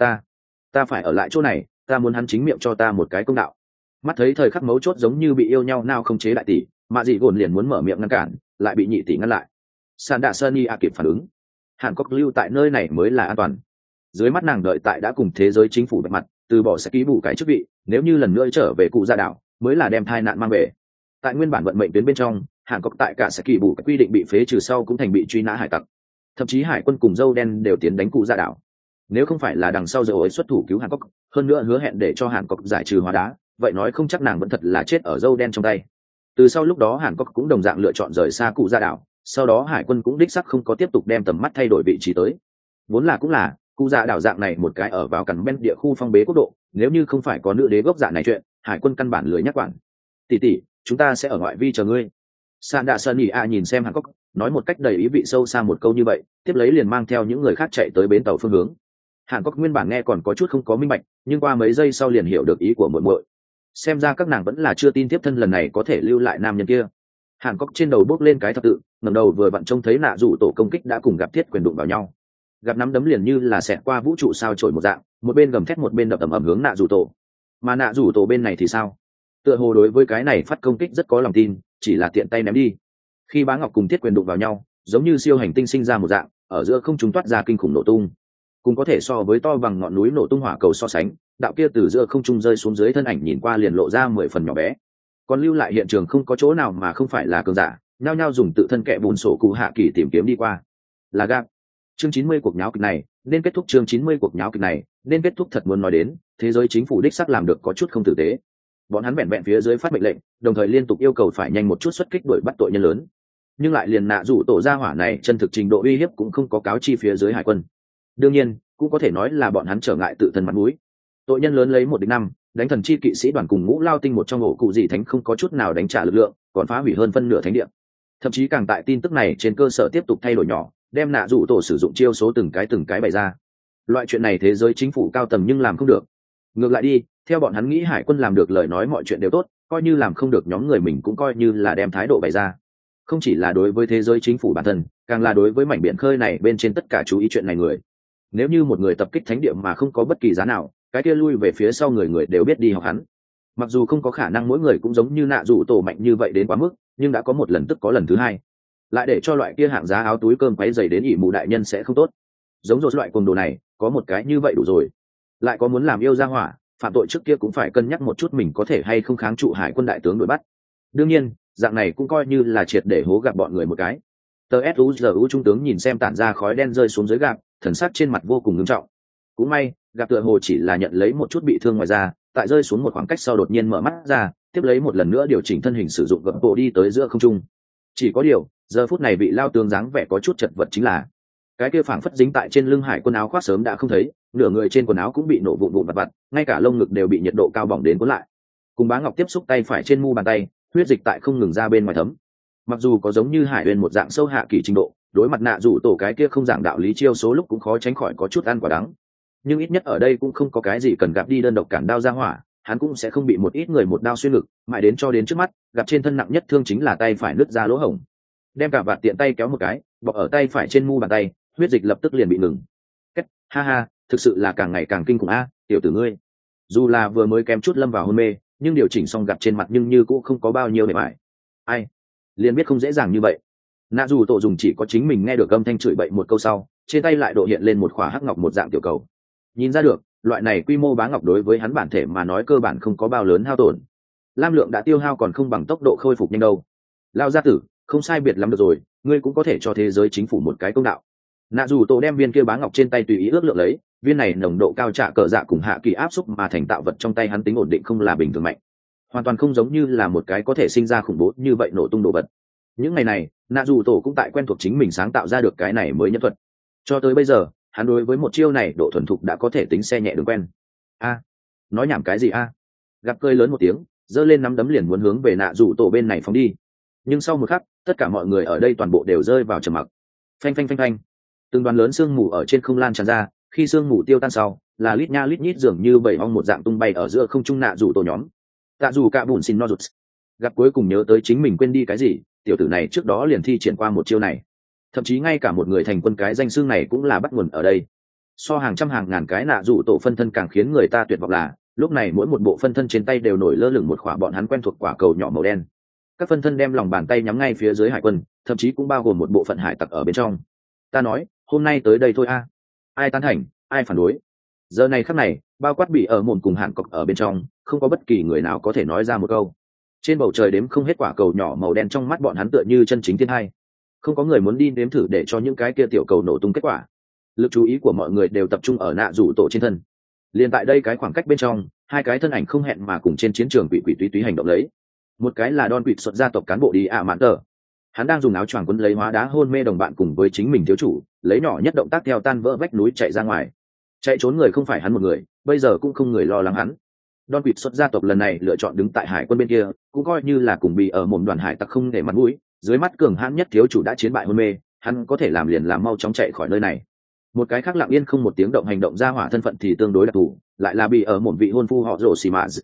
Ta phải ở lại chỗ này, ta muốn hắn chính miệng cho ta một cái công đạo. Mắt thấy thời khắc mấu chốt giống như bị yêu nhau nào không chế đại tỷ, Mạ dị gồn liền muốn mở miệng ngăn cản, lại bị nhị tỷ ngăn lại. Sàn Đạ Sunny ạ kịp phản ứng, Hàn Cốc lưu tại nơi này mới là an toàn. Dưới mắt nàng đợi tại đã cùng thế giới chính phủ bạch mặt, từ bỏ sẽ ký bù cái chức vị, nếu như lần nữa trở về cụ gia đảo mới là đem thai nạn mang về. Tại nguyên bản vận mệnh tuyến bên trong, Hàn Cốc tại cả sẽ kỳ bù cái quy định bị phế trừ sau cũng thành bị truy nã hải tặc, thậm chí hải quân cùng dâu đen đều tiến đánh cụ gia đảo. Nếu không phải là đằng sau dâu ấy xuất thủ cứu Hàn Cốc, hơn nữa hứa hẹn để cho Hàn Cốc giải trừ hóa đá, vậy nói không chắc nàng vẫn thật là chết ở dâu đen trong tay. Từ sau lúc đó Hàn Cốc cũng đồng dạng lựa chọn rời xa cụ gia đảo, sau đó hải quân cũng đích sắc không có tiếp tục đem tầm mắt thay đổi vị trí tới. Vốn là cũng là cụ dạ đảo dạng này một cái ở vào cằn bên địa khu phong bế quốc độ, nếu như không phải có nữ đế gốc dạ này chuyện, hải quân căn bản lười nhắc quản. Tỷ tỷ, chúng ta sẽ ở ngoại vi chờ ngươi. Sàn Đạ Sơn Nhị A nhìn xem Hàn Cốc, nói một cách đầy ý vị sâu xa một câu như vậy, tiếp lấy liền mang theo những người khác chạy tới bến tàu phương hướng. Hàn Cốc nguyên bản nghe còn có chút không có minh bạch, nhưng qua mấy giây sau liền hiểu được ý của muội muội. xem ra các nàng vẫn là chưa tin tiếp thân lần này có thể lưu lại nam nhân kia. Hàn Cốc trên đầu bốc lên cái thập tự, ngẩng đầu vừa vặn trông thấy nạ rủ tổ công kích đã cùng gặp thiết quyền đụng vào nhau. Gặp nắm đấm liền như là xẹt qua vũ trụ sao chổi một dạng, một bên gầm thét một bên đập ầm ầm hướng nạ rủ tổ. Mà nạ rủ tổ bên này thì sao? Tựa hồ đối với cái này phát công kích rất có lòng tin, chỉ là tiện tay ném đi. Khi Bá Ngọc cùng thiết quyền đụng vào nhau, giống như siêu hành tinh sinh ra một dạng, ở giữa không trung toát ra kinh khủng nổ tung. Cũng có thể so với to bằng ngọn núi nổ tung hỏa cầu so sánh, đạo kia từ giữa không trung rơi xuống dưới thân ảnh nhìn qua liền lộ ra 10 phần nhỏ bé. Còn lưu lại hiện trường không có chỗ nào mà không phải là cường giả, nhao nhao dùng tự thân kẽ bùn sổ cụ hạ kỳ tìm kiếm đi qua. Là gạc. Chương 90 cuộc nháo kịch này, nên kết thúc chương 90 cuộc nháo kịch này, nên kết thúc thật muốn nói đến, thế giới chính phủ đích xác làm được có chút không tử tế. Bọn hắn vẹn vẹn phía dưới phát mệnh lệnh, đồng thời liên tục yêu cầu phải nhanh một chút xuất kích đuổi bắt tội nhân lớn. Nhưng lại liền nạ rủ tổ gia hỏa này chân thực trình độ uy hiếp cũng không có cáo chi phía dưới hải quân. Đương nhiên, cũng có thể nói là bọn hắn trở ngại tự thân mặt mũi. Tội nhân lớn lấy 1-5, đánh thần chi kỵ sĩ đoàn cùng ngũ lao tinh một trong ổ cụ dị thánh không có chút nào đánh trả lực lượng, còn phá hủy hơn phân nửa thánh địa. Thậm chí càng tại tin tức này trên cơ sở tiếp tục thay đổi nhỏ, đem nạ rủ tổ sử dụng chiêu số từng cái bày ra. Loại chuyện này thế giới chính phủ cao tầng nhưng làm không được. Ngược lại đi, theo bọn hắn nghĩ hải quân làm được lời nói mọi chuyện đều tốt, coi như làm không được nhóm người mình cũng coi như là đem thái độ bày ra. Không chỉ là đối với thế giới chính phủ bản thân, càng là đối với mảnh biển khơi này bên trên tất cả chú ý chuyện này người. Nếu như một người tập kích thánh địa mà không có bất kỳ giá nào, cái kia lui về phía sau người đều biết đi học hắn. Mặc dù không có khả năng mỗi người cũng giống như nạ rủ tổ mạnh như vậy đến quá mức, nhưng đã có một lần tức có lần thứ hai. Lại để cho loại kia hạng giá áo túi cơm quấy dày đến ỷ mù đại nhân sẽ không tốt. Giống rồi loại cuồng đồ này, có một cái như vậy đủ rồi. Lại có muốn làm yêu ra hỏa, phạm tội trước kia cũng phải cân nhắc một chút mình có thể hay không kháng trụ hải quân đại tướng đuổi bắt. Đương nhiên, dạng này cũng coi như là triệt để hố gặp bọn người một cái. Tờ SUZU trung tướng nhìn xem tản ra khói đen rơi xuống dưới gạp, thần sắc trên mặt vô cùng nghiêm trọng. Cũng may, gặp tựa hồ chỉ là nhận lấy một chút bị thương ngoài ra, tại rơi xuống một khoảng cách sau đột nhiên mở mắt ra, tiếp lấy một lần nữa điều chỉnh thân hình sử dụng gập bộ đi tới giữa không trung. Chỉ có điều, giờ phút này vị lao tướng dáng vẻ có chút chật vật chính là cái kia phảng phất dính tại trên lưng hải quân áo khoác sớm đã không thấy, nửa người trên quần áo cũng bị nổ vụn vụn vặt, ngay cả lông ngực đều bị nhiệt độ cao bỏng đến cuốn lại. Cùng Bá Ngọc tiếp xúc tay phải trên mu bàn tay, huyết dịch tại không ngừng ra bên ngoài thấm. Mặc dù có giống như hải uyên một dạng sâu hạ kỳ trình độ, đối mặt nạ rủ tổ cái kia không dạng đạo lý chiêu số lúc cũng khó tránh khỏi có chút ăn quả đắng. Nhưng ít nhất ở đây cũng không có cái gì cần gặp đi đơn độc cản đao ra hỏa, hắn cũng sẽ không bị một ít người một đao xuyên ngực, mãi đến cho đến trước mắt, gặp trên thân nặng nhất thương chính là tay phải nứt ra lỗ hổng. Đem cả vạt tiện tay kéo một cái, bọc ở tay phải trên mu bàn tay, huyết dịch lập tức liền bị ngừng. Kết, ha ha, thực sự là càng ngày càng kinh khủng a, tiểu tử ngươi. Dù là vừa mới kém chút lâm vào hôn mê, nhưng điều chỉnh xong gặp trên mặt nhưng như cũng không có bao nhiêu bề bại. Ai, liền biết không dễ dàng như vậy. Nạ dù tổ dùng chỉ có chính mình nghe được âm thanh chửi bậy một câu sau, trên tay lại độ hiện lên một khỏa hắc ngọc một dạng tiểu cầu. Nhìn ra được, loại này quy mô bá ngọc đối với hắn bản thể mà nói cơ bản không có bao lớn hao tổn. Lam lượng đã tiêu hao còn không bằng tốc độ khôi phục nhanh đâu. Lao gia tử, không sai biệt lắm được rồi, ngươi cũng có thể cho thế giới chính phủ một cái công đạo. Nạ dù tổ đem viên kia bá ngọc trên tay tùy ý ước lượng lấy, viên này nồng độ cao trả cờ dạ cùng hạ kỳ áp xúc mà thành tạo vật trong tay hắn tính ổn định không là bình thường mạnh, hoàn toàn không giống như là một cái có thể sinh ra khủng bố như vậy nổ tung đồ vật. Những ngày này, nạ dù tổ cũng tại quen thuộc chính mình sáng tạo ra được cái này mới nhân thuật. Cho tới bây giờ, hắn đối với một chiêu này độ thuần thục đã có thể tính xe nhẹ đường quen. A, nói nhảm cái gì a? Gặp cơi lớn một tiếng, giơ lên nắm đấm liền muốn hướng về nạ dù tổ bên này phóng đi. Nhưng sau một khắc, tất cả mọi người ở đây toàn bộ đều rơi vào trầm mặc. Phanh phanh phanh phanh, từng đoàn lớn sương mù ở trên không lan tràn ra, khi sương mù tiêu tan sau, là lít nha lít nhít dường như bầy ong một dạng tung bay ở giữa không trung nạ dù tổ nhóm. Tạ dù cả bùn xin no rụt. Gặp cuối cùng nhớ tới chính mình quên đi cái gì, tiểu tử này trước đó liền thi triển qua một chiêu này, thậm chí ngay cả một người thành quân cái danh xưng này cũng là bắt nguồn ở đây. So hàng trăm hàng ngàn cái nạ dù tổ phân thân càng khiến người ta tuyệt vọng là lúc này mỗi một bộ phân thân trên tay đều nổi lơ lửng một quả bọn hắn quen thuộc quả cầu nhỏ màu đen. Các phân thân đem lòng bàn tay nhắm ngay phía dưới hải quân, thậm chí cũng bao gồm một bộ phận hải tặc ở bên trong. Ta nói, hôm nay tới đây thôi a. Ai tán thành, ai phản đối. Giờ này khắc này, bao quát bị ở mồm cùng Hàn Cốc ở bên trong, không có bất kỳ người nào có thể nói ra một câu. Trên bầu trời đếm không hết quả cầu nhỏ màu đen trong mắt bọn hắn tựa như chân chính thiên hai. Không có người muốn đi nếm thử để cho những cái kia tiểu cầu nổ tung kết quả. Lực chú ý của mọi người đều tập trung ở nạ rủ tổ trên thân. Liền tại đây cái khoảng cách bên trong, hai cái thân ảnh không hẹn mà cùng trên chiến trường quỷ túy hành động lấy. Một cái là Don Quỵt xuất gia tộc cán bộ đi ạ mạn tờ. Hắn đang dùng áo choàng quấn lấy hóa đá hôn mê đồng bạn cùng với chính mình thiếu chủ, lấy nhỏ nhất động tác theo tan vỡ vách núi chạy ra ngoài. Chạy trốn người không phải hắn một người, bây giờ cũng không người lo lắng hắn. Don Quỵt xuất gia tộc lần này lựa chọn đứng tại hải quân bên kia, cũng coi như là cùng bị ở mồm đoàn hải tặc không để mặt mũi, dưới mắt cường hãn nhất thiếu chủ đã chiến bại hôn mê, hắn có thể làm liền làm mau chóng chạy khỏi nơi này. Một cái khác lặng yên không một tiếng động hành động ra hỏa thân phận thì tương đối đặc thù, lại là bị ở một vị hôn phu họ rồ xì mạ.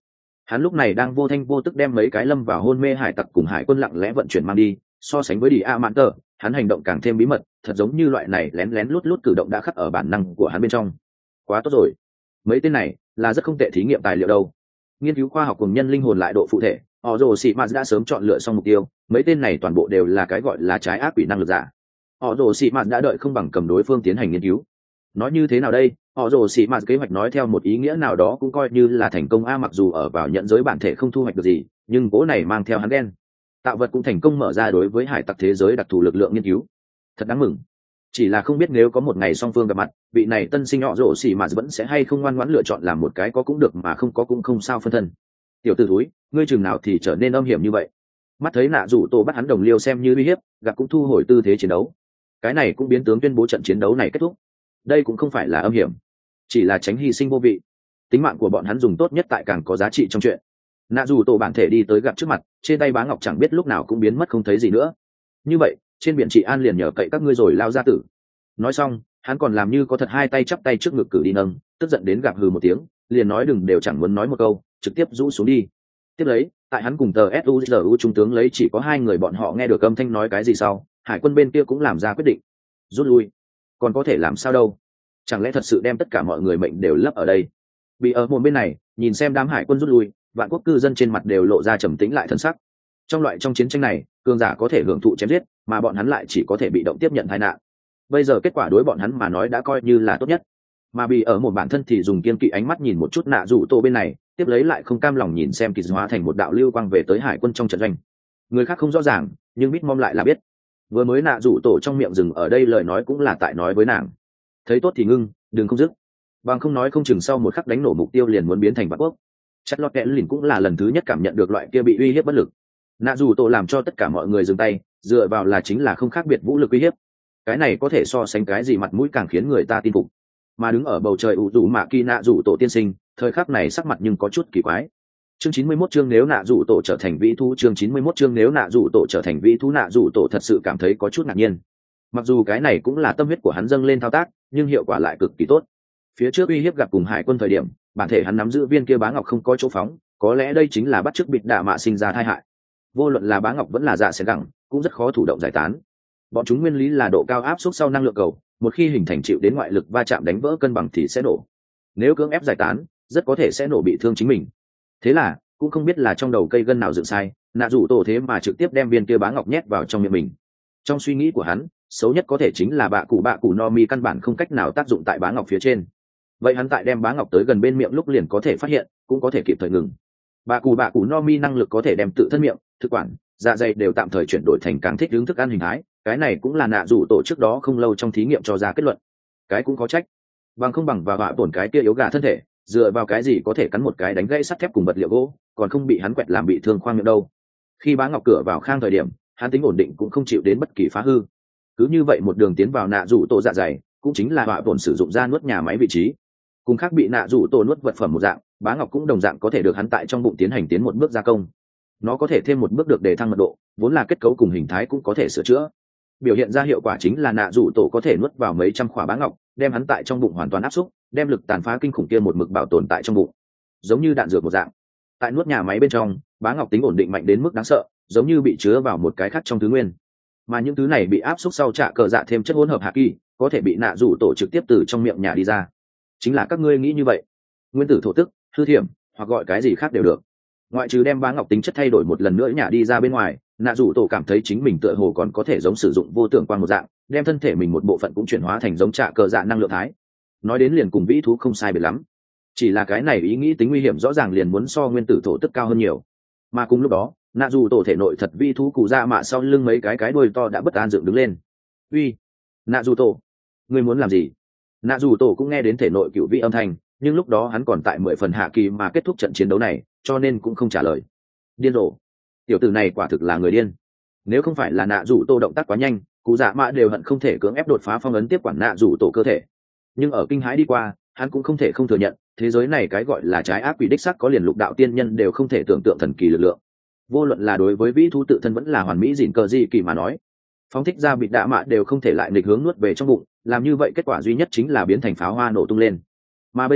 Hắn lúc này đang vô thanh vô tức đem mấy cái lâm vào hôn mê hải tặc cùng hải quân lặng lẽ vận chuyển mang đi, so sánh với đi a mạn tờ, hắn hành động càng thêm bí mật, thật giống như loại này lén lén lút lút cử động đã khắc ở bản năng của hắn bên trong. Quá tốt rồi, mấy tên này là rất không tệ thí nghiệm tài liệu đâu. Nghiên cứu khoa học cùng nhân linh hồn lại độ phụ thể, họ rồ sĩ mạt đã sớm chọn lựa xong mục tiêu, mấy tên này toàn bộ đều là cái gọi là trái ác quỷ năng lực giả. Họ rồ sĩ mạt đã đợi không bằng cầm đối phương tiến hành nghiên cứu. Nói như thế nào đây, họ rồ sĩ mạt kế hoạch nói theo một ý nghĩa nào đó cũng coi như là thành công a, mặc dù ở vào nhận giới bản thể không thu hoạch được gì, nhưng cố này mang theo hắn đen tạo vật cũng thành công mở ra đối với hải tặc thế giới đặc thù lực lượng nghiên cứu, thật đáng mừng. Chỉ là không biết nếu có một ngày song phương gặp mặt, vị này tân sinh họ rồ xì mà vẫn sẽ hay không ngoan ngoãn lựa chọn làm một cái có cũng được mà không có cũng không sao phân thân. Tiểu tử thúi, ngươi chừng nào thì trở nên âm hiểm như vậy. Mắt thấy nạ rủ tổ bắt hắn đồng liêu xem như uy hiếp, gặp cũng thu hồi tư thế chiến đấu. Cái này cũng biến tướng tuyên bố trận chiến đấu này kết thúc. Đây cũng không phải là âm hiểm, chỉ là tránh hy sinh vô vị. Tính mạng của bọn hắn dùng tốt nhất tại càng có giá trị trong chuyện. Nạ rủ tổ bản thể đi tới gặp trước mặt, trên tay bá ngọc chẳng biết lúc nào cũng biến mất không thấy gì nữa. Như vậy trên biển trị an liền nhờ cậy các ngươi rồi, lao ra tử. Nói xong hắn còn làm như có thật, hai tay chắp tay trước ngực cử đi nâng, tức giận đến gặp hừ một tiếng, liền nói đừng đều chẳng muốn nói một câu, trực tiếp rũ xuống đi. Tiếp lấy tại hắn cùng tờ suzu trung tướng lấy chỉ có hai người bọn họ nghe được âm thanh nói cái gì sau, hải quân bên kia cũng làm ra quyết định rút lui. Còn có thể làm sao đâu, chẳng lẽ thật sự đem tất cả mọi người mệnh đều lấp ở đây? Bị ở một bên này nhìn xem đám hải quân rút lui, vạn quốc cư dân trên mặt đều lộ ra trầm tĩnh lại thân sắc. Trong chiến tranh này cường giả có thể hưởng thụ chém giết, mà bọn hắn lại chỉ có thể bị động tiếp nhận tai nạn. Bây giờ kết quả đối bọn hắn mà nói đã coi như là tốt nhất. Mà bị ở một bản thân thì dùng kiên kỵ ánh mắt nhìn một chút nạ rủ tổ bên này, tiếp lấy lại không cam lòng nhìn xem kỳ hóa thành một đạo lưu quang về tới hải quân trong trận doanh. Người khác không rõ ràng, nhưng biết mong lại là biết. Vừa mới nạ rủ tổ trong miệng dừng ở đây lời nói cũng là tại nói với nàng, thấy tốt thì ngưng, đừng không dứt, bằng không nói không chừng sau một khắc đánh nổ mục tiêu liền muốn biến thành vạn quốc. Chất lót kẽ lìn cũng là lần thứ nhất cảm nhận được loại kia bị uy hiếp bất lực. Nạ rủ tổ làm cho tất cả mọi người dừng tay, dựa vào là chính là không khác biệt vũ lực uy hiếp. Cái này có thể so sánh cái gì mặt mũi càng khiến người ta tin phục. Mà đứng ở bầu trời ủ rủ mạ kỳ nạ rủ tổ tiên sinh, thời khắc này sắc mặt nhưng có chút kỳ quái. Chương 91 chương nếu nạ rủ tổ trở thành vĩ thú, chương 91 chương nếu nạ rủ tổ trở thành vĩ thú, nạ rủ tổ thật sự cảm thấy có chút ngạc nhiên. Mặc dù cái này cũng là tâm huyết của hắn dâng lên thao tác, nhưng hiệu quả lại cực kỳ tốt. Phía trước uy hiếp gặp cùng hải quân thời điểm, bản thể hắn nắm giữ viên kia bá ngọc không có chỗ phóng, có lẽ đây chính là bắt chước bịt đạ mạ sinh ra tai hại. Vô luận là bá ngọc vẫn là dạ sẽ gẳng, cũng rất khó thủ động giải tán. Bọn chúng nguyên lý là độ cao áp suất sau năng lượng cầu, một khi hình thành chịu đến ngoại lực va chạm đánh vỡ cân bằng thì sẽ nổ. Nếu cưỡng ép giải tán, rất có thể sẽ nổ bị thương chính mình. Thế là cũng không biết là trong đầu cây gân nào dựng sai, nạ rủ tổ thế mà trực tiếp đem viên kia bá ngọc nhét vào trong miệng mình. Trong suy nghĩ của hắn, xấu nhất có thể chính là bạ cụ no mi căn bản không cách nào tác dụng tại bá ngọc phía trên. Vậy hắn tại đem bá ngọc tới gần bên miệng lúc liền có thể phát hiện, cũng có thể kịp thời ngừng. Bạ cụ no mi năng lực có thể đem tự thân miệng, thực quản, dạ dày đều tạm thời chuyển đổi thành càng thích ứng thức ăn hình thái, cái này cũng là nạ rủ tổ trước đó không lâu trong thí nghiệm cho ra kết luận. Cái cũng có trách, bằng không bằng và vạ tổn cái kia yếu gà thân thể, dựa vào cái gì có thể cắn một cái đánh gãy sắt thép cùng vật liệu gỗ, còn không bị hắn quẹt làm bị thương khoang miệng đâu. Khi bá ngọc cửa vào khang thời điểm, hắn tính ổn định cũng không chịu đến bất kỳ phá hư. Cứ như vậy một đường tiến vào nạ rủ tổ dạ dày, cũng chính là vạ tổn sử dụng ra nuốt nhà máy vị trí. Cùng khác bị nạ rủ tổ nuốt vật phẩm một dạng, bá ngọc cũng đồng dạng có thể được hắn tại trong bụng tiến hành tiến một bước gia công. Nó có thể thêm một bước được để thăng mật độ, vốn là kết cấu cùng hình thái cũng có thể sửa chữa. Biểu hiện ra hiệu quả chính là nạ rủ tổ có thể nuốt vào mấy trăm khỏa bá ngọc, đem hắn tại trong bụng hoàn toàn áp xúc, đem lực tàn phá kinh khủng kia một mực bảo tồn tại trong bụng, giống như đạn dược một dạng. Tại nuốt nhà máy bên trong, bá ngọc tính ổn định mạnh đến mức đáng sợ, giống như bị chứa vào một cái khác trong thứ nguyên. Mà những thứ này bị áp xúc sau trả cờ dạ thêm chất hỗn hợp hạ kỳ, có thể bị nạ rủ tổ trực tiếp từ trong miệng nhà đi ra. Chính là các ngươi nghĩ như vậy, nguyên tử thổ tức, hư thiểm, hoặc gọi cái gì khác đều được. Ngoại trừ đem bá ngọc tính chất thay đổi một lần nữa nhả đi ra bên ngoài, nạ rủ tổ cảm thấy chính mình tựa hồ còn có thể giống sử dụng vô tưởng quang một dạng, đem thân thể mình một bộ phận cũng chuyển hóa thành giống trả cờ dạ năng lượng thái. Nói đến liền cùng vĩ thú không sai biệt lắm, chỉ là cái này ý nghĩ tính nguy hiểm rõ ràng liền muốn so nguyên tử thổ tức cao hơn nhiều. Mà cùng lúc đó nạ rủ tổ thể nội thật vĩ thú cụ ra mạ sau lưng mấy cái đuôi to đã bất an dựng đứng lên. Uy, nạ rủ tổ, ngươi muốn làm gì? Nạ rủ tổ cũng nghe đến thể nội cựu vĩ âm thanh, nhưng lúc đó hắn còn tại 10 phần hạ kỳ mà kết thúc trận chiến đấu này, cho nên cũng không trả lời. Điên rồ, tiểu tử này quả thực là người điên. Nếu không phải là nạ rủ tổ động tác quá nhanh, cụ dạ mạ đều hận không thể cưỡng ép đột phá phong ấn tiếp quản nạ rủ tổ cơ thể. Nhưng ở kinh hãi đi qua, hắn cũng không thể không thừa nhận, thế giới này cái gọi là trái ác quỷ đích sắc có liền lục đạo tiên nhân đều không thể tưởng tượng thần kỳ lực lượng. Vô luận là đối với vĩ thú tự thân vẫn là hoàn mỹ dịn cờ gì kỳ mà nói, phóng thích ra bị đạ mạ đều không thể lại nghịch hướng nuốt về trong bụng, làm như vậy kết quả duy nhất chính là biến thành pháo hoa nổ tung lên. Mà bây giờ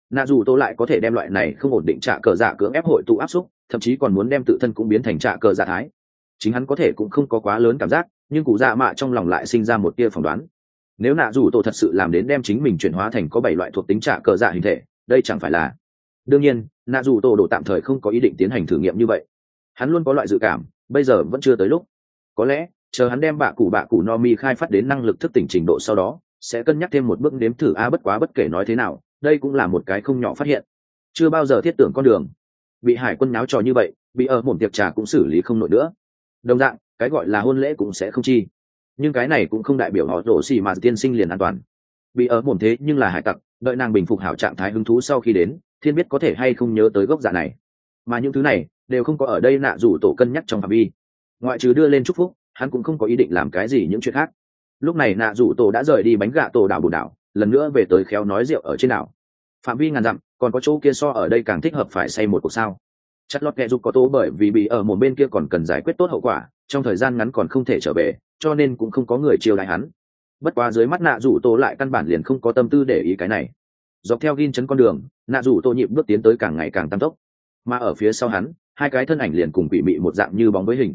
nạ dù tô lại có thể đem loại này không ổn định trả cờ dạ cưỡng ép hội tụ áp xúc, thậm chí còn muốn đem tự thân cũng biến thành trả cờ dạ thái. Chính hắn có thể cũng không có quá lớn cảm giác, nhưng cụ dạ mạ trong lòng lại sinh ra một tia phỏng đoán. Nếu nạ dù tô thật sự làm đến đem chính mình chuyển hóa thành có 7 loại thuộc tính trả cờ dạ hình thể, đây chẳng phải là... Đương nhiên nạ dù tô đồ tạm thời không có ý định tiến hành thử nghiệm như vậy. Hắn luôn có loại dự cảm bây giờ vẫn chưa tới lúc. Có lẽ chờ hắn đem bạ cụ no mi khai phát đến năng lực thức tỉnh trình độ sau đó sẽ cân nhắc thêm một bước nếm thử. Bất quá bất kể nói thế nào, đây cũng là một cái không nhỏ phát hiện. Chưa bao giờ thiết tưởng con đường bị hải quân náo trò như vậy, bị ở một tiệc trà cũng xử lý không nổi nữa. Đồng dạng cái gọi là hôn lễ cũng sẽ không chi, nhưng cái này cũng không đại biểu họ rổ xì mà tiên sinh liền an toàn. Bị ở một thế nhưng là hải tặc, đợi nàng bình phục hảo trạng thái hứng thú sau khi đến, thiên biết có thể hay không nhớ tới gốc dạ này. Mà những thứ này đều không có ở đây nạ rủ tổ cân nhắc trong phạm vi. Ngoại trừ đưa lên chúc phúc, hắn cũng không có ý định làm cái gì những chuyện khác. Lúc này nạ rủ tổ đã rời đi bánh gạ tổ đảo bồn đảo, lần nữa về tới khéo nói rượu ở trên đảo. Phạm vi ngàn dặm, còn có chỗ kia so ở đây càng thích hợp phải xây một cuộc sao. Chất lót kẹ dục có tố bởi vì bị ở một bên kia còn cần giải quyết tốt hậu quả, trong thời gian ngắn còn không thể trở về, cho nên cũng không có người chiêu đãi hắn. Bất quá dưới mắt nạ rủ tổ lại căn bản liền không có tâm tư để ý cái này. Dọc theo gin chấn con đường, nạ rủ tổ nhịp bước tiến tới càng ngày càng tăng tốc, mà ở phía sau hắn, hai cái thân ảnh liền cùng bị mị một dạng như bóng với hình.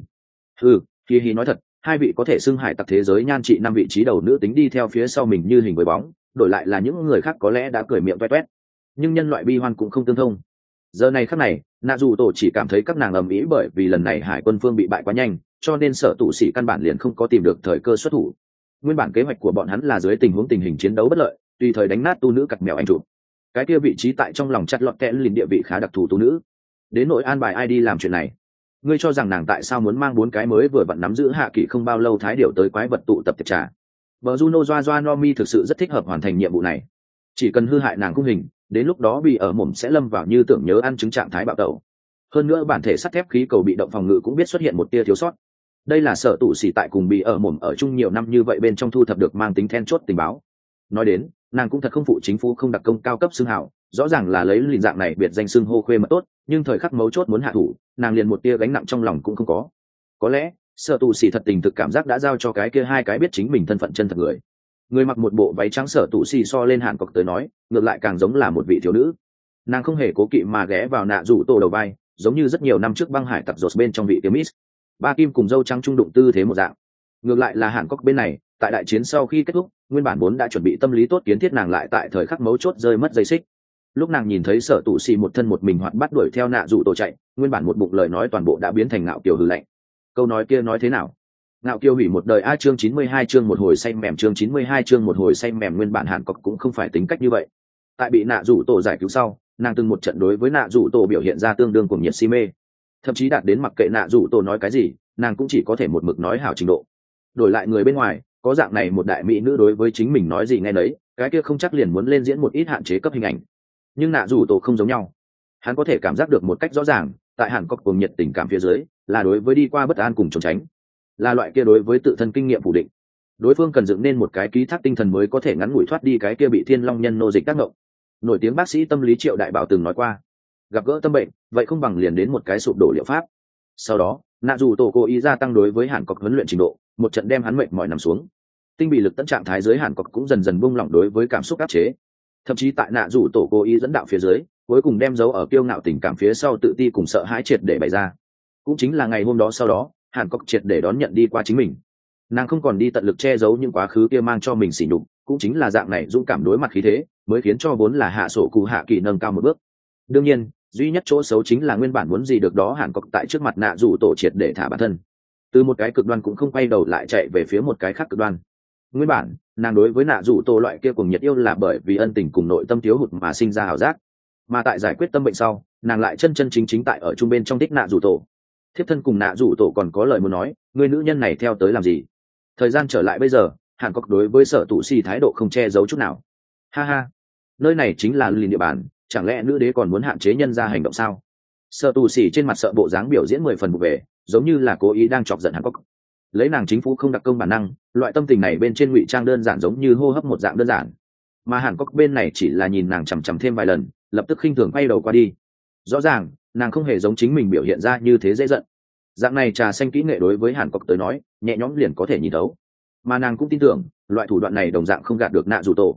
Hi nói thật, hai vị có thể xưng hải tặc thế giới nhan trị 5 vị trí đầu nữ tính đi theo phía sau mình như hình với bóng, đổi lại là những người khác có lẽ đã cười miệng toét toét. Nhưng nhân loại bi hoan cũng không tương thông. Giờ này khắc này, nạ dù tổ chỉ cảm thấy các nàng ầm ĩ bởi vì lần này hải quân phương bị bại quá nhanh, cho nên sở tụ sĩ căn bản liền không có tìm được thời cơ xuất thủ. Nguyên bản kế hoạch của bọn hắn là dưới tình huống tình hình chiến đấu bất lợi, tùy thời đánh nát tu nữ cặt mèo anh chụp. Cái kia vị trí tại trong lòng chặt lọt kẽ liền địa vị khá đặc thù tu nữ. Đến nội an bài ai đi làm chuyện này? Ngươi cho rằng nàng tại sao muốn mang 4 cái mới vừa vặn nắm giữ hạ kỷ không bao lâu thái điểu tới quái vật tụ tập tiệc trà? Bờ Juno Joa Nomi thực sự rất thích hợp hoàn thành nhiệm vụ này. Chỉ cần hư hại nàng khung hình, đến lúc đó bị ở mồm sẽ lâm vào như tưởng nhớ ăn chứng trạng thái bạo tẩu. Hơn nữa bản thể sắt thép khí cầu bị động phòng ngự cũng biết xuất hiện một tia thiếu sót. Đây là sở tụ xỉ tại cùng bị ở mồm ở chung nhiều năm như vậy bên trong thu thập được mang tính then chốt tình báo. Nói đến, nàng cũng thật không phụ chính phủ không đặc công cao cấp xưng hào, rõ ràng là lấy lìn dạng này biệt danh xưng hô khuê mật tốt, nhưng thời khắc mấu chốt muốn hạ thủ, nàng liền một tia gánh nặng trong lòng cũng không có. Có lẽ sở tụ xỉ thật tình thực cảm giác đã giao cho cái kia hai cái biết chính mình thân phận chân thật người. Người mặc một bộ váy trắng sở tụ xỉ so lên hạn cọc tới nói, ngược lại càng giống là một vị thiếu nữ. Nàng không hề cố kỵ mà ghé vào nạ rủ tổ đầu vai, giống như rất nhiều năm trước băng hải tặc rột bên trong vị tiêu miss. Ba kim cùng dâu trắng trung đụng tư thế một dạng. Ngược lại là hạn cọc bên này, tại đại chiến sau khi kết thúc, nguyên bản vốn đã chuẩn bị tâm lý tốt kiến thiết nàng lại tại thời khắc mấu chốt rơi mất dây xích. Lúc nàng nhìn thấy sở tụ xì một thân một mình hoạt bắt đuổi theo nạ dụ tổ chạy, nguyên bản một bụng lời nói toàn bộ đã biến thành ngạo kiều hừ lạnh. Câu nói kia nói thế nào? Ngạo kiều hủy một đời a. Chương 92 chương một hồi say mềm. Chương 92 chương một hồi say mềm. Nguyên bản hạn cọc cũng không phải tính cách như vậy. Tại bị nạ dụ tổ giải cứu sau, nàng từng một trận đối với nạ dụ tổ biểu hiện ra tương đương cuồng nhiệt si mê, thậm chí đạt đến mặc kệ nạ dụ tổ nói cái gì, nàng cũng chỉ có thể một mực nói hảo trình độ. Đổi lại người bên ngoài, có dạng này một đại mỹ nữ đối với chính mình nói gì nghe nấy, cái kia không chắc liền muốn lên diễn một ít hạn chế cấp hình ảnh. Nhưng nạ dù tổ không giống nhau, hắn có thể cảm giác được một cách rõ ràng, tại hàn cốc cuồng nhiệt tình cảm phía dưới là đối với đi qua bất an cùng trốn tránh, là loại kia đối với tự thân kinh nghiệm phủ định. Đối phương cần dựng nên một cái ký thác tinh thần mới có thể ngắn ngủi thoát đi cái kia bị thiên long nhân nô dịch tác động. Nổi tiếng bác sĩ tâm lý Triệu Đại Bảo từng nói qua, gặp gỡ tâm bệnh vậy không bằng liền đến một cái sụp đổ liệu pháp. Sau đó nạ dù tổ cố ý gia tăng đối với hàn cốc huấn luyện trình độ, một trận đem hắn mệt mỏi nằm xuống. Tinh bị lực tận trạng thái dưới hàn cốc cũng dần dần buông lỏng đối với cảm xúc áp chế, thậm chí tại nạ dù tổ cố ý dẫn đạo phía dưới, cuối cùng đem dấu ở kiêu ngạo tình cảm phía sau tự ti cùng sợ hãi triệt để bày ra. Cũng chính là ngày hôm đó sau đó, hàn cốc triệt để đón nhận đi qua chính mình. Nàng không còn đi tận lực che giấu những quá khứ kia mang cho mình sỉ nhục, cũng chính là dạng này dũng cảm đối mặt khí thế mới khiến cho vốn là hạ sổ cụ hạ kỳ nâng cao một bước. Đương nhiên duy nhất chỗ xấu chính là nguyên bản muốn gì được đó hàn cốc tại trước mặt nạ dù tổ triệt để thả bản thân, từ một cái cực đoan cũng không quay đầu lại chạy về phía một cái khác cực đoan. Nguyên bản nàng đối với nạ dù tổ loại kia cùng nhiệt yêu là bởi vì ân tình cùng nội tâm thiếu hụt mà sinh ra ảo giác, mà tại giải quyết tâm bệnh sau, nàng lại chân chân chính chính tại ở trung bên trong thích nạ dù tổ. Thiếp thân cùng nạ dù tổ còn có lời muốn nói, người nữ nhân này theo tới làm gì? Thời gian trở lại bây giờ, hàn cốc đối với sở tụ xì thái độ không che giấu chút nào. Ha ha, nơi này chính là lìn địa bàn, chẳng lẽ nữ đế còn muốn hạn chế nhân ra hành động sao? Sở tụ xì trên mặt sợ bộ dáng biểu diễn 10 phần vụ về, giống như là cố ý đang chọc giận hàn cốc. Lấy nàng chính phủ không đặc công bản năng, loại tâm tình này bên trên ngụy trang đơn giản giống như hô hấp một dạng đơn giản, mà hàn cốc bên này chỉ là nhìn nàng chằm chằm thêm vài lần, lập tức khinh thường quay đầu qua đi. Rõ ràng nàng không hề giống chính mình biểu hiện ra như thế dễ giận. Dạng này trà xanh kỹ nghệ đối với hàn cốc tới nói nhẹ nhõm liền có thể nhìn thấu, mà nàng cũng tin tưởng loại thủ đoạn này đồng dạng không gạt được nạ dù tổ.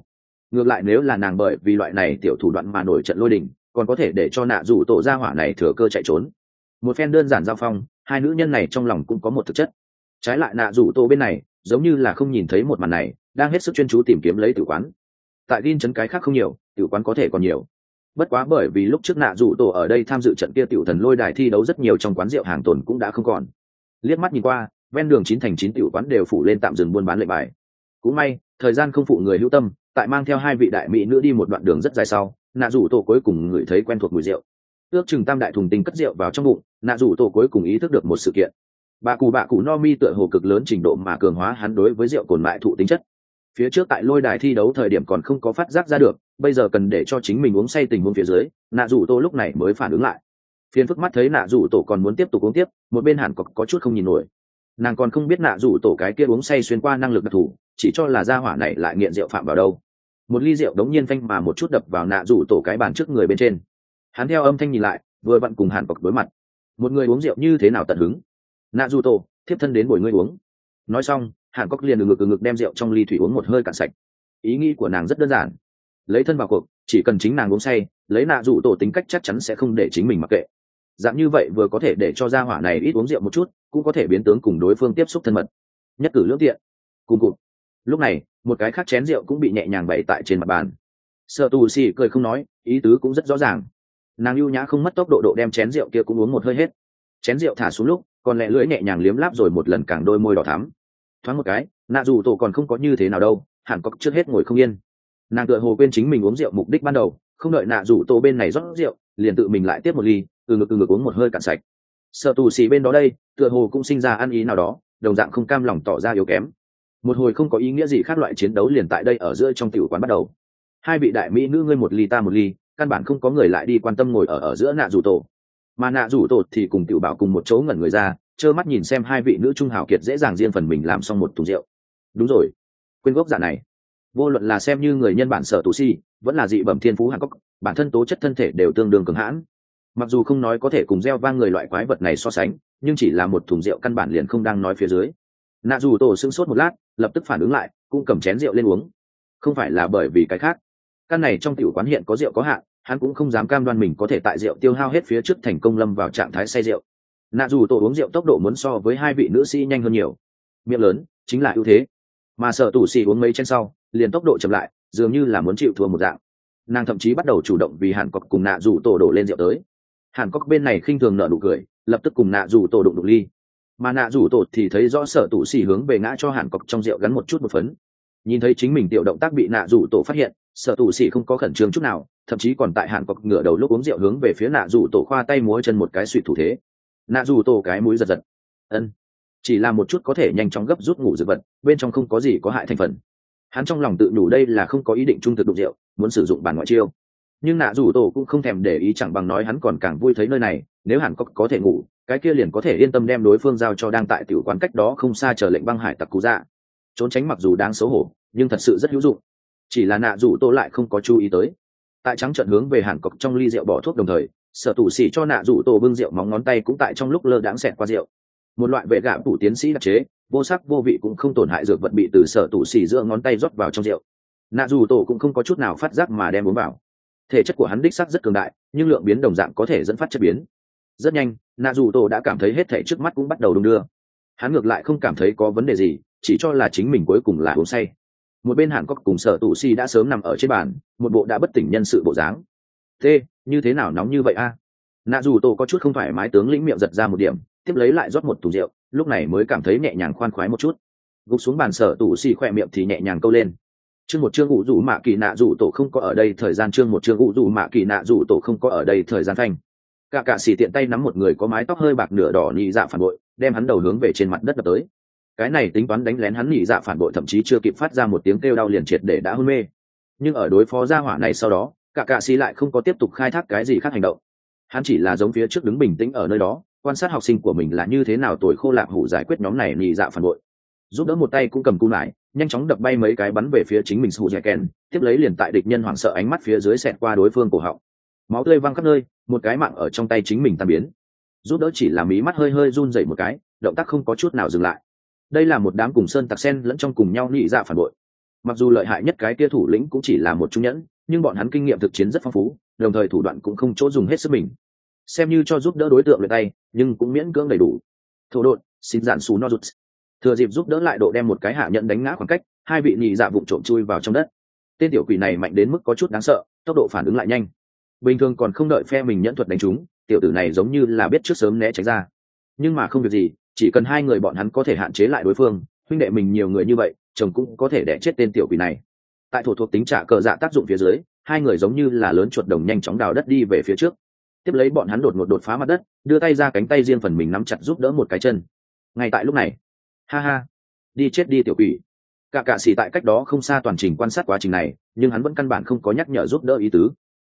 Ngược lại nếu là nàng bởi vì loại này tiểu thủ đoạn mà nổi trận lôi đình, còn có thể để cho nạ rủ tổ ra hỏa này thừa cơ chạy trốn. Một phen đơn giản giao phong, hai nữ nhân này trong lòng cũng có một thực chất. Trái lại nạ rủ tổ bên này giống như là không nhìn thấy một màn này, đang hết sức chuyên chú tìm kiếm lấy tử quán. Tại Gin trấn cái khác không nhiều, tử quán có thể còn nhiều. Bất quá bởi vì lúc trước nạ rủ tổ ở đây tham dự trận kia tiểu thần lôi đài thi đấu rất nhiều, trong quán rượu hàng tồn cũng đã không còn. Liếc mắt nhìn qua, ven đường 9 thành 9 tiểu quán đều phủ lên tạm dừng buôn bán lệnh bài. Cũng may thời gian không phụ người hữu tâm, tại mang theo hai vị đại mỹ nữ đi một đoạn đường rất dài sau, nạ rủ tổ cuối cùng ngửi thấy quen thuộc mùi rượu. Ước chừng tam đại thùng tinh cất rượu vào trong bụng, nạ rủ tổ cuối cùng ý thức được một sự kiện. Bạ cụ no mi tựa hồ cực lớn trình độ mà cường hóa hắn đối với rượu cồn mại thụ tính chất. Phía trước tại lôi đài thi đấu thời điểm còn không có phát giác ra được, bây giờ cần để cho chính mình uống say tình huống phía dưới, nạ rủ tổ lúc này mới phản ứng lại. Phiền phức mắt thấy nạ rủ tổ còn muốn tiếp tục uống tiếp, một bên hẳn có chút không nhìn nổi. Nàng còn không biết nạ rủ tổ cái kia uống say xuyên qua năng lực đặc thù, chỉ cho là gia hỏa này lại nghiện rượu phạm vào đâu. Một ly rượu đống nhiên phanh mà một chút đập vào nạ rủ tổ cái bàn trước người bên trên. Hắn theo âm thanh nhìn lại, vừa vặn cùng hàn cọc đối mặt. Một người uống rượu như thế nào tận hứng? Nạ rủ tổ, thiếp thân đến bồi ngươi uống. Nói xong, hàn cọc liền ngực đem rượu trong ly thủy uống một hơi cạn sạch. Ý nghĩ của nàng rất đơn giản, lấy thân vào cuộc, chỉ cần chính nàng uống say, lấy nạ rủ tổ tính cách chắc chắn sẽ không để chính mình mặc kệ. Dạng như vậy vừa có thể để cho gia hỏa này ít uống rượu một chút, cũng có thể biến tướng cùng đối phương tiếp xúc thân mật, nhất cử lưỡng tiện. Cùng cụt. Lúc này, một cái khác chén rượu cũng bị nhẹ nhàng bày tại trên mặt bàn. Sợ tù xì cười không nói, ý tứ cũng rất rõ ràng. Nàng ưu nhã không mất tốc độ đem chén rượu kia cũng uống một hơi hết. Chén rượu thả xuống lúc, còn lẹ lưỡi nhẹ nhàng liếm láp rồi một lần càng đôi môi đỏ thắm. Thoáng một cái, nạ dù tổ còn không có như thế nào đâu, hẳn có trước hết ngồi không yên. Nàng tựa hồ quên chính mình uống rượu mục đích ban đầu, không đợi nạ dù tổ bên này rót rượu, liền tự mình lại tiếp một ly, từ ngực uống một hơi cạn sạch. Sợ tù xì bên đó đây, tựa hồ cũng sinh ra ăn ý nào đó, đồng dạng không cam lòng tỏ ra yếu kém. Một hồi không có ý nghĩa gì khác loại chiến đấu liền tại đây ở giữa trong tiểu quán bắt đầu. Hai vị đại mỹ nữ ngươi một ly ta một ly, căn bản không có người lại đi quan tâm ngồi ở giữa nạ rủ tổ. Mà nạ rủ tổ thì cùng tiểu bảo cùng một chỗ ngẩn người ra, trơ mắt nhìn xem hai vị nữ trung hào kiệt dễ dàng riêng phần mình làm xong một thùng rượu. Đúng rồi, quên gốc dạ này, vô luận là xem như người nhân bản sở tù si, vẫn là dị bẩm thiên phú hàn cốc, bản thân tố chất thân thể đều tương đương cường hãn. Mặc dù không nói có thể cùng gieo vang người loại quái vật này so sánh, nhưng chỉ là một thùng rượu căn bản liền không đang nói phía dưới. Nạ dù tổ sững sốt một lát, lập tức phản ứng lại, cũng cầm chén rượu lên uống. Không phải là bởi vì cái khác, căn này trong tiểu quán hiện có rượu có hạn, hắn cũng không dám cam đoan mình có thể tại rượu tiêu hao hết phía trước thành công lâm vào trạng thái say rượu. Nạ dù tổ uống rượu tốc độ muốn so với hai vị nữ sĩ nhanh hơn nhiều, miệng lớn chính là ưu thế, mà sợ tủ xì uống mấy chén sau liền tốc độ chậm lại, dường như là muốn chịu thua một dạng. Nàng thậm chí bắt đầu chủ động vì hàn cọc cùng nạ dù tổ đổ lên rượu tới. Hàn cọc bên này khinh thường nở nụ cười, lập tức cùng nạ dù tổ đụng đụng ly, mà nạ rủ tổ thì thấy rõ sở tủ xì hướng về ngã cho hàn cọc trong rượu gắn một chút một phấn. Nhìn thấy chính mình tiểu động tác bị nạ rủ tổ phát hiện, sở tủ xì không có khẩn trương chút nào, thậm chí còn tại hàn cọc ngửa đầu lúc uống rượu hướng về phía nạ rủ tổ khoa tay múa chân một cái suy thủ thế. Nạ rủ tổ cái mũi giật giật. Ân, chỉ là một chút có thể nhanh chóng gấp rút ngủ dược vật, bên trong không có gì có hại thành phần. Hắn trong lòng tự nhủ đây là không có ý định trung thực đụng rượu, muốn sử dụng bản ngoại chiêu. Nhưng nạ rủ tổ cũng không thèm để ý, chẳng bằng nói hắn còn càng vui thấy nơi này, nếu hàn cọc có thể ngủ, cái kia liền có thể yên tâm đem đối phương giao cho đang tại tiểu quán cách đó không xa chờ lệnh băng hải tặc cú dạ. Trốn tránh mặc dù đáng xấu hổ, nhưng thật sự rất hữu dụng. Chỉ là nạ rủ tổ lại không có chú ý tới, tại trắng trận hướng về hàn cọc trong ly rượu bỏ thuốc, đồng thời sở tủ xỉ cho nạ rủ tổ bưng rượu móng ngón tay cũng tại trong lúc lơ đãng xẹt qua rượu. Một loại vệ gạo tủ tiến sĩ đặc chế, vô sắc vô vị cũng không tổn hại dược vật bị từ sở tủ xỉ giữa ngón tay rót vào trong rượu. Nạ rủ tổ cũng không có chút nào phát giác mà đem uống vào. Thể chất của hắn đích sắc rất cường đại, nhưng lượng biến đồng dạng có thể dẫn phát chất biến. Rất nhanh, nạ dù tổ đã cảm thấy hết thể trước mắt cũng bắt đầu đung đưa. Hắn ngược lại không cảm thấy có vấn đề gì, chỉ cho là chính mình cuối cùng là uống say. Một bên hàn cốc cùng sở tụ si đã sớm nằm ở trên bàn, một bộ đã bất tỉnh nhân sự bộ dáng. Thế như thế nào nóng như vậy a? Nạ dù tổ có chút không thoải mái, tướng lĩnh miệng giật ra một điểm, tiếp lấy lại rót một thùng rượu, lúc này mới cảm thấy nhẹ nhàng khoan khoái một chút. Gục xuống bàn, sở tụ si khỏe miệng thì nhẹ nhàng câu lên. Chương một chương ủ rủ mạ kỳ nạ rủ tổ không có ở đây thời gian, chương một chương ủ rủ mạ kỳ nạ rủ tổ không có ở đây thời gian thanh. Cả xỉ tiện tay nắm một người có mái tóc hơi bạc nửa đỏ nhị dạ phản bội, đem hắn đầu hướng về trên mặt đất đập tới. Cái này tính toán đánh lén hắn nhị dạ phản bội thậm chí chưa kịp phát ra một tiếng kêu đau liền triệt để đã hôn mê. Nhưng ở đối phó gia hỏa này sau đó, cả xỉ lại không có tiếp tục khai thác cái gì khác hành động. Hắn chỉ là giống phía trước đứng bình tĩnh ở nơi đó, quan sát học sinh của mình là như thế nào tuổi khô lạc hủ giải quyết nhóm này nhị dạ phản bội. Giúp đỡ một tay cũng cầm cung lại, nhanh chóng đập bay mấy cái bắn về phía chính mình sụ dẻ kèn, tiếp lấy liền tại địch nhân hoảng sợ ánh mắt phía dưới xẹt qua đối phương cổ họng. Máu tươi văng khắp nơi, một cái mạng ở trong tay chính mình tan biến. Giúp đỡ chỉ là mí mắt hơi hơi run rẩy một cái, động tác không có chút nào dừng lại. Đây là một đám cùng sơn tặc sen lẫn trong cùng nhau nhị dạ phản bội. Mặc dù lợi hại nhất cái kia thủ lĩnh cũng chỉ là một trung nhẫn, nhưng bọn hắn kinh nghiệm thực chiến rất phong phú, đồng thời thủ đoạn cũng không chỗ dùng hết sức mình, xem như cho giúp đỡ đối tượng luyện tay, nhưng cũng miễn cưỡng đầy đủ. Thổ đột xin dạn xù no rụt, thừa dịp giúp đỡ lại độ đem một cái hạ nhận đánh ngã khoảng cách, hai vị nhị dạ vụng trộm chui vào trong đất. Tên tiểu quỷ này mạnh đến mức có chút đáng sợ, tốc độ phản ứng lại nhanh, bình thường còn không đợi phe mình nhẫn thuật đánh trúng, tiểu tử này giống như là biết trước sớm né tránh ra. Nhưng mà không việc gì, chỉ cần hai người bọn hắn có thể hạn chế lại đối phương, huynh đệ mình nhiều người như vậy, chồng cũng có thể đẻ chết tên tiểu quỷ này. Tại thổ thuộc tính trả cờ dạ tác dụng phía dưới, hai người giống như là lớn chuột đồng nhanh chóng đào đất đi về phía trước. Tiếp lấy bọn hắn đột ngột đột phá mặt đất, đưa tay ra, cánh tay riêng phần mình nắm chặt giúp đỡ một cái chân. Ngay tại lúc này, ha ha, đi chết đi tiểu quỷ. Cả cạ sĩ tại cách đó không xa toàn trình quan sát quá trình này, nhưng hắn vẫn căn bản không có nhắc nhở giúp đỡ ý tứ.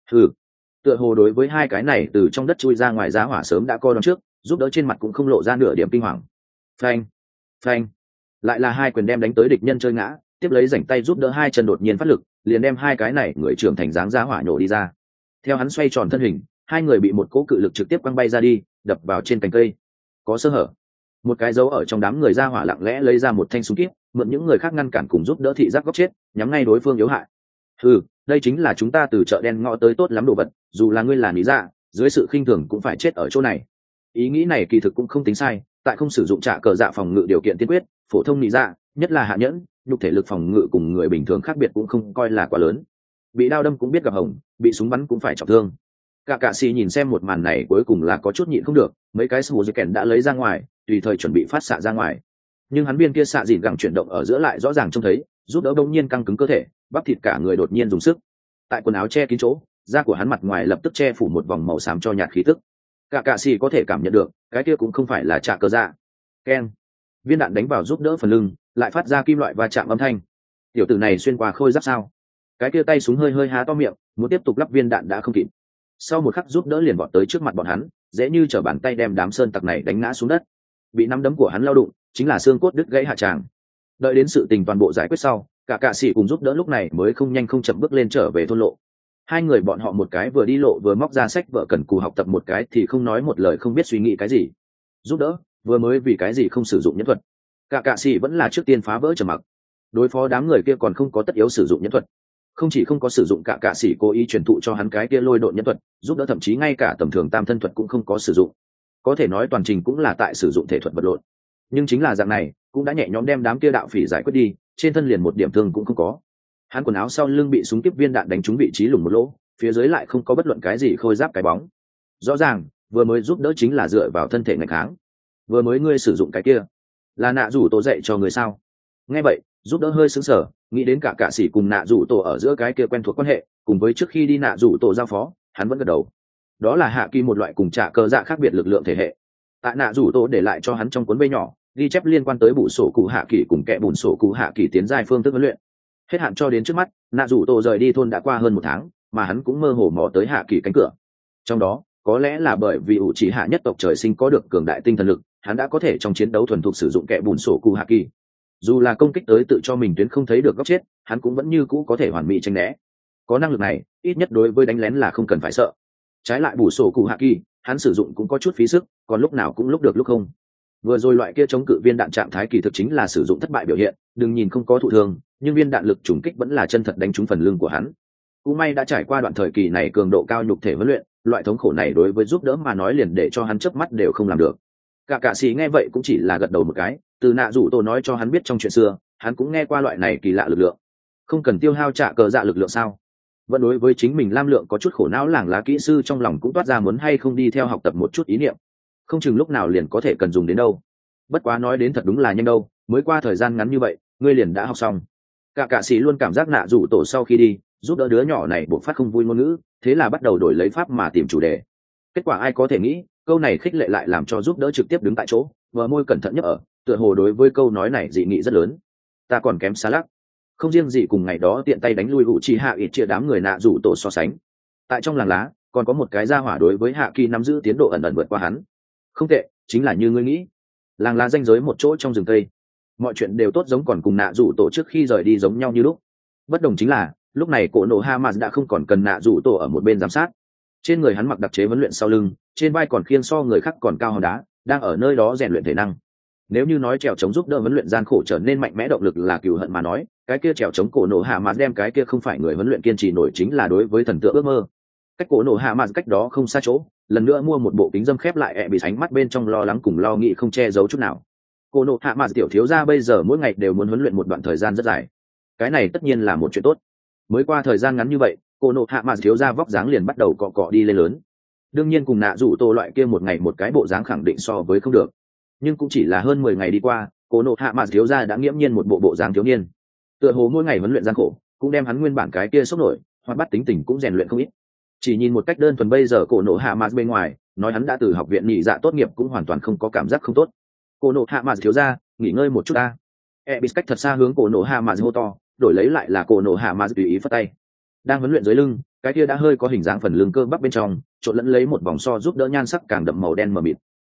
Tựa hồ đối với hai cái này từ trong đất chui ra ngoài giá hỏa sớm đã coi đón trước, giúp đỡ trên mặt cũng không lộ ra nửa điểm kinh hoàng. Phanh, phanh, lại là hai quyền đem đánh tới địch nhân chơi ngã, tiếp lấy rảnh tay giúp đỡ hai chân đột nhiên phát lực, liền đem hai cái này người trưởng thành dáng giá hỏa nhổ đi ra. Theo hắn xoay tròn thân hình, hai người bị một cỗ cự lực trực tiếp quăng bay ra đi, đập vào trên cành cây. Có sơ hở, một cái dấu ở trong đám người ra hỏa lặng lẽ lấy ra một thanh súng kíp, mượn những người khác ngăn cản cùng giúp đỡ thị giác góc chết, nhắm ngay đối phương yếu hại. Đây chính là chúng ta từ chợ đen ngõ tới tốt lắm đồ vật, dù là ngươi là lý dạ, dưới sự khinh thường cũng phải chết ở chỗ này. Ý nghĩ này kỳ thực cũng không tính sai, tại không sử dụng trả cờ dạ phòng ngự điều kiện tiên quyết, phổ thông lý dạ, nhất là hạ nhẫn, nhục thể lực phòng ngự cùng người bình thường khác biệt cũng không coi là quá lớn. Bị đao đâm cũng biết gặp hồng, bị súng bắn cũng phải trọng thương. Cả cạ xì nhìn xem một màn này cuối cùng là có chút nhịn không được, mấy cái sù dây kèn đã lấy ra ngoài, tùy thời chuẩn bị phát xạ ra ngoài. Nhưng hắn viên kia xạ dịn gẳng chuyển động ở giữa lại rõ ràng trông thấy, giúp đỡ đông nhiên căng cứng cơ thể, bắp thịt cả người đột nhiên dùng sức. Tại quần áo che kín chỗ, da của hắn mặt ngoài lập tức che phủ một vòng màu xám cho nhạt khí tức. Cả cạ xì có thể cảm nhận được, cái kia cũng không phải là trả cờ dạ. Keng, viên đạn đánh vào giúp đỡ phần lưng, lại phát ra kim loại va chạm âm thanh. Tiểu tử này xuyên qua khôi giáp sao? Cái kia tay súng hơi hơi há to miệng, muốn tiếp tục lắp viên đạn đã không kịp. Sau một khắc giúp đỡ liền vọt tới trước mặt bọn hắn, dễ như trở bàn tay đem đám sơn tặc này đánh ngã xuống đất. Bị nắm đấm của hắn lao đụng, chính là xương cốt đứt gãy hạ tràng. Đợi đến sự tình toàn bộ giải quyết sau, cả cạ sĩ cùng giúp đỡ lúc này mới không nhanh không chậm bước lên trở về thôn lộ. Hai người bọn họ một cái vừa đi lộ vừa móc ra sách vợ cần cù học tập, một cái thì không nói một lời không biết suy nghĩ cái gì. Giúp đỡ vừa mới vì cái gì không sử dụng nhẫn thuật? Cả cạ sĩ vẫn là trước tiên phá vỡ trầm mặc. Đối phó đám người kia còn không có tất yếu sử dụng nhẫn thuật. Không chỉ không có sử dụng, cả cạ sĩ cố ý truyền thụ cho hắn cái kia lôi độn nhẫn thuật, giúp đỡ thậm chí ngay cả tầm thường tam thân thuật cũng không có sử dụng. Có thể nói toàn trình cũng là tại sử dụng thể thuật vật lộn. Nhưng chính là dạng này cũng đã nhẹ nhõm đem đám kia đạo phỉ giải quyết đi, trên thân liền một điểm thương cũng không có. Hắn quần áo sau lưng bị súng kíp viên đạn đánh trúng vị trí lủng một lỗ, phía dưới lại không có bất luận cái gì khôi giáp cái bóng. Rõ ràng vừa mới giúp đỡ chính là dựa vào thân thể nghịch kháng. Vừa mới ngươi sử dụng cái kia là nạ rủ tổ dạy cho người sao? Nghe vậy giúp đỡ hơi sững sờ, nghĩ đến cả cạ sĩ cùng nạ rủ tổ ở giữa cái kia quen thuộc quan hệ, cùng với trước khi đi nạ rủ tổ giao phó, hắn vẫn gật đầu. Đó là hạ kỳ một loại cùng trả cờ dạ khác biệt lực lượng thể hệ. Tại nạ rủ tổ để lại cho hắn trong cuốn bê nhỏ ghi chép liên quan tới bù sổ cụ hạ kỳ cùng kẻ bùn sổ cụ hạ kỳ tiến giai phương thức huấn luyện. Hết hạn cho đến trước mắt, nạ rủ tổ rời đi thôn đã qua hơn 1 tháng, mà hắn cũng mơ hồ mò tới hạ kỳ cánh cửa. Trong đó có lẽ là bởi vì ủ chỉ hạ nhất tộc trời sinh có được cường đại tinh thần lực, hắn đã có thể trong chiến đấu thuần thục sử dụng kẻ bùn sổ cụ hạ kỳ. Dù là công kích tới tự cho mình tuyến không thấy được góc chết, hắn cũng vẫn như cũ có thể hoàn mỹ tránh né. Có năng lực này, ít nhất đối với đánh lén là không cần phải sợ. Trái lại bù sổ cụ hạ kỳ, hắn sử dụng cũng có chút phí sức, còn lúc nào cũng lúc được lúc không. Vừa rồi loại kia chống cự viên đạn trạng thái kỳ thực chính là sử dụng thất bại biểu hiện, đừng nhìn không có thụ thương, nhưng viên đạn lực trùng kích vẫn là chân thật đánh trúng phần lưng của hắn. Cũng may đã trải qua đoạn thời kỳ này cường độ cao nhục thể huấn luyện, loại thống khổ này đối với giúp đỡ mà nói liền để cho hắn chớp mắt đều không làm được. Cả cạ sĩ nghe vậy cũng chỉ là gật đầu một cái, từ nạ rủ tổ nói cho hắn biết trong chuyện xưa, hắn cũng nghe qua loại này kỳ lạ lực lượng. Không cần tiêu hao trả cờ dạ lực lượng sao? Vẫn đối với chính mình lam lượng có chút khổ não làng lá kỹ sư trong lòng cũng toát ra muốn hay không đi theo học tập một chút ý niệm. Không chừng lúc nào liền có thể cần dùng đến đâu. Bất quá nói đến thật đúng là nhanh đâu, mới qua thời gian ngắn như vậy ngươi liền đã học xong. Cả cạ sĩ luôn cảm giác nạ rủ tổ sau khi đi giúp đỡ đứa nhỏ này buộc phát không vui ngôn ngữ, thế là bắt đầu đổi lấy pháp mà tìm chủ đề. Kết quả ai có thể nghĩ, câu này khích lệ lại làm cho giúp đỡ trực tiếp đứng tại chỗ, bờ môi cẩn thận nhất ở, tựa hồ đối với câu nói này dị nghị rất lớn. Ta còn kém xa lắc. Không riêng gì cùng ngày đó tiện tay đánh lui hụ chi hạ ít chia đám người nạ rủ tổ so sánh, tại trong làng lá còn có một cái gia hỏa đối với hạ kỳ nắm giữ tiến độ ẩn ẩn vượt qua hắn. Không tệ, chính là như ngươi nghĩ, làng lá ranh giới một chỗ trong rừng tây, mọi chuyện đều tốt giống còn cùng nạ rủ tổ trước khi rời đi giống nhau như lúc. Bất đồng chính là lúc này cổ nổ Hamas đã không còn cần nạ rủ tổ ở một bên giám sát, trên người hắn mặc đặc chế huấn luyện sau lưng, trên vai còn khiêng so người khác còn cao hòn đá, đang ở nơi đó rèn luyện thể năng. Nếu như nói trèo chống giúp đỡ huấn luyện gian khổ trở nên mạnh mẽ động lực là cừu hận mà nói, cái kia trèo chống cổ nổ hạ mạt đem cái kia không phải người huấn luyện kiên trì nổi chính là đối với thần tượng ước mơ. Cách cổ nổ hạ mạt cách đó không xa chỗ, lần nữa mua một bộ kính dâm khép lại bị ánh mắt bên trong lo lắng cùng lo nghĩ không che giấu chút nào. Cổ nổ hạ mạt tiểu thiếu gia bây giờ mỗi ngày đều muốn huấn luyện một đoạn thời gian rất dài, cái này tất nhiên là một chuyện tốt. Mới qua thời gian ngắn như vậy, cổ nổ hạ mạt thiếu gia vóc dáng liền bắt đầu cọ cọ đi lên lớn. Đương nhiên cùng nạ rủ tổ loại kia một ngày một cái bộ dáng khẳng định so với không được, nhưng cũng chỉ là hơn 10 ngày đi qua, cổ nổ hạ mạt thiếu gia đã nghiễm nhiên một bộ dáng thiếu niên. Tựa hồ mỗi ngày huấn luyện gian khổ cũng đem hắn nguyên bản cái kia sốc nổi hoặc bắt tính tình cũng rèn luyện không ít. Chỉ nhìn một cách đơn thuần bây giờ cổ nổ hạ mạt bên ngoài, nói hắn đã từ học viện nhị dạ tốt nghiệp cũng hoàn toàn không có cảm giác không tốt. Cổ nổ hạ mạt thiếu gia, nghỉ ngơi một chút ta. Ebis cách thật xa hướng cổ nổ hạ mạt hô to, đổi lấy lại là cổ nổ hạ mạt tùy ý phất tay. Đang huấn luyện dưới lưng, cái kia đã hơi có hình dáng phần lưng cơ bắp bên trong trộn lẫn lấy một vòng so giúp đỡ nhan sắc càng đậm màu đen mờ mịt.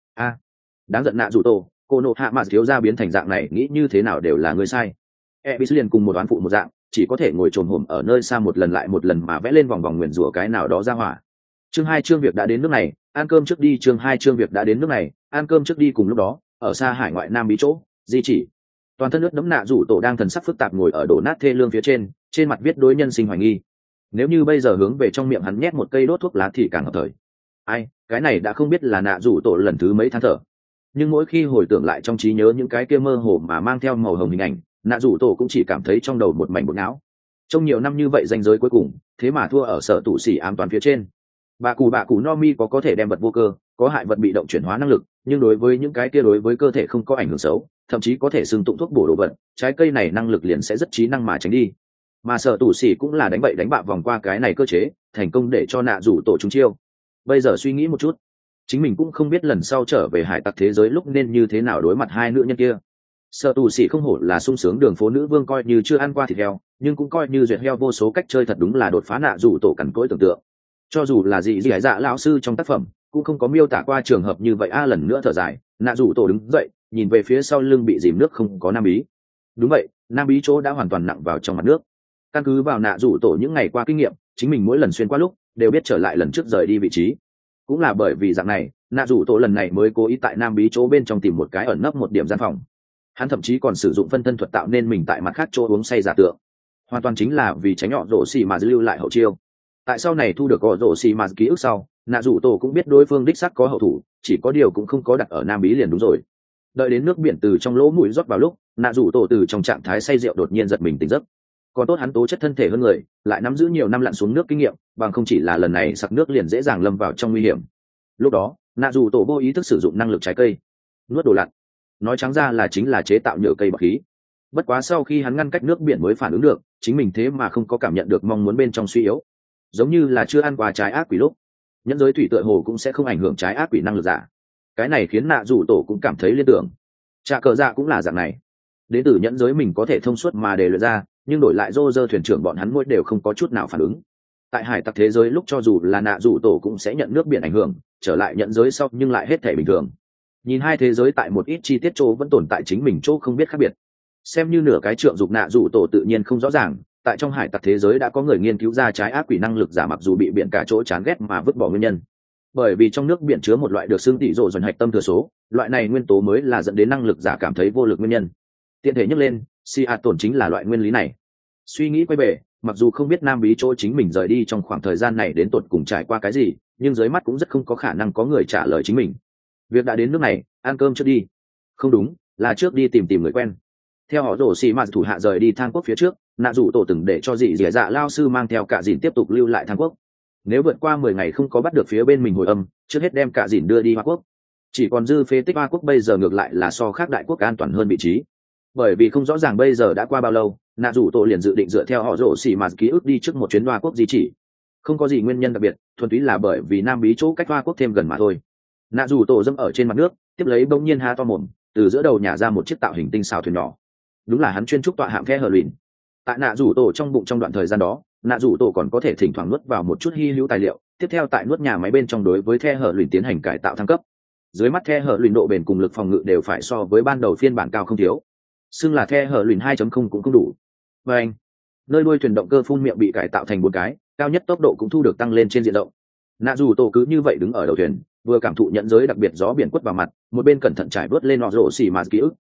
Đáng giận nạ rủ tổ, cổ nổ hạ mạt thiếu gia biến thành dạng này nghĩ như thế nào đều là người sai. Ebis liền cùng một đoán phụ một dạng, chỉ có thể ngồi trồm hổm ở nơi xa một lần lại một lần mà vẽ lên vòng vòng nguyền rủa cái nào đó ra hỏa. Chương 2 chương việc đã đến nước này, ăn cơm trước đi. Chương 2 chương việc đã đến nước này, ăn cơm trước đi. Cùng lúc đó, ở xa hải ngoại nam bí chỗ, di chỉ. Toàn thân nước đẫm nạ rủ tổ đang thần sắc phức tạp ngồi ở đổ nát thê lương phía trên mặt viết đối nhân sinh hoài nghi. Nếu như bây giờ hướng về trong miệng hắn nhét một cây đốt thuốc lá thì càng hợp thời. Ai, cái này đã không biết là nạ rủ tổ lần thứ mấy than thở. Nhưng mỗi khi hồi tưởng lại trong trí nhớ những cái kia mơ hồ mà mang theo màu hồng hình ảnh, nạ rủ tổ cũng chỉ cảm thấy trong đầu một mảnh bột não. Trong nhiều năm như vậy danh giới cuối cùng thế mà thua ở sở tụ xỉ ám toán phía trên. Bà cụ no mi có thể đem vật vô cơ, có hại vật bị động chuyển hóa năng lực, nhưng đối với những cái kia đối với cơ thể không có ảnh hưởng xấu, thậm chí có thể xưng tụng thuốc bổ đồ vật, trái cây này năng lực liền sẽ rất trí năng mà tránh đi. Mà sở tụ xỉ cũng là đánh bậy đánh bạ vòng qua cái này cơ chế, thành công để cho nạ rủ tổ trúng chiêu. Bây giờ suy nghĩ một chút, chính mình cũng không biết lần sau trở về hải tặc thế giới lúc nên như thế nào đối mặt hai nữ nhân kia. Sở tù sĩ không hổ là sung sướng đường phố nữ vương, coi như chưa ăn qua thịt heo nhưng cũng coi như duyệt heo vô số cách chơi, thật đúng là đột phá nạ rủ tổ cằn cỗi tưởng tượng. Cho dù là gì hải dạ lão sư trong tác phẩm cũng không có miêu tả qua trường hợp như vậy. Lần nữa thở dài, nạ rủ tổ đứng dậy nhìn về phía sau lưng bị dìm nước không có nam bí. Đúng vậy, nam bí chỗ đã hoàn toàn nặng vào trong mặt nước. Căn cứ vào nạ rủ tổ những ngày qua kinh nghiệm, chính mình mỗi lần xuyên qua lúc đều biết trở lại lần trước rời đi vị trí. Cũng là bởi vì dạng này, nạ rủ tổ lần này mới cố ý tại nam bí chỗ bên trong tìm một cái ẩn nấp một điểm gian phòng. Hắn thậm chí còn sử dụng phân thân thuật tạo nên mình tại mặt khác chỗ uống say giả tượng, hoàn toàn chính là vì tránh họ rổ xì mà lưu lại hậu chiêu. Tại sau này thu được họ rổ xì mà ký ức sau, nạ rủ tổ cũng biết đối phương đích xác có hậu thủ, chỉ có điều cũng không có đặt ở nam bí liền đúng rồi. Đợi đến nước biển từ trong lỗ mũi rót vào lúc, nạ rủ tổ từ trong trạng thái say rượu đột nhiên giật mình tỉnh giấc. Còn tốt hắn tố chất thân thể hơn người, lại nắm giữ nhiều năm lặn xuống nước kinh nghiệm, bằng không chỉ là lần này sặc nước liền dễ dàng lâm vào trong nguy hiểm. Lúc đó nạ rủ tổ vô ý thức sử dụng năng lực trái cây nuốt đồ lặn, nói trắng ra là chính là chế tạo nhựa cây bọc khí. Bất quá sau khi hắn ngăn cách nước biển mới phản ứng được chính mình thế mà không có cảm nhận được mong muốn bên trong suy yếu, giống như là chưa ăn qua trái ác quỷ lúc nhẫn giới thủy tựa hồ cũng sẽ không ảnh hưởng trái ác quỷ năng lực giả. Cái này khiến nạ rủ tổ cũng cảm thấy liên tưởng, trà cờ dạ cũng là dạng này, đến từ nhẫn giới mình có thể thông suốt mà đề luyện ra, nhưng đổi lại rô rơ thuyền trưởng bọn hắn mỗi đều không có chút nào phản ứng. Tại hải tặc thế giới lúc cho dù là nạ rủ tổ cũng sẽ nhận nước biển ảnh hưởng, trở lại nhẫn giới sau nhưng lại hết thể bình thường. Nhìn hai thế giới tại một ít chi tiết chỗ vẫn tồn tại chính mình chỗ không biết khác biệt, xem như nửa cái trượng dục nạ rủ tổ tự nhiên không rõ ràng tại trong hải tặc thế giới đã có người nghiên cứu ra trái ác quỷ năng lực giả mặc dù bị biển cả chỗ chán ghét mà vứt bỏ nguyên nhân. Bởi vì trong nước biển chứa một loại được xương tỷ rộ dần hạch tâm thừa số, loại này nguyên tố mới là dẫn đến năng lực giả cảm thấy vô lực nguyên nhân. Tiện thể nhắc lên, tổn chính là loại nguyên lý này. Suy nghĩ quay về, mặc dù không biết nam bí chỗ chính mình rời đi trong khoảng thời gian này đến tột cùng trải qua cái gì, nhưng dưới mắt cũng rất không có khả năng có người trả lời chính mình. Việc đã đến nước này, ăn cơm trước đi. Không đúng, là trước đi tìm người quen. Theo họ rổ xì mà thủ hạ rời đi Thang Quốc phía trước, nạ rủ tổ từng để cho dị dẻ dạ lao sư mang theo cả dìn tiếp tục lưu lại Thang Quốc. Nếu vượt qua 10 ngày không có bắt được phía bên mình hồi âm, trước hết đem cả dìn đưa đi Hoa Quốc. Chỉ còn dư phế tích Hoa Quốc bây giờ ngược lại là so khác đại quốc an toàn hơn vị trí. Bởi vì không rõ ràng bây giờ đã qua bao lâu, nạ rủ tổ liền dự định dựa theo họ rổ xì mà ký ức đi trước một chuyến Hoa Quốc di chỉ. Không có gì nguyên nhân đặc biệt, thuần túy là bởi vì nam bí chỗ cách Hoa Quốc thêm gần mà thôi. Nạ rủ tổ dâm ở trên mặt nước, tiếp lấy bỗng nhiên há to mồm, từ giữa đầu nhả ra một chiếc tạo hình tinh xảo thuyền nhỏ. Đúng là hắn chuyên trúc tọa hạm The Hờ Luyện. Tại nạ rủ tổ trong bụng trong đoạn thời gian đó, nạ rủ tổ còn có thể thỉnh thoảng nuốt vào một chút hy hữu tài liệu, tiếp theo tại nuốt nhà máy bên trong đối với The Hờ Luyện tiến hành cải tạo thăng cấp. Dưới mắt The Hờ Luyện độ bền cùng lực phòng ngự đều phải so với ban đầu phiên bản cao không thiếu, xưng là The Hờ Luyện 2.0 cũng không đủ. Và anh, nơi đuôi thuyền động cơ phun miệng bị cải tạo thành 4 cái, cao nhất tốc độ cũng thu được tăng lên trên diện rộng. Nạ rủ tổ cứ như vậy đứng ở đầu thuyền, vừa cảm thụ nhận giới đặc biệt gió biển quất vào mặt, một bên cẩn thận trải vớt lên nọ rổ xì mà ký ức.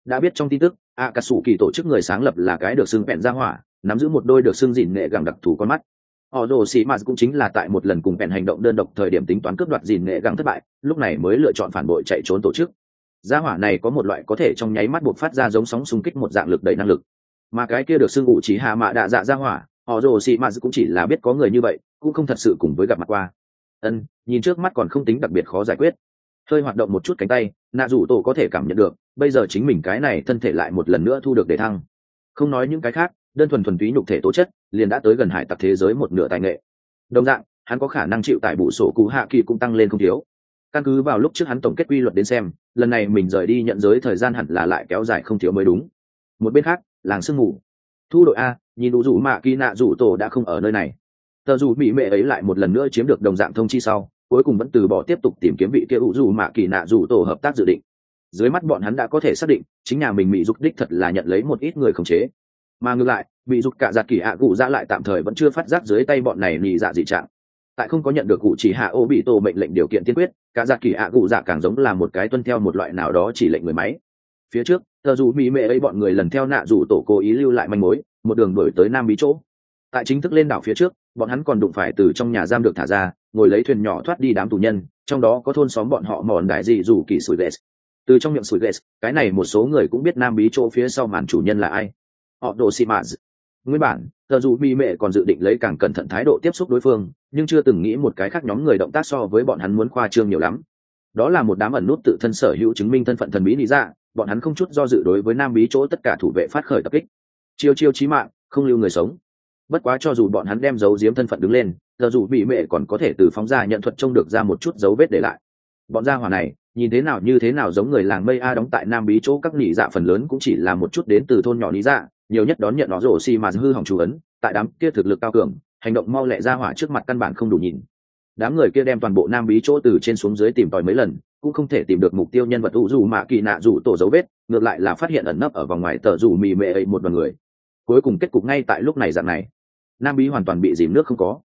đã biết trong tin tức Akatsuki tổ chức người sáng lập là cái được xưng vẹn ra hỏa, nắm giữ một đôi được xưng dìn nghệ gẳng đặc thù con mắt. Orochimaru cũng chính là tại một lần cùng vẹn hành động đơn độc thời điểm tính toán cướp đoạt dìn nghệ gẳng thất bại, lúc này mới lựa chọn phản bội chạy trốn tổ chức. Gia hỏa này có một loại có thể trong nháy mắt buộc phát ra giống sóng xung kích một dạng lực đẩy năng lực, mà cái kia được xưng ngụ chỉ hạ mạ đạ dạ gia hỏa, Orochimaru cũng chỉ là biết có người như vậy, cũng không thật sự cùng với gặp mặt qua. Nhìn trước mắt còn không tính đặc biệt khó giải quyết. Hơi hoạt động một chút cánh tay, nạ rủ tổ có thể cảm nhận được bây giờ chính mình cái này thân thể lại một lần nữa thu được đề thăng. Không nói những cái khác, đơn thuần thuần túy nhục thể tố chất liền đã tới gần hải tặc thế giới một nửa tài nghệ. Đồng dạng, hắn có khả năng chịu tại bổ sổ cú hạ kỳ cũng tăng lên không thiếu. Căn cứ vào lúc trước hắn tổng kết quy luật đến xem, lần này mình rời đi nhận giới thời gian hẳn là lại kéo dài không thiếu mới đúng. Một bên khác, làng sương mù thu đội A, nhìn đủ rủ mạ kỳ nạ rủ tổ đã không ở nơi này. Tờ dù bị mẹ ấy lại một lần nữa chiếm được đồng dạng thông chi sau, cuối cùng vẫn từ bỏ tiếp tục tìm kiếm vị kia ủ dù mạ kỳ nạ rủ tổ hợp tác dự định. Dưới mắt bọn hắn đã có thể xác định chính nhà mình bị dục đích thật là nhận lấy một ít người khống chế, mà ngược lại bị dục cả giặt kỳ ạ cụ dạ lại tạm thời vẫn chưa phát giác dưới tay bọn này nhị dạ dị trạng. Tại không có nhận được cụ chỉ hạ ô bị tổ mệnh lệnh điều kiện tiên quyết, cả giặt kỳ ạ cụ dạ càng giống là một cái tuân theo một loại nào đó chỉ lệnh người máy. Phía trước tờ dù mỹ mẹ ấy bọn người lần theo nạ rủ tổ cố ý lưu lại manh mối, một đường đuổi tới nam bí chỗ. Tại chính thức lên đảo phía trước, bọn hắn còn đụng phải từ trong nhà giam được thả ra, ngồi lấy thuyền nhỏ thoát đi đám tù nhân, trong đó có thôn xóm bọn họ mòn đại dị rủ kỳ sủi ghét. Từ trong miệng sủi ghét, cái này một số người cũng biết nam bí chỗ phía sau màn chủ nhân là ai. Họ đồ xì mạt. Nguyên bản tờ dù mỹ mẹ còn dự định lấy càng cẩn thận thái độ tiếp xúc đối phương, nhưng chưa từng nghĩ một cái khác nhóm người động tác so với bọn hắn muốn khoa trương nhiều lắm. Đó là một đám ẩn nút tự thân sở hữu chứng minh thân phận thần bí lý dạ, bọn hắn không chút do dự đối với nam bí chỗ tất cả thủ vệ phát khởi tập kích, chiêu chiêu chí mạng, không lưu người sống. Bất quá cho dù bọn hắn đem giấu giếm thân phận đứng lên, giờ dù bị mẹ còn có thể từ phóng ra nhận thuật trông được ra một chút dấu vết để lại. Bọn gia hỏa này nhìn thế nào như thế nào giống người làng mây a đóng tại nam bí chỗ, các nỉ dạ phần lớn cũng chỉ là một chút đến từ thôn nhỏ lý dạ, nhiều nhất đón nhận nó rổ xi mà hư hỏng chú ấn, tại đám kia thực lực cao cường, hành động mau lẹ, gia hỏa trước mặt căn bản không đủ nhìn. Đám người kia đem toàn bộ nam bí chỗ từ trên xuống dưới tìm tòi mấy lần, cũng không thể tìm được mục tiêu nhân vật u dù mạ kỳ nạ dù tổ dấu vết, ngược lại là phát hiện ẩn nấp ở vòng ngoài tờ dù mì mệ ấy một đoàn người. Cuối cùng kết cục ngay tại lúc này dạng này, nam bí hoàn toàn bị dìm nước không có.